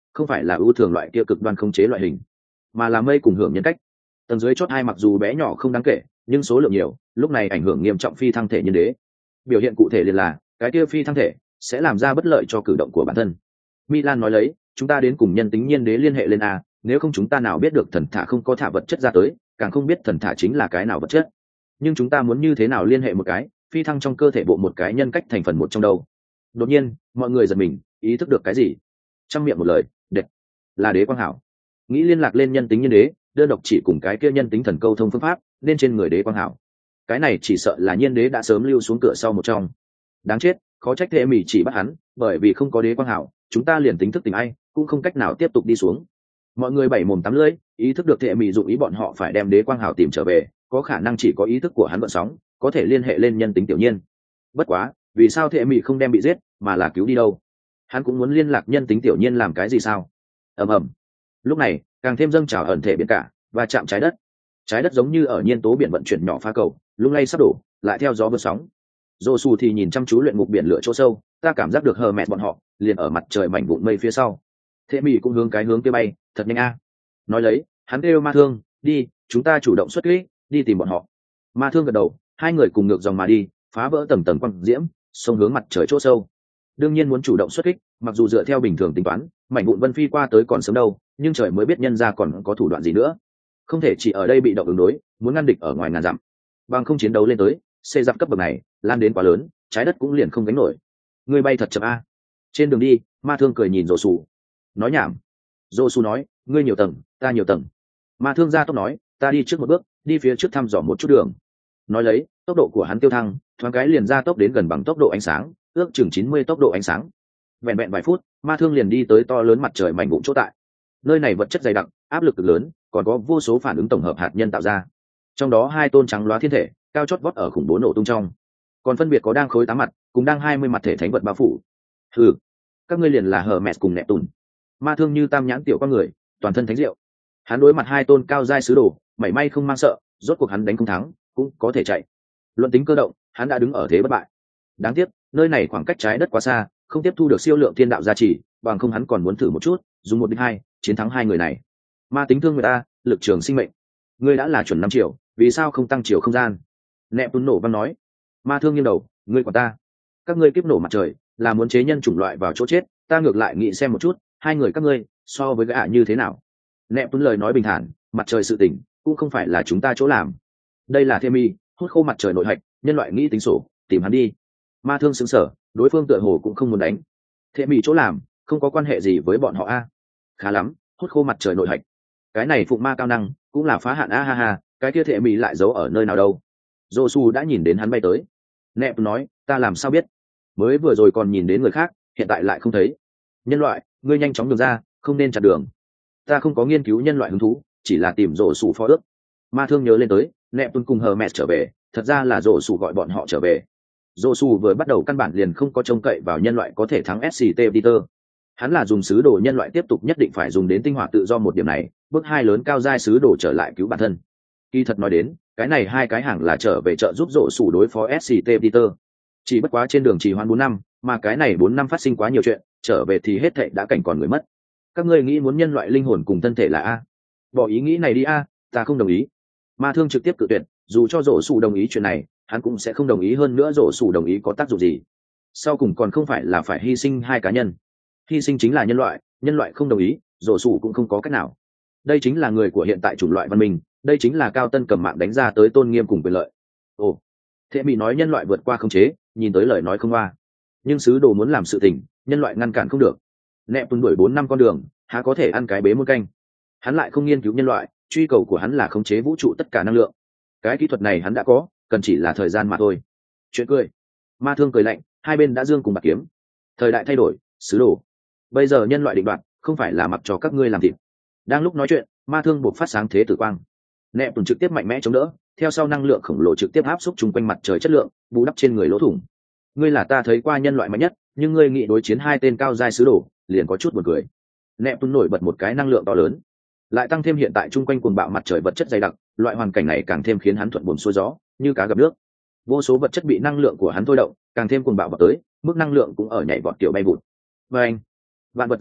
không phải là ưu thường loại kia cực đoan không chế loại hình, mà là mây cùng hưởng nhân cách. Tầng dưới chót hai mặc dù bé nhỏ không đáng kể, nhưng số lượng nhiều, lúc này ảnh hưởng nghiêm trọng phi thăng thể nhân đế. Biểu hiện cụ thể liền là cái kia phi thăng thể sẽ làm ra bất lợi cho cử động của bản thân. Milan nói lấy, chúng ta đến cùng nhân tính nhiên đế liên hệ lên a, nếu không chúng ta nào biết được thần thả không có thả vật chất ra tới, càng không biết thần thả chính là cái nào vật chất. Nhưng chúng ta muốn như thế nào liên hệ một cái phi thăng trong cơ thể bộ một cái nhân cách thành phần một trong đâu? Đột nhiên mọi người giật mình, ý thức được cái gì. Trong miệng một lời, đệt là đế quang hảo. Nghĩ liên lạc lên nhân tính nhân đế, đơn độc chỉ cùng cái kia nhân tính thần câu thông phương pháp, nên trên người đế quang hảo. Cái này chỉ sợ là nhiên đế đã sớm lưu xuống cửa sau một trong. Đáng chết, khó trách thế mỉ chỉ bắt hắn, bởi vì không có đế quang hảo, chúng ta liền tính thức tình ai cũng không cách nào tiếp tục đi xuống. Mọi người bảy mồm tám lưỡi, ý thức được thệ mỉ dụng ý bọn họ phải đem đế quang hảo tìm trở về, có khả năng chỉ có ý thức của hắn vận sóng có thể liên hệ lên nhân tính tiểu nhiên. Bất quá vì sao thệ mỉ không đem bị giết mà là cứu đi đâu? Hắn cũng muốn liên lạc nhân tính tiểu nhiên làm cái gì sao? Ầm ầm. Lúc này càng thêm dâng trào ẩn thể biển cả và chạm trái đất. Trái đất giống như ở nhiên tố biển vận chuyển nhỏ pha cầu, lung lay sắp đổ, lại theo gió vượt sóng. Dô Su thì nhìn chăm chú luyện ngục biển lửa chỗ sâu, ta cảm giác được hờ mẹ bọn họ liền ở mặt trời mảnh vụn mây phía sau. Thệ mỉ cũng hướng cái hướng kia bay, thật nhanh a. Nói lấy, hắn kêu Ma Thương, đi, chúng ta chủ động xuất kích, đi tìm bọn họ. Ma Thương gật đầu, hai người cùng ngược dòng mà đi, phá vỡ tầng tầng quang diễm, xông hướng mặt trời chỗ sâu. Đương nhiên muốn chủ động xuất kích, mặc dù dựa theo bình thường tính toán, mảnh vụn vân phi qua tới còn sớm đâu, nhưng trời mới biết nhân ra còn có thủ đoạn gì nữa. Không thể chỉ ở đây bị động ứng đối, muốn ngăn địch ở ngoài ngàn dặm. Bằng không chiến đấu lên tới, xê giáp cấp bậc này, lan đến quá lớn, trái đất cũng liền không gánh nổi. Ngươi bay thật chậm a. Trên đường đi, Ma Thương cười nhìn Dô Su. Nói nhảm. Dô Su nói, ngươi nhiều tầng, ta nhiều tầng. Ma Thương ra tốc nói, ta đi trước một bước, đi phía trước thăm dò một chút đường. Nói lấy, tốc độ của hắn tiêu thăng, thoáng cái liền ra tốc đến gần bằng tốc độ ánh sáng, ước chừng chín mươi tốc độ ánh sáng. Vẹn vẹn vài phút, Ma Thương liền đi tới to lớn mặt trời mảnh vụn chỗ tại. Nơi này vật chất dày đặc, áp lực cực lớn, còn có vô số phản ứng tổng hợp hạt nhân tạo ra. Trong đó hai tôn trắng loá thiên thể, cao chót vót ở khủng bố nổ tung trong. Còn phân biệt có đang khối tám mặt, cùng đang hai mươi mặt thể thánh vật bao phủ. Hừ, các ngươi liền là Hermes cùng Neptune. Ma Thương như tam nhãn tiểu con người, toàn thân thánh diệu. Hắn đối mặt hai tôn cao giai sứ đồ, mảy may không mang sợ, rốt cuộc hắn đánh không thắng, cũng có thể chạy. Luận tính cơ động, hắn đã đứng ở thế bất bại. Đáng tiếc, nơi này khoảng cách trái đất quá xa, không tiếp thu được siêu lượng thiên đạo gia trì, bằng không hắn còn muốn thử một chút, dùng một địch hai, chiến thắng hai người này. Ma tính thương người ta, lực trường sinh mệnh. Ngươi đã là chuẩn năm triệu, vì sao không tăng chiều không gian? Nẹp Tuấn nổ văn nói. Ma Thương nghiêng đầu, ngươi của ta. Các ngươi kiếp nổ mặt trời, là muốn chế nhân chủng loại vào chỗ chết, ta ngược lại nghĩ xem một chút, hai người các ngươi so với gã như thế nào. Nẹp Tuấn lời nói bình thản, mặt trời sự tỉnh, cũng không phải là chúng ta chỗ làm. Đây là Thê Mi, hút khô mặt trời nội hạch, nhân loại nghĩ tính sổ, tìm hắn đi. Ma Thương sững sờ, đối phương tựa hồ cũng không muốn đánh. Thê Mi chỗ làm, không có quan hệ gì với bọn họ a. Khá lắm, hút khô mặt trời nội hạch. Cái này phụng ma cao năng, cũng là phá hạn a ha ha, cái kia Thệ Mỹ lại giấu ở nơi nào đâu? Dô Su đã nhìn đến hắn bay tới. Nẹp nói, ta làm sao biết? Mới vừa rồi còn nhìn đến người khác, hiện tại lại không thấy. Nhân loại, ngươi nhanh chóng đường ra, không nên chặn đường. Ta không có nghiên cứu nhân loại hứng thú, chỉ là tìm Dô Su phó ước. Ma Thương nhớ lên tới, Nẹp tuân cùng Hermes trở về, thật ra là Dô Su gọi bọn họ trở về. Dô Su vừa bắt đầu căn bản liền không có trông cậy vào nhân loại có thể thắng ét xê tê Peter. Hắn là dùng sứ đồ nhân loại tiếp tục nhất định phải dùng đến tinh hỏa tự do một điểm này, bước hai lớn cao giai sứ đồ trở lại cứu bản thân. Kỳ thật nói đến, cái này hai cái hàng là trở về trợ giúp Dô Su đối phó ét xê tê Peter. Chỉ bất quá trên đường trì hoãn bốn năm, mà cái này bốn năm phát sinh quá nhiều chuyện, trở về thì hết thảy đã cảnh còn người mất. Các ngươi nghĩ muốn nhân loại linh hồn cùng thân thể là a? Bỏ ý nghĩ này đi a, ta không đồng ý. Ma Thương trực tiếp cự tuyệt, dù cho Dô Su đồng ý chuyện này, hắn cũng sẽ không đồng ý, hơn nữa Dô Su đồng ý có tác dụng gì? Sau cùng còn không phải là phải hy sinh hai cá nhân. Hy sinh chính là nhân loại, nhân loại không đồng ý, Dô Su cũng không có cách nào. Đây chính là người của hiện tại chủng loại văn minh, đây chính là cao tân cầm mạng đánh ra tới tôn nghiêm cùng quyền lợi. Ồ, Thệ Mỹ nói nhân loại vượt qua khống chế, nhìn tới lời nói không qua. Nhưng sứ đồ muốn làm sự tình, nhân loại ngăn cản không được. Nẹp tuần đuổi bốn năm con đường, há có thể ăn cái bế muôn canh. Hắn lại không nghiên cứu nhân loại, truy cầu của hắn là khống chế vũ trụ tất cả năng lượng. Cái kỹ thuật này hắn đã có, cần chỉ là thời gian mà thôi. Chuyện cười. Ma Thương cười lạnh, hai bên đã dương cùng bạc kiếm. Thời đại thay đổi, sứ đồ. Bây giờ nhân loại định đoạt, không phải là mặc cho các ngươi làm thịt. Đang lúc nói chuyện, Ma Thương buộc phát sáng thế tử quang. Nẹp tuần trực tiếp mạnh mẽ chống đỡ, theo sau năng lượng khổng lồ trực tiếp áp xúc chung quanh mặt trời chất lượng, bù đắp trên người lỗ thủng. Ngươi là ta thấy qua nhân loại mạnh nhất, nhưng ngươi nghĩ đối chiến hai tên cao giai sứ đồ, liền có chút buồn cười. Nẹp tuần nổi bật một cái năng lượng to lớn, lại tăng thêm hiện tại chung quanh cuồng bạo mặt trời vật chất dày đặc, loại hoàn cảnh này càng thêm khiến hắn thuận buồm xuôi gió, như cá gặp nước. Vô số vật chất bị năng lượng của hắn thôi động, càng thêm cuồng bạo vào tới, mức năng lượng cũng ở nhảy vọt kiểu bay vụt. Và anh, vạn vật gia nhiệt,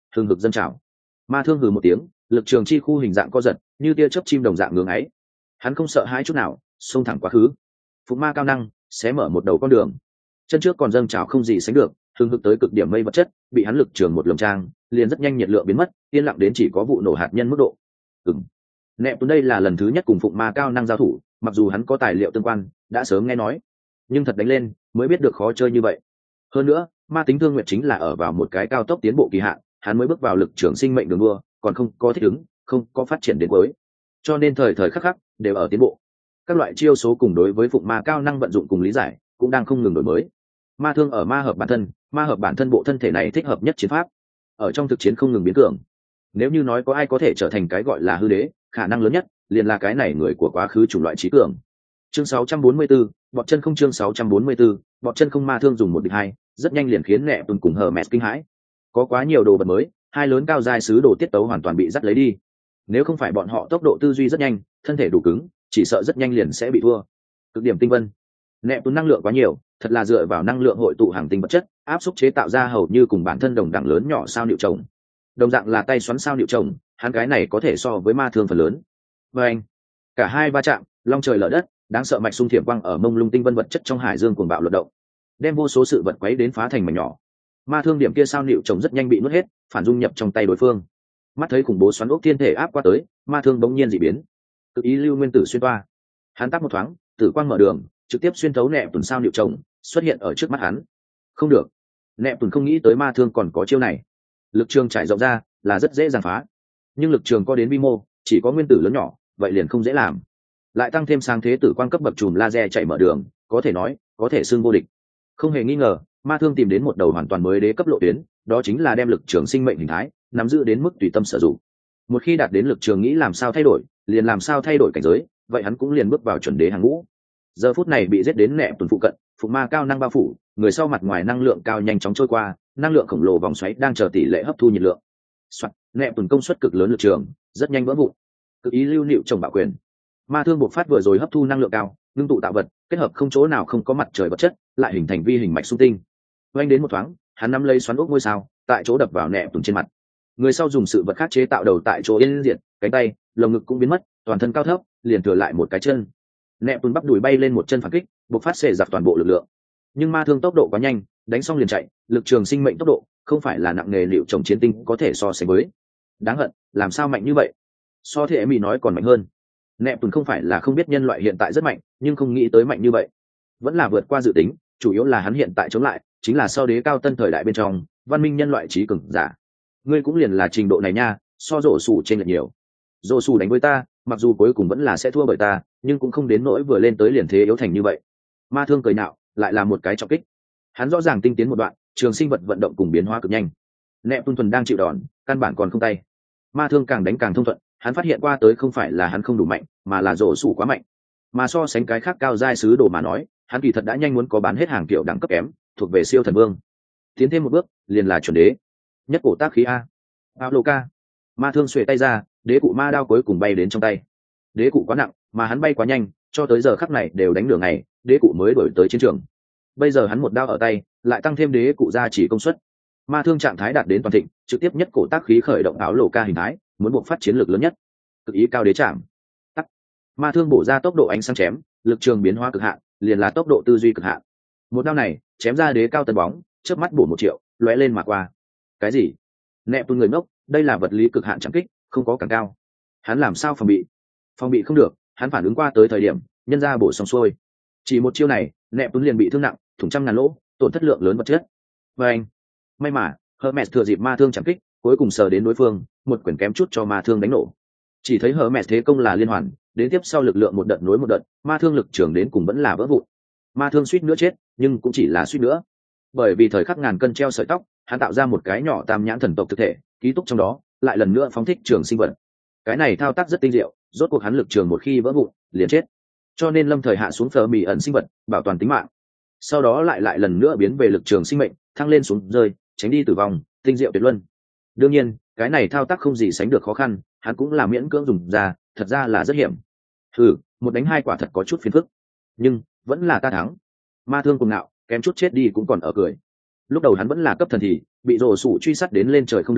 hừng hực dâng trào. Ma thương hừ một tiếng, lực trường chi khu hình dạng co giật như tia chớp chim đồng dạng ngưỡng ấy. Hắn không sợ hãi chút nào, xông thẳng quá khứ. Phụng ma cao năng xé mở một đầu con đường, chân trước còn dâng trào không gì sánh được, hừng hực tới cực điểm mây vật chất bị hắn lực trường một lồng trang, liền rất nhanh nhiệt lượng biến mất, yên lặng đến chỉ có vụ nổ hạt nhân mức độ. Ừm. Nẹp tuấn đây là lần thứ nhất cùng phụng ma cao năng giao thủ, mặc dù hắn có tài liệu tương quan, đã sớm nghe nói, nhưng thật đánh lên mới biết được khó chơi như vậy. Hơn nữa, ma tính thương nguyện chính là ở vào một cái cao tốc tiến bộ kỳ hạn, hắn mới bước vào lực trường sinh mệnh đường đua, còn không có thích ứng, không có phát triển đến cuối, cho nên thời thời khắc khắc đều ở tiến bộ. Các loại chiêu số cùng đối với phụng ma cao năng vận dụng cùng lý giải cũng đang không ngừng đổi mới. Ma thương ở ma hợp bản thân, ma hợp bản thân bộ thân thể này thích hợp nhất chiến pháp, ở trong thực chiến không ngừng biến cường. Nếu như nói có ai có thể trở thành cái gọi là hư đế, khả năng lớn nhất liền là cái này người của quá khứ chủng loại trí cường. Chương sáu trăm bốn mươi 44, bọt chân không chương sáu trăm bốn mươi 44, bọt chân không ma thương dùng một địch hai, rất nhanh liền khiến nẹ tuần cùng hờ mẹ kinh hãi. Có quá nhiều đồ vật mới, hai lớn cao giai sứ đồ tiết tấu hoàn toàn bị dắt lấy đi. Nếu không phải bọn họ tốc độ tư duy rất nhanh, thân thể đủ cứng, chỉ sợ rất nhanh liền sẽ bị thua. Cực điểm tinh vân, nẹ tuần năng lượng quá nhiều, thật là dựa vào năng lượng hội tụ hàng tinh vật chất, áp xúc chế tạo ra hầu như cùng bản thân đồng đẳng lớn nhỏ sao niệu chồng. Đồng dạng là tay xoắn sao niệu chồng, hắn cái này có thể so với ma thương phần lớn. Và anh, cả hai va chạm, long trời lở đất, đáng sợ mạch xung thiểm quang ở mông lung tinh vân vật chất trong hải dương cuồng bạo luận động, đem vô số sự vật quấy đến phá thành mảnh nhỏ. Ma thương điểm kia sao niệu chồng rất nhanh bị nuốt hết, phản dung nhập trong tay đối phương. Mắt thấy khủng bố xoắn ốc thiên thể áp qua tới, ma thương bỗng nhiên dị biến, tự ý lưu nguyên tử xuyên toa. Hắn tắt một thoáng, tử quang mở đường, trực tiếp xuyên thấu nẹp tuần sao niệu chồng, xuất hiện ở trước mắt hắn. Không được, nẹp tuần không nghĩ tới ma thương còn có chiêu này. Lực trường trải rộng ra là rất dễ dàng phá, nhưng lực trường có đến vi mô chỉ có nguyên tử lớn nhỏ, vậy liền không dễ làm. Lại tăng thêm sáng thế tử quang cấp bậc chùm laser chạy mở đường, có thể nói có thể xưng vô địch. Không hề nghi ngờ, ma thương tìm đến một đầu hoàn toàn mới đế cấp lộ tuyến, đó chính là đem lực trường sinh mệnh hình thái nắm giữ đến mức tùy tâm sử dụng. Một khi đạt đến lực trường nghĩ làm sao thay đổi, liền làm sao thay đổi cảnh giới, vậy hắn cũng liền bước vào chuẩn đế hàng ngũ. Giờ phút này bị giết đến nẹp tuần phụ cận, phụ ma cao năng bao phủ, người sau mặt ngoài năng lượng cao nhanh chóng trôi qua, năng lượng khổng lồ vòng xoáy đang chờ tỷ lệ hấp thu nhiệt lượng. Soạn, nẹp tuần công suất cực lớn lực trường, rất nhanh vỡ vụn. Cực ý lưu niệu trồng bạo quyền. Ma thương bộc phát vừa rồi hấp thu năng lượng cao, ngưng tụ tạo vật, kết hợp không chỗ nào không có mặt trời vật chất, lại hình thành vi hình mạch xung tinh. Oanh đến một thoáng, hắn nắm lấy xoắn ốc ngôi sao, tại chỗ đập vào nẹp tuần trên mặt. Người sau dùng sự vật khác chế tạo đầu tại chỗ yên diệt, cánh tay, lồng ngực cũng biến mất, toàn thân cao thấp, liền thừa lại một cái chân. Nẹp tuần bắp đùi bay lên một chân phản kích, bộc phát xệ giặc toàn bộ lực lượng. Nhưng ma thương tốc độ quá nhanh, đánh xong liền chạy, lực trường sinh mệnh tốc độ không phải là nặng nghề liệu trồng chiến tinh có thể so sánh với. Đáng hận, làm sao mạnh như vậy? So thế em nói còn mạnh hơn. Nẹp tuần không phải là không biết nhân loại hiện tại rất mạnh, nhưng không nghĩ tới mạnh như vậy, vẫn là vượt qua dự tính. Chủ yếu là hắn hiện tại chống lại chính là sau đế cao tân thời đại bên trong văn minh nhân loại trí cường giả. Ngươi cũng liền là trình độ này nha, so rổ sủ trên lệch nhiều. Rổ sủ đánh với ta, mặc dù cuối cùng vẫn là sẽ thua bởi ta, nhưng cũng không đến nỗi vừa lên tới liền thế yếu thành như vậy. Ma thương cười nạo, lại là một cái trọng kích. Hắn rõ ràng tinh tiến một đoạn, trường sinh vật vận động cùng biến hóa cực nhanh. Nẹp tuần thuần đang chịu đòn, căn bản còn không tay. Ma thương càng đánh càng thông thuận, hắn phát hiện qua tới không phải là hắn không đủ mạnh, mà là rổ sủ quá mạnh. Mà so sánh cái khác cao giai sứ đồ mà nói, hắn kỳ thật đã nhanh muốn có bán hết hàng kiểu đẳng cấp kém, thuộc về siêu thần vương. Tiến thêm một bước, liền là chuẩn đế. Nhất cổ tác khí a. Aloka. Ma thương xuề tay ra, đế cụ ma đao cuối cùng bay đến trong tay. Đế cụ quá nặng, mà hắn bay quá nhanh, cho tới giờ khắc này đều đánh đường này, đế cụ mới đổi tới chiến trường. Bây giờ hắn một đao ở tay, lại tăng thêm đế cụ ra chỉ công suất. Ma thương trạng thái đạt đến toàn thịnh, trực tiếp nhất cổ tác khí khởi động áo lộ ca hình thái, muốn buộc phát chiến lược lớn nhất. Cực ý cao đế trảm. Tắc. Ma thương bổ ra tốc độ ánh sáng chém, lực trường biến hóa cực hạn, liền là tốc độ tư duy cực hạn. Một đao này, chém ra đế cao tần bóng, chớp mắt bổ một triệu, lóe lên mà qua. Cái gì? Nẹp tuần người ngốc, đây là vật lý cực hạn chẳng kích, không có càng cao. Hắn làm sao phòng bị? Phòng bị không được, hắn phản ứng qua tới thời điểm, nhân ra bổ xong xuôi. Chỉ một chiêu này, nẹp tuần liền bị thương nặng, thủng trăm ngàn lỗ, tổn thất lượng lớn vật chất. Và anh, may mà Hermes thừa dịp ma thương chẳng kích, cuối cùng sờ đến đối phương, một quyển kém chút cho ma thương đánh nổ. Chỉ thấy Hermes thế công là liên hoàn, đến tiếp sau lực lượng một đợt nối một đợt, ma thương lực trưởng đến cùng vẫn là vỡ vụn. Ma thương suýt nữa chết, nhưng cũng chỉ là suýt nữa. Bởi vì thời khắc ngàn cân treo sợi tóc, hắn tạo ra một cái nhỏ tam nhãn thần tộc thực thể, ký túc trong đó, lại lần nữa phóng thích trường sinh vật. Cái này thao tác rất tinh diệu, rốt cuộc hắn lực trường một khi vỡ vụn, liền chết. Cho nên lâm thời hạ xuống phở mì ẩn sinh vật, bảo toàn tính mạng. Sau đó lại lại lần nữa biến về lực trường sinh mệnh, thăng lên xuống rơi, tránh đi tử vong, tinh diệu tuyệt luân. Đương nhiên, cái này thao tác không gì sánh được khó khăn, hắn cũng là miễn cưỡng dùng ra, thật ra là rất hiểm. Ừ, một đánh hai quả thật có chút phiền phức, nhưng vẫn là ta thắng. Ma thương cùng ngạo, kém chút chết đi cũng còn ở cười. Lúc đầu hắn vẫn là cấp thần thì bị rồ sủ truy sát đến lên trời không đường,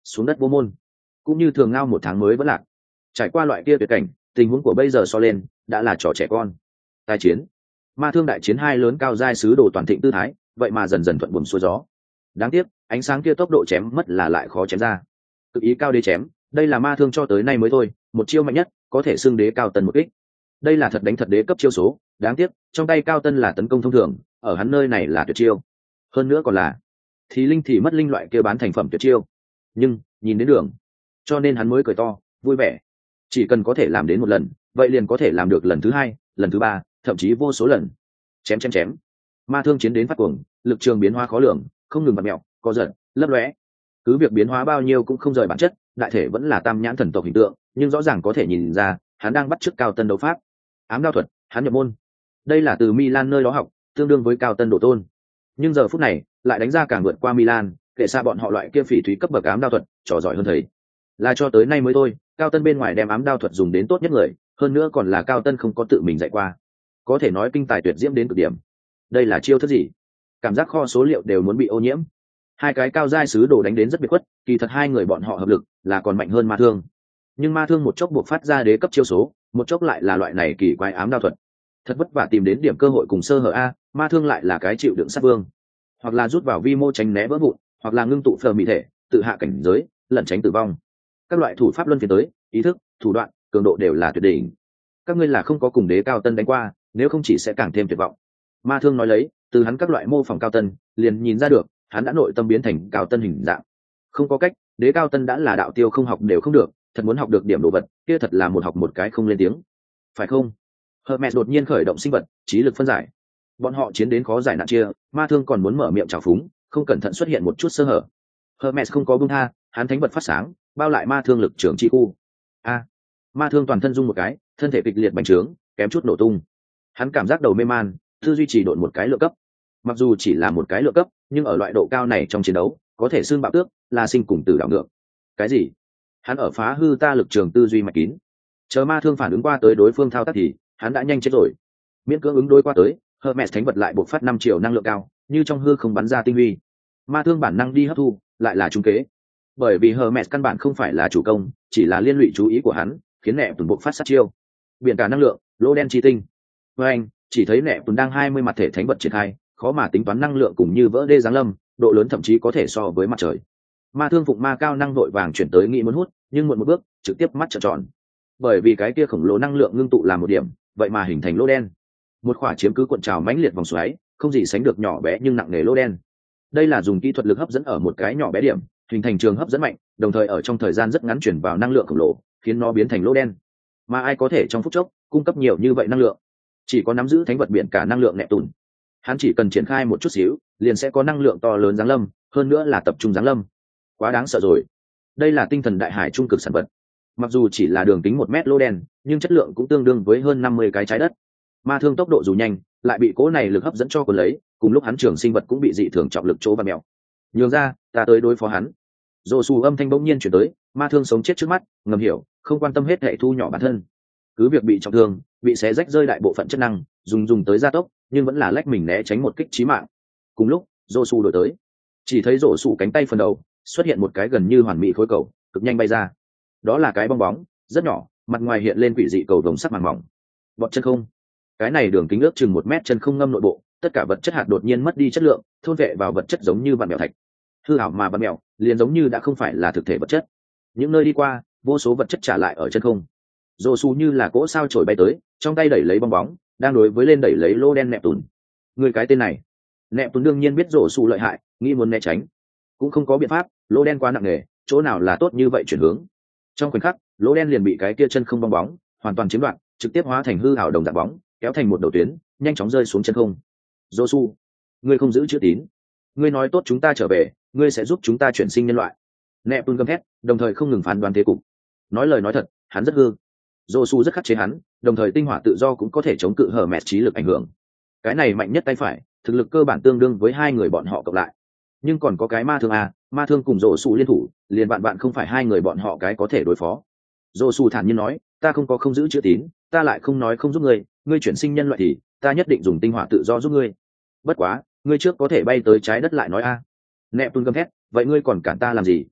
xuống đất vô môn, cũng như thường ngao một tháng mới vẫn lạc. Trải qua loại kia tuyệt cảnh, tình huống của bây giờ so lên đã là trò trẻ con. Tai chiến, ma thương đại chiến hai lớn cao giai sứ đồ toàn thịnh tư thái, vậy mà dần dần thuận buồm xuôi gió. Đáng tiếc ánh sáng kia tốc độ chém mất là lại khó chém ra. Cực ý cao đế chém, đây là ma thương cho tới nay mới thôi một chiêu mạnh nhất, có thể xưng đế cao tân một kích. Đây là thật đánh thật đế cấp chiêu số. Đáng tiếc trong tay cao tân là tấn công thông thường, ở hắn nơi này là tuyệt chiêu. Hơn nữa còn là thì linh thì mất linh loại kia bán thành phẩm tuyệt chiêu. Nhưng nhìn đến đường, cho nên hắn mới cười to vui vẻ. Chỉ cần có thể làm đến một lần, vậy liền có thể làm được lần thứ hai, lần thứ ba, thậm chí vô số lần. Chém chém chém, ma thương chiến đến phát cuồng, lực trường biến hóa khó lường, không ngừng bật mẹo co giật lấp lóe. Cứ việc biến hóa bao nhiêu cũng không rời bản chất, đại thể vẫn là tam nhãn thần tộc hình tượng, nhưng rõ ràng có thể nhìn ra hắn đang bắt chước cao tân đấu pháp. Ám đao thuật hắn nhập môn, đây là từ Milan nơi đó học, tương đương với cao tân độ tôn. Nhưng giờ phút này lại đánh ra càng vượt qua Milan, kệ xa bọn họ loại kia phỉ thúy cấp bậc ám đao thuật trò giỏi hơn thầy. Là cho tới nay mới thôi, cao tân bên ngoài đem ám đao thuật dùng đến tốt nhất người, hơn nữa còn là cao tân không có tự mình dạy qua, có thể nói kinh tài tuyệt diễm đến cực điểm. Đây là chiêu thức gì? Cảm giác kho số liệu đều muốn bị ô nhiễm. Hai cái cao giai sứ đồ đánh đến rất biệt khuất, kỳ thật hai người bọn họ hợp lực là còn mạnh hơn ma thương. Nhưng ma thương một chốc buộc phát ra đế cấp chiêu số, một chốc lại là loại này kỳ quái ám đao thuật. Thật vất vả tìm đến điểm cơ hội cùng sơ hở a, ma thương lại là cái chịu đựng sát vương, hoặc là rút vào vi mô tránh né vỡ vụn, hoặc là ngưng tụ phờ mỹ thể tự hạ cảnh giới, lẩn tránh tử vong. Các loại thủ pháp luân phiên tới, ý thức, thủ đoạn, cường độ đều là tuyệt đỉnh. Các ngươi là không có cùng đế cao tân đánh qua, nếu không chỉ sẽ càng thêm tuyệt vọng. Ma thương nói lấy, từ hắn các loại mô phỏng cao tân liền nhìn ra được hắn đã nội tâm biến thành cao tân hình dạng. Không có cách, đế cao tân đã là đạo tiêu không học đều không được, thật muốn học được điểm đồ vật kia thật là một học một cái không lên tiếng, phải không? Hermes đột nhiên khởi động sinh vật trí lực phân giải, bọn họ chiến đến khó giải nạn chia, ma thương còn muốn mở miệng trào phúng, không cẩn thận xuất hiện một chút sơ hở. Hermes không có buông tha, hắn thánh vật phát sáng bao lại ma thương lực trưởng chi khu. A, ma thương toàn thân rung một cái, thân thể kịch liệt bành trướng, kém chút nổ tung. Hắn cảm giác đầu mê man, tư duy trì độn một cái lượng cấp. Mặc dù chỉ là một cái lượng cấp, nhưng ở loại độ cao này trong chiến đấu có thể xương bạo tước, là sinh cùng tử đảo ngược. Cái gì? Hắn ở phá hư ta lực trường tư duy mạch kín. Chờ ma thương phản ứng qua tới đối phương thao tác thì hắn đã nhanh chết rồi. Miễn cưỡng ứng đối qua tới, Hermes thánh vật lại bộc phát năm triệu năng lượng cao, như trong hư không bắn ra tinh huy. Ma thương bản năng đi hấp thu, lại là trúng kế. Bởi vì Hermes căn bản không phải là chủ công, chỉ là liên lụy chú ý của hắn, khiến nẹp tuần bộc phát sát chiêu. Biển cả năng lượng, lỗ đen chi tinh. Với anh, chỉ thấy nẹp tuần đang hai mươi mặt thể thánh vật triển khai, khó mà tính toán năng lượng cùng như vỡ đê giáng lâm, độ lớn thậm chí có thể so với mặt trời. Ma thương phụng ma cao năng đội vàng chuyển tới nghĩ muốn hút, nhưng muộn một bước, trực tiếp mắt trợn tròn. Bởi vì cái kia khổng lồ năng lượng ngưng tụ làm một điểm, vậy mà hình thành lỗ đen. Một khỏa chiếm cứ cuộn trào mãnh liệt vòng xoáy, không gì sánh được nhỏ bé nhưng nặng nề lỗ đen. Đây là dùng kỹ thuật lực hấp dẫn ở một cái nhỏ bé điểm, hình thành trường hấp dẫn mạnh, đồng thời ở trong thời gian rất ngắn chuyển vào năng lượng khổng lồ, khiến nó biến thành lỗ đen. Mà ai có thể trong phút chốc cung cấp nhiều như vậy năng lượng? Chỉ có nắm giữ thánh vật biển cả năng lượng nẹp tùn. Hắn chỉ cần triển khai một chút xíu, liền sẽ có năng lượng to lớn giáng lâm, hơn nữa là tập trung giáng lâm. Quá đáng sợ rồi. Đây là tinh thần đại hải trung cực sản vật. Mặc dù chỉ là đường kính một mét lỗ đen, nhưng chất lượng cũng tương đương với hơn năm mươi cái trái đất. Ma thương tốc độ dù nhanh, lại bị cỗ này lực hấp dẫn cho cuốn lấy, cùng lúc hắn trường sinh vật cũng bị dị thường trọng lực chỗ và mèo. Nhường ra, ta tới đối phó hắn. Dỗ xù âm thanh bỗng nhiên chuyển tới, ma thương sống chết trước mắt, ngầm hiểu, không quan tâm hết hệ thu nhỏ bản thân. Cứ việc bị trọng thương, bị xé rách rơi đại bộ phận chất năng, dùng dùng tới gia tốc, nhưng vẫn là lách mình né tránh một kích chí mạng. Cùng lúc, Dỗ xù đổi tới, chỉ thấy Dỗ xù cánh tay phần đầu xuất hiện một cái gần như hoàn mỹ khối cầu, cực nhanh bay ra. Đó là cái bong bóng, rất nhỏ, mặt ngoài hiện lên quỷ dị cầu vồng sắc màng mỏng. Bọt chân không. Cái này đường kính ước chừng một mét chân không ngâm nội bộ, tất cả vật chất hạt đột nhiên mất đi chất lượng, thôn vệ vào vật chất giống như vạn mèo thạch. Hư ảo mà vạn mèo, liền giống như đã không phải là thực thể vật chất. Những nơi đi qua, vô số vật chất trả lại ở chân không. Dỗ xù như là cỗ sao chổi bay tới, trong tay đẩy lấy bong bóng, đang đối với lên đẩy lấy lô đen nẹp tùn. Người cái tên này, nẹp tùn đương nhiên biết Dỗ xù lợi hại, nghĩ muốn né tránh, cũng không có biện pháp, lô đen quá nặng nề, chỗ nào là tốt như vậy chuyển hướng. Trong khoảnh khắc, lỗ đen liền bị cái kia chân không bong bóng hoàn toàn chiếm đoạt, trực tiếp hóa thành hư ảo đồng dạng bóng, kéo thành một đầu tuyến, nhanh chóng rơi xuống chân không. Dỗ xù, ngươi không giữ chữ tín, ngươi nói tốt chúng ta trở về, ngươi sẽ giúp chúng ta chuyển sinh nhân loại. Nẹp tùn gầm thét, đồng thời không ngừng phán đoán thế cục. Nói lời nói thật, hắn rất hư. Dỗ xù rất khắc chế hắn, đồng thời tinh hỏa tự do cũng có thể chống cự hở mẹt trí lực ảnh hưởng. Cái này mạnh nhất tay phải, thực lực cơ bản tương đương với hai người bọn họ cộng lại. Nhưng còn có cái ma thương à, ma thương cùng Dỗ xù liên thủ, liền bạn bạn không phải hai người bọn họ cái có thể đối phó. Dỗ xù thản nhiên nói, ta không có không giữ chữ tín, ta lại không nói không giúp ngươi, ngươi chuyển sinh nhân loại thì ta nhất định dùng tinh hỏa tự do giúp ngươi. Bất quá, ngươi trước có thể bay tới trái đất lại nói a. À. Nẹp tùn gầm thét, vậy ngươi còn cản ta làm gì?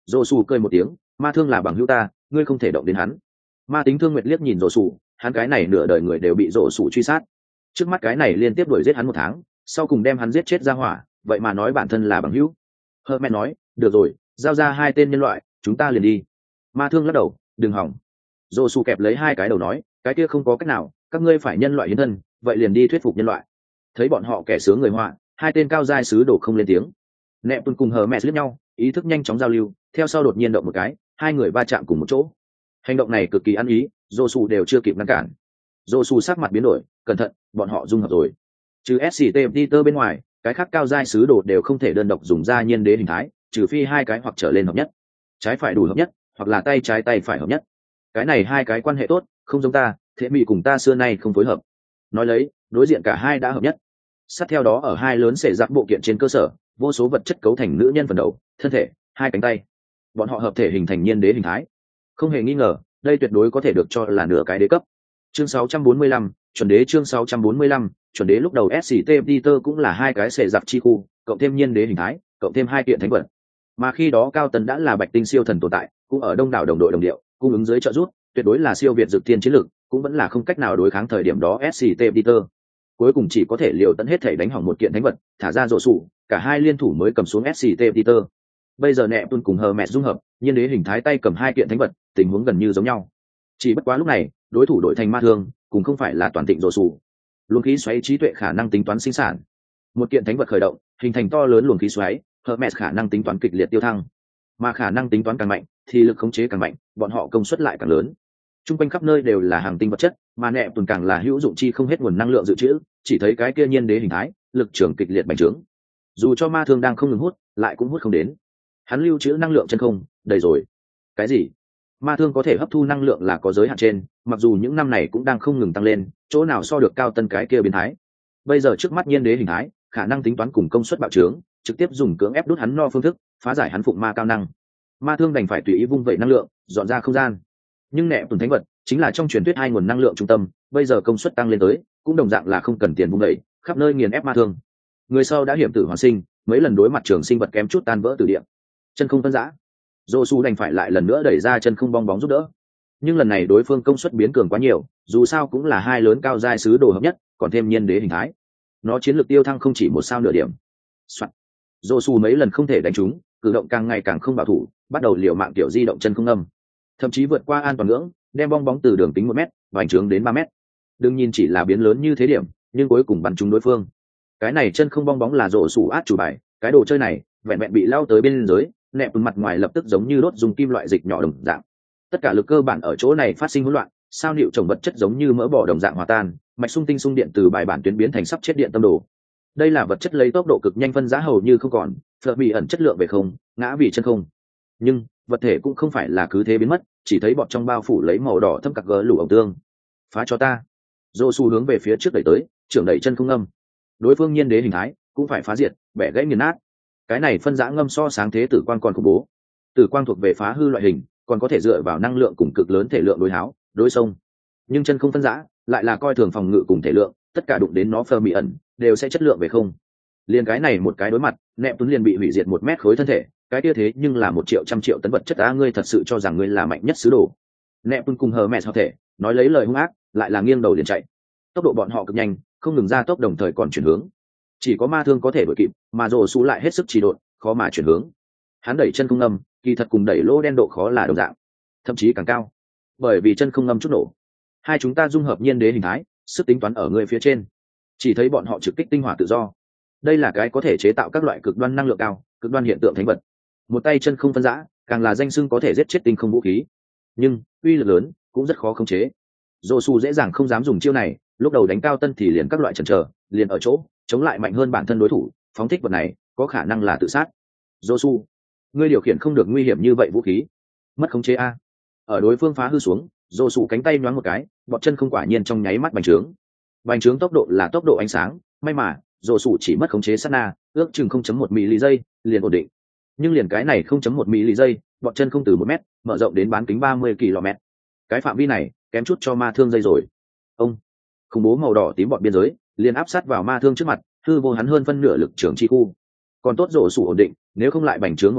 Dô Su cười một tiếng, ma thương là bằng hữu ta, ngươi không thể động đến hắn. Ma tính thương nguyệt liếc nhìn Dô Su, hắn cái này nửa đời người đều bị Dô Su truy sát, trước mắt cái này liên tiếp đuổi giết hắn một tháng, sau cùng đem hắn giết chết ra hỏa, vậy mà nói bản thân là bằng hữu. Hơ mẹ nói, được rồi, giao ra hai tên nhân loại, chúng ta liền đi. Ma thương lắc đầu, đừng hỏng. Dô Su kẹp lấy hai cái đầu nói, cái kia không có cách nào, các ngươi phải nhân loại hiến thân, vậy liền đi thuyết phục nhân loại. Thấy bọn họ kẻ sướng người họa, hai tên cao giai sứ đồ không lên tiếng. Nẹp tuân cùng hờ mẹ liếc nhau, ý thức nhanh chóng giao lưu, theo sau đột nhiên động một cái, hai người va chạm cùng một chỗ. Hành động này cực kỳ ăn ý, Dô Su đều chưa kịp ngăn cản. Dô Su sắc mặt biến đổi, cẩn thận, bọn họ dung hợp rồi. Trừ ét xê tê Peter bên ngoài, cái khác cao giai sứ đồ đều không thể đơn độc dùng ra nhiên đế hình thái, trừ phi hai cái hoặc trở lên hợp nhất, trái phải đủ hợp nhất, hoặc là tay trái tay phải hợp nhất. Cái này hai cái quan hệ tốt, không giống ta, thế mỹ cùng ta xưa nay không phối hợp. Nói lấy, đối diện cả hai đã hợp nhất. Sát theo đó ở hai lớn sẽ giáp bộ kiện trên cơ sở, vô số vật chất cấu thành nữ nhân phần đầu, thân thể, hai cánh tay. Bọn họ hợp thể hình thành nhiên đế hình thái. Không hề nghi ngờ, đây tuyệt đối có thể được cho là nửa cái đế cấp. Chương sáu trăm bốn mươi lăm, chuẩn đế chương sáu trăm bốn mươi lăm, chuẩn đế lúc đầu ét xê tê Peter cũng là hai cái sẽ giáp chi khu, cộng thêm nhiên đế hình thái, cộng thêm hai kiện thánh vật. Mà khi đó Cao Tần đã là bạch tinh siêu thần tồn tại, cũng ở đông đảo đồng đội đồng điệu, cung ứng dưới trợ giúp, tuyệt đối là siêu việt dược tiên chiến lực, cũng vẫn là không cách nào đối kháng thời điểm đó ét xê tê Peter. Cuối cùng chỉ có thể liều tận hết thể đánh hỏng một kiện thánh vật, thả ra rổ sủ, cả hai liên thủ mới cầm xuống ét xê tê Peter. Bây giờ nẹ tuân cùng hờ mẹ dung hợp, nhiên đế hình thái tay cầm hai kiện thánh vật, tình huống gần như giống nhau. Chỉ bất quá lúc này, đối thủ đội thành ma thương, cũng không phải là toàn thịnh rổ sủ. Luồng khí xoáy trí tuệ khả năng tính toán sinh sản. Một kiện thánh vật khởi động, hình thành to lớn luồng khí xoáy, hờ mẹ khả năng tính toán kịch liệt tiêu thăng. Mà khả năng tính toán càng mạnh, thì lực khống chế càng mạnh, bọn họ công suất lại càng lớn. Trung quanh khắp nơi đều là hàng tinh vật chất, mà nẹ tuần càng là hữu dụng chi không hết nguồn năng lượng dự trữ, chỉ thấy cái kia nhiên đế hình thái, lực trường kịch liệt bành trướng. Dù cho ma thương đang không ngừng hút, lại cũng hút không đến. Hắn lưu trữ năng lượng chân không, đầy rồi. Cái gì? Ma thương có thể hấp thu năng lượng là có giới hạn trên, mặc dù những năm này cũng đang không ngừng tăng lên, chỗ nào so được Cao Tân cái kia biến thái. Bây giờ trước mắt nhiên đế hình thái, khả năng tính toán cùng công suất bạo trướng, trực tiếp dùng cưỡng ép đút hắn no phương thức, phá giải hắn phụng ma cao năng. Ma thương đành phải tùy ý vung vậy năng lượng, dọn ra không gian. Nhưng nẹ tuần thánh vật chính là trong truyền thuyết hai nguồn năng lượng trung tâm, bây giờ công suất tăng lên tới, cũng đồng dạng là không cần tiền vung đẩy, khắp nơi nghiền ép ma thương. Người sau đã hiểm tử hoàn sinh, mấy lần đối mặt trường sinh vật kém chút tan vỡ từ địa. Chân không phân giã, Dô Su đành phải lại lần nữa đẩy ra chân không bong bóng giúp đỡ. Nhưng lần này đối phương công suất biến cường quá nhiều, dù sao cũng là hai lớn cao giai sứ đồ hợp nhất, còn thêm nhiên đế hình thái, nó chiến lược tiêu thăng không chỉ một sao nửa điểm. Soạn. Dô Su mấy lần không thể đánh trúng, cử động càng ngày càng không bảo thủ, bắt đầu liều mạng kiểu di động chân không âm, thậm chí vượt qua an toàn ngưỡng, đem bong bóng từ đường tính một mét vành trướng đến ba mét. Đương nhiên chỉ là biến lớn như thế điểm, nhưng cuối cùng bắn trúng đối phương. Cái này chân không bong bóng là rổ sủ át chủ bài, cái đồ chơi này vẹn vẹn bị lao tới bên dưới, nẹp mặt ngoài lập tức giống như đốt dùng kim loại dịch nhỏ đồng dạng. Tất cả lực cơ bản ở chỗ này phát sinh hỗn loạn, sao liệu trồng vật chất giống như mỡ bò đồng dạng hòa tan, mạch xung tinh xung điện từ bài bản tuyến biến thành sắp chết điện tâm đồ. Đây là vật chất lấy tốc độ cực nhanh phân giá hầu như không còn, phở bị ẩn chất lượng về không, ngã vì chân không. Nhưng vật thể cũng không phải là cứ thế biến mất, chỉ thấy bọt trong bao phủ lấy màu đỏ thâm cặc gỡ lũ ổng tương. Phá cho ta. Dô Su hướng về phía trước đẩy tới, trưởng đẩy chân không ngâm. Đối phương nhiên đế hình thái cũng phải phá diệt, bẻ gãy nghiền nát. Cái này phân giã ngâm so sáng thế tử quang còn khủng bố. Tử quang thuộc về phá hư loại hình, còn có thể dựa vào năng lượng cùng cực lớn thể lượng đối háo, đối sông. Nhưng chân không phân giã lại là coi thường phòng ngự cùng thể lượng, tất cả đụng đến nó phơ mị ẩn đều sẽ chất lượng về không. Liền cái này một cái đối mặt, nẹp tuấn liền bị hủy diệt một mét khối thân thể, cái kia thế nhưng là một triệu trăm triệu tấn vật chất á, ngươi thật sự cho rằng ngươi là mạnh nhất sứ đồ. Nẹp tuấn cùng hờ mẹ hợp thể, nói lấy lời hung ác, lại là nghiêng đầu liền chạy. Tốc độ bọn họ cực nhanh, không ngừng ra tốc đồng thời còn chuyển hướng. Chỉ có ma thương có thể đuổi kịp, mà rồ xú lại hết sức trì độn, khó mà chuyển hướng. Hắn đẩy chân không ngâm, kỳ thật cùng đẩy lỗ đen độ khó là đồng dạng, thậm chí càng cao, bởi vì chân không ngâm chút nổ. Hai chúng ta dung hợp nhiên đế hình thái, sức tính toán ở người phía trên. Chỉ thấy bọn họ trực kích tinh hỏa tự do. Đây là cái có thể chế tạo các loại cực đoan năng lượng cao, cực đoan hiện tượng thánh vật. Một tay chân không phân giã, càng là danh xưng có thể giết chết tinh không vũ khí. Nhưng uy lực lớn cũng rất khó khống chế. Dô Su dễ dàng không dám dùng chiêu này, lúc đầu đánh Cao Tân thì liền các loại chần chờ, liền ở chỗ chống lại mạnh hơn bản thân đối thủ, phóng thích vật này có khả năng là tự sát. Dô Su, ngươi điều khiển không được nguy hiểm như vậy vũ khí, mất khống chế a. Ở đối phương phá hư xuống, Dô Su cánh tay nhoáng một cái, bọt chân không quả nhiên trong nháy mắt bành trướng. Bành trướng tốc độ là tốc độ ánh sáng, may mà Dô Su chỉ mất khống chế sát na, ước chừng không chấm một mili giây, liền ổn định. Nhưng liền cái này không chấm một mili giây, bọt chân không từ một mét mở rộng đến bán kính ba mươi ki lô mét. Cái phạm vi này kém chút cho ma thương dây rồi. Ông khủng bố màu đỏ tím bọt biên giới liền áp sát vào ma thương trước mặt, hư vô hắn hơn phân nửa lực trưởng chi khu. Còn tốt rổ sủ ổn định, nếu không lại bành trướng một điểm,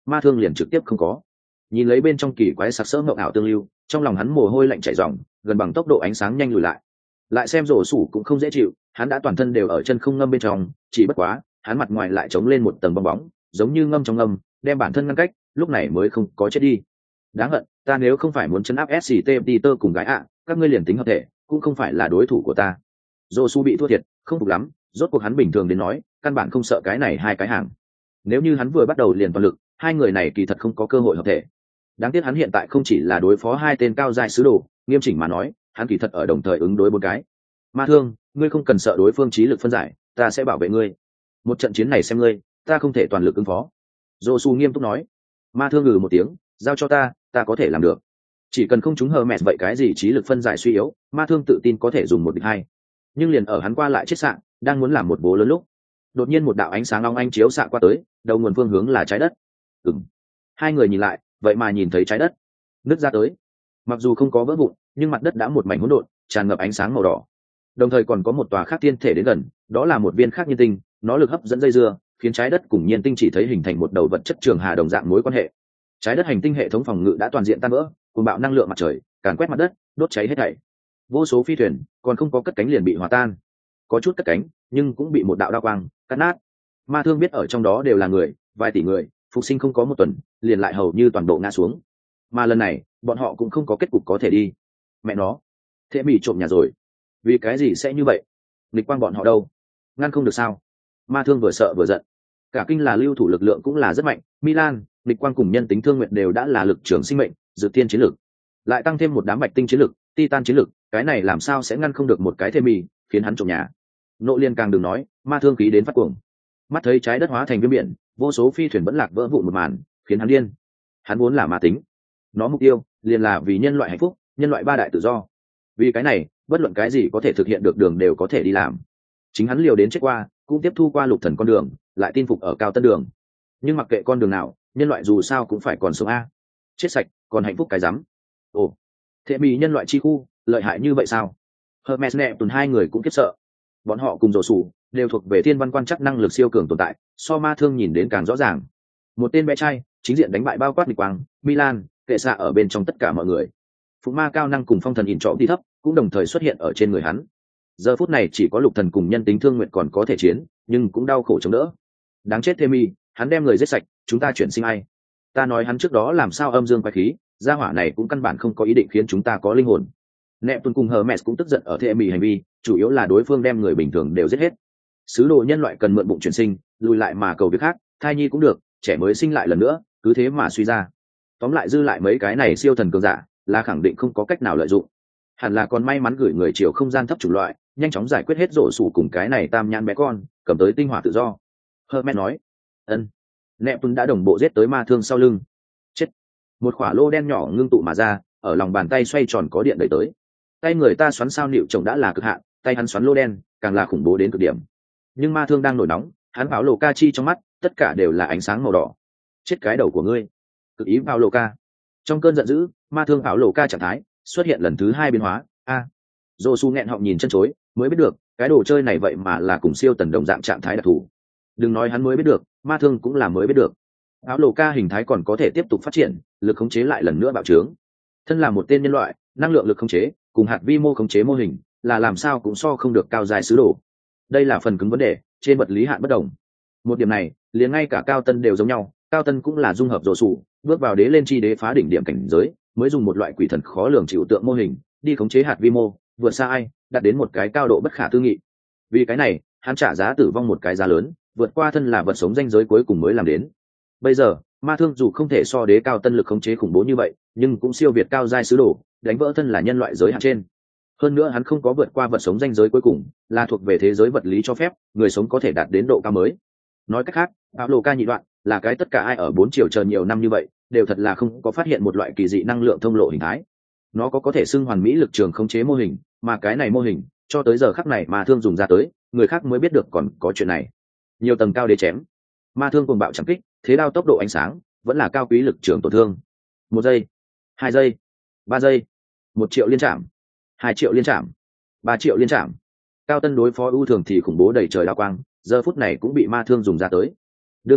ma thương liền trực tiếp không có. Nhìn lấy bên trong kỳ quái sặc sỡ ngậu ảo tương lưu, trong lòng hắn mồ hôi lạnh chảy ròng, gần bằng tốc độ ánh sáng nhanh lùi lại. Lại xem rổ sủ cũng không dễ chịu, hắn đã toàn thân đều ở chân không ngâm bên trong, chỉ bất quá hắn mặt ngoài lại chống lên một tầng bong bóng, giống như ngâm trong ngâm, đem bản thân ngăn cách, lúc này mới không có chết đi. Đáng hận, ta nếu không phải muốn chấn áp ét xê tê Peter cùng gái ạ, các ngươi liền tính hợp thể cũng không phải là đối thủ của ta. Rổ sủ bị thua thiệt, không phục lắm, rốt cuộc hắn bình thường đến nói, căn bản không sợ cái này hai cái hàng. Nếu như hắn vừa bắt đầu liền toàn lực, hai người này kỳ thật không có cơ hội hợp thể. Đáng tiếc hắn hiện tại không chỉ là đối phó hai tên cao giai sứ đồ, nghiêm chỉnh mà nói, hắn kỳ thật ở đồng thời ứng đối bốn cái. Ma thương, ngươi không cần sợ đối phương trí lực phân giải, ta sẽ bảo vệ ngươi. Một trận chiến này xem ngươi, ta không thể toàn lực ứng phó. Josu nghiêm túc nói. Ma thương ngừ một tiếng, giao cho ta, ta có thể làm được. Chỉ cần không trúng hờ mẹ vậy cái gì trí lực phân giải suy yếu, ma thương tự tin có thể dùng một địch hai. Nhưng liền ở hắn qua lại chết sạn, đang muốn làm một bố lớn lúc, đột nhiên một đạo ánh sáng long anh chiếu xạ qua tới, đầu nguồn phương hướng là trái đất. Ừm. Hai người nhìn lại, vậy mà nhìn thấy trái đất nứt ra tới. Mặc dù không có vỡ vụn, nhưng mặt đất đã một mảnh hỗn độn, tràn ngập ánh sáng màu đỏ. Đồng thời còn có một tòa khác thiên thể đến gần, đó là một viên khác nhiên tinh, nó lực hấp dẫn dây dưa, khiến trái đất cùng nhiên tinh chỉ thấy hình thành một đầu vật chất trường hà đồng dạng mối quan hệ. Trái đất hành tinh hệ thống phòng ngự đã toàn diện tan vỡ, cùng bạo năng lượng mặt trời càn quét mặt đất, đốt cháy hết thảy. Vô số phi thuyền còn không có cất cánh liền bị hòa tan, có chút cất cánh nhưng cũng bị một đạo đao quang cắt nát. Ma thương biết ở trong đó đều là người, vài tỷ người, phục sinh không có một tuần liền lại hầu như toàn bộ ngã xuống. Mà lần này bọn họ cũng không có kết cục có thể đi. Mẹ nó, thế bị trộm nhà rồi. Vì cái gì sẽ như vậy? Nghịch quang bọn họ đâu? Ngăn không được sao? Ma thương vừa sợ vừa giận. Cả kinh là lưu thủ lực lượng cũng là rất mạnh, Milan, nghịch quang cùng nhân tính thương nguyện đều đã là lực trưởng sinh mệnh, dự tiên chiến lực. Lại tăng thêm một đám bạch tinh chiến lực, titan chiến lực, cái này làm sao sẽ ngăn không được một cái thêm mì, khiến hắn trộm nhà. Nộ liên càng đừng nói, ma thương khí đến phát cuồng. Mắt thấy trái đất hóa thành viêm biển, vô số phi thuyền vẫn lạc vỡ vụn một màn, khiến hắn điên. Hắn muốn là ma tính, nó mục tiêu liền là vì nhân loại hạnh phúc, nhân loại ba đại tự do. Vì cái này, bất luận cái gì có thể thực hiện được đường đều có thể đi làm. Chính hắn liều đến chết qua, cũng tiếp thu qua lục thần con đường, lại tin phục ở cao tân đường. Nhưng mặc kệ con đường nào, nhân loại dù sao cũng phải còn sống a. Chết sạch, còn hạnh phúc cái rắm. Ồ, thế bị nhân loại chi khu lợi hại như vậy sao? Hermes nè tuần hai người cũng kiếp sợ. Bọn họ cùng rổ sủ đều thuộc về thiên văn quan chắc năng lực siêu cường tồn tại, so ma thương nhìn đến càng rõ ràng. Một tên bé trai chính diện đánh bại bao quát địch quang, Milan, kệ xạ ở bên trong tất cả mọi người. Phụ ma cao năng cùng phong thần in trọ đi thấp cũng đồng thời xuất hiện ở trên người hắn. Giờ phút này chỉ có lục thần cùng nhân tính thương nguyện còn có thể chiến, nhưng cũng đau khổ chống đỡ. Đáng chết Themi, hắn đem người giết sạch, chúng ta chuyển sinh ai? Ta nói hắn trước đó làm sao âm dương quái khí, gia hỏa này cũng căn bản không có ý định khiến chúng ta có linh hồn. Nẹp tuần cùng Hermes cũng tức giận ở Themi hành vi, chủ yếu là đối phương đem người bình thường đều giết hết. Sứ đồ nhân loại cần mượn bụng chuyển sinh, lùi lại mà cầu việc khác, thai nhi cũng được, trẻ mới sinh lại lần nữa, cứ thế mà suy ra. Tóm lại dư lại mấy cái này siêu thần cường giả, là khẳng định không có cách nào lợi dụng. Hẳn là còn may mắn gửi người chiều không gian thấp chủng loại, nhanh chóng giải quyết hết rổ sủ cùng cái này tam nhãn bé con, cầm tới tinh hỏa tự do. Hermes nói, ân. Nẹp tuần đã đồng bộ giết tới ma thương sau lưng. Chết. Một quả lô đen nhỏ ngưng tụ mà ra, ở lòng bàn tay xoay tròn có điện đẩy tới. Tay người ta xoắn sao nịu chồng đã là cực hạn, tay hắn xoắn lô đen càng là khủng bố đến cực điểm. Nhưng ma thương đang nổi nóng, hắn báo lộ ca chi trong mắt tất cả đều là ánh sáng màu đỏ. Chết cái đầu của ngươi. Cực ý vào lộ ca. Trong cơn giận dữ, ma thương báo lộ ca trạng thái xuất hiện lần thứ hai biến hóa. A à. Josu nghẹn họng nhìn chân chối, mới biết được cái đồ chơi này vậy mà là cùng siêu tần đồng dạng trạng thái đặc thù. Đừng nói hắn mới biết được, ma thương cũng là mới biết được. Áo lộ ca hình thái còn có thể tiếp tục phát triển, lực khống chế lại lần nữa bạo trướng. Thân là một tên nhân loại, năng lượng lực khống chế cùng hạt vi mô khống chế mô hình là làm sao cũng so không được cao dài sứ đồ. Đây là phần cứng vấn đề, trên vật lý hạn bất đồng. Một điểm này, liền ngay cả cao tân đều giống nhau, cao tân cũng là dung hợp rổ sủ, bước vào đế lên chi đế phá đỉnh điểm cảnh giới, mới dùng một loại quỷ thần khó lường chịu tượng mô hình đi khống chế hạt vi mô, vượt xa ai, đạt đến một cái cao độ bất khả tư nghị. Vì cái này, hắn trả giá tử vong một cái giá lớn, vượt qua thân là vật sống danh giới cuối cùng mới làm đến. Bây giờ, ma thương dù không thể so đế cao tân lực khống chế khủng bố như vậy, nhưng cũng siêu việt cao giai sứ đồ, đánh vỡ thân là nhân loại giới hạn trên. Hơn nữa hắn không có vượt qua vật sống danh giới cuối cùng, là thuộc về thế giới vật lý cho phép, người sống có thể đạt đến độ cao mới. Nói cách khác, Pablo ca nhị đoạn là cái tất cả ai ở bốn chiều chờ nhiều năm như vậy, đều thật là không có phát hiện một loại kỳ dị năng lượng thông lộ hình thái. Nó có có thể xưng hoàn mỹ lực trường khống chế mô hình, mà cái này mô hình, cho tới giờ khắc này mà thương dùng ra tới, người khác mới biết được còn có chuyện này. Nhiều tầng cao đế chém, ma thương cuồng bạo chẳng kích, thế đao tốc độ ánh sáng, vẫn là cao quý lực trường tổn thương. Một giây, hai giây, ba giây, một triệu liên trạm, hai triệu liên trạm, ba triệu liên trạm. Cao tân đối phó ưu thường thì khủng bố đầy trời đao quang, giờ phút này cũng bị ma thương dùng ra tới. Đương nhiên,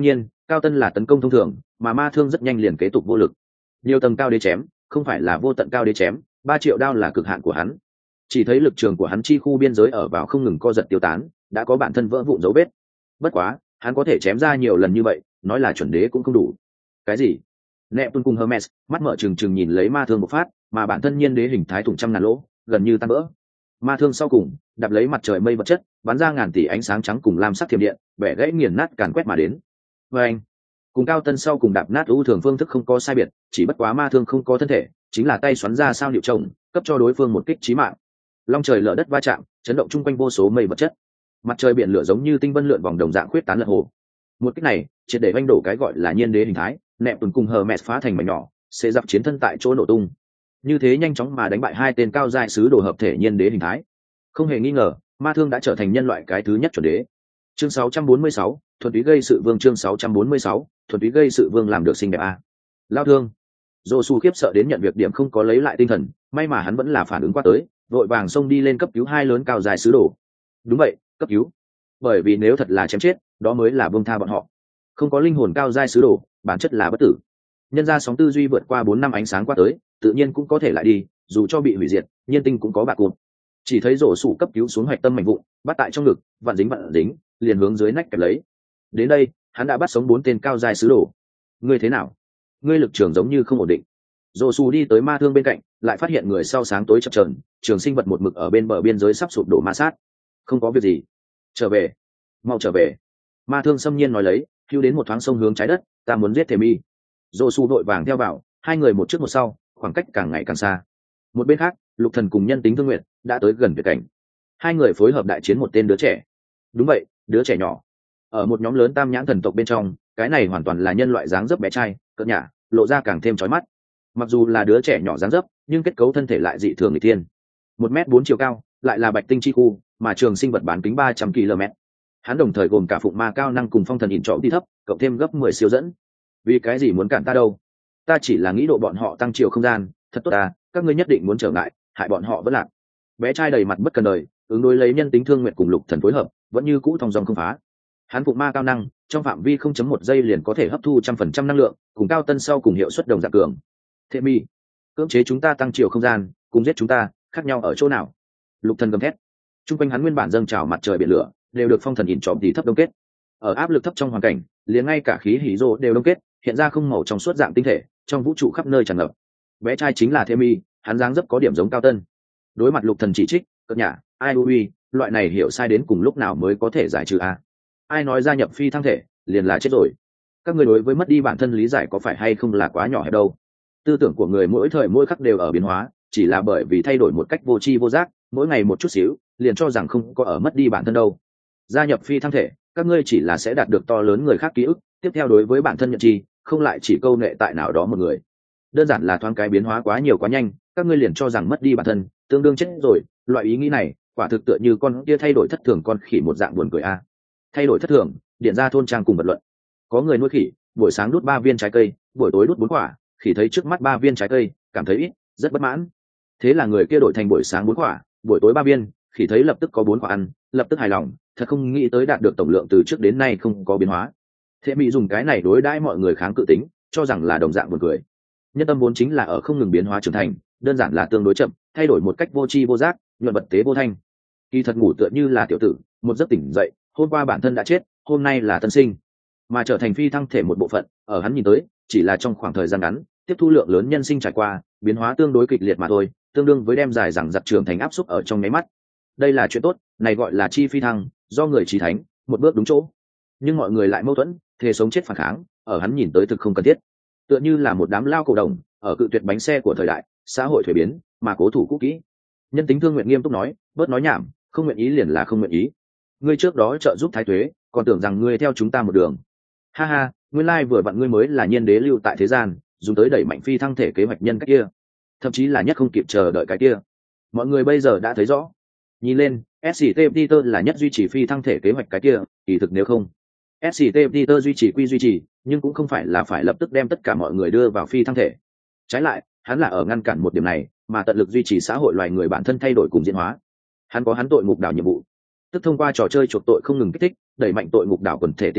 Cao Tân là tấn công thông thường, mà ma thương rất nhanh liền kế tục vô lực. Nhiều tầng cao đế chém, không phải là vô tận cao đế chém, ba triệu đao là cực hạn của hắn. Chỉ thấy lực trường của hắn chi khu biên giới ở vào không ngừng co giật tiêu tán, đã có bản thân vỡ vụn dấu vết. Bất quá, hắn có thể chém ra nhiều lần như vậy, nói là chuẩn đế cũng không đủ. Cái gì? Neptune cùng Hermes mắt mở trừng trừng nhìn lấy ma thương một phát, mà bản thân nhiên đế hình thái thủng trăm ngàn lỗ, gần như tan vỡ. Ma thương sau cùng đạp lấy mặt trời mây vật chất, bắn ra ngàn tỷ ánh sáng trắng cùng lam sắc thiểm điện, bẻ gãy nghiền nát càn quét mà đến. Và anh, cùng Cao Tân sau cùng đạp nát ưu thường phương thức không có sai biệt, chỉ bất quá ma thương không có thân thể, chính là tay xoắn ra sao liệu trồng, cấp cho đối phương một kích chí mạng. Long trời lở đất va chạm, chấn động chung quanh vô số mây vật chất. Mặt trời biển lửa giống như tinh vân lượn vòng đồng dạng khuyết tán lật hồ. Một kích này, triệt để vanh đổ cái gọi là nhiên đế hình thái, nẹp tuần cùng Hermes phá thành mảnh nhỏ, sẽ dập chiến thân tại chỗ nổ tung. Như thế nhanh chóng mà đánh bại hai tên cao giai sứ đồ hợp thể nhiên đế hình thái. Không hề nghi ngờ, ma thương đã trở thành nhân loại cái thứ nhất chuẩn đế. Chương sáu trăm bốn mươi sáu, thuần túy gây sự vương. Chương sáu trăm bốn mươi sáu, thuần túy gây sự vương làm được xinh đẹp a. Lao thương. Dô Su khiếp sợ đến nhận việc điểm không có lấy lại tinh thần, may mà hắn vẫn là phản ứng qua tới, vội vàng xông đi lên cấp cứu hai lớn cao dài sứ đồ. Đúng vậy, cấp cứu. Bởi vì nếu thật là chém chết, đó mới là buông tha bọn họ. Không có linh hồn cao giai sứ đồ, bản chất là bất tử. Nhân ra sóng tư duy vượt qua bốn năm ánh sáng qua tới, tự nhiên cũng có thể lại đi, dù cho bị hủy diệt, nhiên tinh cũng có bạc cuộn. Chỉ thấy rổ sủ cấp cứu xuống hoạch tâm mảnh vụn, bắt tại trong ngực, vặn dính vặn dính, liền hướng dưới nách kẹp lấy. Đến đây, hắn đã bắt sống bốn tên cao giai sứ đồ. Ngươi thế nào? Ngươi lực trường giống như không ổn định. Rổ sủ đi tới ma thương bên cạnh, lại phát hiện người sau sáng tối chập chờn, trường sinh vật một mực ở bên bờ biên giới sắp sụp đổ ma sát. Không có việc gì. Trở về, mau trở về. Ma thương xâm nhiên nói lấy, hưu đến một thoáng sông hướng trái đất, ta muốn giết Thềm Y. Rổ sủ vội vàng theo vào, hai người một trước một sau, khoảng cách càng ngày càng xa. Một bên khác, Lục Thần cùng Nhân Tính Thương Nguyệt đã tới gần Việt cảnh. Hai người phối hợp đại chiến một tên đứa trẻ. Đúng vậy, đứa trẻ nhỏ. Ở một nhóm lớn tam nhãn thần tộc bên trong, cái này hoàn toàn là nhân loại dáng dấp bé trai, cỡ nhả, lộ ra càng thêm chói mắt. Mặc dù là đứa trẻ nhỏ dáng dấp, nhưng kết cấu thân thể lại dị thường nghịch thiên. Một mét bốn chiều cao, lại là bạch tinh chi khu, mà trường sinh vật bán kính ba trăm ki lô mét. Hắn đồng thời gồm cả phụng ma cao năng cùng phong thần ỉn trọng đi thấp, cộng thêm gấp mười siêu dẫn. Vì cái gì muốn cản ta đâu? Ta chỉ là nghĩ độ bọn họ tăng chiều không gian, thật tốt ta, các ngươi nhất định muốn trở ngại, hại bọn họ vẫn lạc. Bé trai đầy mặt bất cần đời, ứng đối lấy Nhân Tính Thương Nguyệt cùng Lục Thần phối hợp, vẫn như cũ thong dong không phá. Hắn phụng ma cao năng, trong phạm vi không chấm một giây liền có thể hấp thu trăm phần trăm năng lượng, cùng Cao Tân sau cùng hiệu suất đồng dạng cường. Thềm Y, cưỡng chế chúng ta tăng chiều không gian, cùng giết chúng ta, khác nhau ở chỗ nào? Lục Thần gầm thét. Trung quanh hắn nguyên bản dâng trào mặt trời biển lửa, đều được phong thần ỉn trọm tí thấp đông kết. Ở áp lực thấp trong hoàn cảnh, liền ngay cả khí hỉ rô đều đông kết, hiện ra không màu trong suốt dạng tinh thể, trong vũ trụ khắp nơi tràn ngập. Bé trai chính là Thềm Y, hắn dáng dấp có điểm giống Cao Tân. Đối mặt Lục Thần chỉ trích, cất nhả, ai ui, loại này hiểu sai đến cùng lúc nào mới có thể giải trừ a? Ai nói gia nhập phi thăng thể, liền là chết rồi. Các người đối với mất đi bản thân lý giải có phải hay không là quá nhỏ hẹp đâu? Tư tưởng của người mỗi thời mỗi khắc đều ở biến hóa, chỉ là bởi vì thay đổi một cách vô tri vô giác, mỗi ngày một chút xíu, liền cho rằng không có ở mất đi bản thân đâu. Gia nhập phi thăng thể, các ngươi chỉ là sẽ đạt được to lớn người khác ký ức, tiếp theo đối với bản thân nhận chi, không lại chỉ câu nệ tại nào đó một người. Đơn giản là thoáng cái biến hóa quá nhiều quá nhanh, các ngươi liền cho rằng mất đi bản thân, tương đương chết rồi. Loại ý nghĩ này, quả thực tựa như con kia thay đổi thất thường con khỉ một dạng buồn cười a. Thay đổi thất thường, điện ra thôn trang cùng vật luận. Có người nuôi khỉ, buổi sáng đút ba viên trái cây, buổi tối đút bốn quả, khỉ thấy trước mắt ba viên trái cây, cảm thấy ít, rất bất mãn. Thế là người kia đổi thành buổi sáng bốn quả, buổi tối ba viên, khỉ thấy lập tức có bốn quả ăn, lập tức hài lòng, thật không nghĩ tới đạt được tổng lượng từ trước đến nay không có biến hóa. Thế bị dùng cái này đối đãi mọi người kháng cự tính, cho rằng là đồng dạng buồn cười. Nhân tâm vốn chính là ở không ngừng biến hóa trưởng thành, đơn giản là tương đối chậm, thay đổi một cách vô tri vô giác, nhuận vật tế vô thanh. Kỳ thật ngủ tựa như là tiểu tử, một giấc tỉnh dậy, hôm qua bản thân đã chết, hôm nay là tân sinh, mà trở thành phi thăng thể một bộ phận, ở hắn nhìn tới, chỉ là trong khoảng thời gian ngắn, tiếp thu lượng lớn nhân sinh trải qua, biến hóa tương đối kịch liệt mà thôi, tương đương với đem dài rằng giặc trường thành áp xúc ở trong nháy mắt. Đây là chuyện tốt, này gọi là chi phi thăng, do người trí thánh, một bước đúng chỗ. Nhưng mọi người lại mâu thuẫn, thề sống chết phản kháng, ở hắn nhìn tới thực không cần thiết. Tựa như là một đám lao cổ đồng, ở cự tuyệt bánh xe của thời đại, xã hội thuế biến, mà cố thủ cũ kỹ. Nhân Tính Thương Nguyện nghiêm túc nói, bớt nói nhảm, không nguyện ý liền là không nguyện ý. Ngươi trước đó trợ giúp thái tuế, còn tưởng rằng ngươi theo chúng ta một đường. Ha ha, nguyên lai vừa vặn ngươi mới là nhiên đế lưu tại thế gian, dùng tới đẩy mạnh phi thăng thể kế hoạch nhân cách kia, thậm chí là nhất không kịp chờ đợi cái kia. Mọi người bây giờ đã thấy rõ. Nhìn lên, ét xê tê Peter là nhất duy trì phi thăng thể kế hoạch cái kia, kỳ thực nếu không, ét xê tê Peter duy trì quy duy trì, nhưng cũng không phải là phải lập tức đem tất cả mọi người đưa vào phi thăng thể. Trái lại, hắn là ở ngăn cản một điểm này, mà tận lực duy trì xã hội loài người bản thân thay đổi cùng diễn hóa. Hắn có hắn tội ngục đảo nhiệm vụ, tức thông qua trò chơi chuộc tội không ngừng kích thích, đẩy mạnh tội ngục đảo quần thể tiến bộ,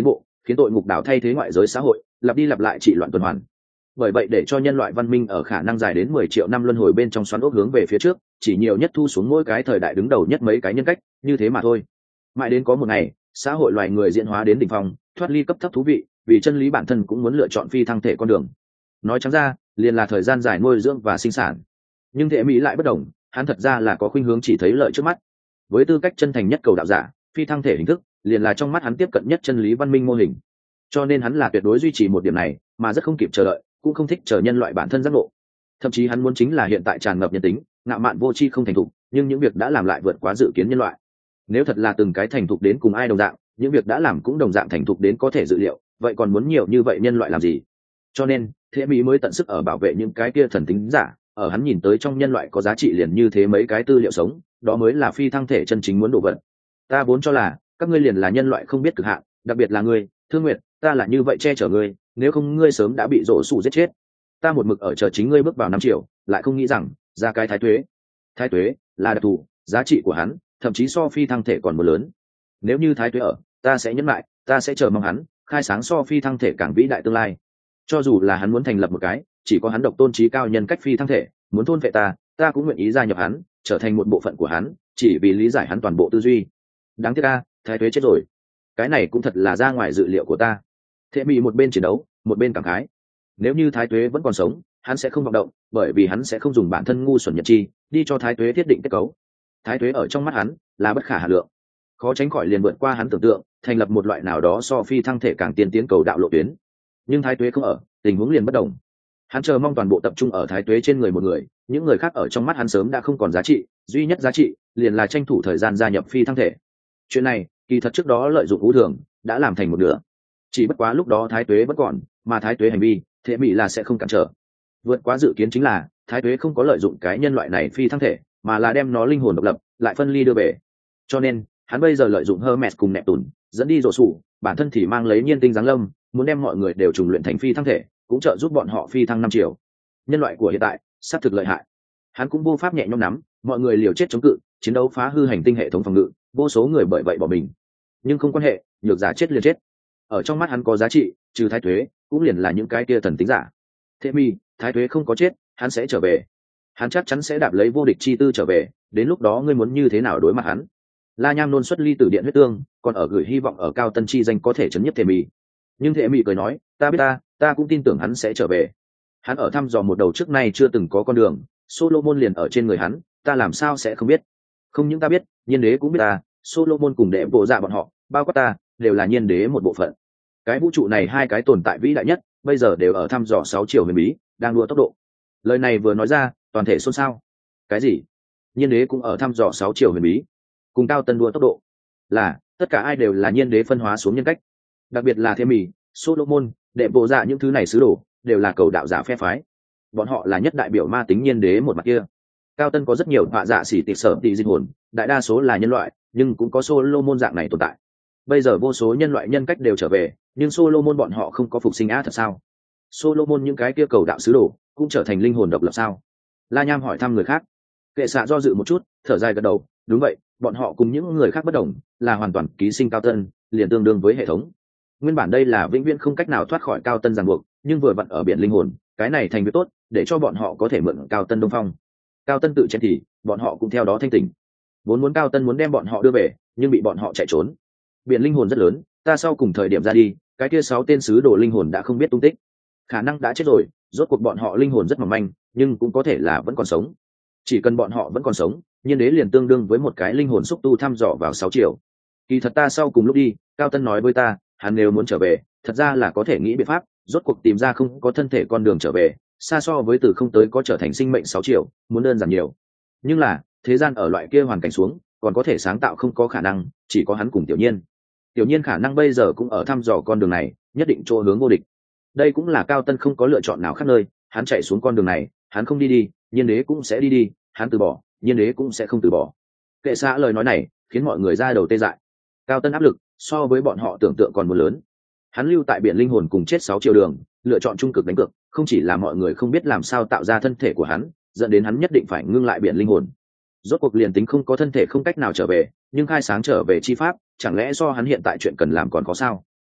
khiến tội ngục đảo thay thế ngoại giới xã hội, lặp đi lặp lại trị loạn tuần hoàn. Bởi vậy để cho nhân loại văn minh ở khả năng dài đến mười triệu năm luân hồi bên trong xoắn ốc hướng về phía trước, chỉ nhiều nhất thu xuống mỗi cái thời đại đứng đầu nhất mấy cái nhân cách, như thế mà thôi. Mãi đến có một ngày, xã hội loài người diễn hóa đến đỉnh phong, thoát ly cấp thấp thú vị, vì chân lý bản thân cũng muốn lựa chọn phi thăng thể con đường. Nói trắng ra, liền là thời gian dài nuôi dưỡng và sinh sản. Nhưng thể mỹ lại bất đồng, hắn thật ra là có khuynh hướng chỉ thấy lợi trước mắt. Với tư cách chân thành nhất cầu đạo giả, phi thăng thể hình thức liền là trong mắt hắn tiếp cận nhất chân lý văn minh mô hình. Cho nên hắn là tuyệt đối duy trì một điểm này, mà rất không kịp chờ đợi, cũng không thích chờ nhân loại bản thân giác ngộ. Thậm chí hắn muốn chính là hiện tại tràn ngập nhân tính, ngạo mạn vô tri không thành thục, nhưng những việc đã làm lại vượt quá dự kiến nhân loại. Nếu thật là từng cái thành thục đến cùng ai đồng dạng, những việc đã làm cũng đồng dạng thành thục đến có thể dự liệu, vậy còn muốn nhiều như vậy nhân loại làm gì? Cho nên thế mỹ mới tận sức ở bảo vệ những cái kia thần tính giả, ở hắn nhìn tới trong nhân loại có giá trị liền như thế mấy cái tư liệu sống, đó mới là phi thăng thể chân chính muốn đổ vật. Ta vốn cho là các ngươi liền là nhân loại không biết cực hạn, đặc biệt là ngươi Thương Nguyệt, ta là như vậy che chở ngươi, nếu không ngươi sớm đã bị rổ sủ giết chết. Ta một mực ở chờ chính ngươi bước vào năm triệu, lại không nghĩ rằng ra cái thái tuế. Thái tuế là đặc thù, giá trị của hắn thậm chí so phi thăng thể còn một lớn. Nếu như thái tuế ở, ta sẽ nhẫn lại, ta sẽ chờ mong hắn khai sáng so phi thăng thể càng vĩ đại tương lai. Cho dù là hắn muốn thành lập một cái chỉ có hắn độc tôn trí cao nhân cách phi thăng thể, muốn thôn vệ ta, ta cũng nguyện ý gia nhập hắn, trở thành một bộ phận của hắn, chỉ vì lý giải hắn toàn bộ tư duy. Đáng tiếc a, thái tuế chết rồi. Cái này cũng thật là ra ngoài dự liệu của ta. Thế bị một bên chiến đấu, một bên cảm khái. Nếu như thái tuế vẫn còn sống, hắn sẽ không vọng động, bởi vì hắn sẽ không dùng bản thân ngu xuẩn nhật chi đi cho thái tuế thiết định kết cấu. Thái tuế ở trong mắt hắn là bất khả hà lượng, khó tránh khỏi liền vượt qua hắn tưởng tượng, thành lập một loại nào đó so phi thăng thể càng tiên tiến cầu đạo lộ tuyến. Nhưng thái tuế không ở, tình huống liền bất đồng. Hắn chờ mong toàn bộ tập trung ở thái tuế trên người một người, những người khác ở trong mắt hắn sớm đã không còn giá trị, duy nhất giá trị liền là tranh thủ thời gian gia nhập phi thăng thể. Chuyện này kỳ thật trước đó lợi dụng vũ thường đã làm thành một nửa, chỉ bất quá lúc đó thái tuế vẫn còn, mà thái tuế hành vi thế mỹ là sẽ không cản trở. Vượt quá dự kiến chính là thái tuế không có lợi dụng cái nhân loại này phi thăng thể, mà là đem nó linh hồn độc lập lại phân ly đưa về. Cho nên hắn bây giờ lợi dụng Hermes cùng Neptune dẫn đi rổ sủ, bản thân thì mang lấy nhiên tinh giáng lâm, muốn đem mọi người đều trùng luyện thành phi thăng thể, cũng trợ giúp bọn họ phi thăng năm triệu. Nhân loại của hiện tại sát thực lợi hại, hắn cũng vô pháp nhẹ nhõm nắm, mọi người liều chết chống cự, chiến đấu phá hư hành tinh hệ thống phòng ngự, vô số người bởi vậy bỏ mình. Nhưng không quan hệ, nhược giả chết liền chết. Ở trong mắt hắn có giá trị, trừ thái tuế cũng liền là những cái kia thần tính giả. Thế mi, thái tuế không có chết, hắn sẽ trở về, hắn chắc chắn sẽ đạp lấy vô địch chi tư trở về, đến lúc đó ngươi muốn như thế nào đối mặt hắn? La Nham nôn xuất ly tử điện huyết tương, còn ở gửi hy vọng ở cao tân chi danh có thể chấn nhất Thế mi. Nhưng Thế mi cười nói, ta biết ta, ta cũng tin tưởng hắn sẽ trở về. Hắn ở thăm dò một đầu trước nay chưa từng có con đường, Solomon liền ở trên người hắn, ta làm sao sẽ không biết? Không những ta biết, Nhiên Đế cũng biết ta, Solomon cùng đệ bộ dạ bọn họ, bao quát ta, đều là Nhiên Đế một bộ phận. Cái vũ trụ này hai cái tồn tại vĩ đại nhất, bây giờ đều ở thăm dò sáu chiều huyền bí, đang đua tốc độ. Lời này vừa nói ra, toàn thể xôn xao. Cái gì? Nhiên Đế cũng ở thăm dò sáu chiều huyền bí, cùng cao tân đua tốc độ? Là, tất cả ai đều là Nhiên Đế phân hóa xuống nhân cách. Đặc biệt là Thế Mì, Solomon, đệ bộ dạ những thứ này sứ đồ, đều là cầu đạo giả phe phái. Bọn họ là nhất đại biểu ma tính Nhiên Đế một mặt kia. Cao tân có rất nhiều họa dạ xỉ tịch sở tị dịch hồn, đại đa số là nhân loại, nhưng cũng có Solomon dạng này tồn tại. Bây giờ vô số nhân loại nhân cách đều trở về, nhưng Solomon bọn họ không có phục sinh á thật sao? Solomon những cái kia cầu đạo sứ đồ cũng trở thành linh hồn độc lập sao? La Nham hỏi thăm người khác. Kệ xạ do dự một chút, thở dài gật đầu, đúng vậy, bọn họ cùng những người khác bất đồng, là hoàn toàn ký sinh cao tân, liền tương đương với hệ thống. Nguyên bản đây là vĩnh viễn không cách nào thoát khỏi cao tân ràng buộc, nhưng vừa vặn ở biển linh hồn, cái này thành việc tốt, để cho bọn họ có thể mượn cao tân đông phong. Cao tân tự chén thì, bọn họ cũng theo đó thanh tỉnh. Vốn muốn cao tân muốn đem bọn họ đưa về, nhưng bị bọn họ chạy trốn. Biển linh hồn rất lớn, ta sau cùng thời điểm ra đi, cái kia sáu tên sứ đồ linh hồn đã không biết tung tích, khả năng đã chết rồi. Rốt cuộc bọn họ linh hồn rất mỏng manh, nhưng cũng có thể là vẫn còn sống. Chỉ cần bọn họ vẫn còn sống, Nhiên Đế liền tương đương với một cái linh hồn xúc tu thăm dò vào sáu triệu. Kỳ thật ta sau cùng lúc đi, cao tân nói với ta, hắn nếu muốn trở về, thật ra là có thể nghĩ biện pháp, rốt cuộc tìm ra không có thân thể con đường trở về, xa so với từ không tới có trở thành sinh mệnh sáu triệu, muốn đơn giản nhiều. Nhưng là, thế gian ở loại kia hoàn cảnh xuống, còn có thể sáng tạo không có khả năng, chỉ có hắn cùng Tiểu Nhiên. Tiểu Nhiên khả năng bây giờ cũng ở thăm dò con đường này, nhất định chỗ hướng vô địch. Đây cũng là cao tân không có lựa chọn nào khác nơi, hắn chạy xuống con đường này, hắn không đi đi, Nhiên Đế cũng sẽ đi đi, hắn từ bỏ, Nhiên Đế cũng sẽ không từ bỏ. Kệ xạ lời nói này khiến mọi người ra đầu tê dại. Cao tân áp lực so với bọn họ tưởng tượng còn muốn lớn. Hắn lưu tại biển linh hồn cùng chết sáu triệu đường, lựa chọn trung cực đánh cược, không chỉ là mọi người không biết làm sao tạo ra thân thể của hắn, dẫn đến hắn nhất định phải ngưng lại biển linh hồn. Rốt cuộc liền tính không có thân thể không cách nào trở về, nhưng khai sáng trở về chi pháp, chẳng lẽ do hắn hiện tại chuyện cần làm còn có sao?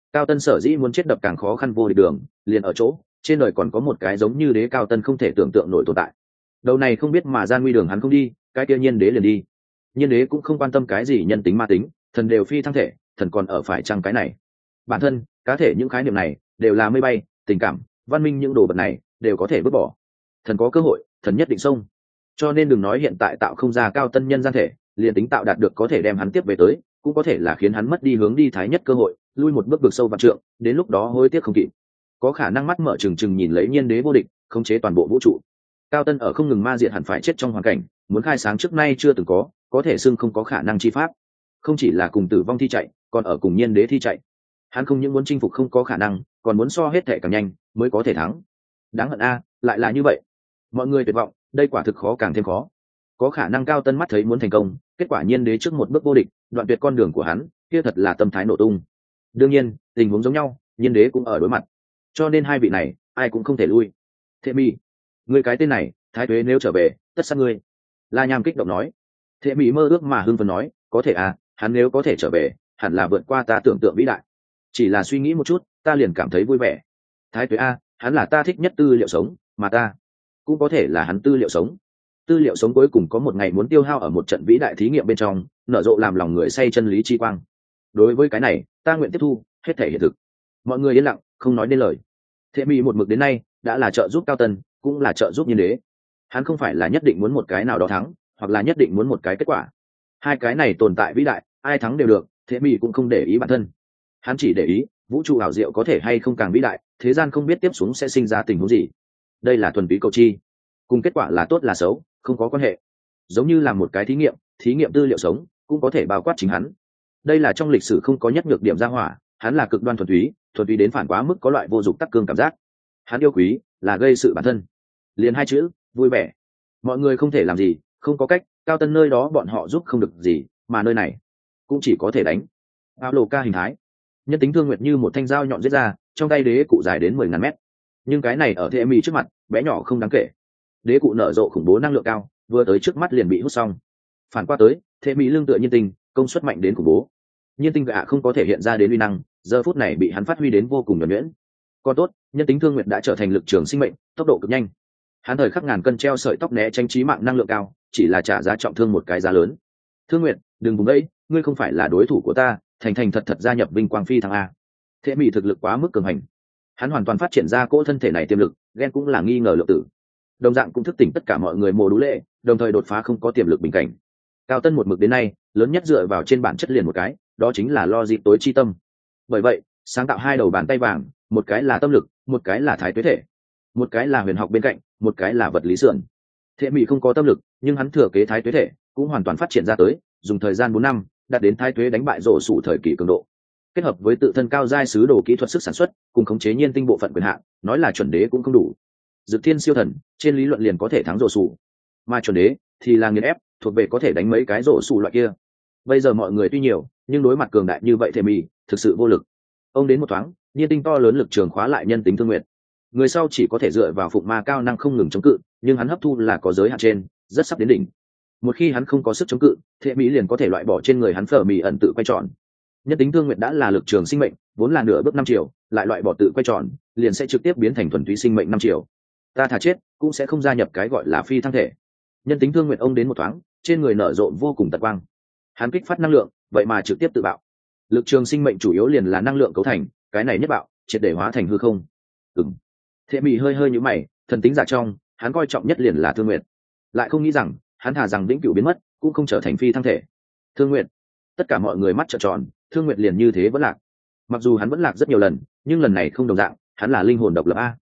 Cao Tân sở dĩ muốn chết đập càng khó khăn vô địch đường, liền ở chỗ trên đời còn có một cái giống như đế Cao Tân không thể tưởng tượng nổi tồn tại. Đầu này không biết mà gian nguy đường hắn không đi, cái kia nhiên đế liền đi. Nhiên đế cũng không quan tâm cái gì nhân tính ma tính, thần đều phi thăng thể, thần còn ở phải chăng cái này. Bản thân cá thể những khái niệm này đều là mây bay, tình cảm văn minh những đồ vật này đều có thể vứt bỏ. Thần có cơ hội, thần nhất định xông. Cho nên đừng nói hiện tại tạo không ra Cao Tân nhân gian thể, liền tính tạo đạt được có thể đem hắn tiếp về tới, cũng có thể là khiến hắn mất đi hướng đi thái nhất cơ hội, lui một bước vực sâu vạn trượng, đến lúc đó hối tiếc không kịp. Có khả năng mắt mở trừng trừng nhìn lấy nhiên đế vô địch, khống chế toàn bộ vũ trụ. Cao Tân ở không ngừng ma diệt hẳn phải chết trong hoàn cảnh, muốn khai sáng trước nay chưa từng có, có thể xưng không có khả năng chi pháp. Không chỉ là cùng tử vong thi chạy, còn ở cùng nhiên đế thi chạy. Hắn không những muốn chinh phục không có khả năng, còn muốn so hết thể càng nhanh mới có thể thắng. Đáng hận a, lại là như vậy. Mọi người tuyệt vọng, đây quả thực khó càng thêm khó. Có khả năng Cao Tân mắt thấy muốn thành công, kết quả nhiên đế trước một bước vô địch, đoạn tuyệt con đường của hắn, kia thật là tâm thái nổ tung. Đương nhiên, tình huống giống nhau, nhiên đế cũng ở đối mặt. Cho nên hai vị này, ai cũng không thể lui. Thệ Mi, người cái tên này, thái tuế nếu trở về, tất sát ngươi. La Nham kích động nói. Thệ Mi mơ ước mà hưng phấn nói, có thể à, hắn nếu có thể trở về, hẳn là vượt qua ta tưởng tượng vĩ đại. Chỉ là suy nghĩ một chút, ta liền cảm thấy vui vẻ. Thái tuế a, hắn là ta thích nhất tư liệu sống, mà ta cũng có thể là hắn tư liệu sống. Tư liệu sống cuối cùng có một ngày muốn tiêu hao ở một trận vĩ đại thí nghiệm bên trong, nở rộ làm lòng người say chân lý chi quang. Đối với cái này, ta nguyện tiếp thu, hết thể hiện thực. Mọi người yên lặng, không nói nên lời. Thệ Mi một mực đến nay đã là trợ giúp Cao Tân, cũng là trợ giúp nhiên đế. Hắn không phải là nhất định muốn một cái nào đó thắng, hoặc là nhất định muốn một cái kết quả. Hai cái này tồn tại vĩ đại, ai thắng đều được, Thệ Mi cũng không để ý bản thân. Hắn chỉ để ý vũ trụ ảo diệu có thể hay không càng vĩ đại, thế gian không biết tiếp xuống sẽ sinh ra tình huống gì. Đây là thuần túy cầu chi, cùng kết quả là tốt là xấu không có quan hệ. Giống như là một cái thí nghiệm, thí nghiệm tư liệu sống cũng có thể bao quát chính hắn. Đây là trong lịch sử không có nhất nhược điểm ra hỏa, hắn là cực đoan thuần túy, thuần túy đến phản quá mức có loại vô dụng tắc cương cảm giác. Hắn yêu quý là gây sự bản thân, liền hai chữ vui vẻ. Mọi người không thể làm gì, không có cách, Cao Tân nơi đó bọn họ giúp không được gì, mà nơi này cũng chỉ có thể đánh. Áo lồ ca hình thái, nhân tính thương nguyệt như một thanh dao nhọn giết ra, trong tay đế cụ dài đến mười ngàn mét. Nhưng cái này ở Thệ Mi trước mặt bé nhỏ không đáng kể. Đế cụ nở rộ khủng bố năng lượng cao, vừa tới trước mắt liền bị hút xong. Phản qua tới, Thệ Mi lương tựa nhiên tinh, công suất mạnh đến khủng bố. Nhiên tinh gạ không có thể hiện ra đến uy năng, giờ phút này bị hắn phát huy đến vô cùng nhuần nhuyễn. Còn tốt, nhân tính thương nguyệt đã trở thành lực trường sinh mệnh, tốc độ cực nhanh. Hắn thời khắc ngàn cân treo sợi tóc né tránh chí mạng năng lượng cao, chỉ là trả giá trọng thương một cái giá lớn. Thương nguyệt, đừng vùng đấy, ngươi không phải là đối thủ của ta, thành thành thật thật gia nhập vinh quang phi thăng a. Thệ Mi thực lực quá mức cường hành, hắn hoàn toàn phát triển ra cỗ thân thể này tiềm lực, ghen cũng là nghi ngờ lượng tử. Đồng dạng cũng thức tỉnh tất cả mọi người mồ đú lệ, đồng thời đột phá không có tiềm lực bình cảnh. Cao Tân một mực đến nay lớn nhất dựa vào trên bản chất liền một cái, đó chính là lo dịp tối chi tâm. Bởi vậy sáng tạo hai đầu bàn tay vàng, một cái là tâm lực, một cái là thái tuế thể, một cái là huyền học bên cạnh, một cái là vật lý sườn. Thệ Mi không có tâm lực, nhưng hắn thừa kế thái tuế thể cũng hoàn toàn phát triển ra tới, dùng thời gian bốn năm đạt đến thái tuế đánh bại rổ sủ thời kỳ cường độ, kết hợp với tự thân cao giai sứ đồ kỹ thuật sức sản xuất cùng khống chế nhiên tinh bộ phận quyền hạn, nói là chuẩn đế cũng không đủ. Dực thiên siêu thần trên lý luận liền có thể thắng rổ sủ, mà chuẩn đế thì là nghiền ép, thuộc về có thể đánh mấy cái rổ sủ loại kia. Bây giờ mọi người tuy nhiều, nhưng đối mặt cường đại như vậy Thệ Mi thực sự vô lực. Ông đến một thoáng, nhiên tinh to lớn lực trường khóa lại nhân tính thương nguyện. Người sau chỉ có thể dựa vào phụng ma cao năng không ngừng chống cự, nhưng hắn hấp thu là có giới hạn trên, rất sắp đến đỉnh. Một khi hắn không có sức chống cự, Thệ Mi liền có thể loại bỏ trên người hắn phở mì ẩn tự quay tròn. Nhân tính thương nguyện đã là lực trường sinh mệnh, vốn là nửa bước năm triệu, lại loại bỏ tự quay tròn, liền sẽ trực tiếp biến thành thuần túy sinh mệnh năm triệu. Ta thà chết cũng sẽ không gia nhập cái gọi là phi thăng thể. Nhân tính thương nguyện ông đến một thoáng, trên người nở rộ vô cùng tật quang. Hắn kích phát năng lượng, vậy mà trực tiếp tự bạo. Lực trường sinh mệnh chủ yếu liền là năng lượng cấu thành, cái này nhất bạo triệt để hóa thành hư không. Ừm. Thệ Mi hơi hơi nhíu mày, thần tính giả trong, hắn coi trọng nhất liền là thương nguyện, lại không nghĩ rằng hắn thà rằng vĩnh cửu biến mất, cũng không trở thành phi thăng thể. Thương nguyện, tất cả mọi người mắt trợn tròn, thương nguyện liền như thế vẫn lạc. Mặc dù hắn vẫn lạc rất nhiều lần, nhưng lần này không đồng dạng, hắn là linh hồn độc lập a.